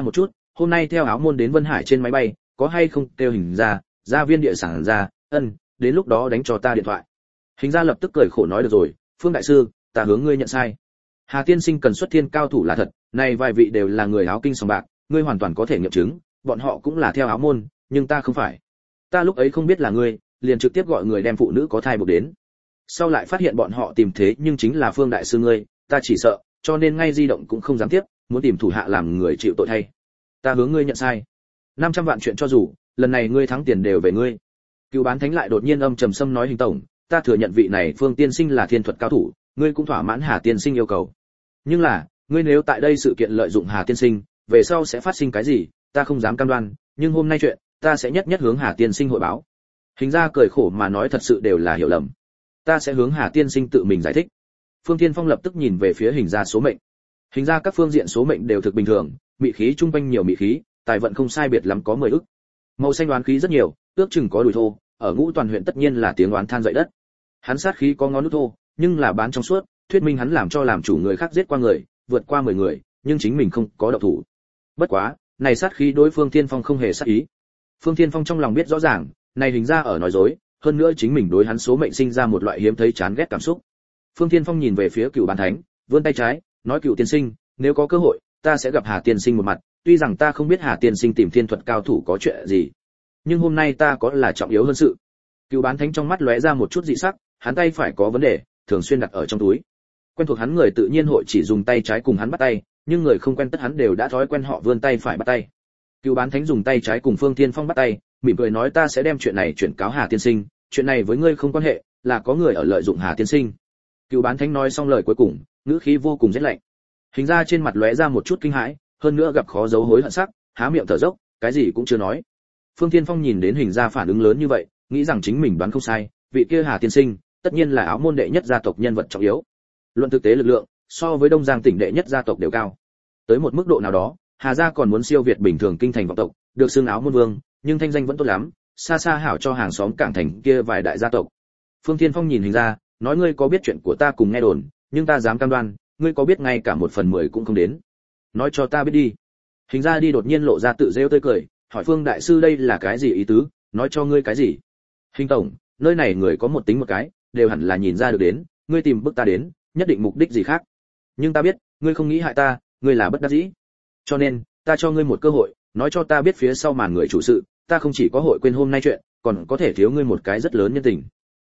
hôm nay theo áo môn đến Vân Hải trên máy bay, có hay không kêu Hình ra viên địa sản ra, đến lúc đó đánh cho ta điện thoại. Hình ra lập tức cười khổ nói được rồi, Phương đại sư, ta hướng ngươi nhận sai. Hà tiên sinh cần xuất thiên cao thủ là thật, này vài vị đều là người áo kinh sòng bạc, ngươi hoàn toàn có thể nghiệm chứng, bọn họ cũng là theo áo môn, nhưng ta không phải. Ta lúc ấy không biết là ngươi, liền trực tiếp gọi người đem phụ nữ có thai buộc đến. Sau lại phát hiện bọn họ tìm thế nhưng chính là Phương đại sư ngươi, ta chỉ sợ, cho nên ngay di động cũng không dám tiếp, muốn tìm thủ hạ làm người chịu tội thay. Ta hướng ngươi nhận sai. 500 vạn chuyện cho dù, lần này ngươi thắng tiền đều về ngươi. Cựu bán thánh lại đột nhiên âm trầm sâm nói Hình tổng, ta thừa nhận vị này Phương tiên sinh là thiên thuật cao thủ, ngươi cũng thỏa mãn Hà tiên sinh yêu cầu. Nhưng là, ngươi nếu tại đây sự kiện lợi dụng Hà tiên sinh, về sau sẽ phát sinh cái gì, ta không dám cam đoan, nhưng hôm nay chuyện, ta sẽ nhất nhất hướng Hà tiên sinh hội báo. Hình ra cười khổ mà nói thật sự đều là hiểu lầm. Ta sẽ hướng Hà tiên sinh tự mình giải thích. Phương Thiên Phong lập tức nhìn về phía Hình ra số mệnh. Hình ra các phương diện số mệnh đều thực bình thường, mị khí trung quanh nhiều mị khí, tài vận không sai biệt lắm có 10 ức. Màu xanh đoán khí rất nhiều, ước chừng có đùi thô, ở Ngũ Toàn huyện tất nhiên là tiếng oán than dậy đất. Hắn sát khí có ngón nút thô, nhưng là bán trong suốt, thuyết minh hắn làm cho làm chủ người khác giết qua người, vượt qua 10 người, nhưng chính mình không có động thủ. Bất quá, này sát khí đối Phương Thiên Phong không hề sát ý. Phương Thiên Phong trong lòng biết rõ ràng, này Hình ra ở nói dối, hơn nữa chính mình đối hắn số mệnh sinh ra một loại hiếm thấy chán ghét cảm xúc. Phương Thiên Phong nhìn về phía Cựu Bán Thánh, vươn tay trái, nói Cựu tiên sinh, nếu có cơ hội, ta sẽ gặp Hà tiên sinh một mặt, tuy rằng ta không biết Hà tiên sinh tìm thiên thuật cao thủ có chuyện gì, nhưng hôm nay ta có là trọng yếu hơn sự. Cựu Bán Thánh trong mắt lóe ra một chút dị sắc, hắn tay phải có vấn đề, thường xuyên đặt ở trong túi. Quen thuộc hắn người tự nhiên hội chỉ dùng tay trái cùng hắn bắt tay, nhưng người không quen tất hắn đều đã thói quen họ vươn tay phải bắt tay. Cựu Bán Thánh dùng tay trái cùng Phương Thiên Phong bắt tay, mỉm cười nói ta sẽ đem chuyện này chuyển cáo Hà tiên sinh, chuyện này với ngươi không quan hệ, là có người ở lợi dụng Hà tiên sinh. Cựu Bán Thánh nói xong lời cuối cùng, ngữ khí vô cùng rét lạnh. Hình ra trên mặt lóe ra một chút kinh hãi, hơn nữa gặp khó giấu hối hận sắc, há miệng thở dốc, cái gì cũng chưa nói. Phương Thiên Phong nhìn đến Hình ra phản ứng lớn như vậy, nghĩ rằng chính mình đoán không sai, vị kia Hà tiên sinh, tất nhiên là áo môn đệ nhất gia tộc nhân vật trọng yếu. Luận thực tế lực lượng, so với Đông Giang tỉnh đệ nhất gia tộc đều cao. Tới một mức độ nào đó, Hà gia còn muốn siêu việt bình thường kinh thành vọng tộc, được xưng áo môn vương, nhưng thanh danh vẫn tốt lắm, xa xa hảo cho hàng xóm cảng thành kia vài đại gia tộc. Phương Thiên Phong nhìn Hình ra, nói ngươi có biết chuyện của ta cùng nghe đồn, nhưng ta dám cam đoan, ngươi có biết ngay cả 1/10 cũng không đến. Nói cho ta biết đi. Hình ra đi đột nhiên lộ ra tự rêu tươi cười, hỏi Phương đại sư đây là cái gì ý tứ, nói cho ngươi cái gì? Hình tổng, nơi này người có một tính một cái, đều hẳn là nhìn ra được đến, ngươi tìm bức ta đến, nhất định mục đích gì khác. Nhưng ta biết, ngươi không nghĩ hại ta, ngươi là bất đắc dĩ. Cho nên, ta cho ngươi một cơ hội, nói cho ta biết phía sau màn người chủ sự, ta không chỉ có hội quên hôm nay chuyện, còn có thể thiếu ngươi một cái rất lớn nhân tình.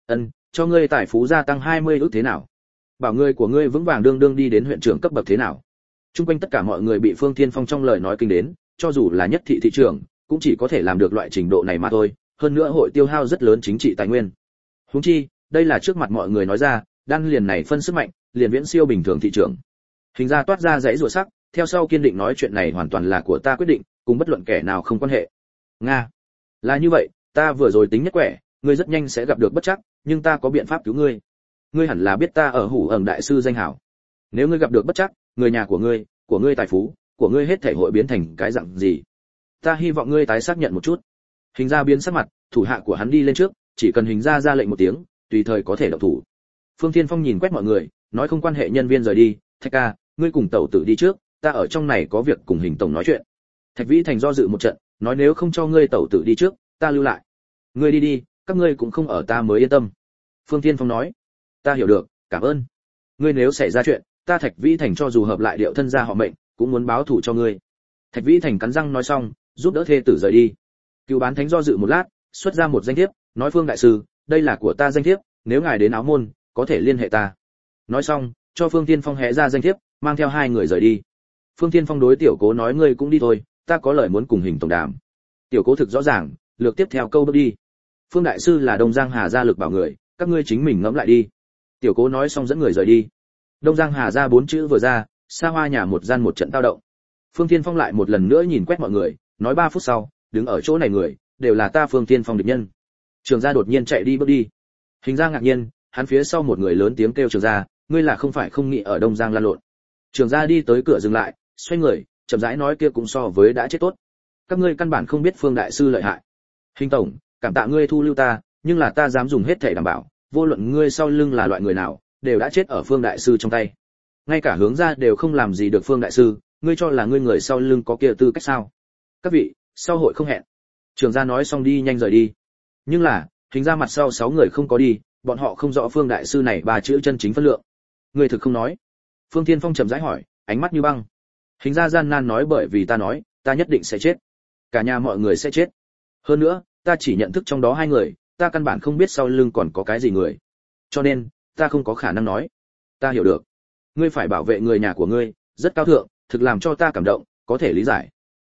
Cho ngươi tài phú gia tăng 20 ức thế nào? Bảo ngươi của ngươi vững vàng đương đương đi đến huyện trưởng cấp bậc thế nào? Trung quanh tất cả mọi người bị Phương Thiên Phong trong lời nói kinh đến, cho dù là nhất thị thị trưởng, cũng chỉ có thể làm được loại trình độ này mà thôi, hơn nữa hội tiêu hao rất lớn chính trị tài nguyên. Huống chi, đây là trước mặt mọi người nói ra, đan liền này phân sức mạnh, liền viễn siêu bình thường thị trưởng. Hình ra toát ra dãy rủa sắc, theo sau kiên định nói chuyện này hoàn toàn là của ta quyết định, cùng bất luận kẻ nào không quan hệ. Nga, là như vậy, ta vừa rồi tính nhất quẻ, ngươi rất nhanh sẽ gặp được bất trắc, nhưng ta có biện pháp cứu ngươi. Ngươi hẳn là biết ta ở Hủ Ẩn đại sư danh hảo. Nếu ngươi gặp được bất trắc, người nhà của ngươi tài phú, của ngươi hết thảy hội biến thành cái dạng gì? Ta hy vọng ngươi tái xác nhận một chút. Hình ra biến sắc mặt, thủ hạ của hắn đi lên trước, chỉ cần Hình ra ra lệnh một tiếng, tùy thời có thể động thủ. Phương Thiên Phong nhìn quét mọi người, nói không quan hệ nhân viên rời đi, Thạch ca, ngươi cùng tẩu tử đi trước, ta ở trong này có việc cùng Hình tổng nói chuyện. Thạch Vĩ Thành do dự một trận, nói nếu không cho ngươi tẩu tử đi trước, ta lưu lại. Ngươi đi đi, các ngươi cũng không ở ta mới yên tâm. Phương Thiên Phong nói, ta hiểu được, cảm ơn. Ngươi nếu xảy ra chuyện, ta Thạch Vĩ Thành cho dù hợp lại điệu thân gia họ mệnh, cũng muốn báo thù cho ngươi. Thạch Vĩ Thành cắn răng nói xong, giúp đỡ thê tử rời đi. Cựu Bán Thánh do dự một lát, xuất ra một danh thiếp, nói Phương đại sư, đây là của ta danh thiếp, nếu ngài đến áo môn, có thể liên hệ ta. Nói xong, cho Phương Thiên Phong hé ra danh thiếp, mang theo hai người rời đi. Phương Thiên Phong đối Tiểu Cố nói ngươi cũng đi thôi, ta có lời muốn cùng Hình tổng đàm. Tiểu Cố thực rõ ràng, lược tiếp theo câu bước đi. Phương đại sư là Đông Giang Hà gia lực bảo người, các ngươi chính mình ngẫm lại đi. Tiểu Cố nói xong dẫn người rời đi. Đông Giang Hà gia 4 chữ vừa ra, xa hoa nhà một gian một trận tao động. Phương Thiên Phong lại một lần nữa nhìn quét mọi người, nói 3 phút sau, đứng ở chỗ này người, đều là ta Phương Thiên Phong địch nhân. Trường gia đột nhiên chạy đi bước đi. Hình ra ngạc nhiên, hắn phía sau một người lớn tiếng kêu Trường gia, ngươi là không phải không nghĩ ở Đông Giang lan lộn. Trường gia đi tới cửa dừng lại, xoay người, chậm rãi nói kia cũng so với đã chết tốt. Các ngươi căn bản không biết Phương đại sư lợi hại. Hình tổng, cảm tạ ngươi thu lưu ta, nhưng là ta dám dùng hết thể đảm bảo, vô luận ngươi sau lưng là loại người nào, đều đã chết ở Phương đại sư trong tay. Ngay cả hướng ra đều không làm gì được Phương đại sư, ngươi cho là ngươi người sau lưng có kia tư cách sao? Các vị, sau hội không hẹn. Trưởng gia nói xong đi nhanh rời đi. Nhưng là, hình ra mặt sau 6 người không có đi, bọn họ không rõ Phương đại sư này 3 chữ chân chính phân lượng. Người thực không nói. Phương Thiên Phong trầm rãi hỏi, ánh mắt như băng. Hình ra gian nan nói bởi vì ta nói, ta nhất định sẽ chết. Cả nhà mọi người sẽ chết. Hơn nữa, ta chỉ nhận thức trong đó 2 người, ta căn bản không biết sau lưng còn có cái gì người. Cho nên, ta không có khả năng nói. Ta hiểu được. Ngươi phải bảo vệ người nhà của ngươi, rất cao thượng, thực làm cho ta cảm động, có thể lý giải.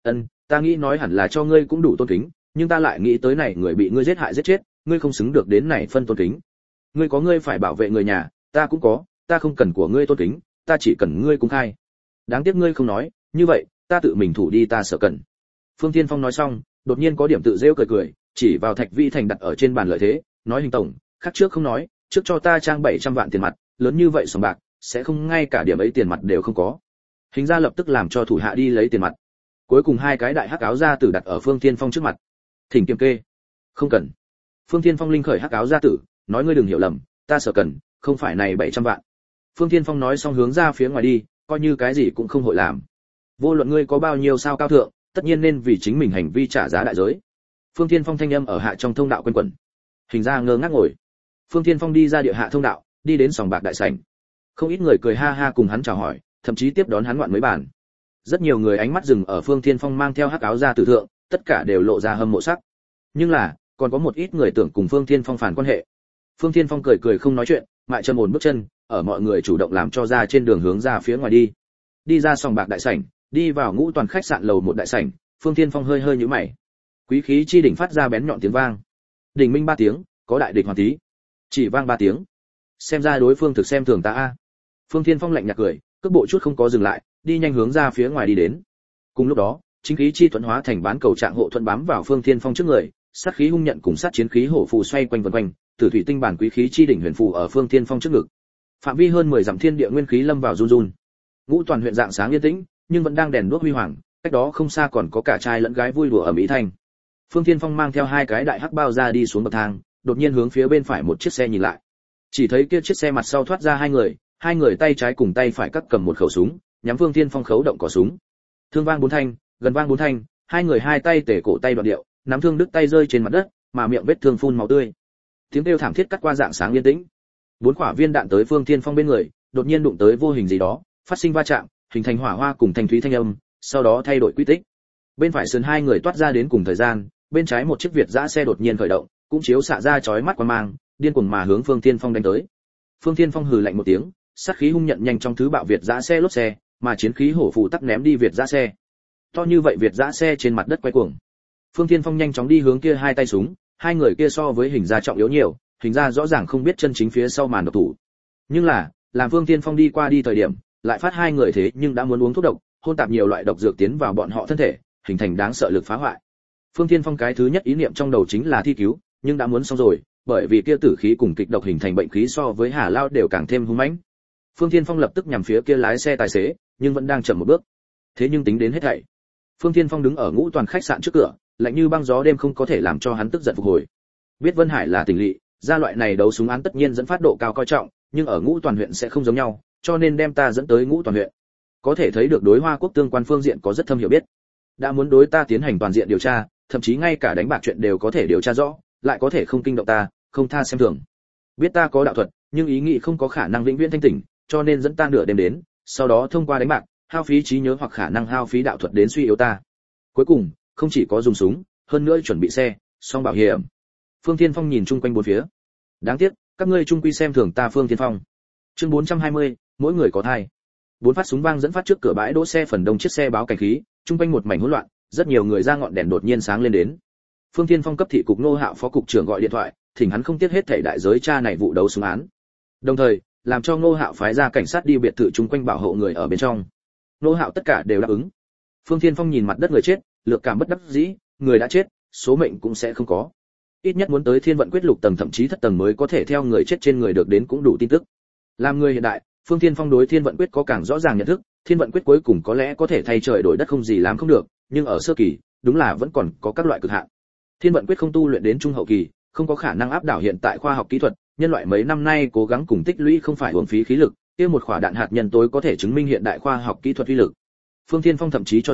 Ta nghĩ nói hẳn là cho ngươi cũng đủ tôn kính, nhưng ta lại nghĩ tới này người bị ngươi giết hại giết chết, ngươi không xứng được đến này phân tôn kính. Ngươi có ngươi phải bảo vệ người nhà, ta cũng có, ta không cần của ngươi tôn kính, ta chỉ cần ngươi cung khai. Đáng tiếc ngươi không nói, như vậy, ta tự mình thủ đi ta sợ cần. Phương Thiên Phong nói xong, đột nhiên có điểm tự rêu cười cười, chỉ vào Thạch Vĩ Thành đặt ở trên bàn lợi thế, nói Hình tổng, khác trước không nói, trước cho ta trang 700 vạn tiền mặt, lớn như vậy sòng bạc, sẽ không ngay cả điểm ấy tiền mặt đều không có. Hình ra lập tức làm cho thủ hạ đi lấy tiền mặt. Cuối cùng 2 cái đại hắc áo gia tử đặt ở Phương Thiên Phong trước mặt. Thỉnh kiểm kê. Không cần. Phương Thiên Phong linh khởi hắc áo gia tử, nói ngươi đừng hiểu lầm, ta sợ cần, không phải này 700 vạn. Phương Thiên Phong nói xong hướng ra phía ngoài đi, coi như cái gì cũng không hội làm. Vô luận ngươi có bao nhiêu sao cao thượng, tất nhiên nên vì chính mình hành vi trả giá đại giới. Phương Thiên Phong thanh âm ở hạ trong thông đạo quanh quẩn. Hình ra ngơ ngác ngồi. Phương Thiên Phong đi ra địa hạ thông đạo, đi đến sòng bạc đại sảnh. Không ít người cười ha ha cùng hắn chào hỏi, thậm chí tiếp đón hắn ngoạn mấy bàn. Rất nhiều người ánh mắt dừng ở Phương Thiên Phong mang theo hắc áo ra tử thượng, tất cả đều lộ ra hâm mộ sắc. Nhưng là, còn có một ít người tưởng cùng Phương Thiên Phong phản quan hệ. Phương Thiên Phong cười cười không nói chuyện, mại chân ổn bước chân, ở mọi người chủ động làm cho ra trên đường hướng ra phía ngoài đi. Đi ra sòng bạc đại sảnh, đi vào Ngũ Toàn khách sạn lầu 1 đại sảnh, Phương Thiên Phong hơi hơi nhíu mày. Quý khí chi đỉnh phát ra bén nhọn tiếng vang. Đỉnh minh 3 tiếng, có đại địch hoàn tí. Chỉ vang 3 tiếng. Xem ra đối phương thực xem thường ta a. Phương Thiên Phong lạnh nhạt cười, cước bộ chút không có dừng lại, đi nhanh hướng ra phía ngoài đi đến. Cùng lúc đó, chính khí chi thuận hóa thành bán cầu trạng hộ thuận bám vào Phương Thiên Phong trước người, sát khí hung nhận cùng sát chiến khí hổ phù xoay quanh vần quanh, tử thủy tinh bản quý khí chi đỉnh huyền phù ở Phương Thiên Phong trước ngực. Phạm vi hơn 10 dặm thiên địa nguyên khí lâm vào run run. Ngũ Toàn huyện dạng sáng yên tĩnh, nhưng vẫn đang đèn đuốc huy hoàng, cách đó không xa còn có cả trai lẫn gái vui đùa ở mỹ thành. Phương Thiên Phong mang theo 2 cái đại hắc bao ra đi xuống bậc thang, đột nhiên hướng phía bên phải một chiếc xe nhìn lại. Chỉ thấy kia chiếc xe mặt sau thoát ra 2 người tay trái cùng tay phải các cầm một khẩu súng, nhắm Phương Thiên Phong khấu động cò súng. Thương vang 4 thanh, gần vang 4 thanh, 2 người 2 tay tể cổ tay đoạn điệu, nắm thương đứt tay rơi trên mặt đất, mà miệng vết thương phun máu tươi. Tiếng kêu thảm thiết cắt qua dạng sáng yên tĩnh. 4 quả viên đạn tới Phương Thiên Phong bên người, đột nhiên đụng tới vô hình gì đó, phát sinh va chạm, hình thành hỏa hoa cùng thanh thúy thanh âm, sau đó thay đổi quy tích. Bên phải sườn 2 người toát ra đến cùng thời gian, bên trái một chiếc Việt dã xe đột nhiên khởi động, cũng chiếu xạ ra chói mắt quang mang, điên cuồng mà hướng Phương Thiên Phong đánh tới. Phương Thiên Phong hừ lạnh một tiếng, sát khí hung nhận nhanh trong thứ bạo Việt dã xe lốp xe, mà chiến khí hổ phù tắc ném đi Việt dã xe. To như vậy Việt dã xe trên mặt đất quay cuồng. Phương Thiên Phong nhanh chóng đi hướng kia 2 tay súng, 2 người kia so với hình ra trọng yếu nhiều, hình ra rõ ràng không biết chân chính phía sau màn độc thủ. Nhưng là, làm Phương Thiên Phong đi qua đi thời điểm, lại phát 2 người thế nhưng đã muốn uống thuốc độc, hôn tạp nhiều loại độc dược tiến vào bọn họ thân thể, hình thành đáng sợ lực phá hoại. Phương Thiên Phong cái thứ nhất ý niệm trong đầu chính là thi cứu, nhưng đã muốn xong rồi, bởi vì kia tử khí cùng kịch độc hình thành bệnh khí so với Hà Lao đều càng thêm hung mãnh. Phương Thiên Phong lập tức nhằm phía kia lái xe tài xế, nhưng vẫn đang chậm một bước. Thế nhưng tính đến hết thảy, Phương Thiên Phong đứng ở Ngũ Toàn khách sạn trước cửa, lạnh như băng gió đêm không có thể làm cho hắn tức giận phục hồi. Biết Vân Hải là tình lỵ, ra loại này đấu súng án tất nhiên dẫn phát độ cao coi trọng, nhưng ở Ngũ Toàn huyện sẽ không giống nhau, cho nên đem ta dẫn tới Ngũ Toàn huyện. Có thể thấy được đối Hoa Quốc tương quan phương diện có rất thâm hiểu biết. Đã muốn đối ta tiến hành toàn diện điều tra, thậm chí ngay cả đánh bạc chuyện đều có thể điều tra rõ, lại có thể không kinh động ta, không tha xem thường. Biết ta có đạo thuật, nhưng ý nghĩ không có khả năng vĩnh viễn thanh tỉnh, cho nên dẫn ta nửa đêm đến, sau đó thông qua đánh bạc, hao phí trí nhớ hoặc khả năng hao phí đạo thuật đến suy yếu ta. Cuối cùng, không chỉ có dùng súng, hơn nữa chuẩn bị xe, song bảo hiểm. Phương Thiên Phong nhìn chung quanh bốn phía. Đáng tiếc, các ngươi chung quy xem thường ta Phương Thiên Phong. Chương 420, mỗi người có thai. 4 phát súng vang dẫn phát trước cửa bãi đỗ xe phần đông chiếc xe báo cảnh khí, chung quanh một mảnh hỗn loạn, rất nhiều người ra ngọn đèn đột nhiên sáng lên đến. Phương Thiên Phong cấp thị cục Ngô Hạo phó cục trưởng gọi điện thoại, thỉnh hắn không tiếc hết thảy đại giới tra này vụ đấu súng án. Đồng thời, làm cho Ngô Hạo phái ra cảnh sát đi biệt thự chung quanh bảo hộ người ở bên trong. Ngô Hạo tất cả đều đáp ứng. Phương Thiên Phong nhìn mặt đất người chết, lược cảm bất đắc dĩ, người đã chết, số mệnh cũng sẽ không có. Ít nhất muốn tới Thiên vận quyết lục tầng thậm chí thất tầng mới có thể theo người chết trên người được đến cũng đủ tin tức. Làm người hiện đại, Phương Thiên Phong đối Thiên vận quyết có càng rõ ràng nhận thức, Thiên vận quyết cuối cùng có lẽ có thể thay trời đổi đất không gì làm không được, nhưng ở sơ kỳ, đúng là vẫn còn có các loại cực hạn. Thiên vận quyết không tu luyện đến trung hậu kỳ, không có khả năng áp đảo hiện tại khoa học kỹ thuật, nhân loại mấy năm nay cố gắng cùng tích lũy không phải uổng phí khí lực, kia một quả đạn hạt nhân tối có thể chứng minh hiện đại khoa học kỹ thuật uy lực. Phương Thiên Phong thậm chí cho rằng,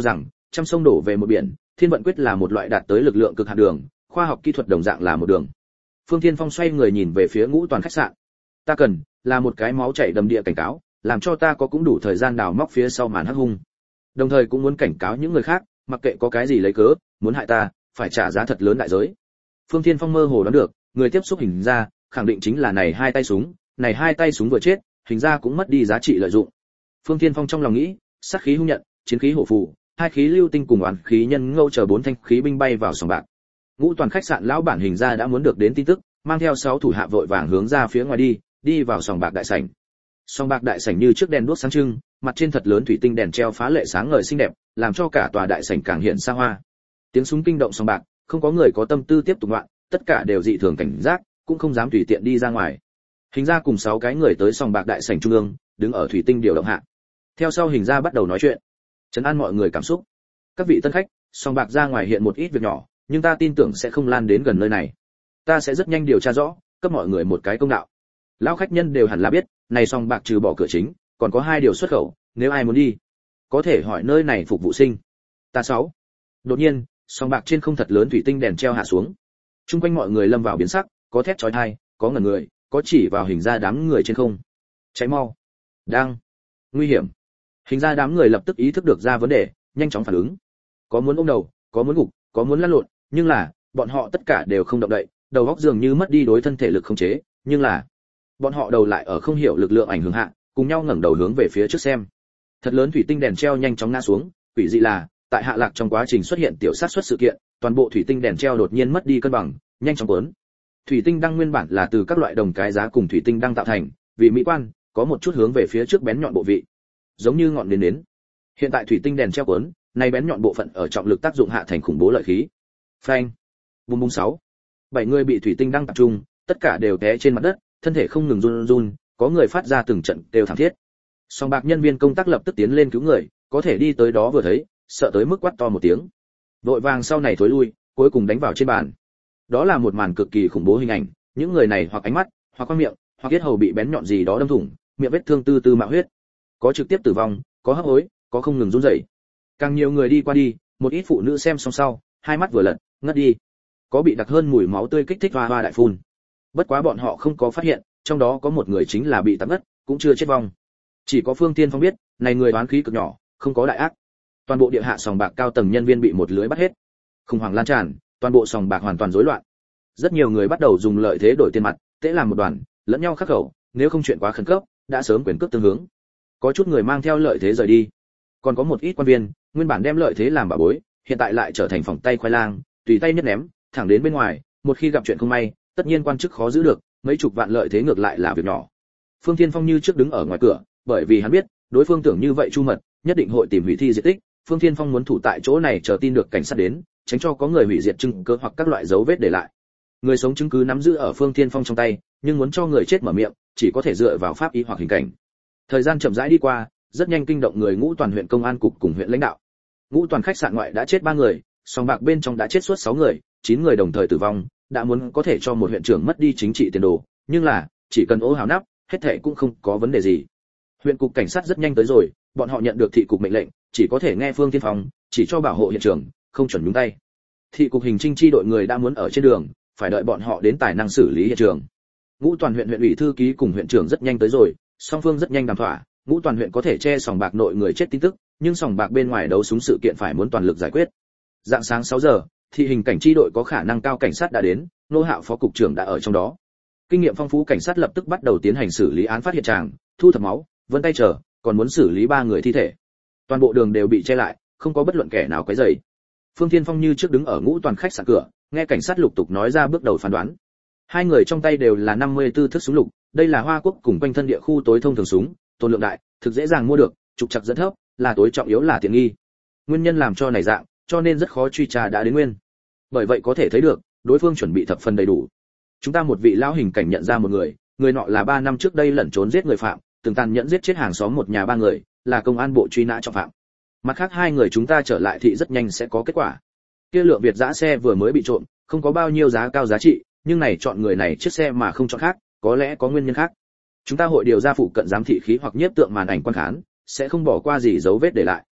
trăm sông đổ về một biển, thiên vận quyết là một loại đạt tới lực lượng cực hạn đường, khoa học kỹ thuật đồng dạng là một đường. Phương Thiên Phong xoay người nhìn về phía Ngũ Toàn khách sạn. Ta cần là một cái máu chảy đầm địa cảnh cáo, làm cho ta có cũng đủ thời gian đào móc phía sau màn hắc hung. Đồng thời cũng muốn cảnh cáo những người khác, mặc kệ có cái gì lấy cớ, muốn hại ta, phải trả giá thật lớn đại giới. Phương Thiên Phong mơ hồ đoán được, người tiếp xúc hình ra, khẳng định chính là này hai tay súng, này hai tay súng vừa chết, hình ra cũng mất đi giá trị lợi dụng. Phương Thiên Phong trong lòng nghĩ, sát khí hung nhận, chiến khí hổ phù, hai khí lưu tinh cùng oán khí nhân ngâu chờ bốn thanh khí binh bay vào sòng bạc. Ngũ Toàn khách sạn lão bản hình ra đã muốn được đến tin tức, mang theo 6 thủ hạ vội vàng hướng ra phía ngoài đi vào sòng bạc đại sảnh. Sòng bạc đại sảnh như trước đèn đuốc sáng trưng, mặt trên thật lớn thủy tinh đèn treo phá lệ sáng ngời xinh đẹp, làm cho cả tòa đại sảnh càng hiện xa hoa. Tiếng súng kinh động sòng bạc, không có người có tâm tư tiếp tục loạn, tất cả đều dị thường cảnh giác, cũng không dám tùy tiện đi ra ngoài. Hình ra cùng 6 cái người tới sòng bạc đại sảnh trung ương, đứng ở thủy tinh điều động hạ. Theo sau hình ra bắt đầu nói chuyện, trấn an mọi người cảm xúc. Các vị tân khách, sòng bạc ra ngoài hiện một ít việc nhỏ, nhưng ta tin tưởng sẽ không lan đến gần nơi này. Ta sẽ rất nhanh điều tra rõ, cấp mọi người một cái công đạo. Lão khách nhân đều hẳn là biết, này sòng bạc trừ bỏ cửa chính, còn có 2 điều xuất khẩu, nếu ai muốn đi, có thể hỏi nơi này phục vụ sinh. Ta 6. Đột nhiên, sòng bạc trên không thật lớn thủy tinh đèn treo hạ xuống. Trung quanh mọi người lâm vào biến sắc, có thét chói tai, có ngẩn người, có chỉ vào hình ra đám người trên không. Cháy mau, đang, nguy hiểm. Hình ra đám người lập tức ý thức được ra vấn đề, nhanh chóng phản ứng. Có muốn ôm đầu, có muốn gục, có muốn lăn lộn, nhưng là, bọn họ tất cả đều không động đậy, đầu óc dường như mất đi đối thân thể lực khống chế, nhưng là, bọn họ đầu lại ở không hiểu lực lượng ảnh hưởng hạ, cùng nhau ngẩng đầu hướng về phía trước xem. Thật lớn thủy tinh đèn treo nhanh chóng ngã xuống, quỷ dị là, tại hạ lạc trong quá trình xuất hiện tiểu sát xuất sự kiện, toàn bộ thủy tinh đèn treo đột nhiên mất đi cân bằng, nhanh chóng cuốn. Thủy tinh đăng nguyên bản là từ các loại đồng cái giá cùng thủy tinh đăng tạo thành, vì mỹ quan, có một chút hướng về phía trước bén nhọn bộ vị, giống như ngọn nến. Hiện tại thủy tinh đèn treo cuốn, này bén nhọn bộ phận ở trọng lực tác dụng hạ thành khủng bố lợi khí. Phanh. Bùng bùng 6. 7 người bị thủy tinh đăng tập trung, tất cả đều té trên mặt đất, thân thể không ngừng run run, có người phát ra từng trận kêu thảm thiết. Song bạc nhân viên công tác lập tức tiến lên cứu người, có thể đi tới đó vừa thấy, sợ tới mức quát to một tiếng. Vội vàng sau này thối lui, cuối cùng đánh vào trên bàn. Đó là một màn cực kỳ khủng bố hình ảnh, những người này hoặc ánh mắt, hoặc qua miệng, hoặc yết hầu bị bén nhọn gì đó đâm thủng, miệng vết thương tư tư mạo huyết. Có trực tiếp tử vong, có hấp hối, có không ngừng run rẩy. Càng nhiều người đi qua đi, một ít phụ nữ xem xong sau, hai mắt vừa lật, ngất đi. Có bị đặc hơn mùi máu tươi kích thích hoa hoa đại phun. Bất quá bọn họ không có phát hiện, trong đó có một người chính là bị tạm ngất, cũng chưa chết vong. Chỉ có Phương Tiên Phong biết, này người oán khí cực nhỏ, không có đại ác. Toàn bộ địa hạ sòng bạc cao tầng nhân viên bị một lưới bắt hết. Khủng hoảng lan tràn, toàn bộ sòng bạc hoàn toàn rối loạn. Rất nhiều người bắt đầu dùng lợi thế đổi tiền mặt, tễ làm một đoàn, lẫn nhau khắc khẩu, nếu không chuyện quá khẩn cấp, đã sớm quyền cước tương hướng. Có chút người mang theo lợi thế rời đi. Còn có một ít quan viên, nguyên bản đem lợi thế làm bảo bối, hiện tại lại trở thành phòng tay khoai lang, tùy tay nhất ném, thẳng đến bên ngoài, một khi gặp chuyện không may, tất nhiên quan chức khó giữ được, mấy chục vạn lợi thế ngược lại là việc nhỏ. Phương Thiên Phong như trước đứng ở ngoài cửa, bởi vì hắn biết, đối phương tưởng như vậy chu mật, nhất định hội tìm hủy thi diệt tích, Phương Thiên Phong muốn thủ tại chỗ này chờ tin được cảnh sát đến, tránh cho có người hủy diệt chứng cứ hoặc các loại dấu vết để lại. Người sống chứng cứ nắm giữ ở Phương Thiên Phong trong tay, nhưng muốn cho người chết mở miệng, chỉ có thể dựa vào pháp y hoặc hình cảnh. Thời gian chậm rãi đi qua, rất nhanh kinh động người Ngũ Toàn huyện công an cục cùng huyện lãnh đạo. Ngũ Toàn khách sạn ngoại đã chết 3 người, sòng bạc bên trong đã chết suốt 6 người, 9 người đồng thời tử vong, đã muốn có thể cho một huyện trưởng mất đi chính trị tiền đồ, nhưng là, chỉ cần ố hào nắp, hết thảy cũng không có vấn đề gì. Huyện cục cảnh sát rất nhanh tới rồi, bọn họ nhận được thị cục mệnh lệnh, chỉ có thể nghe Phương Thiên Phong, chỉ cho bảo hộ hiện trường, không chuẩn nhúng tay. Thị cục hình trinh chi đội người đã muốn ở trên đường, phải đợi bọn họ đến tài năng xử lý hiện trường. Ngũ Toàn huyện huyện ủy thư ký cùng huyện trưởng rất nhanh tới rồi, song phương rất nhanh đàm thỏa, Ngũ Toàn huyện có thể che sòng bạc nội người chết tin tức, nhưng sòng bạc bên ngoài đấu súng sự kiện phải muốn toàn lực giải quyết. Dạng sáng 6 giờ, thị hình cảnh chi đội có khả năng cao cảnh sát đã đến, Nô Hạo phó cục trưởng đã ở trong đó. Kinh nghiệm phong phú cảnh sát lập tức bắt đầu tiến hành xử lý án phát hiện tràng, thu thập máu, vân tay chờ, còn muốn xử lý 3 người thi thể. Toàn bộ đường đều bị che lại, không có bất luận kẻ nào quấy rầy. Phương Thiên Phong như trước đứng ở Ngũ Toàn khách sạn cửa, nghe cảnh sát lục tục nói ra bước đầu phán đoán. 2 người trong tay đều là 54 thước súng lục, đây là Hoa Quốc cùng quanh thân địa khu tối thông thường súng, tồn lượng đại, thực dễ dàng mua được, trục trặc rất thấp, là tối trọng yếu là tiện nghi. Nguyên nhân làm cho này dạng, cho nên rất khó truy tra đã đến nguyên. Bởi vậy có thể thấy được, đối phương chuẩn bị thập phần đầy đủ. Chúng ta một vị lão hình cảnh nhận ra một người, người nọ là 3 năm trước đây lẩn trốn giết người phạm, từng tàn nhẫn giết chết hàng xóm một nhà 3 người, là công an bộ truy nã trọng phạm. Mặt khác 2 người chúng ta trở lại thì rất nhanh sẽ có kết quả. Kia lượng Việt dã xe vừa mới bị trộm, không có bao nhiêu giá cao giá trị, nhưng này chọn người này chiếc xe mà không chọn khác, có lẽ có nguyên nhân khác. Chúng ta hội điều ra phụ cận giám thị khí hoặc nhiếp tượng màn ảnh quan khán, sẽ không bỏ qua gì dấu vết để lại.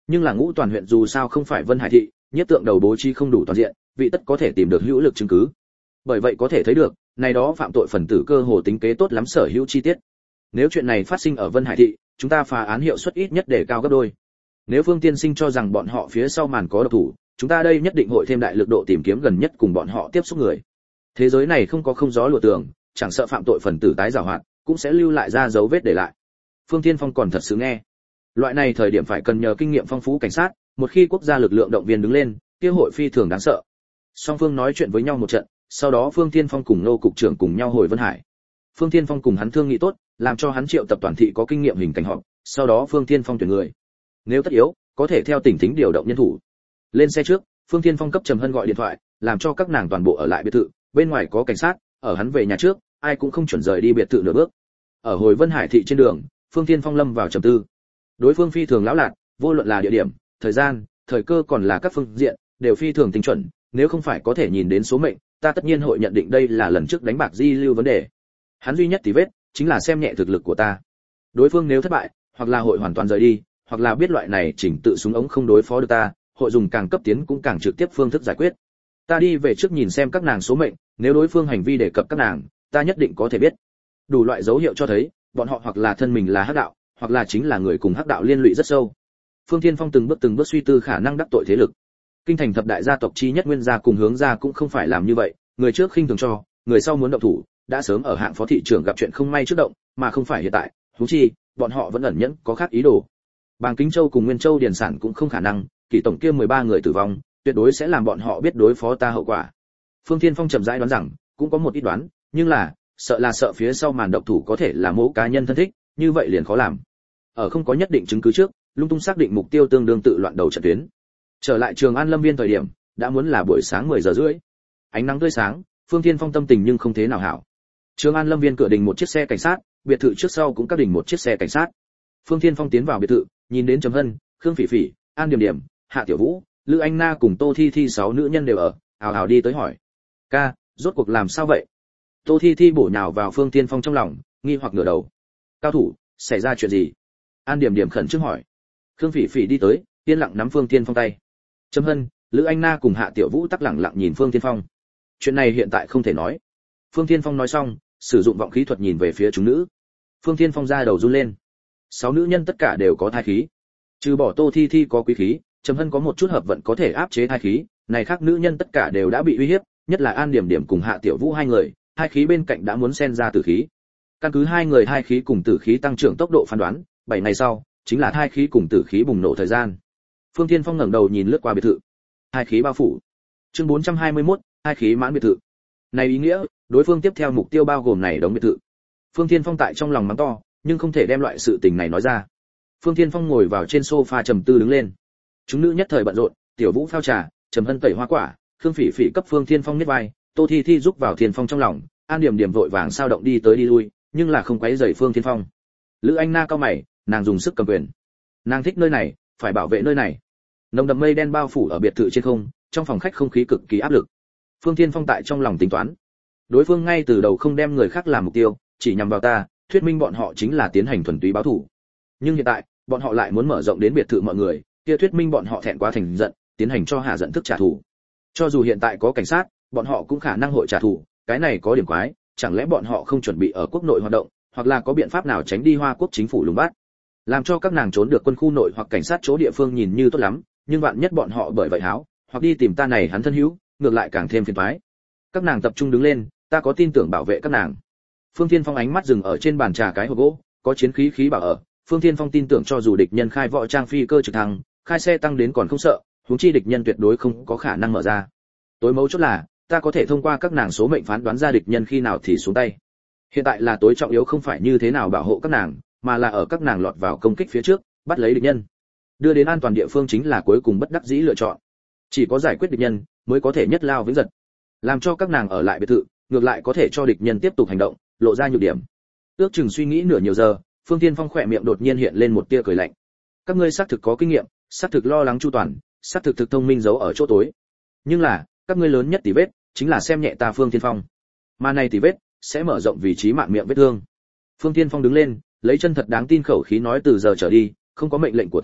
Nhưng là Ngũ Toàn huyện dù sao không phải Vân Hải thị, nhất tượng đầu bố trí không đủ toàn diện, vị tất có thể tìm được hữu lực chứng cứ. Bởi vậy có thể thấy được, này đó phạm tội phần tử cơ hồ tính kế tốt lắm sở hữu chi tiết. Nếu chuyện này phát sinh ở Vân Hải thị, chúng ta phá án hiệu suất ít nhất để cao gấp đôi. Nếu Phương tiên sinh cho rằng bọn họ phía sau màn có độc thủ, chúng ta đây nhất định hội thêm đại lực độ tìm kiếm gần nhất cùng bọn họ tiếp xúc người. Thế giới này không có không gió lùa tường, chẳng sợ phạm tội phần tử tái giảo hoạt, cũng sẽ lưu lại ra dấu vết để lại. Phương Thiên Phong còn thật sự nghe. Loại này thời điểm phải cần nhờ kinh nghiệm phong phú cảnh sát, một khi quốc gia lực lượng động viên đứng lên, kia hội phi thường đáng sợ. Song phương nói chuyện với nhau một trận, sau đó Phương Thiên Phong cùng Nô cục trưởng cùng nhau hồi Vân Hải. Phương Thiên Phong cùng hắn thương nghị tốt, làm cho hắn triệu tập toàn thị có kinh nghiệm hình cảnh họp, sau đó Phương Thiên Phong tuyển người. Nếu tất yếu, có thể theo tỉnh thính điều động nhân thủ. Lên xe trước, Phương Thiên Phong cấp Trầm Hân gọi điện thoại, làm cho các nàng toàn bộ ở lại biệt thự, bên ngoài có cảnh sát, ở hắn về nhà trước, ai cũng không chuẩn rời đi biệt thự nửa bước. Ở hồi Vân Hải thị trên đường, Phương Thiên Phong lâm vào trầm tư. Đối phương phi thường lão lạc, vô luận là địa điểm, thời gian, thời cơ còn là các phương diện, đều phi thường tinh chuẩn, nếu không phải có thể nhìn đến số mệnh, ta tất nhiên hội nhận định đây là lần trước đánh bạc di lưu vấn đề. Hắn duy nhất tì vết, chính là xem nhẹ thực lực của ta. Đối phương nếu thất bại, hoặc là hội hoàn toàn rời đi, hoặc là biết loại này chỉnh tự súng ống không đối phó được ta, hội dùng càng cấp tiến cũng càng trực tiếp phương thức giải quyết. Ta đi về trước nhìn xem các nàng số mệnh, nếu đối phương hành vi đề cập các nàng, ta nhất định có thể biết. Đủ loại dấu hiệu cho thấy, bọn họ hoặc là thân mình là hắc đạo, hoặc là chính là người cùng hắc đạo liên lụy rất sâu. Phương Thiên Phong từng bước suy tư khả năng đắc tội thế lực. Kinh thành thập đại gia tộc chi nhất Nguyên gia cùng Hướng gia cũng không phải làm như vậy, người trước khinh thường cho, người sau muốn động thủ, đã sớm ở hạng phó thị trưởng gặp chuyện không may trước động, mà không phải hiện tại, huống chi, bọn họ vẫn ẩn nhẫn có khác ý đồ. Bàng Kính Châu cùng Nguyên Châu điền sản cũng không khả năng, kỷ tổng kia 13 người tử vong, tuyệt đối sẽ làm bọn họ biết đối phó ta hậu quả. Phương Thiên Phong chậm rãi đoán rằng, cũng có một ít đoán, nhưng là sợ phía sau màn độc thủ có thể là mỗi cá nhân thân thích, như vậy liền khó làm. Ở không có nhất định chứng cứ trước, lung tung xác định mục tiêu tương đương tự loạn đầu trận tuyến. Trở lại Trường An Lâm Viên thời điểm, đã muốn là buổi sáng 10 giờ rưỡi. Ánh nắng tươi sáng, Phương Thiên Phong tâm tình nhưng không thế nào hảo. Trường An Lâm Viên cửa đình một chiếc xe cảnh sát, biệt thự trước sau cũng các đình một chiếc xe cảnh sát. Phương Thiên Phong tiến vào biệt thự, nhìn đến Trầm Hân, Khương Phỉ Phỉ, An Điểm Điểm, Hạ Tiểu Vũ, Lữ Anh Na cùng Tô Thi Thi 6 nữ nhân đều ở, hào hào đi tới hỏi: "Ca, rốt cuộc làm sao vậy?" Tô Thi Thi bổ nhào vào Phương Thiên Phong trong lòng, nghi hoặc ngửa đầu. "Cao thủ, xảy ra chuyện gì?" An Điểm Điểm khẩn trương hỏi. Khương Phỉ Phỉ đi tới, yên lặng nắm Phương Thiên Phong tay. Trầm Hân, Lữ Anh Na cùng Hạ Tiểu Vũ tắc lặng lặng nhìn Phương Thiên Phong. Chuyện này hiện tại không thể nói. Phương Thiên Phong nói xong, sử dụng vọng khí thuật nhìn về phía chúng nữ. Phương Thiên Phong ra đầu run lên. 6 nữ nhân tất cả đều có thai khí. Trừ bỏ Tô Thi Thi có quý khí, Trầm Hân có một chút hợp vận có thể áp chế thai khí, này khác nữ nhân tất cả đều đã bị uy hiếp, nhất là An Điểm Điểm cùng Hạ Tiểu Vũ hai người, thai khí bên cạnh đã muốn xen ra tử khí. Căn cứ hai người thai khí cùng tử khí tăng trưởng tốc độ phán đoán, 7 ngày sau chính là thai khí cùng tử khí bùng nổ thời gian. Phương Thiên Phong ngẩng đầu nhìn lướt qua biệt thự. Thai khí bao phủ. Chương 421, thai khí mãn biệt thự. Này ý nghĩa, đối phương tiếp theo mục tiêu bao gồm này đóng biệt thự. Phương Thiên Phong tại trong lòng mắng to, nhưng không thể đem loại sự tình này nói ra. Phương Thiên Phong ngồi vào trên sofa trầm tư đứng lên. Chúng nữ nhất thời bận rộn, Tiểu Vũ phao trà, Trầm Hân tẩy hoa quả, Khương Phỉ Phỉ cấp Phương Thiên Phong nhét vai, Tô Thi Thi giúp vào Thiên Phong trong lòng, An Điểm Điểm vội vàng sao động đi tới đi lui, nhưng là không quấy rầy Phương Thiên Phong. Lữ Anh Na cao mày, nàng dùng sức cầm quyền. Nàng thích nơi này, phải bảo vệ nơi này. Nồng đậm mây đen bao phủ ở biệt thự trên không, trong phòng khách không khí cực kỳ áp lực. Phương Thiên Phong tại trong lòng tính toán, đối phương ngay từ đầu không đem người khác làm mục tiêu, chỉ nhằm vào ta, thuyết minh bọn họ chính là tiến hành thuần túy báo thù. Nhưng hiện tại, bọn họ lại muốn mở rộng đến biệt thự mọi người, kia thuyết minh bọn họ thẹn quá thành giận, tiến hành cho hạ giận thức trả thù. Cho dù hiện tại có cảnh sát, bọn họ cũng khả năng hội trả thù, cái này có điểm quái, chẳng lẽ bọn họ không chuẩn bị ở quốc nội hoạt động, hoặc là có biện pháp nào tránh đi Hoa Quốc chính phủ lùng bắt, làm cho các nàng trốn được quân khu nội hoặc cảnh sát chỗ địa phương nhìn như tốt lắm, nhưng vạn nhất bọn họ bởi vậy háo, hoặc đi tìm ta này hắn thân hữu, ngược lại càng thêm phiền toái. Các nàng tập trung đứng lên, ta có tin tưởng bảo vệ các nàng. Phương Thiên Phong ánh mắt dừng ở trên bàn trà cái hộp gỗ, có chiến khí khí bảo ở. Phương Thiên Phong tin tưởng cho dù địch nhân khai võ trang phi cơ trực thăng, khai xe tăng đến còn không sợ, huống chi địch nhân tuyệt đối không có khả năng mở ra. Tối mấu chốt là, ta có thể thông qua các nàng số mệnh phán đoán ra địch nhân khi nào thì xuống tay. Hiện tại là tối trọng yếu không phải như thế nào bảo hộ các nàng, mà là ở các nàng lọt vào công kích phía trước, bắt lấy địch nhân. Đưa đến an toàn địa phương chính là cuối cùng bất đắc dĩ lựa chọn. Chỉ có giải quyết địch nhân mới có thể nhất lao vĩnh giật. Làm cho các nàng ở lại biệt thự, ngược lại có thể cho địch nhân tiếp tục hành động, lộ ra nhược điểm. Ước chừng suy nghĩ nửa nhiều giờ, Phương Thiên Phong khỏe miệng đột nhiên hiện lên một tia cười lạnh. Các ngươi xác thực có kinh nghiệm, xác thực lo lắng chu toàn, xác thực thông minh giấu ở chỗ tối. Nhưng là, các ngươi lớn nhất tỉ vết chính là xem nhẹ ta Phương Thiên Phong. Mà này tỉ vết sẽ mở rộng vị trí mạng miệng vết thương. Phương Thiên Phong đứng lên, lấy chân thật đáng tin khẩu khí nói từ giờ trở đi, không có mệnh lệnh của ta,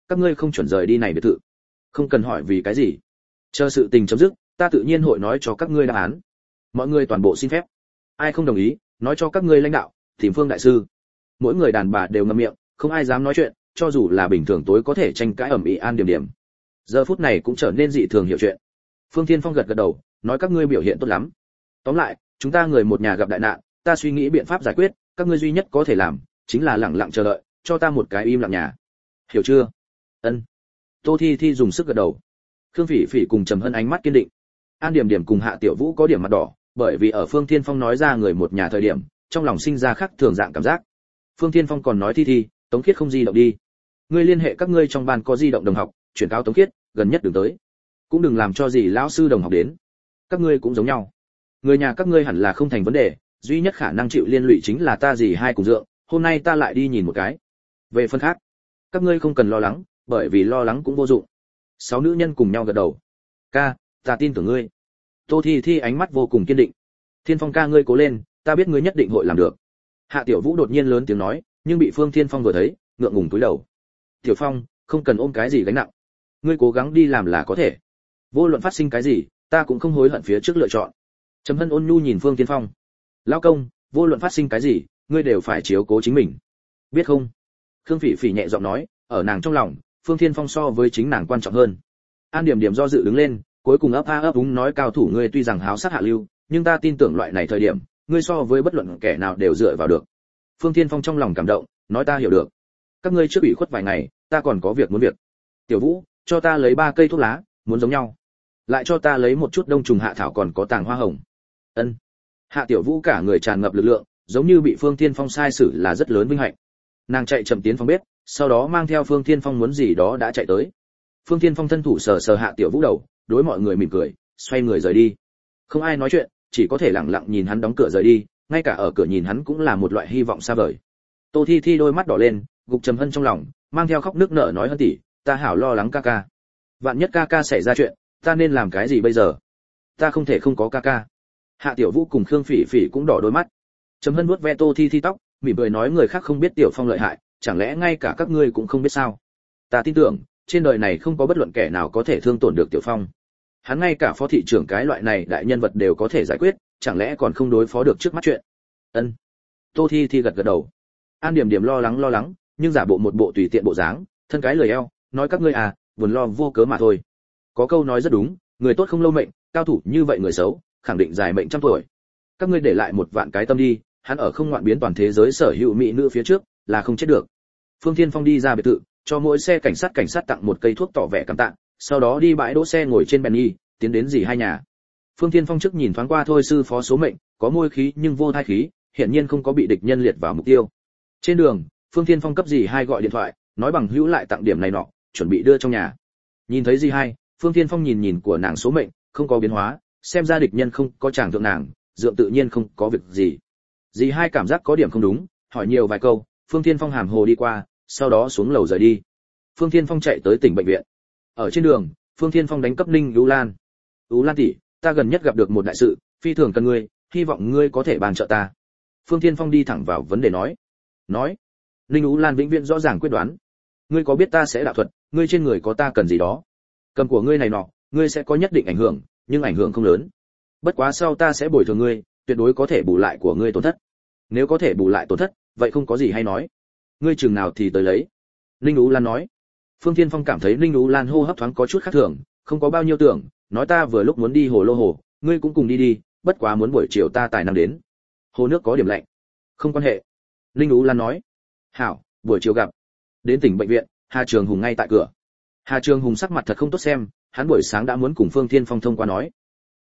các ngươi không chuẩn rời đi này biệt thự. Không cần hỏi vì cái gì, chờ sự tình chấm dứt, ta tự nhiên hội nói cho các ngươi đáp án. Mọi người toàn bộ xin phép. Ai không đồng ý, nói cho các ngươi lãnh đạo, tìm Phương đại sư. Mỗi người đàn bà đều ngậm miệng, không ai dám nói chuyện, cho dù là bình thường tối có thể tranh cãi ầm ĩ An Điểm Điểm. Giờ phút này cũng trở nên dị thường hiểu chuyện. Phương Thiên Phong gật gật đầu, nói các ngươi biểu hiện tốt lắm. Tóm lại, chúng ta người một nhà gặp đại nạn, ta suy nghĩ biện pháp giải quyết, các ngươi duy nhất có thể làm chính là lặng lặng chờ đợi, cho ta một cái im lặng nhà. Hiểu chưa? Ân. Tô Thi Thi dùng sức gật đầu. Khương Phỉ Phỉ cùng Trầm Hân ánh mắt kiên định. An Điểm Điểm cùng Hạ Tiểu Vũ có điểm mặt đỏ, bởi vì ở Phương Thiên Phong nói ra người một nhà thời điểm, trong lòng sinh ra khác thường dạng cảm giác. Phương Thiên Phong còn nói Thi Thi, Tống Khiết không di động đi. Ngươi liên hệ các ngươi trong ban có di động đồng học, chuyển cáo Tống Khiết, gần nhất đừng tới. Cũng đừng làm cho gì lão sư đồng học đến. Các ngươi cũng giống nhau. Người nhà các ngươi hẳn là không thành vấn đề, duy nhất khả năng chịu liên lụy chính là ta gì hai cùng dượng, hôm nay ta lại đi nhìn một cái. Về phần khác, các ngươi không cần lo lắng, bởi vì lo lắng cũng vô dụng. 6 nữ nhân cùng nhau gật đầu. Ca, ta tin tưởng ngươi. Tô Thi Thi ánh mắt vô cùng kiên định. Thiên Phong ca ngươi cố lên, ta biết ngươi nhất định hội làm được. Hạ Tiểu Vũ đột nhiên lớn tiếng nói, nhưng bị Phương Thiên Phong vừa thấy, ngượng ngùng cúi đầu. Tiểu Phong, không cần ôm cái gì gánh nặng, ngươi cố gắng đi làm là có thể. Vô luận phát sinh cái gì, ta cũng không hối hận phía trước lựa chọn. Trầm Hân ôn nhu nhìn Phương Thiên Phong. Lão công, vô luận phát sinh cái gì, ngươi đều phải chiếu cố chính mình, biết không? Khương Phỉ Phỉ nhẹ giọng nói, ở nàng trong lòng, Phương Thiên Phong so với chính nàng quan trọng hơn. An Điểm Điểm do dự đứng lên, cuối cùng ấp a ấp úng nói cao thủ ngươi tuy rằng háo sát hạ lưu, nhưng ta tin tưởng loại này thời điểm, ngươi so với bất luận kẻ nào đều dựa vào được. Phương Thiên Phong trong lòng cảm động, nói ta hiểu được. Các ngươi trước ủy khuất vài ngày, ta còn có việc muốn việc. Tiểu Vũ, cho ta lấy 3 cây thuốc lá, muốn giống nhau. Lại cho ta lấy một chút đông trùng hạ thảo còn có tàng hoa hồng. Ân. Hạ Tiểu Vũ cả người tràn ngập lực lượng, giống như bị Phương Thiên Phong sai xử là rất lớn vinh hạnh. Nàng chạy chậm tiến phòng bếp, sau đó mang theo Phương Thiên Phong muốn gì đó đã chạy tới. Phương Thiên Phong thân thủ sờ sờ Hạ Tiểu Vũ đầu, đối mọi người mỉm cười, xoay người rời đi. Không ai nói chuyện, chỉ có thể lặng lặng nhìn hắn đóng cửa rời đi, ngay cả ở cửa nhìn hắn cũng là một loại hy vọng xa vời. Tô Thi Thi đôi mắt đỏ lên, gục Trầm Hân trong lòng, mang theo khóc nước nở nói Hân tỷ, ta hảo lo lắng ca ca. Vạn nhất ca ca xảy ra chuyện, ta nên làm cái gì bây giờ? Ta không thể không có ca ca. Hạ Tiểu Vũ cùng Khương Phỉ Phỉ cũng đỏ đôi mắt. Trầm Hân vuốt ve Tô Thi Thi tóc, mỉm cười nói người khác không biết Tiểu Phong lợi hại, chẳng lẽ ngay cả các ngươi cũng không biết sao? Ta tin tưởng, trên đời này không có bất luận kẻ nào có thể thương tổn được Tiểu Phong. Hắn ngay cả phó thị trưởng cái loại này đại nhân vật đều có thể giải quyết, chẳng lẽ còn không đối phó được trước mắt chuyện? Ân. Tô Thi Thi gật gật đầu. An Điểm Điểm lo lắng, nhưng giả bộ một bộ tùy tiện bộ dáng, thân cái lười eo, nói các ngươi à, buồn lo vô cớ mà thôi. Có câu nói rất đúng, người tốt không lâu mệnh, cao thủ như vậy người xấu, khẳng định dài mệnh trăm tuổi. Các ngươi để lại một vạn cái tâm đi, hắn ở không ngoạn biến toàn thế giới sở hữu mỹ nữ phía trước, là không chết được. Phương Thiên Phong đi ra biệt thự, cho mỗi xe cảnh sát tặng một cây thuốc tỏ vẻ cảm tạ, sau đó đi bãi đỗ xe ngồi trên Benny, tiến đến dì hai nhà. Phương Thiên Phong trước nhìn thoáng qua thôi sư phó số mệnh, có môi khí nhưng vô thai khí, hiển nhiên không có bị địch nhân liệt vào mục tiêu. Trên đường, Phương Thiên Phong cấp dì hai gọi điện thoại, nói bằng hữu lại tặng điểm này nọ, chuẩn bị đưa trong nhà. Nhìn thấy dì hai, Phương Thiên Phong nhìn của nàng số mệnh, không có biến hóa, xem ra địch nhân không có chàng thượng nàng, dượng tự nhiên không có việc gì. Dì hai cảm giác có điểm không đúng, hỏi nhiều vài câu, Phương Thiên Phong hàm hồ đi qua, sau đó xuống lầu rời đi. Phương Thiên Phong chạy tới tỉnh bệnh viện. Ở trên đường, Phương Thiên Phong đánh cấp Ninh Ú Lan. Ú Lan tỷ, ta gần nhất gặp được một đại sự, phi thường cần ngươi, hy vọng ngươi có thể bàn trợ ta. Phương Thiên Phong đi thẳng vào vấn đề nói. Ninh Ú Lan vĩnh viễn rõ ràng quyết đoán. Ngươi có biết ta sẽ đạo thuật, ngươi trên người có ta cần gì đó. Cầm của ngươi này nọ, ngươi sẽ có nhất định ảnh hưởng, nhưng ảnh hưởng không lớn. Bất quá sau ta sẽ bồi thường ngươi, tuyệt đối có thể bù lại của ngươi tổn thất. Nếu có thể bù lại tổn thất, vậy không có gì hay nói. Ngươi chừng nào thì tới lấy. Ninh Ú Lan nói. Phương Thiên Phong cảm thấy Ninh Ú Lan hô hấp thoáng có chút khác thường, không có bao nhiêu tưởng, nói ta vừa lúc muốn đi hồ lô hồ, ngươi cũng cùng đi đi, bất quá muốn buổi chiều ta tài năng đến. Hồ nước có điểm lạnh. Không quan hệ. Ninh Ú Lan nói. Hảo, buổi chiều gặp. Đến tỉnh bệnh viện, Hà Trường Hùng ngay tại cửa. Hà Trường Hùng sắc mặt thật không tốt xem, hắn buổi sáng đã muốn cùng Phương Thiên Phong thông qua nói,